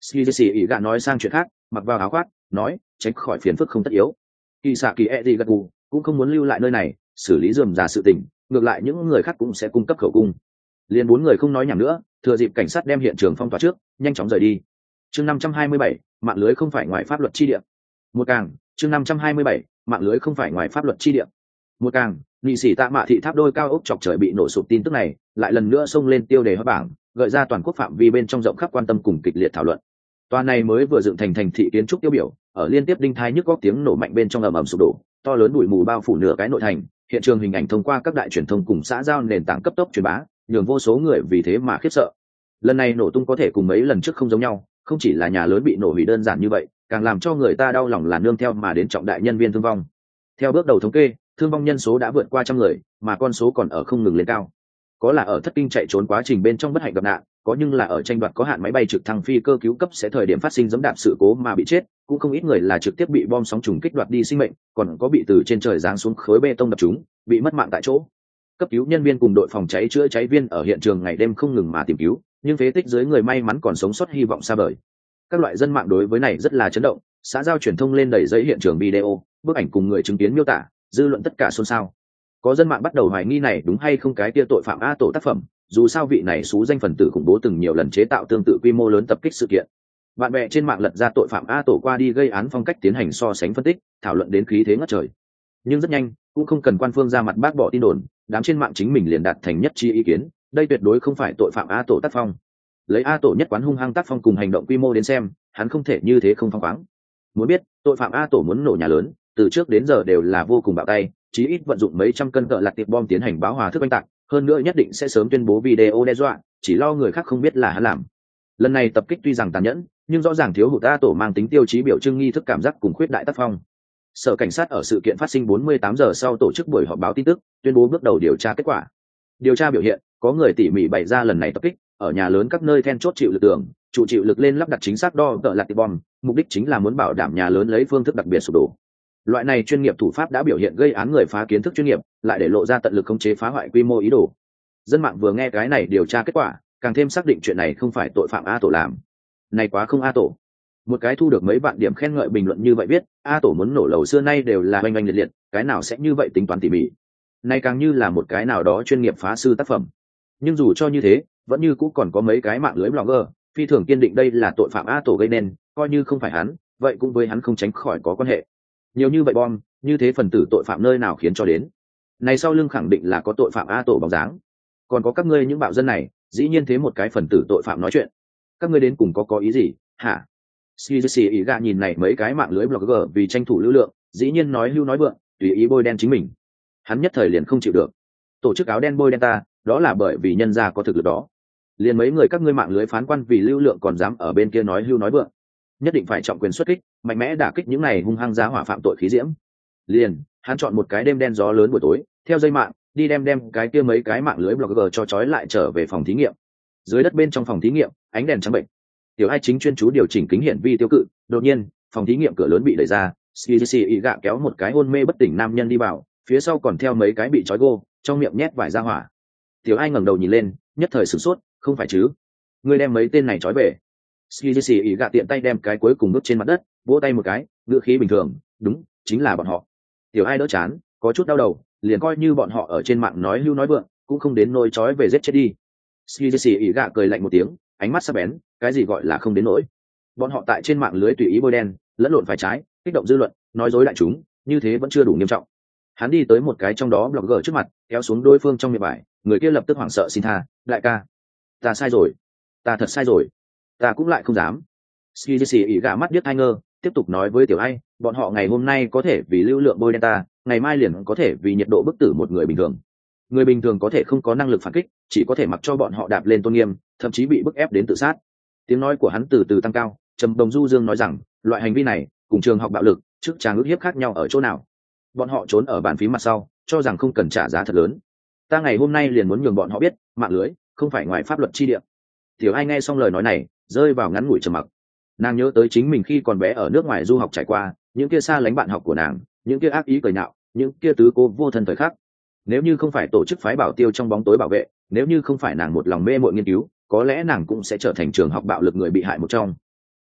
Skizzy ý gạ nói sang chuyện khác, mặc vào áo khoác, nói tránh khỏi phiền phức không tất yếu. Kỳ xạ kỳ e gì gật gù, cũng không muốn lưu lại nơi này xử lý rườm rà sự tình, ngược lại những người khác cũng sẽ cung cấp khẩu cung. Liền bốn người không nói nhảm nữa, thừa dịp cảnh sát đem hiện trường phong tỏa trước, nhanh chóng rời đi. Chương năm trăm hai mươi bảy, mạng lưới không phải ngoài pháp luật chi địa. Một càng, chương năm trăm hai mươi bảy, mạng lưới không phải ngoài pháp luật chi địa. Một càng, nghị sĩ Tạ Mạ thị tháp đôi cao ốc chọc trời bị nổ sụp tin tức này, lại lần nữa xông lên tiêu đề hot bảng, gợi ra toàn quốc phạm vi bên trong rộng khắp quan tâm cùng kịch liệt thảo luận. Tòa này mới vừa dựng thành thành thị kiến trúc tiêu biểu, ở liên tiếp đinh thai nhức góc tiếng nổ mạnh bên trong ầm ầm sụp đổ, to lớn bụi mù bao phủ nửa cái nội thành, hiện trường hình ảnh thông qua các đại truyền thông cùng xã giao nền tảng cấp tốc truyền bá, nhường vô số người vì thế mà khiếp sợ. Lần này nổ tung có thể cùng mấy lần trước không giống nhau, không chỉ là nhà lớn bị nổ hủy đơn giản như vậy, càng làm cho người ta đau lòng là nương theo mà đến trọng đại nhân viên thương vong. Theo bước đầu thống kê, thương vong nhân số đã vượt qua trăm người, mà con số còn ở không ngừng lên cao. Có là ở thất kinh chạy trốn quá trình bên trong bất hạnh gặp nạn, có nhưng là ở tranh đoạt có hạn máy bay trực thăng phi cơ cứu cấp sẽ thời điểm phát sinh giẫm đạp sự cố mà bị chết, cũng không ít người là trực tiếp bị bom sóng trùng kích đoạt đi sinh mệnh, còn có bị từ trên trời giáng xuống khối bê tông đập trúng, bị mất mạng tại chỗ. Cấp cứu nhân viên cùng đội phòng cháy chữa cháy viên ở hiện trường ngày đêm không ngừng mà tìm cứu, nhưng phế tích dưới người may mắn còn sống sót hy vọng xa vời. Các loại dân mạng đối với này rất là chấn động, xã giao truyền thông lên đầy giấy hiện trường video, bức ảnh cùng người chứng kiến miêu tả, dư luận tất cả xôn xao. Có dân mạng bắt đầu hoài nghi này đúng hay không cái kia tội phạm A tổ tác phẩm, dù sao vị này xú danh phần tử khủng bố từng nhiều lần chế tạo tương tự quy mô lớn tập kích sự kiện. Bạn bè trên mạng lật ra tội phạm A tổ qua đi gây án phong cách tiến hành so sánh phân tích, thảo luận đến khí thế ngất trời. Nhưng rất nhanh, cũng không cần quan phương ra mặt bác bỏ tin đồn, đám trên mạng chính mình liền đạt thành nhất trí ý kiến, đây tuyệt đối không phải tội phạm A tổ tác phong. Lấy A tổ nhất quán hung hăng tác phong cùng hành động quy mô đến xem, hắn không thể như thế không phăng khoáng. Muốn biết, tội phạm A tổ muốn nổ nhà lớn, từ trước đến giờ đều là vô cùng bạo tay, chí ít vận dụng mấy trăm cân cỡ lạc tiệp bom tiến hành báo hòa thức oanh tạc, hơn nữa nhất định sẽ sớm tuyên bố video đe dọa, chỉ lo người khác không biết là hắn làm. Lần này tập kích tuy rằng tàn nhẫn, nhưng rõ ràng thiếu hụt A tổ mang tính tiêu chí biểu trưng nghi thức cảm giác cùng khuyết đại tác phong. Sở cảnh sát ở sự kiện phát sinh bốn mươi tám giờ sau tổ chức buổi họp báo tin tức, tuyên bố bước đầu điều tra kết quả. Điều tra biểu hiện, có người tỉ mỉ bày ra lần này tập kích, ở nhà lớn các nơi then chốt chịu lực tường, trụ chịu lực lên lắp đặt chính xác đo cỡ lạc tiệp bom, mục đích chính là muốn bảo đảm nhà lớn lấy phương thức đặc biệt sụp đổ. Loại này chuyên nghiệp thủ pháp đã biểu hiện gây án người phá kiến thức chuyên nghiệp, lại để lộ ra tận lực khống chế phá hoại quy mô ý đồ. Dân mạng vừa nghe cái này điều tra kết quả, càng thêm xác định chuyện này không phải tội phạm A tổ làm. Này quá không A tổ. Một cái thu được mấy vạn điểm khen ngợi bình luận như vậy biết, A tổ muốn nổ lầu xưa nay đều là oanh oanh liệt liệt, cái nào sẽ như vậy tính toán tỉ mỉ. Này càng như là một cái nào đó chuyên nghiệp phá sư tác phẩm. Nhưng dù cho như thế, vẫn như cũng còn có mấy cái mạng lưới blogger, phi thường kiên định đây là tội phạm A tổ gây nên, coi như không phải hắn, vậy cũng với hắn không tránh khỏi có quan hệ. Nhiều như vậy bom, như thế phần tử tội phạm nơi nào khiến cho đến. Này sau lưng khẳng định là có tội phạm A tổ bóng dáng. Còn có các ngươi những bạo dân này, dĩ nhiên thế một cái phần tử tội phạm nói chuyện. Các ngươi đến cùng có có ý gì, hả? Skizzy ý gạ nhìn này mấy cái mạng lưới blogger vì tranh thủ lưu lượng, dĩ nhiên nói hưu nói vượng, tùy ý bôi đen chính mình. Hắn nhất thời liền không chịu được. Tổ chức áo đen bôi đen ta, đó là bởi vì nhân gia có thực lực đó. Liền mấy người các ngươi mạng lưới phán quan vì lưu lượng còn dám ở bên kia nói hưu nói vượng. Nhất định phải trọng quyền xuất kích, mạnh mẽ đả kích những này hung hăng giá hỏa phạm tội khí diễm. Liền, hắn chọn một cái đêm đen gió lớn buổi tối, theo dây mạng, đi đem đem cái kia mấy cái mạng lưới blogger cho trói lại trở về phòng thí nghiệm. Dưới đất bên trong phòng thí nghiệm, ánh đèn trắng bệnh. Tiểu Hai chính chuyên chú điều chỉnh kính hiển vi tiêu cự, đột nhiên, phòng thí nghiệm cửa lớn bị đẩy ra, Skizzy ý gạ kéo một cái hôn mê bất tỉnh nam nhân đi vào, phía sau còn theo mấy cái bị trói gô, trong miệng nhét vải ra hỏa. Tiểu Hai ngẩng đầu nhìn lên, nhất thời sửng sốt, không phải chứ? Ngươi đem mấy tên này trói về? Skizzy ý gạ tiện tay đem cái cuối cùng bước trên mặt đất, vỗ tay một cái, ngựa khí bình thường, đúng, chính là bọn họ. Tiểu Hai đỡ chán, có chút đau đầu, liền coi như bọn họ ở trên mạng nói hưu nói vượng, cũng không đến nỗi trói về giết chết đi. Skizzy ý gạ cười lạnh một tiếng, ánh mắt sắc bén, cái gì gọi là không đến nỗi? Bọn họ tại trên mạng lưới tùy ý bôi đen, lẫn lộn phải trái, kích động dư luận, nói dối đại chúng, như thế vẫn chưa đủ nghiêm trọng. Hắn đi tới một cái trong đó blogger trước mặt, kéo xuống đối phương trong miệng vải, người kia lập tức hoảng sợ xin tha, đại ca, ta sai rồi, ta thật sai rồi, ta cũng lại không dám. Skizzy ý gạ mắt điếc hai ngơ, tiếp tục nói với Tiểu Ai, bọn họ ngày hôm nay có thể vì lưu lượng bôi đen ta, ngày mai liền có thể vì nhiệt độ bức tử một người bình thường. Người bình thường có thể không có năng lực phản kích, chỉ có thể mặc cho bọn họ đạp lên tôn nghiêm, thậm chí bị bức ép đến tự sát. Tiếng nói của hắn từ từ tăng cao, trầm đồng du dương nói rằng, loại hành vi này cùng trường học bạo lực trước tràng ước hiếp khác nhau ở chỗ nào? Bọn họ trốn ở bàn phím mặt sau, cho rằng không cần trả giá thật lớn. Ta ngày hôm nay liền muốn nhường bọn họ biết, mạng lưới không phải ngoài pháp luật chi địa. Tiểu Ai nghe xong lời nói này, rơi vào ngắn ngủi trầm mặc. Nàng nhớ tới chính mình khi còn bé ở nước ngoài du học trải qua, những kia xa lánh bạn học của nàng, những kia ác ý cười nhạo, những kia tứ cô vô thân thời khắc. Nếu như không phải tổ chức phái bảo tiêu trong bóng tối bảo vệ, nếu như không phải nàng một lòng mê mội nghiên cứu, có lẽ nàng cũng sẽ trở thành trường học bạo lực người bị hại một trong.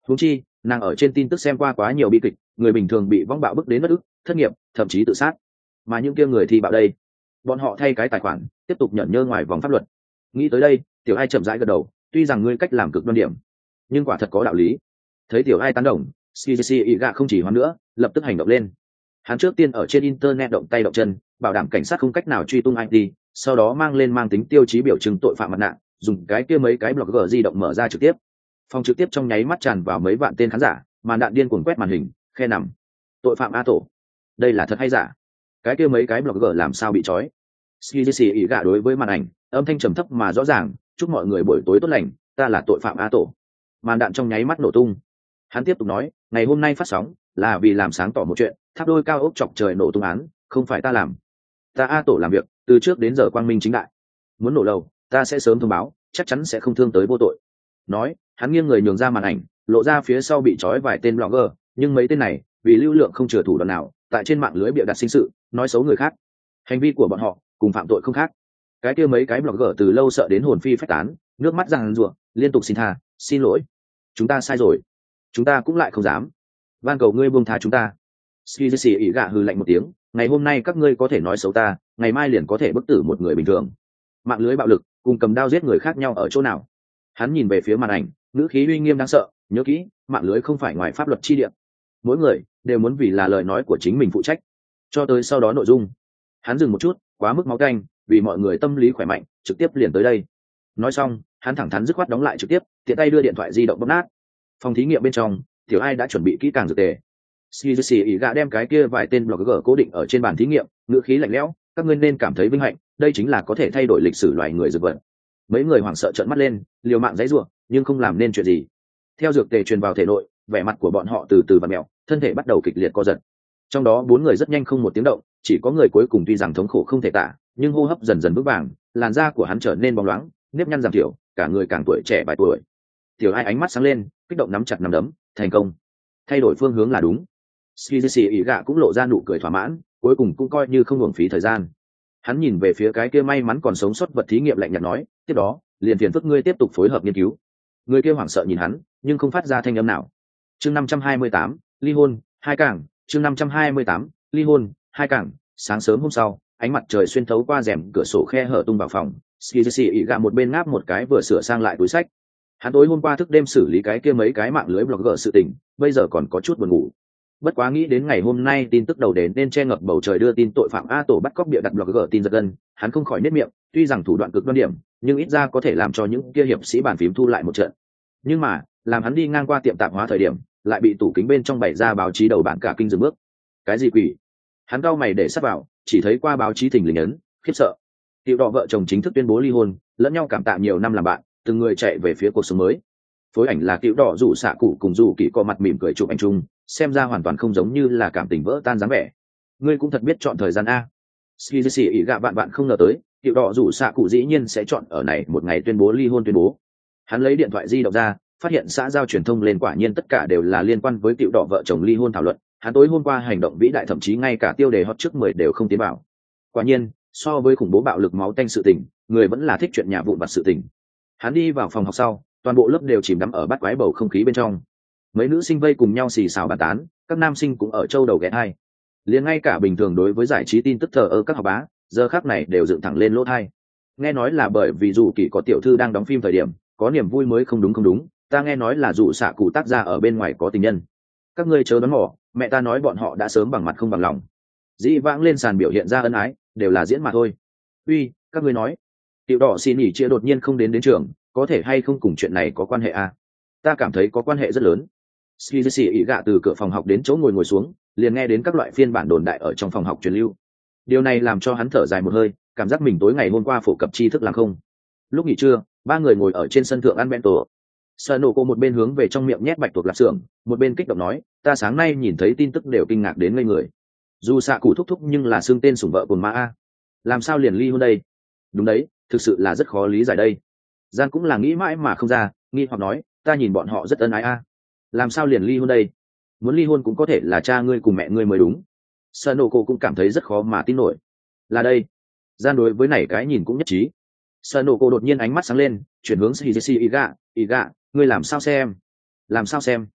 huống chi nàng ở trên tin tức xem qua quá nhiều bi kịch, người bình thường bị vong bạo bức đến mất ức, thất nghiệp, thậm chí tự sát, mà những kia người thi bạo đây, bọn họ thay cái tài khoản tiếp tục nhận nhơ ngoài vòng pháp luật. Nghĩ tới đây, tiểu ai chậm rãi gật đầu, tuy rằng ngươi cách làm cực đoan điểm, nhưng quả thật có đạo lý. Thấy tiểu ai tán đồng, Skizzy ý gạ không chỉ hoãn nữa, lập tức hành động lên. Hắn trước tiên ở trên internet động tay động chân, bảo đảm cảnh sát không cách nào truy tung i tê, sau đó mang lên mang tính tiêu chí biểu trưng tội phạm mặt nạ, dùng cái kia mấy cái blogger di động mở ra trực tiếp. Phòng trực tiếp trong nháy mắt tràn vào mấy vạn tên khán giả, màn đạn điên cuồng quét màn hình, khe nằm. Tội phạm A Tổ, đây là thật hay giả? Cái kia mấy cái blogger làm sao bị trói? Skizzy ý gạ đối với màn ảnh, âm thanh trầm thấp mà rõ ràng, chúc mọi người buổi tối tốt lành, ta là tội phạm A Tổ. Màn đạn trong nháy mắt nổ tung. Hắn tiếp tục nói, ngày hôm nay phát sóng là vì làm sáng tỏ một chuyện, tháp đôi cao ốc chọc trời nổ tung án, không phải ta làm. Ta A Tổ làm việc từ trước đến giờ quang minh chính đại, muốn nổ lầu ta sẽ sớm thông báo, chắc chắn sẽ không thương tới vô tội. Nói, hắn nghiêng người nhường ra màn ảnh, lộ ra phía sau bị trói vài tên blogger, nhưng mấy tên này vì lưu lượng không chừa thủ đoạn nào, tại trên mạng lưới bịa đặt sinh sự, nói xấu người khác. Hành vi của bọn họ cùng phạm tội không khác. Cái kia mấy cái blogger từ lâu sợ đến hồn phi phách tán, nước mắt ràng rụa, liên tục xin tha, xin lỗi, chúng ta sai rồi, chúng ta cũng lại không dám, van cầu ngươi buông tha chúng ta. Skizzy ý gạ hừ lạnh một tiếng, ngày hôm nay các ngươi có thể nói xấu ta, ngày mai liền có thể bức tử một người bình thường. Mạng lưới bạo lực cùng cầm đao giết người khác nhau ở chỗ nào? Hắn nhìn về phía màn ảnh, ngữ khí uy nghiêm đáng sợ, nhớ kỹ, mạng lưới không phải ngoài pháp luật chi địa, mỗi người đều muốn vì là lời nói của chính mình phụ trách. Cho tới sau đó nội dung, hắn dừng một chút, quá mức máu canh, vì mọi người tâm lý khỏe mạnh, trực tiếp liền tới đây. Nói xong, hắn thẳng thắn dứt khoát đóng lại trực tiếp, tiện tay đưa điện thoại di động bóp nát. Phòng thí nghiệm bên trong, tiểu ai đã chuẩn bị kỹ càng dược tề. Skizzy ý gạ đem cái kia vài tên blogger cố định ở trên bàn thí nghiệm, ngữ khí lạnh lẽo, các ngươi nên cảm thấy vinh hạnh, đây chính là có thể thay đổi lịch sử loài người dược vật. Mấy người hoảng sợ trợn mắt lên, liều mạng giãy giụa, nhưng không làm nên chuyện gì. Theo dược tề truyền vào thể nội, vẻ mặt của bọn họ từ từ vặn mèo, thân thể bắt đầu kịch liệt co giật. Trong đó bốn người rất nhanh không một tiếng động, chỉ có người cuối cùng tuy rằng thống khổ không thể tả, nhưng hô hấp dần dần vững vàng, làn da của hắn trở nên bóng loáng, nếp nhăn giảm thiểu, cả người càng tuổi trẻ vài tuổi. Tiểu ai ánh mắt sáng lên, kích động nắm chặt nắm đấm, thành công, thay đổi phương hướng là đúng. Skizzy ý gạ cũng lộ ra nụ cười thỏa mãn, cuối cùng cũng coi như không uổng phí thời gian. Hắn nhìn về phía cái kia may mắn còn sống sót vật thí nghiệm lạnh nhạt nói, tiếp đó liền phiền phức ngươi tiếp tục phối hợp nghiên cứu. Người kia hoảng sợ nhìn hắn, nhưng không phát ra thanh âm nào. Chương năm trăm hai mươi tám, ly hôn, hai cảng. Chương năm trăm hai mươi tám, ly hôn, hai cảng. Sáng sớm hôm sau, ánh mặt trời xuyên thấu qua rèm cửa sổ khe hở tung vào phòng. Skizzy ý gạ một bên ngáp một cái vừa sửa sang lại túi sách. Hắn tối hôm qua thức đêm xử lý cái kia mấy cái mạng lưới blogger sự tình, bây giờ còn có chút buồn ngủ. Bất quá nghĩ đến ngày hôm nay tin tức đầu đề nên che ngập bầu trời đưa tin tội phạm A Tổ bắt cóc bịa đặt blogger tin giật gân, hắn không khỏi nếp miệng, tuy rằng thủ đoạn cực đoan điểm, nhưng ít ra có thể làm cho những kia hiệp sĩ bàn phím thu lại một trận. Nhưng mà, làm hắn đi ngang qua tiệm tạp hóa thời điểm, lại bị tủ kính bên trong bày ra báo chí đầu bản cả kinh dừng bước. Cái gì quỷ? Hắn cau mày để sắp vào, chỉ thấy qua báo chí thình lình ấn, khiếp sợ. Tiểu đỏ vợ chồng chính thức tuyên bố ly hôn, lẫn nhau cảm tạ nhiều năm làm bạn, từng người chạy về phía cuộc sống mới. Phối ảnh là Tiểu đỏ rủ xạ cụ cùng rủ kỳ co mặt mỉm cười chụp ảnh chung, xem ra hoàn toàn không giống như là cảm tình vỡ tan dáng vẻ. Ngươi cũng thật biết chọn thời gian a. Skizzy ý gạ bạn bạn không ngờ tới, Tiểu đỏ rủ xạ cụ dĩ nhiên sẽ chọn ở này một ngày tuyên bố ly hôn tuyên bố. Hắn lấy điện thoại di động ra, phát hiện xã giao truyền thông lên quả nhiên tất cả đều là liên quan với Tiểu đỏ vợ chồng ly hôn thảo luận. Hắn tối hôm qua hành động vĩ đại thậm chí ngay cả tiêu đề hot trước mười đều không tiến vào. Quả nhiên, so với khủng bố bạo lực máu tanh sự tình, người vẫn là thích chuyện nhà vụn vặt sự tình. Hắn đi vào phòng học sau, toàn bộ lớp đều chìm đắm ở bát quái bầu không khí bên trong. Mấy nữ sinh vây cùng nhau xì xào bàn tán, các nam sinh cũng ở châu đầu ghé hai. Liền ngay cả bình thường đối với giải trí tin tức thờ ơ các học bá, giờ khắc này đều dựng thẳng lên lỗ tai. Nghe nói là bởi vì dù kỳ có tiểu thư đang đóng phim thời điểm, có niềm vui mới không đúng không đúng, ta nghe nói là dù xạ cụ tác gia ở bên ngoài có tình nhân. Các ngươi chớ đoán mò, mẹ ta nói bọn họ đã sớm bằng mặt không bằng lòng. Dĩ vãng lên sàn biểu hiện ra ân ái, đều là diễn mà thôi. Uy, các ngươi nói, Tiểu đỏ xin nghỉ chia đột nhiên không đến đến trường, có thể hay không cùng chuyện này có quan hệ à? Ta cảm thấy có quan hệ rất lớn. Skizzy ý gạ từ cửa phòng học đến chỗ ngồi ngồi xuống, liền nghe đến các loại phiên bản đồn đại ở trong phòng học truyền lưu. Điều này làm cho hắn thở dài một hơi, cảm giác mình tối ngày hôm qua phổ cập tri thức làm không. Lúc nghỉ trưa, ba người ngồi ở trên sân thượng ăn bento. Sợ nổ cô một bên hướng về trong miệng nhét bạch tuộc lạp xưởng, một bên kích động nói, ta sáng nay nhìn thấy tin tức đều kinh ngạc đến ngây người. Dù xạ cụ thúc thúc nhưng là xương tên sủng vợ cồn ma a, làm sao liền ly hôn đây? Đúng đấy, thực sự là rất khó lý giải đây. Gian cũng là nghĩ mãi mà không ra, nghi hoặc nói, ta nhìn bọn họ rất ân ái a, làm sao liền ly hôn đây? Muốn ly hôn cũng có thể là cha ngươi cùng mẹ ngươi mới đúng. Sợ nổ cô cũng cảm thấy rất khó mà tin nổi. Là đây. Gian đối với này cái nhìn cũng nhất trí. Sợ nổ cô đột nhiên ánh mắt sáng lên, chuyển hướng Shigeshi Iga, Iga, ngươi làm sao xem? Làm sao xem?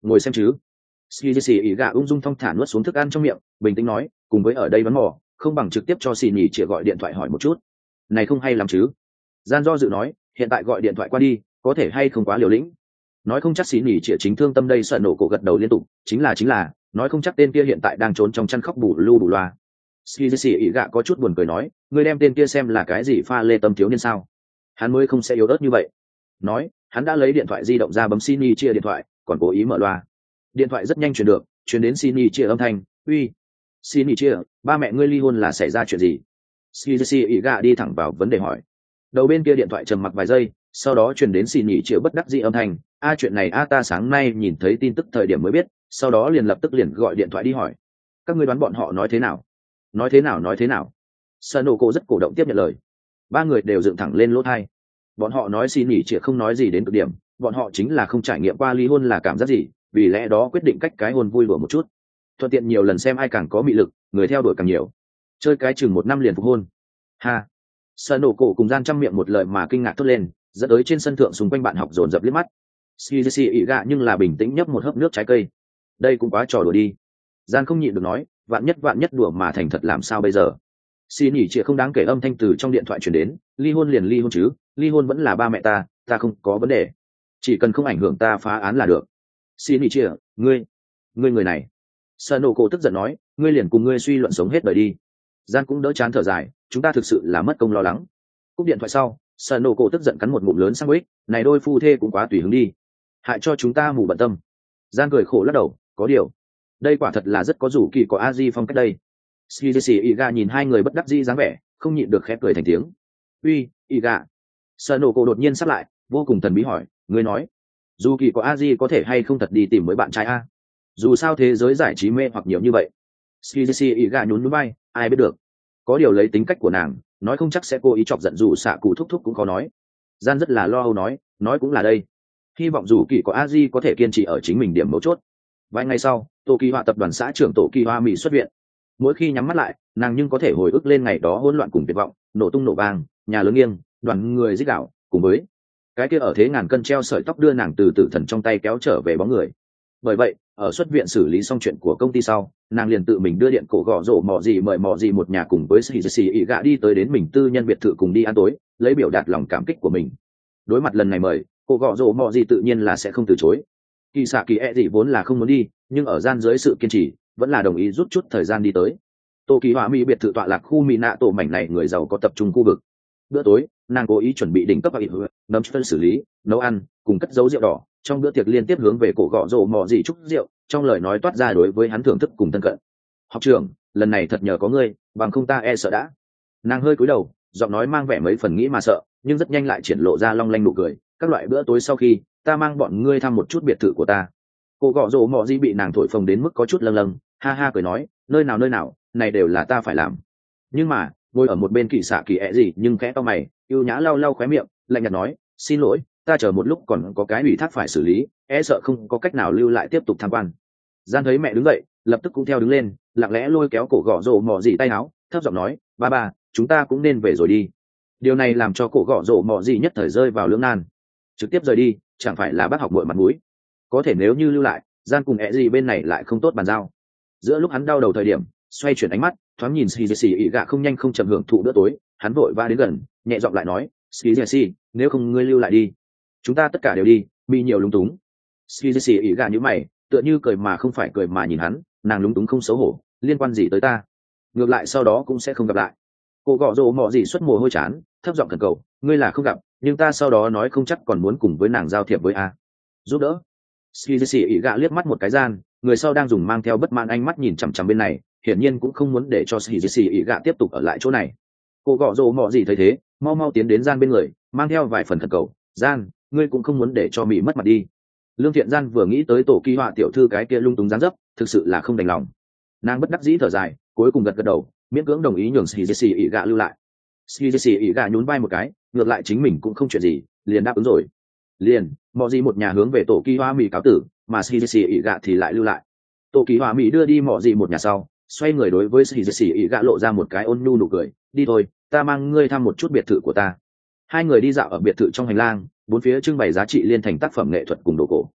ngồi xem chứ. Ski xì ỉ gạ ung dung thong thả nuốt xuống thức ăn trong miệng, bình tĩnh nói, cùng với ở đây bắn mò, không bằng trực tiếp cho xì nhì chĩa gọi điện thoại hỏi một chút. Này không hay lắm chứ? Gian do dự nói, hiện tại gọi điện thoại qua đi, có thể hay không quá liều lĩnh. Nói không chắc xì nhì chĩa chính thương tâm đây, sợ nổ cổ gật đầu liên tục, chính là chính là, nói không chắc tên kia hiện tại đang trốn trong chăn khóc bù lu bù loa. Ski xì ỉ gạ có chút buồn cười nói, ngươi đem tên kia xem là cái gì pha lê tâm thiếu niên sao? Hắn mới không sẽ yếu ớt như vậy. Nói, hắn đã lấy điện thoại di động ra bấm xì nhì chĩa điện thoại, còn cố ý mở loa. Điện thoại rất nhanh truyền được, truyền đến xì nhì chĩa âm thanh, uy, xì nhì chĩa, ba mẹ ngươi ly hôn là xảy ra chuyện gì? Ski xì ỉ gạ đi thẳng vào vấn đề hỏi. Đầu bên kia điện thoại trầm mặc vài giây, sau đó truyền đến xì nhì chĩa bất đắc dĩ âm thanh, a chuyện này a ta sáng nay nhìn thấy tin tức thời điểm mới biết, sau đó liền lập tức liền gọi điện thoại đi hỏi. Các ngươi đoán bọn họ nói thế nào? Nói thế nào nói thế nào? Sơn nổ cổ rất cổ động tiếp nhận lời. Ba người đều dựng thẳng lên lỗ tai. Bọn họ nói xì nhì chĩa không nói gì đến cực điểm, bọn họ chính là không trải nghiệm qua ly hôn là cảm giác gì, vì lẽ đó quyết định cách cái hôn vui đùa một chút, thuận tiện nhiều lần xem ai càng có mị lực, người theo đuổi càng nhiều, chơi cái chừng một năm liền phục hôn. Ha. Sơn nổ cổ cùng Gian trăm miệng một lời mà kinh ngạc thốt lên, dẫn tới trên sân thượng xung quanh bạn học dồn dập liếc mắt. Ski xì ỉ gạ nhưng là bình tĩnh nhấp một hớp nước trái cây. Đây cũng quá trò đùa đi. Gian không nhịn được nói, vạn nhất vạn nhất đùa mà thành thật làm sao bây giờ? Xin nhỉ chị không đáng kể âm thanh từ trong điện thoại truyền đến, ly hôn liền ly hôn chứ, ly hôn vẫn là ba mẹ ta, ta không có vấn đề, chỉ cần không ảnh hưởng ta phá án là được. Xin nhỉ chị, ngươi, ngươi người này. Sơn nổ cổ tức giận nói, ngươi liền cùng ngươi suy luận sống hết đời đi. Gian cũng đỡ chán thở dài, chúng ta thực sự là mất công lo lắng. Cúp điện thoại sau, Sơn nổ cổ tức giận cắn một ngụm lớn sang quýt, này đôi phu thê cũng quá tùy hứng đi, hại cho chúng ta mù bận tâm. Gian cười khổ lắc đầu, có điều, đây quả thật là rất có rủ kỳ có a di phong cách đây. Ski Iga nhìn hai người bất đắc dĩ dáng vẻ, không nhịn được khép cười thành tiếng. Uy, Iga. Sơn nổ cổ đột nhiên sắp lại, vô cùng thần bí hỏi, ngươi nói, dù kỳ có a di có thể hay không thật đi tìm với bạn trai a? Dù sao thế giới giải trí mê hoặc nhiều như vậy. Ski Iga nhún nhún vai, ai biết được. Có điều lấy tính cách của nàng, nói không chắc sẽ cố ý chọc giận dù xạ cụ thúc thúc cũng khó nói. Gian rất là lo âu nói, nói cũng là đây. Hy vọng dù kỳ có a di có thể kiên trì ở chính mình điểm mấu chốt. Vài ngày sau, Tô Kỳ Hoa tập đoàn xã trưởng Tô Kỳ Hoa Mỹ xuất viện. Mỗi khi nhắm mắt lại, nàng nhưng có thể hồi ức lên ngày đó hỗn loạn cùng tuyệt vọng, nổ tung nổ vang, nhà lớn nghiêng, đoàn người rít gào, cùng với cái kia ở thế ngàn cân treo sợi tóc đưa nàng từ tử thần trong tay kéo trở về bóng người. Bởi vậy, ở xuất viện xử lý xong chuyện của công ty sau, nàng liền tự mình đưa điện cổ gõ rổ mò gì mời mò gì một nhà cùng với xì xì ỉ gạ đi tới đến mình tư nhân biệt thự cùng đi ăn tối, lấy biểu đạt lòng cảm kích của mình. Đối mặt lần này mời, cổ gõ rổ mò gì tự nhiên là sẽ không từ chối. Kỳ xạ kỳ e gì vốn là không muốn đi, nhưng ở gian dưới sự kiên trì, vẫn là đồng ý rút chút thời gian đi tới. Tô Kỳ Hoa Mỹ biệt thự tọa lạc khu Mỹ nạ tổ mảnh này người giàu có tập trung khu vực. Bữa tối, nàng cố ý chuẩn bị đỉnh cấp và ít nấm phân xử lý, nấu ăn, cùng cất dấu rượu đỏ. Trong bữa tiệc liên tiếp hướng về cổ gõ rổ mò gì chúc rượu, trong lời nói toát ra đối với hắn thưởng thức cùng thân cận. Học trưởng, lần này thật nhờ có ngươi, bằng không ta e sợ đã. Nàng hơi cúi đầu, giọng nói mang vẻ mấy phần nghĩ mà sợ, nhưng rất nhanh lại triển lộ ra long lanh nụ cười. Các loại bữa tối sau khi, ta mang bọn ngươi thăm một chút biệt thự của ta. Cổ gõ rổ mò gì bị nàng thổi phồng đến mức có chút lâng lâng, ha ha cười nói, nơi nào nơi nào, này đều là ta phải làm. Nhưng mà ngồi ở một bên kỳ xạ kỳ ẹ gì nhưng khẽ to mày, yêu nhã lau lau khóe miệng, lạnh nhạt nói, xin lỗi, ta chờ một lúc còn có cái ủy thác phải xử lý, e sợ không có cách nào lưu lại tiếp tục tham quan. Gian thấy mẹ đứng dậy, lập tức cũng theo đứng lên, lặng lẽ lôi kéo cổ gõ rổ mò gì tay áo, thấp giọng nói, ba ba, chúng ta cũng nên về rồi đi. Điều này làm cho cổ gõ rổ mò gì nhất thời rơi vào lưỡng nan. Trực tiếp rời đi, chẳng phải là bác học muội mặt mũi. Có thể nếu như lưu lại, Gian cùng ẹ gì bên này lại không tốt bàn giao. Giữa lúc hắn đau đầu thời điểm, xoay chuyển ánh mắt, thoáng nhìn xì xì ỉ gạ không nhanh không chậm hưởng thụ bữa tối, hắn vội va đến gần, nhẹ giọng lại nói, xì xì, nếu không ngươi lưu lại đi, chúng ta tất cả đều đi. Mi nhiều lúng túng. Xì xì ỉ gạ như mày, tựa như cười mà không phải cười mà nhìn hắn, nàng lúng túng không xấu hổ, liên quan gì tới ta? Ngược lại sau đó cũng sẽ không gặp lại. Cô gõ rồ mọ gì xuất mồ hôi chán, thấp giọng khẩn cầu, ngươi là không gặp, nhưng ta sau đó nói không chắc còn muốn cùng với nàng giao thiệp với a. Giúp đỡ. Xì xì ỉ gạ liếc mắt một cái gian, người sau đang dùng mang theo bất mãn ánh mắt nhìn chằm chằm bên này, hiển nhiên cũng không muốn để cho xì xì ỉ gạ tiếp tục ở lại chỗ này. Cô gõ rồ mọ gì thấy thế, mau mau tiến đến gian bên người, mang theo vài phần khẩn cầu, gian, ngươi cũng không muốn để cho mỹ mất mặt đi. Lương Thiện Gian vừa nghĩ tới Tổ Kỳ Họa tiểu thư cái kia lung túng dáng dấp, thực sự là không đành lòng. Nàng bất đắc dĩ thở dài, cuối cùng gật gật đầu, miễn cưỡng đồng ý nhường xì xì ỉ gạ lưu lại. Xì xì ỉ gạ nhún vai một cái, ngược lại chính mình cũng không chuyện gì, liền đáp ứng rồi. Liền, mọi gì một nhà hướng về Tổ Kỳ Họa mỹ cáo tử, mà xì xì ỉ gạ thì lại lưu lại. Tổ Kỳ Họa mỹ đưa đi mọi gì một nhà sau, xoay người đối với xì xì ỉ gạ lộ ra một cái ôn nhu nụ cười, đi thôi, ta mang ngươi thăm một chút biệt thự của ta. Hai người đi dạo ở biệt thự trong hành lang, bốn phía trưng bày giá trị liên thành tác phẩm nghệ thuật cùng đồ cổ.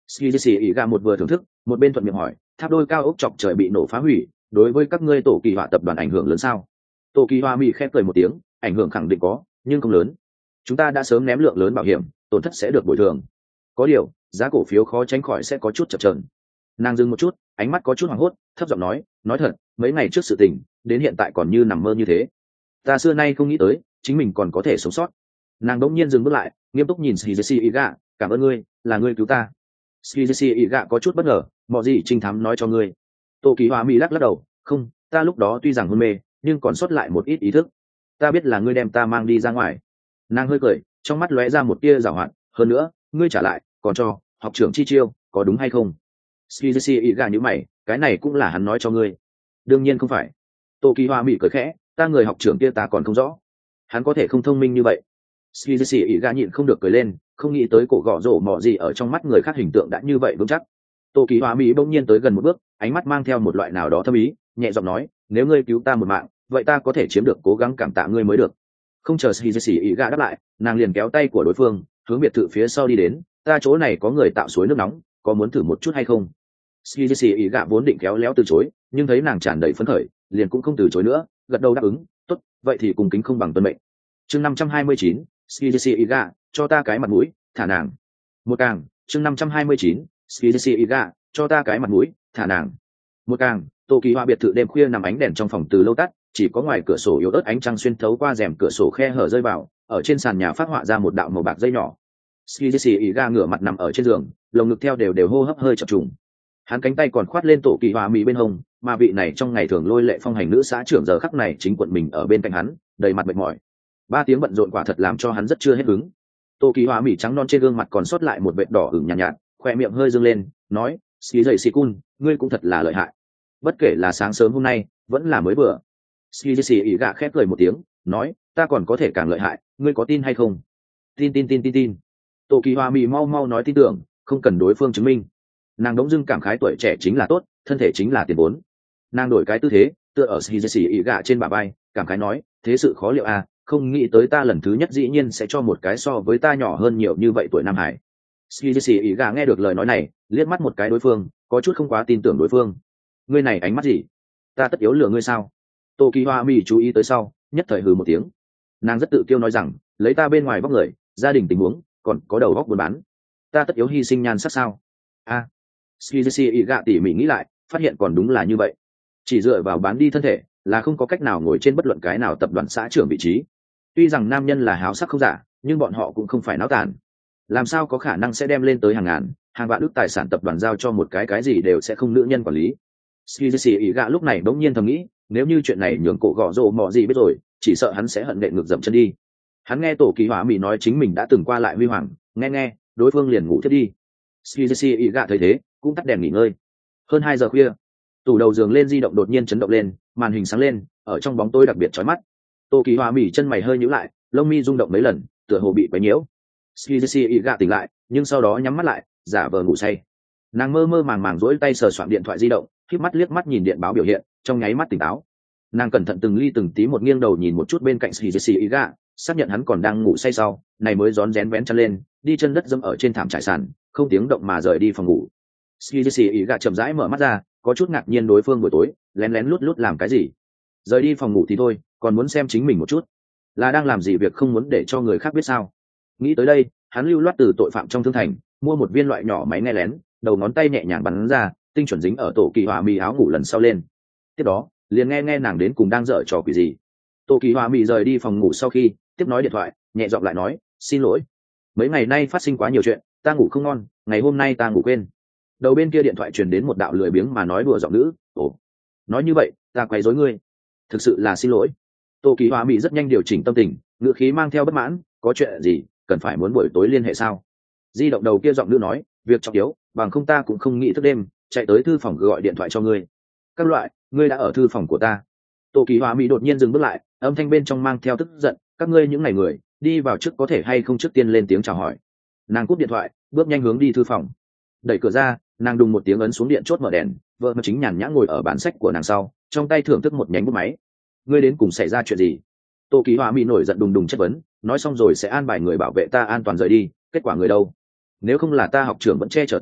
Skizzy ý gà một vừa thưởng thức một bên thuận miệng hỏi, tháp đôi cao ốc chọc trời bị nổ phá hủy đối với các ngươi tổ kỳ họa tập đoàn ảnh hưởng lớn sao? Tổ kỳ họa mỹ khép cười một tiếng, ảnh hưởng khẳng định có nhưng không lớn, chúng ta đã sớm ném lượng lớn bảo hiểm, tổn thất sẽ được bồi thường. Có điều giá cổ phiếu khó tránh khỏi sẽ có chút chập chờn. Nàng dừng một chút, ánh mắt có chút hoảng hốt, thấp giọng nói, nói thật, mấy ngày trước sự tình đến hiện tại còn như nằm mơ như thế. Ta xưa nay không nghĩ tới chính mình còn có thể sống sót. Nàng đống nhiên dừng bước lại, nghiêm túc nhìn Shizesi Iga, cảm ơn ngươi, là ngươi cứu ta. Shizesi Iga có chút bất ngờ, mọi gì trinh thám nói cho ngươi? Tô Kỳ Hoa Mỹ lắc lắc đầu, không, ta lúc đó tuy rằng hôn mê nhưng còn sót lại một ít ý thức. Ta biết là ngươi đem ta mang đi ra ngoài. Nàng hơi cười, trong mắt lóe ra một tia giảo hoạt, hơn nữa ngươi trả lại còn cho học trưởng chi chiêu, có đúng hay không? Shizesi Iga nhíu mày, cái này cũng là hắn nói cho ngươi? Đương nhiên không phải. Tô Kỳ Hoa Mỹ cười khẽ, ta người học trưởng kia ta còn không rõ, hắn có thể không thông minh như vậy. Skizzy ý gà nhịn không được cười lên, không nghĩ tới cổ gõ rổ mọ gì ở trong mắt người khác hình tượng đã như vậy vững chắc. Tô Kỳ Hoa Mỹ bỗng nhiên tới gần một bước, ánh mắt mang theo một loại nào đó thâm ý, nhẹ giọng nói, nếu ngươi cứu ta một mạng, vậy ta có thể chiếm được cố gắng cảm tạ ngươi mới được. Không chờ Skizzy ý gà đáp lại, nàng liền kéo tay của đối phương, hướng biệt thự phía sau đi đến, ta chỗ này có người tạo suối nước nóng, có muốn thử một chút hay không? Skizzy ý gà vốn định kéo léo từ chối, nhưng thấy nàng tràn đầy phấn khởi, liền cũng không từ chối nữa, gật đầu đáp ứng, tốt, vậy thì cùng kính không bằng tuân mệnh. Chương năm trăm hai mươi chín, Skizzy Iga, cho ta cái mặt mũi, thả nàng. Một càng, chương năm trăm hai mươi chín, Skizzy Iga, cho ta cái mặt mũi, thả nàng. Một càng, Tô Kỳ Hoa biệt thự đêm khuya nằm ánh đèn trong phòng từ lâu tắt, chỉ có ngoài cửa sổ yếu ớt ánh trăng xuyên thấu qua rèm cửa sổ khe hở rơi vào, ở trên sàn nhà phát họa ra một đạo màu bạc dây nhỏ. Skizzy Iga ngửa mặt nằm ở trên giường, lồng ngực theo đều đều hô hấp hơi chập trùng. Hắn cánh tay còn khoát lên Tổ Kỳ Hoa mỹ bên hông, mà vị này trong ngày thường lôi lệ phong hành nữ xã trưởng giờ khắc này chính quận mình ở bên cạnh hắn, đầy mặt mệt mỏi. Ba tiếng bận rộn quả thật làm cho hắn rất chưa hết hứng. Tô Kỳ Hoa mỹ trắng non trên gương mặt còn sót lại một vệt đỏ ửng nhàn nhạt, nhạt, khoe miệng hơi dương lên, nói, "Xí dậy xì cun, ngươi cũng thật là lợi hại. Bất kể là sáng sớm hôm nay, vẫn là mới vừa." Xí dậy xì ỉ gạ khép cười một tiếng, nói, "Ta còn có thể càng lợi hại, ngươi có tin hay không?" Tin tin tin tin tin. Tô Kỳ Hoa mỹ mau mau nói tin tưởng, không cần đối phương chứng minh. Nàng đống dưng cảm khái tuổi trẻ chính là tốt, thân thể chính là tiền vốn. Nàng đổi cái tư thế, tựa ở Shizesi ỉ gạ trên bả vai, cảm khái nói, thế sự khó liệu à, không nghĩ tới ta lần thứ nhất dĩ nhiên sẽ cho một cái so với ta nhỏ hơn nhiều như vậy tuổi Nam Hải. Shizesi ỉ gạ nghe được lời nói này, liếc mắt một cái đối phương, có chút không quá tin tưởng đối phương. Ngươi này ánh mắt gì? Ta tất yếu lừa ngươi sao? Tô Kỳ Hoa mỹ chú ý tới sau, nhất thời hừ một tiếng. Nàng rất tự kiêu nói rằng, lấy ta bên ngoài vóc người, gia đình tình huống, còn có đầu óc buôn bán, ta tất yếu hy sinh nhan sắc sao? A. À. Shizesi ỉ gạ tỉ mỉ nghĩ lại, phát hiện còn đúng là như vậy. Chỉ dựa vào bán đi thân thể là không có cách nào ngồi trên bất luận cái nào tập đoàn xã trưởng vị trí. Tuy rằng nam nhân là háo sắc không giả, nhưng bọn họ cũng không phải náo tàn. Làm sao có khả năng sẽ đem lên tới hàng ngàn, hàng vạn ức tài sản tập đoàn giao cho một cái cái gì đều sẽ không nữ nhân quản lý. Shizesi ỉ gạ lúc này bỗng nhiên thầm nghĩ, nếu như chuyện này nhường cổ gõ rồ mọ gì biết rồi, chỉ sợ hắn sẽ hận nện ngược dậm chân đi. Hắn nghe Tổ Kỳ Hoa mỹ nói chính mình đã từng qua lại huy hoàng, nghe nghe, đối phương liền ngủ thiết đi. Shizesi ỉ gạ thấy thế, cũng tắt đèn nghỉ ngơi. Hơn hai giờ khuya, tủ đầu giường lên di động đột nhiên chấn động lên, màn hình sáng lên, ở trong bóng tối đặc biệt chói mắt. Tô Kỳ Hoa mỹ chân mày hơi nhíu lại, lông mi rung động mấy lần, tựa hồ bị quấy nhiễu. Shizesi ỉ gạ tỉnh lại, nhưng sau đó nhắm mắt lại, giả vờ ngủ say. Nàng mơ mơ màng màng duỗi tay sờ soạn điện thoại di động, khép mắt liếc mắt nhìn điện báo biểu hiện, trong nháy mắt tỉnh táo. Nàng cẩn thận từng ly từng tí một nghiêng đầu nhìn một chút bên cạnh Shizesi ỉ gạ, xác nhận hắn còn đang ngủ say sau, này mới rón rén vén chân lên, đi chân đất dẫm ở trên thảm trải sàn, không tiếng động mà rời đi phòng ngủ. Shizesi ỉ gạ chậm rãi mở mắt ra, có chút ngạc nhiên đối phương buổi tối lén lén lút lút làm cái gì. Rời đi phòng ngủ thì thôi, còn muốn xem chính mình một chút, là đang làm gì việc không muốn để cho người khác biết sao? Nghĩ tới đây, hắn lưu loát từ tội phạm trong thương thành mua một viên loại nhỏ máy nghe lén, đầu ngón tay nhẹ nhàng bắn ra, tinh chuẩn dính ở Tổ Kỳ Hoa mỹ áo ngủ lần sau lên. Tiếp đó, liền nghe nghe nàng đến cùng đang dở trò quỷ gì. Tổ Kỳ Hoa mỹ rời đi phòng ngủ sau khi tiếp nói điện thoại, nhẹ giọng lại nói, xin lỗi, mấy ngày nay phát sinh quá nhiều chuyện, ta ngủ không ngon, ngày hôm nay ta ngủ quên. Đầu bên kia điện thoại truyền đến một đạo lười biếng mà nói đùa giọng nữ, ồ, nói như vậy ta quấy rối ngươi, thực sự là xin lỗi. Tô Kỳ Hoa mỹ rất nhanh điều chỉnh tâm tình, ngữ khí mang theo bất mãn, có chuyện gì cần phải muốn buổi tối liên hệ sao? Di động đầu kia giọng nữ nói, việc trọng yếu, bằng không ta cũng không nghĩ thức đêm chạy tới thư phòng gọi điện thoại cho ngươi. Các loại, ngươi đã ở thư phòng của ta. Tô Kỳ Hoa mỹ đột nhiên dừng bước lại, âm thanh bên trong mang theo tức giận, các ngươi những ngày người đi vào trước có thể hay không trước tiên lên tiếng chào hỏi. Nàng cúp điện thoại, bước nhanh hướng đi thư phòng. Đẩy cửa ra, nàng đùng một tiếng ấn xuống điện chốt mở đèn, vợ mà chính nhàn nhã ngồi ở bàn sách của nàng sau, trong tay thưởng thức một nhánh bút máy. Ngươi đến cùng xảy ra chuyện gì? Tô Kỳ Hoa mỹ nổi giận đùng đùng chất vấn, nói xong rồi sẽ an bài người bảo vệ ta an toàn rời đi, kết quả người đâu? Nếu không là ta học trưởng vẫn che chở ta,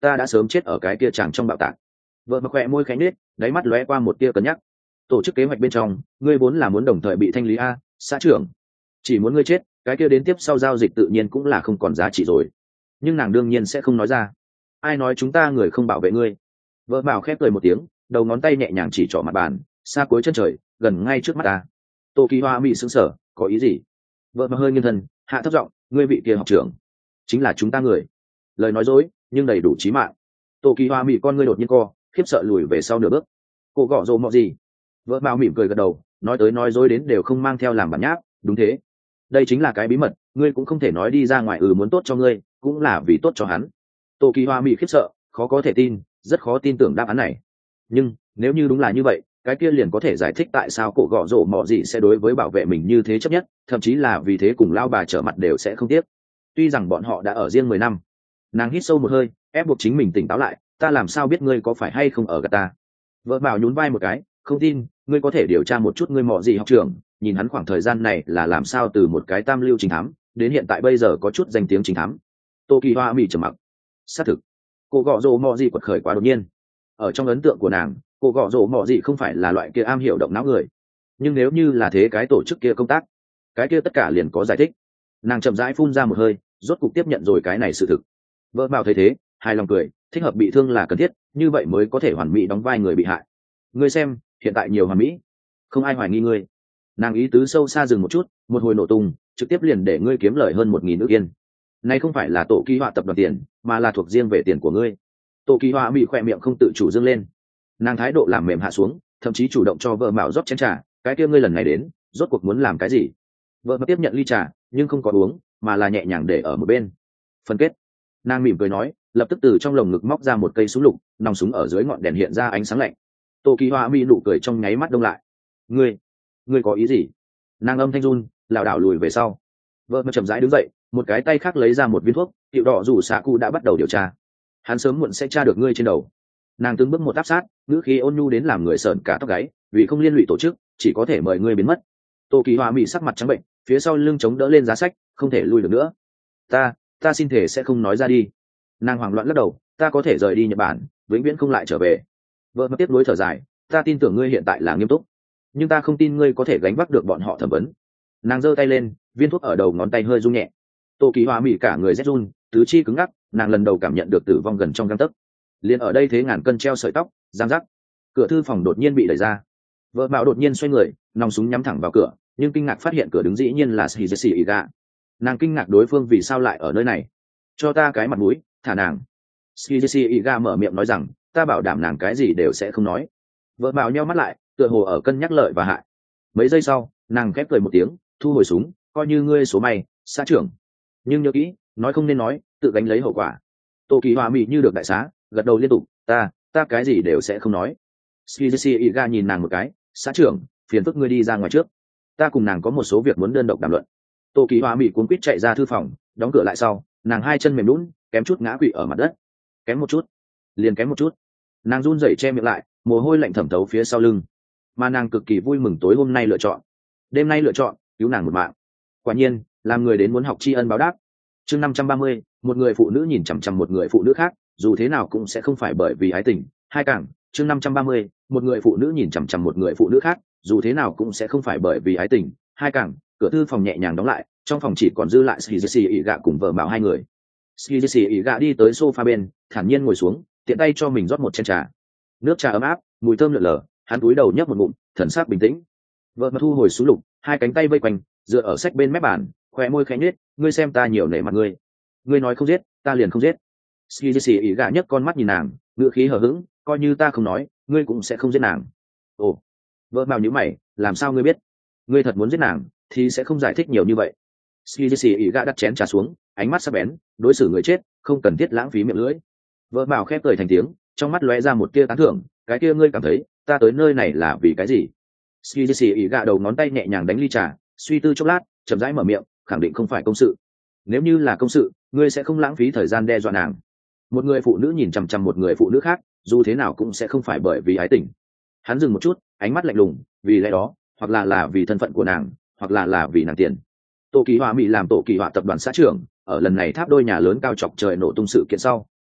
ta đã sớm chết ở cái kia chàng trong bạo tạc. Vợ mà khỏe môi khẽ nết, đáy mắt lóe qua một tia cân nhắc. Tổ chức kế hoạch bên trong, ngươi vốn là muốn đồng thời bị thanh lý a, xã trưởng. Chỉ muốn ngươi chết, cái kia đến tiếp sau giao dịch tự nhiên cũng là không còn giá trị rồi. Nhưng nàng đương nhiên sẽ không nói ra. Ai nói chúng ta người không bảo vệ ngươi? Vợ bảo khép cười một tiếng, đầu ngón tay nhẹ nhàng chỉ trỏ mặt bàn, xa cuối chân trời, gần ngay trước mắt ta. Tô Kỳ Hoa bị sững sờ, có ý gì? Vợ mà hơi nghiêng thân, hạ thấp giọng, ngươi vị kia học trưởng, chính là chúng ta người. Lời nói dối, nhưng đầy đủ chí mạng. Tô Kỳ Hoa bị con ngươi đột nhiên co, khiếp sợ lùi về sau nửa bước. Cô gõ rồ mọ gì? Vợ bảo mỉm cười gật đầu, nói tới nói dối đến đều không mang theo làm bản nháp, đúng thế. Đây chính là cái bí mật, ngươi cũng không thể nói đi ra ngoài, ừ muốn tốt cho ngươi, cũng là vì tốt cho hắn. Tô Kỳ Hoa bị khiếp sợ, khó có thể tin, rất khó tin tưởng đáp án này. Nhưng nếu như đúng là như vậy, cái kia liền có thể giải thích tại sao cổ gọ rổ mọ gì sẽ đối với bảo vệ mình như thế chấp nhất, thậm chí là vì thế cùng lao bà trở mặt đều sẽ không tiếc. Tuy rằng bọn họ đã ở riêng mười năm. Nàng hít sâu một hơi, ép buộc chính mình tỉnh táo lại, ta làm sao biết ngươi có phải hay không ở gạt ta? Vợ bảo nhún vai một cái, không tin, ngươi có thể điều tra một chút ngươi mọ gì học trưởng, nhìn hắn khoảng thời gian này là làm sao từ một cái tam lưu chính thám đến hiện tại bây giờ có chút danh tiếng chính thám. Tô Kỳ Hoa mỉ trầm mặc. Xác thực, cô gọ rồ mọ gì quật khởi quá đột nhiên. Ở trong ấn tượng của nàng, cô gọ rồ mọ gì không phải là loại kia am hiểu động não người. Nhưng nếu như là thế cái tổ chức kia công tác, cái kia tất cả liền có giải thích. Nàng chậm rãi phun ra một hơi, rốt cục tiếp nhận rồi cái này sự thực. Vợ bảo thấy thế, hài lòng cười, thích hợp bị thương là cần thiết, như vậy mới có thể hoàn mỹ đóng vai người bị hại. Ngươi xem, hiện tại nhiều hoàn mỹ, không ai hoài nghi ngươi. Nàng ý tứ sâu xa dừng một chút, một hồi nổ tung, trực tiếp liền để ngươi kiếm lời hơn một nghìn ức yên. Này không phải là tổ ký họa tập đoàn tiền, mà là thuộc riêng về tiền của ngươi. Tổ ký họa bị khỏe miệng không tự chủ dâng lên. Nàng thái độ làm mềm hạ xuống, thậm chí chủ động cho vợ mạo rót chén trà, cái kia ngươi lần này đến, rốt cuộc muốn làm cái gì? Vợ mà tiếp nhận ly trà, nhưng không có uống, mà là nhẹ nhàng để ở một bên. Phân kết. Nàng mỉm cười nói, lập tức từ trong lồng ngực móc ra một cây súng lục, nòng súng ở dưới ngọn đèn hiện ra ánh sáng lạnh. Tô Kỳ Hoa mi nụ cười trong nháy mắt đông lại. Ngươi, ngươi có ý gì? Nàng âm thanh run, lảo đảo lùi về sau. Vợ mà chậm rãi đứng dậy, một cái tay khác lấy ra một viên thuốc, hiệu đỏ rủ xạ cụ đã bắt đầu điều tra. Hắn sớm muộn sẽ tra được ngươi trên đầu. Nàng từng bước một áp sát, ngữ khí ôn nhu đến làm người sởn cả tóc gáy, vì không liên lụy tổ chức, chỉ có thể mời ngươi biến mất. Tô Kỳ Hoa mi sắc mặt trắng bệnh, phía sau lưng chống đỡ lên giá sách, không thể lui được nữa. Ta, ta xin thể sẽ không nói ra đi. Nàng hoảng loạn lắc đầu, ta có thể rời đi Nhật Bản, vĩnh viễn không lại trở về. Vợ mất tiếp nối thở dài, ta tin tưởng ngươi hiện tại là nghiêm túc, nhưng ta không tin ngươi có thể gánh vác được bọn họ thẩm vấn. Nàng giơ tay lên, viên thuốc ở đầu ngón tay hơi rung nhẹ. Tô Kỳ Hoa mỉ cả người rét run, tứ chi cứng ngắc, nàng lần đầu cảm nhận được tử vong gần trong gang tấc. Liền ở đây thế ngàn cân treo sợi tóc, giang giác. Cửa thư phòng đột nhiên bị đẩy ra. Vợ Mạo đột nhiên xoay người, nòng súng nhắm thẳng vào cửa, nhưng kinh ngạc phát hiện cửa đứng dĩ nhiên là Shizushi Iga. Nàng kinh ngạc đối phương vì sao lại ở nơi này. Cho ta cái mặt mũi, thả nàng. Shizushi Iga mở miệng nói rằng, ta bảo đảm nàng cái gì đều sẽ không nói. Vợ Mạo nheo mắt lại, tựa hồ ở cân nhắc lợi và hại. Mấy giây sau, nàng khép cười một tiếng, thu hồi súng, coi như ngươi số may, xã trưởng. Nhưng nhớ kỹ, nói không nên nói, tự gánh lấy hậu quả. Tô Kỳ Hoa mị như được đại xá, gật đầu liên tục, ta, ta cái gì đều sẽ không nói. Shizushi Iga nhìn nàng một cái, xã trưởng, phiền phức ngươi đi ra ngoài trước. Ta cùng nàng có một số việc muốn đơn độc đàm luận. Tô Kỳ Hoa mị cuống quýt chạy ra thư phòng, đóng cửa lại sau, nàng hai chân mềm lún, kém chút ngã quỵ ở mặt đất. Kém một chút, liền kém một chút. Nàng run rẩy che miệng lại, mồ hôi lạnh thẩm thấu phía sau lưng. Mà nàng cực kỳ vui mừng tối hôm nay lựa chọn, đêm nay lựa chọn cứu nàng một mạng. Quả nhiên, làm người đến muốn học tri ân báo đáp. Chương năm trăm ba mươi, một người phụ nữ nhìn chằm chằm một người phụ nữ khác, dù thế nào cũng sẽ không phải bởi vì ái tình. Hai càng, chương năm trăm ba mươi, một người phụ nữ nhìn chằm chằm một người phụ nữ khác, dù thế nào cũng sẽ không phải bởi vì ái tình. Hai càng, cửa thư phòng nhẹ nhàng đóng lại, trong phòng chỉ còn dư lại Shizushi Iga cùng vợ Mạo hai người. Shizushi Iga đi tới sofa bên, thản nhiên ngồi xuống, tiện tay cho mình rót một chén trà. Nước trà ấm áp, mùi thơm lượn lờ, hắn cúi đầu nhấp một ngụm, thần sắc bình tĩnh. Vợ Mạo thu hồi súng lục, hai cánh tay vây quanh, dựa ở sách bên mép bàn, khóe môi khẽ nhếch, ngươi xem ta nhiều nể mặt ngươi. Ngươi nói không giết, ta liền không giết. Shizushi Iga nhấc con mắt nhìn nàng, ngữ khí hờ hững, coi như ta không nói, ngươi cũng sẽ không giết nàng. Ồ, vợ Mạo nhíu mày, làm sao ngươi biết? Ngươi thật muốn giết nàng, thì sẽ không giải thích nhiều như vậy. Shizushi Iga đặt chén trà xuống, ánh mắt sắc bén, đối xử người chết, không cần thiết lãng phí miệng lưỡi. Vợ Mạo khép cười thành tiếng, trong mắt lóe ra một tia tán thưởng, cái kia ngươi cảm thấy, ta tới nơi này là vì cái gì? Shizushi Iga đầu ngón tay nhẹ nhàng đánh ly trà, suy tư chốc lát, chậm rãi mở miệng, khẳng định không phải công sự. Nếu như là công sự, ngươi sẽ không lãng phí thời gian đe dọa nàng. Một người phụ nữ nhìn chằm chằm một người phụ nữ khác, dù thế nào cũng sẽ không phải bởi vì ái tình. Hắn dừng một chút, ánh mắt lạnh lùng, vì lẽ đó, hoặc là là vì thân phận của nàng, hoặc là là vì nàng tiền. Tô Kỳ Họa Mỹ làm Tổ Kỳ Họa tập đoàn xã trưởng, ở lần này tháp đôi nhà lớn cao chọc trời nổ tung sự kiện sau,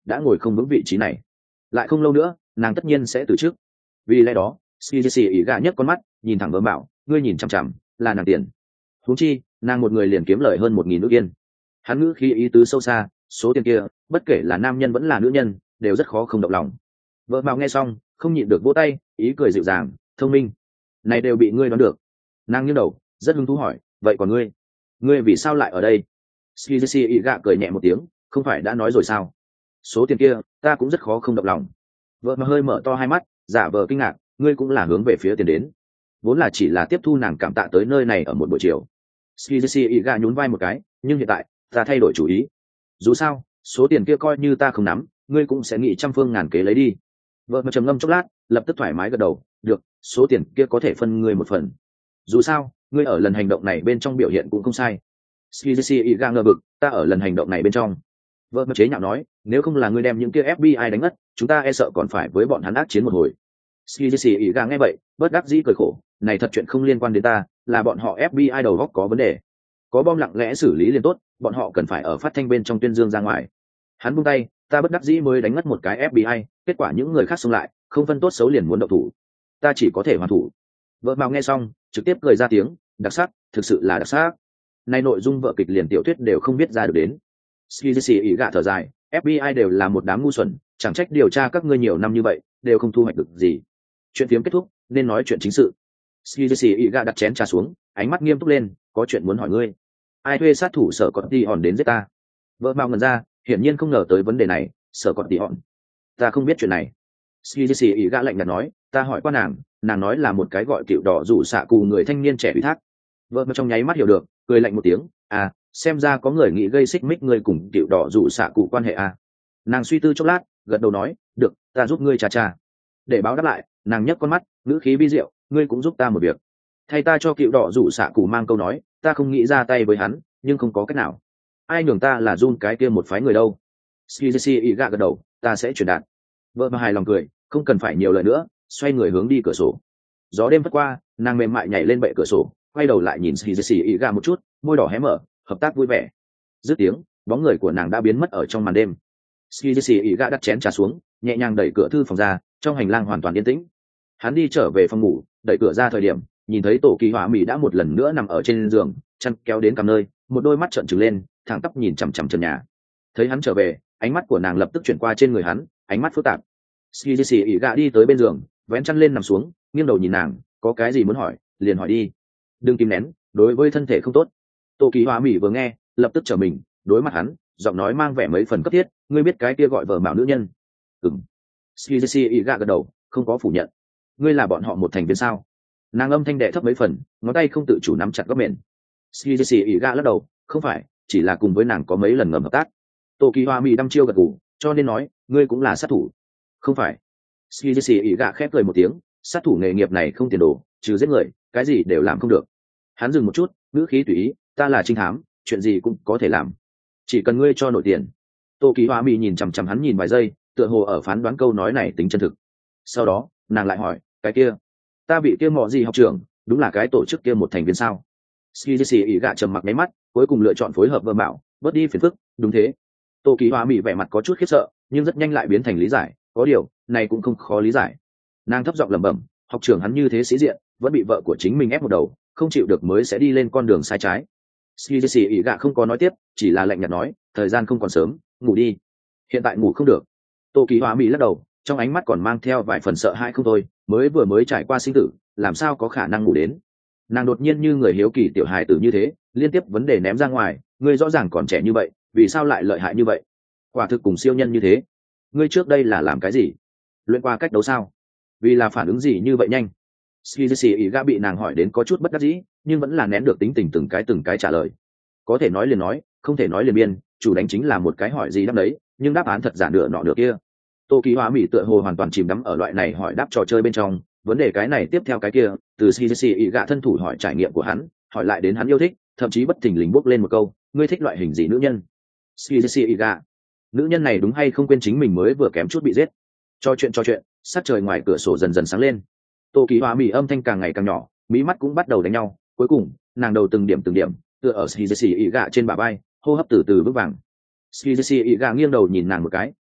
đã ngồi không vững vị trí này. Lại không lâu nữa nàng tất nhiên sẽ từ chức. Vì lẽ đó Skizzy ý gạ nhấc con mắt nhìn thẳng vợ bảo, ngươi nhìn chằm chằm là nàng tiền. Huống chi nàng một người liền kiếm lời hơn một nghìn nước yên. Hắn ngữ khí ý tứ sâu xa, số tiền kia bất kể là nam nhân vẫn là nữ nhân đều rất khó không động lòng. Vợ bảo nghe xong không nhịn được vỗ tay, ý cười dịu dàng, thông minh, này đều bị ngươi đoán được. Nàng nghiêng đầu rất hứng thú hỏi, vậy còn ngươi ngươi vì sao lại ở đây? Skizzy ý gạ cười nhẹ một tiếng, không phải đã nói rồi sao, số tiền kia ta cũng rất khó không động lòng. Vợ mà hơi mở to hai mắt giả vờ kinh ngạc, ngươi cũng là hướng về phía tiền đến? Vốn là chỉ là tiếp thu nàng cảm tạ tới nơi này ở một buổi chiều. Skizzy ý gạ nhún vai một cái, nhưng hiện tại ta thay đổi chủ ý. Dù sao số tiền kia coi như ta không nắm, ngươi cũng sẽ nghĩ trăm phương ngàn kế lấy đi. Vợ mà trầm ngâm chốc lát lập tức thoải mái gật đầu, được, số tiền kia có thể phân ngươi một phần. Dù sao ngươi ở lần hành động này bên trong biểu hiện cũng không sai. Skizzy ý gạ ngờ vực, ta ở lần hành động này bên trong? Vợ mà chế nhạo nói, nếu không là ngươi đem những kia ép bê i đánh ngất, chúng ta e sợ còn phải với bọn hắn ác chiến một hồi. Skizzy ý gạ nghe vậy bất đắc dĩ cười khổ, này thật chuyện không liên quan đến ta, là bọn họ ép bê i đầu góc có vấn đề. Có bom lặng lẽ xử lý liền tốt, bọn họ cần phải ở phát thanh bên trong tuyên dương ra ngoài. Hắn buông tay, ta bất đắc dĩ mới đánh ngất một cái ép bê i, kết quả những người khác xông lại, không phân tốt xấu liền muốn động thủ, ta chỉ có thể hoàn thủ. Vợ mạo nghe xong trực tiếp cười ra tiếng, đặc sắc, thực sự là đặc sắc. Này nội dung vợ kịch liền tiểu thuyết đều không biết ra được đến. Skizzy ý gạ thở dài, ép bê i đều là một đám ngu xuẩn, chẳng trách điều tra các ngươi nhiều năm như vậy đều không thu hoạch được gì. Chuyện phiếm kết thúc nên nói chuyện chính sự. Skizzy ý gạ đặt chén trà xuống, ánh mắt nghiêm túc lên, có chuyện muốn hỏi ngươi. Ai thuê sát thủ sở còn đi hòn đến giết ta? Vợ mạo ngẩn ra, hiển nhiên không ngờ tới vấn đề này. Sở còn đi hòn? Ta không biết chuyện này. Skizzy ý gạ lạnh nhạt nói, ta hỏi qua nàng, nàng nói là một cái gọi cựu đỏ rủ xạ cù người thanh niên trẻ ủy thác. Vợ mạo trong nháy mắt hiểu được, cười lạnh một tiếng, à, xem ra có người nghĩ gây xích mích ngươi cùng cựu đỏ rủ xạ cụ quan hệ à. Nàng suy tư chốc lát gật đầu nói, được, ta giúp ngươi cha cha. Để báo đáp lại nàng nhấc con mắt ngữ khí vi diệu, ngươi cũng giúp ta một việc, thay ta cho cựu đỏ rủ xạ cụ mang câu nói, ta không nghĩ ra tay với hắn nhưng không có cách nào. Ai nhường ta là run cái kia một phái người đâu. Skizzy ý gạ gật đầu, ta sẽ truyền đạt. Vợ mà hài lòng cười, không cần phải nhiều lời nữa, xoay người hướng đi cửa sổ. Gió đêm vất qua, nàng mềm mại nhảy lên bệ cửa sổ, quay đầu lại nhìn Skizzy ý gạ một chút, môi đỏ hé mở, hợp tác vui vẻ. Dứt tiếng bóng người của nàng đã biến mất ở trong màn đêm. Skizzy ý gạ đặt chén trà xuống, nhẹ nhàng đẩy cửa thư phòng ra, trong hành lang hoàn toàn yên tĩnh. Hắn đi trở về phòng ngủ, đẩy cửa ra thời điểm nhìn thấy tổ kỳ hỏa mỹ đã một lần nữa nằm ở trên giường, chăn kéo đến cằm nơi, một đôi mắt trợn trừng lên, thẳng tắp nhìn chằm chằm trần nhà. Thấy hắn trở về, ánh mắt của nàng lập tức chuyển qua trên người hắn, ánh mắt phức tạp. Skizzy ý gạ đi tới bên giường, vén chăn lên nằm xuống, nghiêng đầu nhìn nàng, có cái gì muốn hỏi liền hỏi đi, đừng kìm nén, đối với thân thể không tốt. Tổ kỳ hỏa mỹ vừa nghe lập tức trở mình, đối mặt hắn, giọng nói mang vẻ mấy phần cấp thiết, ngươi biết cái kia gọi vợ mạo nữ nhân? Ừm. Skizzy ý gạ gật đầu, không có phủ nhận. Ngươi là bọn họ một thành viên sao? Nàng âm thanh đệ thấp mấy phần, ngón tay không tự chủ nắm chặt góc mền. Skizzy ý gạ lắc đầu, không phải, chỉ là cùng với nàng có mấy lần ngầm hợp tác. Tô kỳ hoa mỹ đăm chiêu gật gù, cho nên nói ngươi cũng là sát thủ. Không phải. Skizzy ý gạ khép cười một tiếng, sát thủ nghề nghiệp này không tiền đồ, trừ giết người cái gì đều làm không được. Hắn dừng một chút, ngữ khí tùy ý, ta là trinh thám, chuyện gì cũng có thể làm, chỉ cần ngươi cho nổi tiền. Tô kỳ hoa mỹ nhìn chằm chằm hắn nhìn vài giây, tựa hồ ở phán đoán câu nói này tính chân thực. Sau đó nàng lại hỏi, cái kia ta bị kia mọ gì học trưởng, đúng là cái tổ chức kia một thành viên sao? Skizzy ý gạ trầm mặc mấy mắt, cuối cùng lựa chọn phối hợp vợ mạo, bớt đi phiền phức. Đúng thế. Tô kỳ hoa mỹ vẻ mặt có chút khiếp sợ, nhưng rất nhanh lại biến thành lý giải, có điều này cũng không khó lý giải. Nàng thấp giọng lẩm bẩm, học trưởng hắn như thế sĩ diện, vẫn bị vợ của chính mình ép một đầu, không chịu được mới sẽ đi lên con đường sai trái. Skizzy ý gạ không có nói tiếp, chỉ là lạnh nhạt nói, thời gian không còn sớm, ngủ đi. Hiện tại ngủ không được. Tô kỳ hoa mỹ lắc đầu, trong ánh mắt còn mang theo vài phần sợ hãi không thôi, mới vừa mới trải qua sinh tử, làm sao có khả năng ngủ đến. Nàng đột nhiên như người hiếu kỳ tiểu hài tử như thế, liên tiếp vấn đề ném ra ngoài, ngươi rõ ràng còn trẻ như vậy, vì sao lại lợi hại như vậy? Quả thực cùng siêu nhân như thế. Ngươi trước đây là làm cái gì? Luyện qua cách đấu sao? Vì là phản ứng gì như vậy nhanh? Skizzy ý gạ bị nàng hỏi đến có chút bất đắc dĩ, nhưng vẫn là nén được tính tình từng cái từng cái trả lời. Có thể nói liền nói, không thể nói liền biên, chủ đánh chính là một cái hỏi gì đáp đấy, nhưng đáp án thật giả nửa nọ nửa kia. Tô kỳ hoa mỹ tựa hồ hoàn toàn chìm đắm ở loại này hỏi đáp trò chơi bên trong, vấn đề cái này tiếp theo cái kia, từ Skizzy ý gạ thân thủ hỏi trải nghiệm của hắn, hỏi lại đến hắn yêu thích, thậm chí bất thình lình bốc lên một câu, ngươi thích loại hình gì nữ nhân? Skizzy ý gạ, nữ nhân này đúng hay không quên chính mình mới vừa kém chút bị giết. Cho chuyện cho chuyện, sát trời ngoài cửa sổ dần dần sáng lên. Tô kỳ hoa mỹ âm thanh càng ngày càng nhỏ, mí mắt cũng bắt đầu đánh nhau, cuối cùng nàng đầu từng điểm từng điểm tựa ở Skizzy ý gạ trên bả vai, hô hấp từ từ vững vàng. Skizzy ý gạ nghiêng đầu nhìn nàng một cái,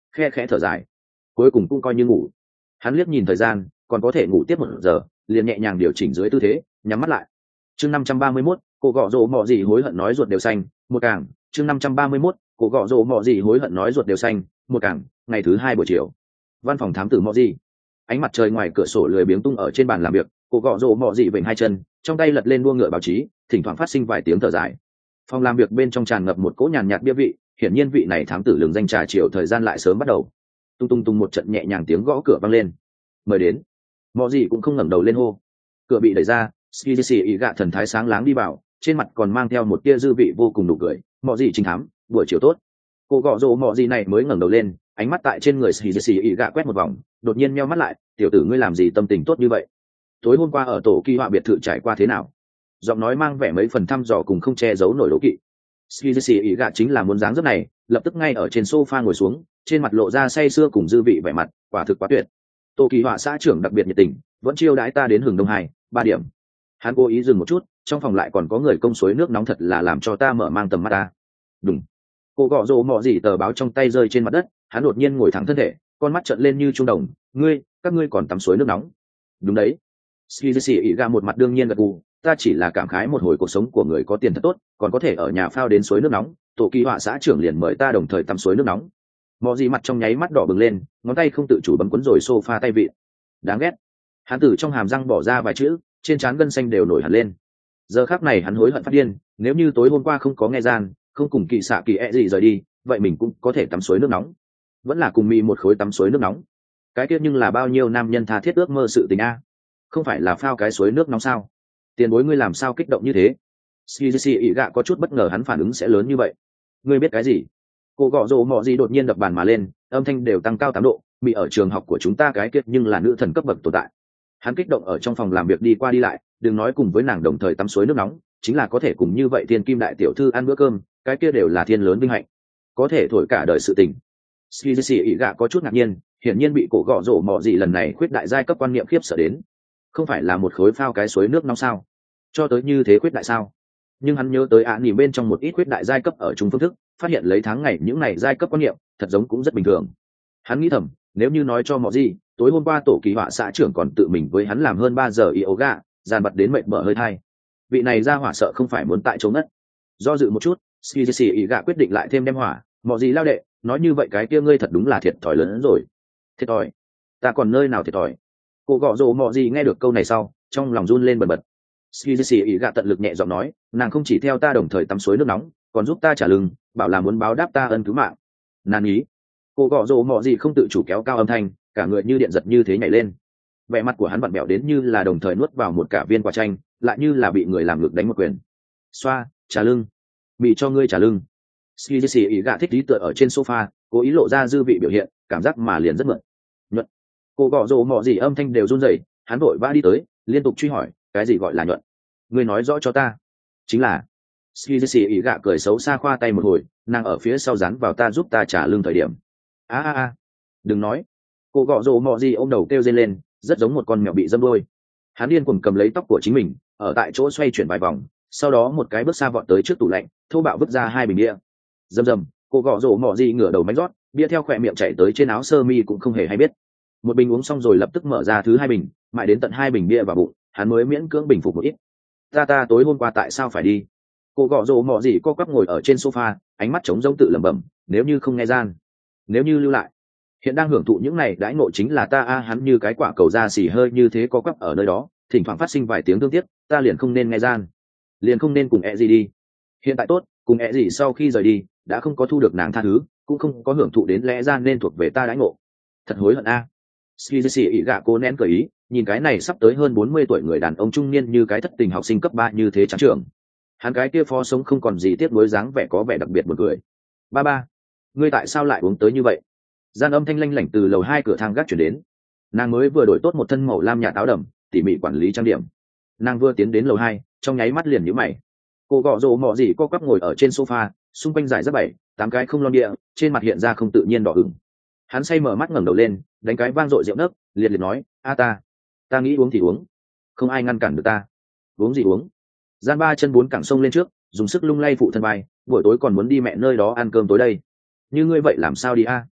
khe khẽ thở dài, cuối cùng cũng coi như ngủ. Hắn liếc nhìn thời gian, còn có thể ngủ tiếp một giờ, liền nhẹ nhàng điều chỉnh dưới tư thế, nhắm mắt lại. Chương năm trăm ba mươi mốt, cô gọ rồ mọ gì hối hận nói ruột đều xanh, một càng. Chương năm trăm ba mươi mốt, cô gọ rồ mọ gì hối hận nói ruột đều xanh, một càng. Ngày thứ hai buổi chiều, văn phòng thám tử mọ gì, ánh mặt trời ngoài cửa sổ lười biếng tung ở trên bàn làm việc, cô gọ rồ mọ gì vểnh hai chân, trong tay lật lên đua ngựa báo chí, thỉnh thoảng phát sinh vài tiếng thở dài. Phòng làm việc bên trong tràn ngập một cỗ nhàn nhạt bia vị, hiển nhiên vị này thám tử lường danh trà chiều thời gian lại sớm bắt đầu. Tung tung tung một trận nhẹ nhàng tiếng gõ cửa vang lên. Mời đến. Mọ gì cũng không ngẩng đầu lên hô. Cửa bị đẩy ra, Skizzy ý gạ thần thái sáng láng đi vào, trên mặt còn mang theo một tia dư vị vô cùng nụ cười. Mọ gì trình thám, buổi chiều tốt. Cô gọ rồ mọ gì này mới ngẩng đầu lên, ánh mắt tại trên người Skizzy ý gạ quét một vòng, đột nhiên nheo mắt lại, tiểu tử ngươi làm gì tâm tình tốt như vậy? Tối hôm qua ở tổ kỳ họa biệt thự trải qua thế nào? Giọng nói mang vẻ mấy phần thăm dò cùng không che giấu nổi đố kỵ. Skizzy ý gạ chính là muốn dáng dấp này, lập tức ngay ở trên sofa ngồi xuống, trên mặt lộ ra say sưa cùng dư vị vẻ mặt, quả thực quá tuyệt. Tổ kỳ họa xã trưởng đặc biệt nhiệt tình, vẫn chiêu đãi ta đến hừng đông hai ba điểm. Hắn cố ý dừng một chút, trong phòng lại còn có người công suối nước nóng thật là làm cho ta mở mang tầm mắt ta. Đúng. Cô gọ rồ mọ gì tờ báo trong tay rơi trên mặt đất, hắn đột nhiên ngồi thẳng thân thể, con mắt trợn lên như trung đồng. Ngươi, các ngươi còn tắm suối nước nóng? Đúng đấy. Skizzy ý gạ một mặt đương nhiên gật gù, ta chỉ là cảm khái một hồi cuộc sống của người có tiền thật tốt, còn có thể ở nhà phao đến suối nước nóng. Tổ kỳ họa xã trưởng liền mời ta đồng thời tắm suối nước nóng. Mọ gì mặt trong nháy mắt đỏ bừng lên, ngón tay không tự chủ bấm quấn rồi sofa tay vịn. Đáng ghét. Hắn từ trong hàm răng bỏ ra vài chữ, trên trán gân xanh đều nổi hẳn lên. Giờ khắc này hắn hối hận phát điên, nếu như tối hôm qua không có nghe gian, không cùng kỳ xạ kỳ ẹ gì rời đi, vậy mình cũng có thể tắm suối nước nóng. Vẫn là cùng mì một khối tắm suối nước nóng. Cái kia nhưng là bao nhiêu nam nhân tha thiết ước mơ sự tình a. Không phải là phao cái suối nước nóng sao? Tiền bối ngươi làm sao kích động như thế? Skizzy ý gạ có chút bất ngờ hắn phản ứng sẽ lớn như vậy. Ngươi biết cái gì? Cô gọ rồ mọ gì đột nhiên đập bàn mà lên, âm thanh đều tăng cao tám độ. Mị ở trường học của chúng ta cái kiệt nhưng là nữ thần cấp bậc tồn tại. Hắn kích động ở trong phòng làm việc đi qua đi lại, đừng nói cùng với nàng đồng thời tắm suối nước nóng, chính là có thể cùng như vậy thiên kim đại tiểu thư ăn bữa cơm, cái kia đều là thiên lớn vinh hạnh, có thể thổi cả đời sự tình. Skizzy ý gạ có chút ngạc nhiên, hiển nhiên bị cổ gọ rồ mọ gì lần này khuyết đại giai cấp quan niệm khiếp sợ đến. Không phải là một khối phao cái suối nước nóng sao? Cho tới như thế khuyết đại sao? Nhưng hắn nhớ tới ạ nỉ bên trong một ít khuyết đại giai cấp ở trung phương thức, phát hiện lấy tháng ngày những này giai cấp quan niệm thật giống cũng rất bình thường. Hắn nghĩ thầm, nếu như nói cho mọi gì, tối hôm qua tổ kỳ họa xã trưởng còn tự mình với hắn làm hơn ba giờ yoga, dàn bật đến mệt mỏi hơi thai. Vị này ra hỏa sợ không phải muốn tại chỗ ngất. Do dự một chút, Skizzy ý gạ quyết định lại thêm đem hỏa, mọi gì lao đệ, nói như vậy cái kia ngươi thật đúng là thiệt thòi lớn hơn rồi. Thiệt thòi? Ta còn nơi nào thiệt thòi? Cô gọ rồ mọi gì nghe được câu này sau, trong lòng run lên bần bật. Skizzy ý gạ tận lực nhẹ giọng nói, nàng không chỉ theo ta đồng thời tắm suối nước nóng, còn giúp ta trả lưng, bảo là muốn báo đáp ta ân cứu mạng. Nan ý. Cô gọ rồ mọi gì không tự chủ kéo cao âm thanh, cả người như điện giật như thế nhảy lên. Vẻ mặt của hắn vặn bẹo đến như là đồng thời nuốt vào một cả viên quả chanh, lại như là bị người làm ngược đánh một quyền. Xoa, trả lưng. Bị cho ngươi trả lưng. Skizzy ý gạ thích lý tựa ở trên sofa, cố ý lộ ra dư vị biểu hiện, cảm giác mà liền rất mượn. Nhuận. Cô gọ rồ mọi gì âm thanh đều run rẩy, hắn vội vã đi tới, liên tục truy hỏi, cái gì gọi là nhuận? Ngươi nói rõ cho ta. Chính là. Skizzy ý gạ cười xấu xa khoa tay một hồi, nàng ở phía sau dán vào ta giúp ta trả lưng thời điểm. A a a. Đừng nói. Cô gọ rồ mọ gì ôm đầu kêu dên lên, rất giống một con mèo bị dâm đôi. Hắn điên cuồng cầm lấy tóc của chính mình, ở tại chỗ xoay chuyển vài vòng, sau đó một cái bước xa vọt tới trước tủ lạnh, thô bạo vứt ra hai bình bia. Rầm rầm, cô gọ rồ mọ gì ngửa đầu mánh rót, bia theo khỏe miệng chảy tới trên áo sơ mi cũng không hề hay biết. Một bình uống xong rồi lập tức mở ra thứ hai bình, mãi đến tận hai bình bia vào bụng, hắn mới miễn cưỡng bình phục một ít. Ta ta tối hôm qua tại sao phải đi? Cô gọ rồ mọ gì co quắp ngồi ở trên sofa, ánh mắt trống rỗng tự lẩm bẩm, nếu như không nghe gian, nếu như lưu lại. Hiện đang hưởng thụ những này đãi ngộ chính là ta a, hắn như cái quả cầu da xì hơi như thế co quắp ở nơi đó, thỉnh thoảng phát sinh vài tiếng thương tiếc, ta liền không nên nghe gian, liền không nên cùng ẹ gì đi. Hiện tại tốt, cùng ẹ gì sau khi rời đi, đã không có thu được nàng tha thứ, cũng không có hưởng thụ đến lẽ ra nên thuộc về ta đãi ngộ. Thật hối hận a. Skizzy ý gạ cố nén cười ý, nhìn cái này sắp tới hơn bốn mươi tuổi người đàn ông trung niên như cái thất tình học sinh cấp ba như thế trắng trưởng. Hắn cái kia phó sống không còn gì tiếc nuối dáng vẻ có vẻ đặc biệt buồn cười. Ba ba, ngươi tại sao lại uống tới như vậy? Gian âm thanh lanh lảnh từ lầu hai cửa thang gác chuyển đến. Nàng mới vừa đổi tốt một thân màu lam nhạt áo đầm, tỉ mỉ quản lý trang điểm. Nàng vừa tiến đến lầu hai, trong nháy mắt liền nhíu mày. Cô gọ rồ mọ gì co quắp ngồi ở trên sofa, xung quanh giải rất bảy, tám cái không lon địa, trên mặt hiện ra không tự nhiên đỏ ửng. Hắn say mở mắt ngẩng đầu lên, đánh cái vang dội rượu nấc, liệt liệt nói, a ta, ta nghĩ uống thì uống, không ai ngăn cản được ta. Uống gì uống? Gian ba chân bốn cẳng sông lên trước, dùng sức lung lay phụ thân vai, buổi tối còn muốn đi mẹ nơi đó ăn cơm tối đây. Như ngươi vậy làm sao đi a?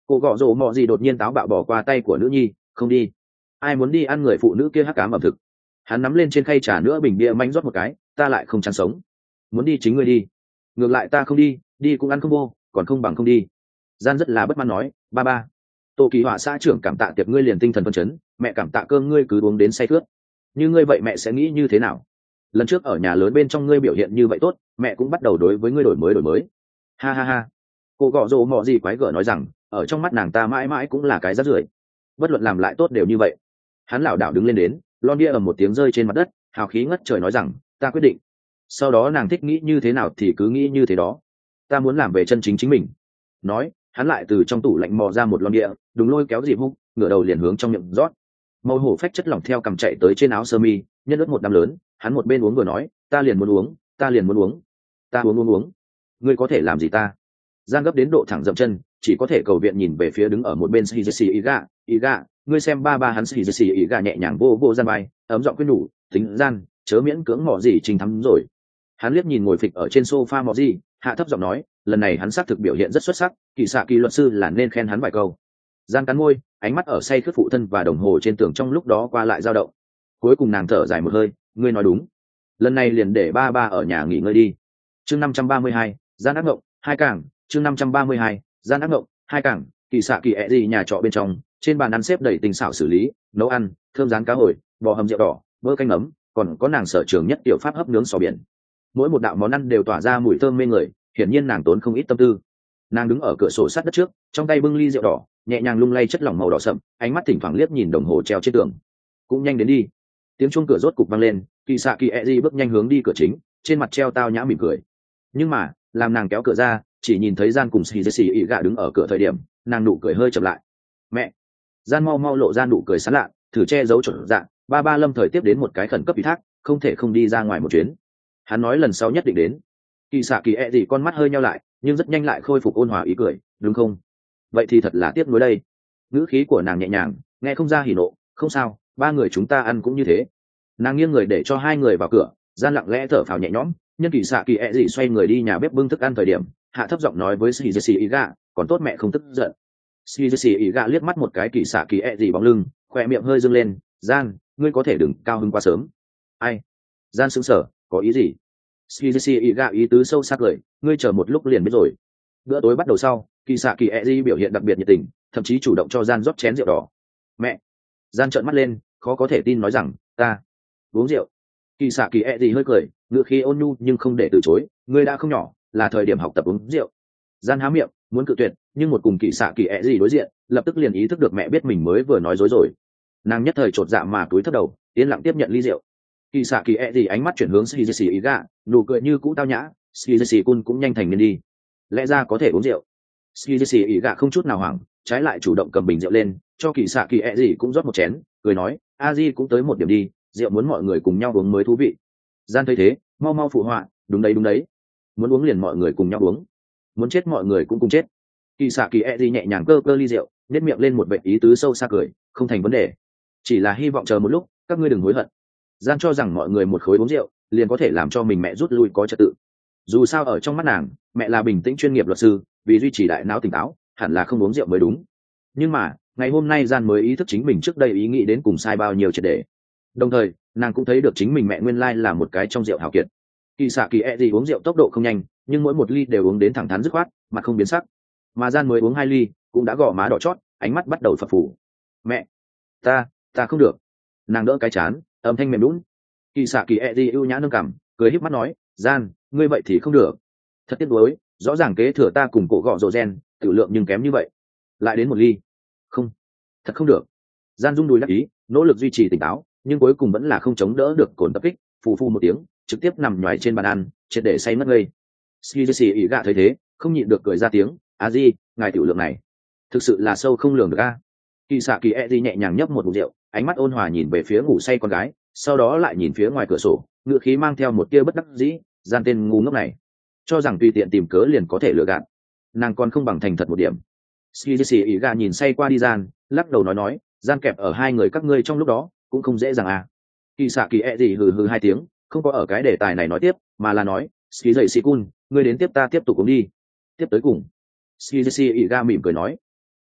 Cô gọ rồ mọ gì đột nhiên táo bạo bỏ qua tay của nữ nhi, không đi. Ai muốn đi ăn người phụ nữ kia hắc cám ẩm thực. Hắn nắm lên trên khay trà nữa bình bia manh rót một cái, ta lại không chán sống. Muốn đi chính ngươi đi. Ngược lại ta không đi, đi cũng ăn không vô, còn không bằng không đi. Gian rất là bất mãn nói, ba ba. Tô Kỳ Họa xã trưởng cảm tạ tiệc ngươi liền tinh thần phân chấn, mẹ cảm tạ cơm ngươi cứ uống đến say khướt. Như ngươi vậy mẹ sẽ nghĩ như thế nào? Lần trước ở nhà lớn bên trong ngươi biểu hiện như vậy tốt, mẹ cũng bắt đầu đối với ngươi đổi mới đổi mới. Ha ha ha. Cô gọ rồ mọ gì quái gở nói rằng, ở trong mắt nàng ta mãi mãi cũng là cái rác rưởi. Bất luận làm lại tốt đều như vậy. Hắn lảo đảo đứng lên đến, lon bia ầm một tiếng rơi trên mặt đất, hào khí ngất trời nói rằng, ta quyết định. Sau đó nàng thích nghĩ như thế nào thì cứ nghĩ như thế đó. Ta muốn làm về chân chính chính mình. Nói, hắn lại từ trong tủ lạnh mò ra một lon bia, đúng lôi kéo dịp húc, ngửa đầu liền hướng trong miệng rót. Màu hổ phách chất lỏng theo cầm chạy tới trên áo sơ mi, nhân ướt một đám lớn, hắn một bên uống vừa nói, ta liền muốn uống, ta liền muốn uống, ta uống uống uống. Ngươi có thể làm gì ta? Gian gấp đến độ thẳng dậm chân, chỉ có thể cầu viện nhìn về phía đứng ở một bên Shizushi Iga, Iga, ngươi xem ba ba hắn Shizushi Iga nhẹ nhàng vô vô gian vai, ấm giọng khuyên nhủ, tính gian, chớ miễn cưỡng mọ gì trình thắm rồi. Hắn liếc nhìn ngồi phịch ở trên sofa mọ gì, hạ thấp giọng nói, lần này hắn xác thực biểu hiện rất xuất sắc, kỳ xạ kỳ luật sư là nên khen hắn vài câu. Gian cắn môi, ánh mắt ở say khướt phụ thân và đồng hồ trên tường trong lúc đó qua lại dao động. Cuối cùng nàng thở dài một hơi, ngươi nói đúng, lần này liền để ba ba ở nhà nghỉ ngơi đi. Chương năm trăm ba mươi hai, gian ác ngộng, hai cảng. Chương năm trăm ba mươi hai, gian ác ngộng, hai cảng. Kỳ xạ kỳ ẹ gì nhà trọ bên trong, trên bàn ăn xếp đầy tình xảo xử lý, nấu ăn, thơm rán cá hồi, bò hầm rượu đỏ, bơ canh ấm, còn có nàng sở trường nhất tiểu pháp hấp nướng sò biển. Mỗi một đạo món ăn đều tỏa ra mùi thơm mê người, hiển nhiên nàng tốn không ít tâm tư. Nàng đứng ở cửa sổ sát đất trước, trong tay bưng ly rượu đỏ, nhẹ nhàng lung lay chất lỏng màu đỏ sậm, ánh mắt thỉnh thoảng liếc nhìn đồng hồ treo trên tường. Cũng nhanh đến đi. Tiếng chuông cửa rốt cục vang lên, kỳ xạ kỳ ẹ gì bước nhanh hướng đi cửa chính, trên mặt treo tao nhã mỉm cười. Nhưng mà làm nàng kéo cửa ra, chỉ nhìn thấy gian cùng xì xì ỉ gạ đứng ở cửa thời điểm, nàng nụ cười hơi chậm lại. Mẹ. Gian mau mau lộ ra nụ cười sán lạ, thử che giấu chuẩn dạng, ba ba lâm thời tiếp đến một cái khẩn cấp ủy thác, không thể không đi ra ngoài một chuyến. Hắn nói lần sau nhất định đến. Kỳ xạ kỳ ẹ gì con mắt hơi nheo lại, nhưng rất nhanh lại khôi phục ôn hòa ý cười, đúng không? Vậy thì thật là tiếc nuối đây. Ngữ khí của nàng nhẹ nhàng, nghe không ra hỉ nộ, không sao, ba người chúng ta ăn cũng như thế. Nàng nghiêng người để cho hai người vào cửa, gian lặng lẽ thở phào nhẹ nhõm, nhân kỳ xạ kỳ ẹ gì xoay người đi nhà bếp bưng thức ăn thời điểm, hạ thấp giọng nói với Shizushi Iga, còn tốt mẹ không tức giận. Shizushi Iga liếc mắt một cái kỳ xạ kỳ ẹ gì bóng lưng, khỏe miệng hơi dâng lên, gian, ngươi có thể đừng cao hứng quá sớm. Ai? Gian sững sờ, có ý gì? Shizushi Iga ý tứ sâu sắc lời, ngươi chờ một lúc liền biết rồi. Bữa tối bắt đầu sau, kỳ xạ kỳ ẹ gì biểu hiện đặc biệt nhiệt tình, thậm chí chủ động cho gian rót chén rượu đỏ. Mẹ. Gian trợn mắt lên, khó có thể tin nói rằng, ta uống rượu. Kỳ xạ kỳ ẹ gì hơi cười, ngựa khí ôn nhu nhưng không để từ chối, ngươi đã không nhỏ, là thời điểm học tập uống rượu. Gian há miệng muốn cự tuyệt, nhưng một cùng kỳ xạ kỳ ẹ gì đối diện, lập tức liền ý thức được mẹ biết mình mới vừa nói dối rồi. Nàng nhất thời chột dạ mà túi thấp đầu, yên lặng tiếp nhận ly rượu. Kỳ xạ kỳ ẹ gì ánh mắt chuyển hướng Shizushi Iga, nụ cười như cũ tao nhã, Shizushi kun cũng nhanh thành niên đi, lẽ ra có thể uống rượu. Shizushi Iga không chút nào hoảng, trái lại chủ động cầm bình rượu lên, cho kỳ xạ kỳ ẹ gì cũng rót một chén, cười nói, Aji cũng tới một điểm đi, rượu muốn mọi người cùng nhau uống mới thú vị. Gian thấy thế, mau mau phụ họa, đúng đấy đúng đấy, muốn uống liền mọi người cùng nhau uống, muốn chết mọi người cũng cùng chết. Kỳ xạ kỳ ẹ gì nhẹ nhàng cơ cơ ly rượu, nếp miệng lên một vệ ý tứ sâu xa cười, không thành vấn đề, chỉ là hy vọng chờ một lúc, các ngươi đừng hối hận. Gian cho rằng mọi người một khối uống rượu liền có thể làm cho mình mẹ rút lui có trật tự. Dù sao ở trong mắt nàng, mẹ là bình tĩnh chuyên nghiệp luật sư, vì duy trì đại não tỉnh táo, hẳn là không uống rượu mới đúng. Nhưng mà ngày hôm nay Gian mới ý thức chính mình trước đây ý nghĩ đến cùng sai bao nhiêu triệt để. Đồng thời nàng cũng thấy được chính mình mẹ nguyên lai là một cái trong rượu hào kiệt. Kỳ xạ kỳ ẹ gì uống rượu tốc độ không nhanh, nhưng mỗi một ly đều uống đến thẳng thắn dứt khoát, mặt không biến sắc. Mà Gian mới uống hai ly cũng đã gò má đỏ chót, ánh mắt bắt đầu phập phù. Mẹ, ta ta không được. Nàng đỡ cái chán, âm thanh mềm lún. Kỳ xạ kỳ ẹ gì ưu nhã nâng cằm, cười híp mắt nói, Gian, ngươi vậy thì không được. Thật tiếc nuối, rõ ràng kế thừa ta cùng cổ gọ rồ gen, tiểu lượng nhưng kém như vậy. Lại đến một ly. Không, thật không được. Gian rung đùi đắc ý, nỗ lực duy trì tỉnh táo, nhưng cuối cùng vẫn là không chống đỡ được cồn tập kích, phù phù một tiếng, trực tiếp nằm nhoài trên bàn ăn, triệt để say mất ngây. Shizushi Iga thấy thế, không nhịn được cười ra tiếng, Aji, ngài tiểu lượng này thực sự là sâu không lường được a. Kỳ xạ kỳ Eji nhẹ nhàng nhấp một ngụm rượu, ánh mắt ôn hòa nhìn về phía ngủ say con gái, sau đó lại nhìn phía ngoài cửa sổ, ngựa khí mang theo một tia bất đắc dĩ, Gian tên ngu ngốc này, cho rằng tùy tiện tìm cớ liền có thể lừa gạt, nàng còn không bằng thành thật một điểm. Shizushi Iga nhìn say qua đi Gian, lắc đầu nói nói, Gian kẹp ở hai người các ngươi trong lúc đó cũng không dễ dàng à. Kỳ xạ kỳ Eji hừ hừ hai tiếng, không có ở cái đề tài này nói tiếp, mà là nói, Shizushi Kun, ngươi đến tiếp ta tiếp tục cùng đi, tiếp tới cùng. Shizushi Iga mỉm cười nói,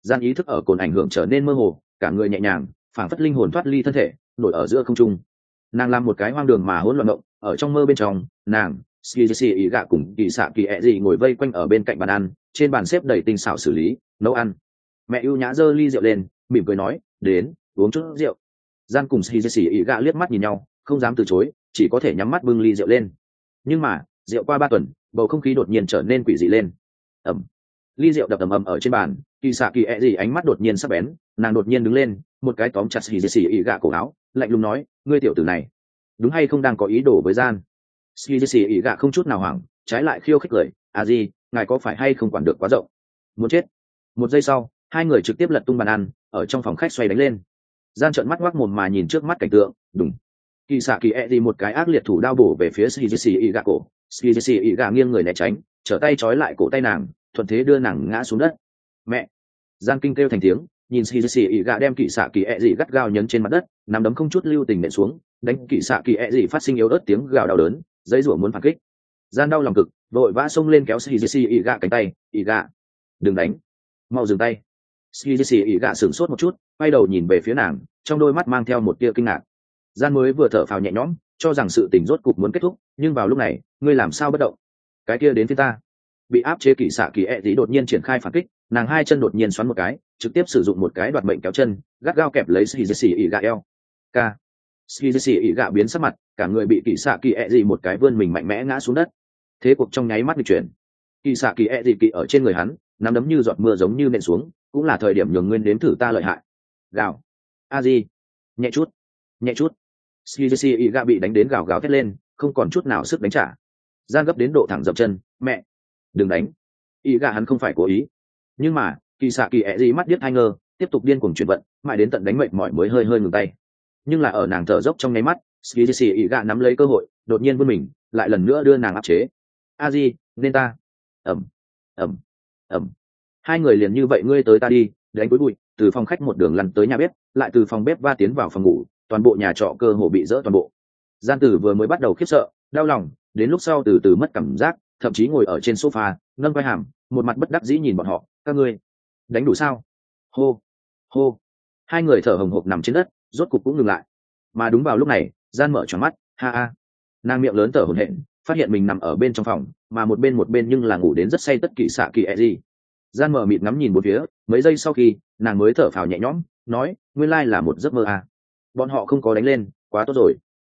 Gian ý thức ở cồn ảnh hưởng trở nên mơ hồ, cả người nhẹ nhàng, phảng phất linh hồn thoát ly thân thể, nổi ở giữa không trung. Nàng làm một cái hoang đường mà hỗn loạn động, ở trong mơ bên trong, nàng, Skizzy ý gạ cùng kỳ xạ kỳ ẹ gì ngồi vây quanh ở bên cạnh bàn ăn, trên bàn xếp đầy tinh xảo xử lý, nấu ăn. Mẹ ưu nhã giơ ly rượu lên, mỉm cười nói, đến, uống chút rượu. Gian cùng Skizzy ý gạ liếc mắt nhìn nhau, không dám từ chối, chỉ có thể nhắm mắt bưng ly rượu lên. Nhưng mà, rượu qua ba tuần, bầu không khí đột nhiên trở nên quỷ dị lên. Ẩm. Ly rượu đập ầm ầm ở trên bàn, kỳ xạ kỳ ẹ gì ánh mắt đột nhiên sắc bén, nàng đột nhiên đứng lên, một cái tóm chặt Skizzy ý gạ cổ áo, lạnh lùng nói, ngươi tiểu tử này, đúng hay không đang có ý đồ với Gian? Skizzy ý gạ không chút nào hoảng, trái lại khiêu khích cười, à gì, ngài có phải hay không quản được quá rộng? Muốn chết. Một giây sau, hai người trực tiếp lật tung bàn ăn, ở trong phòng khách xoay đánh lên. Gian trợn mắt ngoác mồm mà nhìn trước mắt cảnh tượng, đùng. Kỳ xạ kỳ ẹ gì một cái ác liệt thủ đao bổ về phía Skizzy ý gạ cổ, Skizzy ý gạ nghiêng người né tránh, trở tay trói lại cổ tay nàng, thuận thế đưa nàng ngã xuống đất. Mẹ. Gian kinh kêu thành tiếng, nhìn Skizzy ý gạ đem kỳ xạ kỳ ẹ gì gắt gao nhấn trên mặt đất, nắm đấm không chút lưu tình nện xuống, đánh kỳ xạ kỳ ẹ gì phát sinh yếu ớt tiếng gào đau đớn, giấy rủa muốn phản kích. Gian đau lòng cực, vội vã xông lên kéo Skizzy ý gạ cánh tay, ý gạ, đừng đánh, mau dừng tay. Skizzy ý gạ sửng sốt một chút, quay đầu nhìn về phía nàng, trong đôi mắt mang theo một tia kinh ngạc. Gian mới vừa thở phào nhẹ nhõm, cho rằng sự tình rốt cục muốn kết thúc, nhưng vào lúc này, ngươi làm sao bất động? Cái kia đến phía ta. Bị áp chế kỳ xạ kỳ ẹ gì đột nhiên triển khai phản kích, nàng hai chân đột nhiên xoắn một cái, trực tiếp sử dụng một cái đoạt mệnh kéo chân, gắt gao kẹp lấy Skizzy ý gạ eo. K. Skizzy ý gạ biến sắc mặt, cả người bị kỳ xạ kỳ ẹ gì một cái vươn mình mạnh mẽ ngã xuống đất. Thế cuộc trong nháy mắt nghịch chuyển. Kỳ xạ kỳ ẹ gì kỵ ở trên người hắn, nắm đấm như giọt mưa giống như nện xuống, cũng là thời điểm nhường nguyên đến thử ta lợi hại. Gào. A gì? Nhẹ chút, nhẹ chút. Skizzy ý gạ bị đánh đến gào gào thét lên, không còn chút nào sức đánh trả. Gian gấp đến độ thẳng dập chân, mẹ, đừng đánh. Ý gạ hắn không phải cố ý, nhưng mà kỳ xạ kỳ ẹ gì mắt điếc hai ngơ, tiếp tục điên cuồng chuyển vận, mãi đến tận đánh mệt mỏi mới hơi hơi ngừng tay. Nhưng là ở nàng thở dốc trong nháy mắt, Skizzy ý gạ nắm lấy cơ hội, đột nhiên vươn mình, lại lần nữa đưa nàng áp chế. A gì, nên ta. Ẩm, ẩm, ẩm. Hai người liền như vậy ngươi tới ta đi, đánh cuối bụi, từ phòng khách một đường lăn tới nhà bếp, lại từ phòng bếp va tiến vào phòng ngủ, toàn bộ nhà trọ cơ hồ bị dỡ toàn bộ. Gian Tử vừa mới bắt đầu khiếp sợ, đau lòng, đến lúc sau từ từ mất cảm giác, thậm chí ngồi ở trên sofa, nâng vai hàm, một mặt bất đắc dĩ nhìn bọn họ, các ngươi đánh đủ sao? Hô, hô. Hai người thở hồng hộc nằm trên đất, rốt cục cũng ngừng lại. Mà đúng vào lúc này, Gian mở tròn mắt, ha ha. Nàng miệng lớn thở hổn hển, phát hiện mình nằm ở bên trong phòng, mà một bên một bên nhưng là ngủ đến rất say tất kỳ xạ kỳ ẹ gì. Gian mở mịt ngắm nhìn bốn phía, mấy giây sau khi, nàng mới thở phào nhẹ nhõm, nói, nguyên lai là một giấc mơ à. Bọn họ không có đánh lên, quá tốt rồi.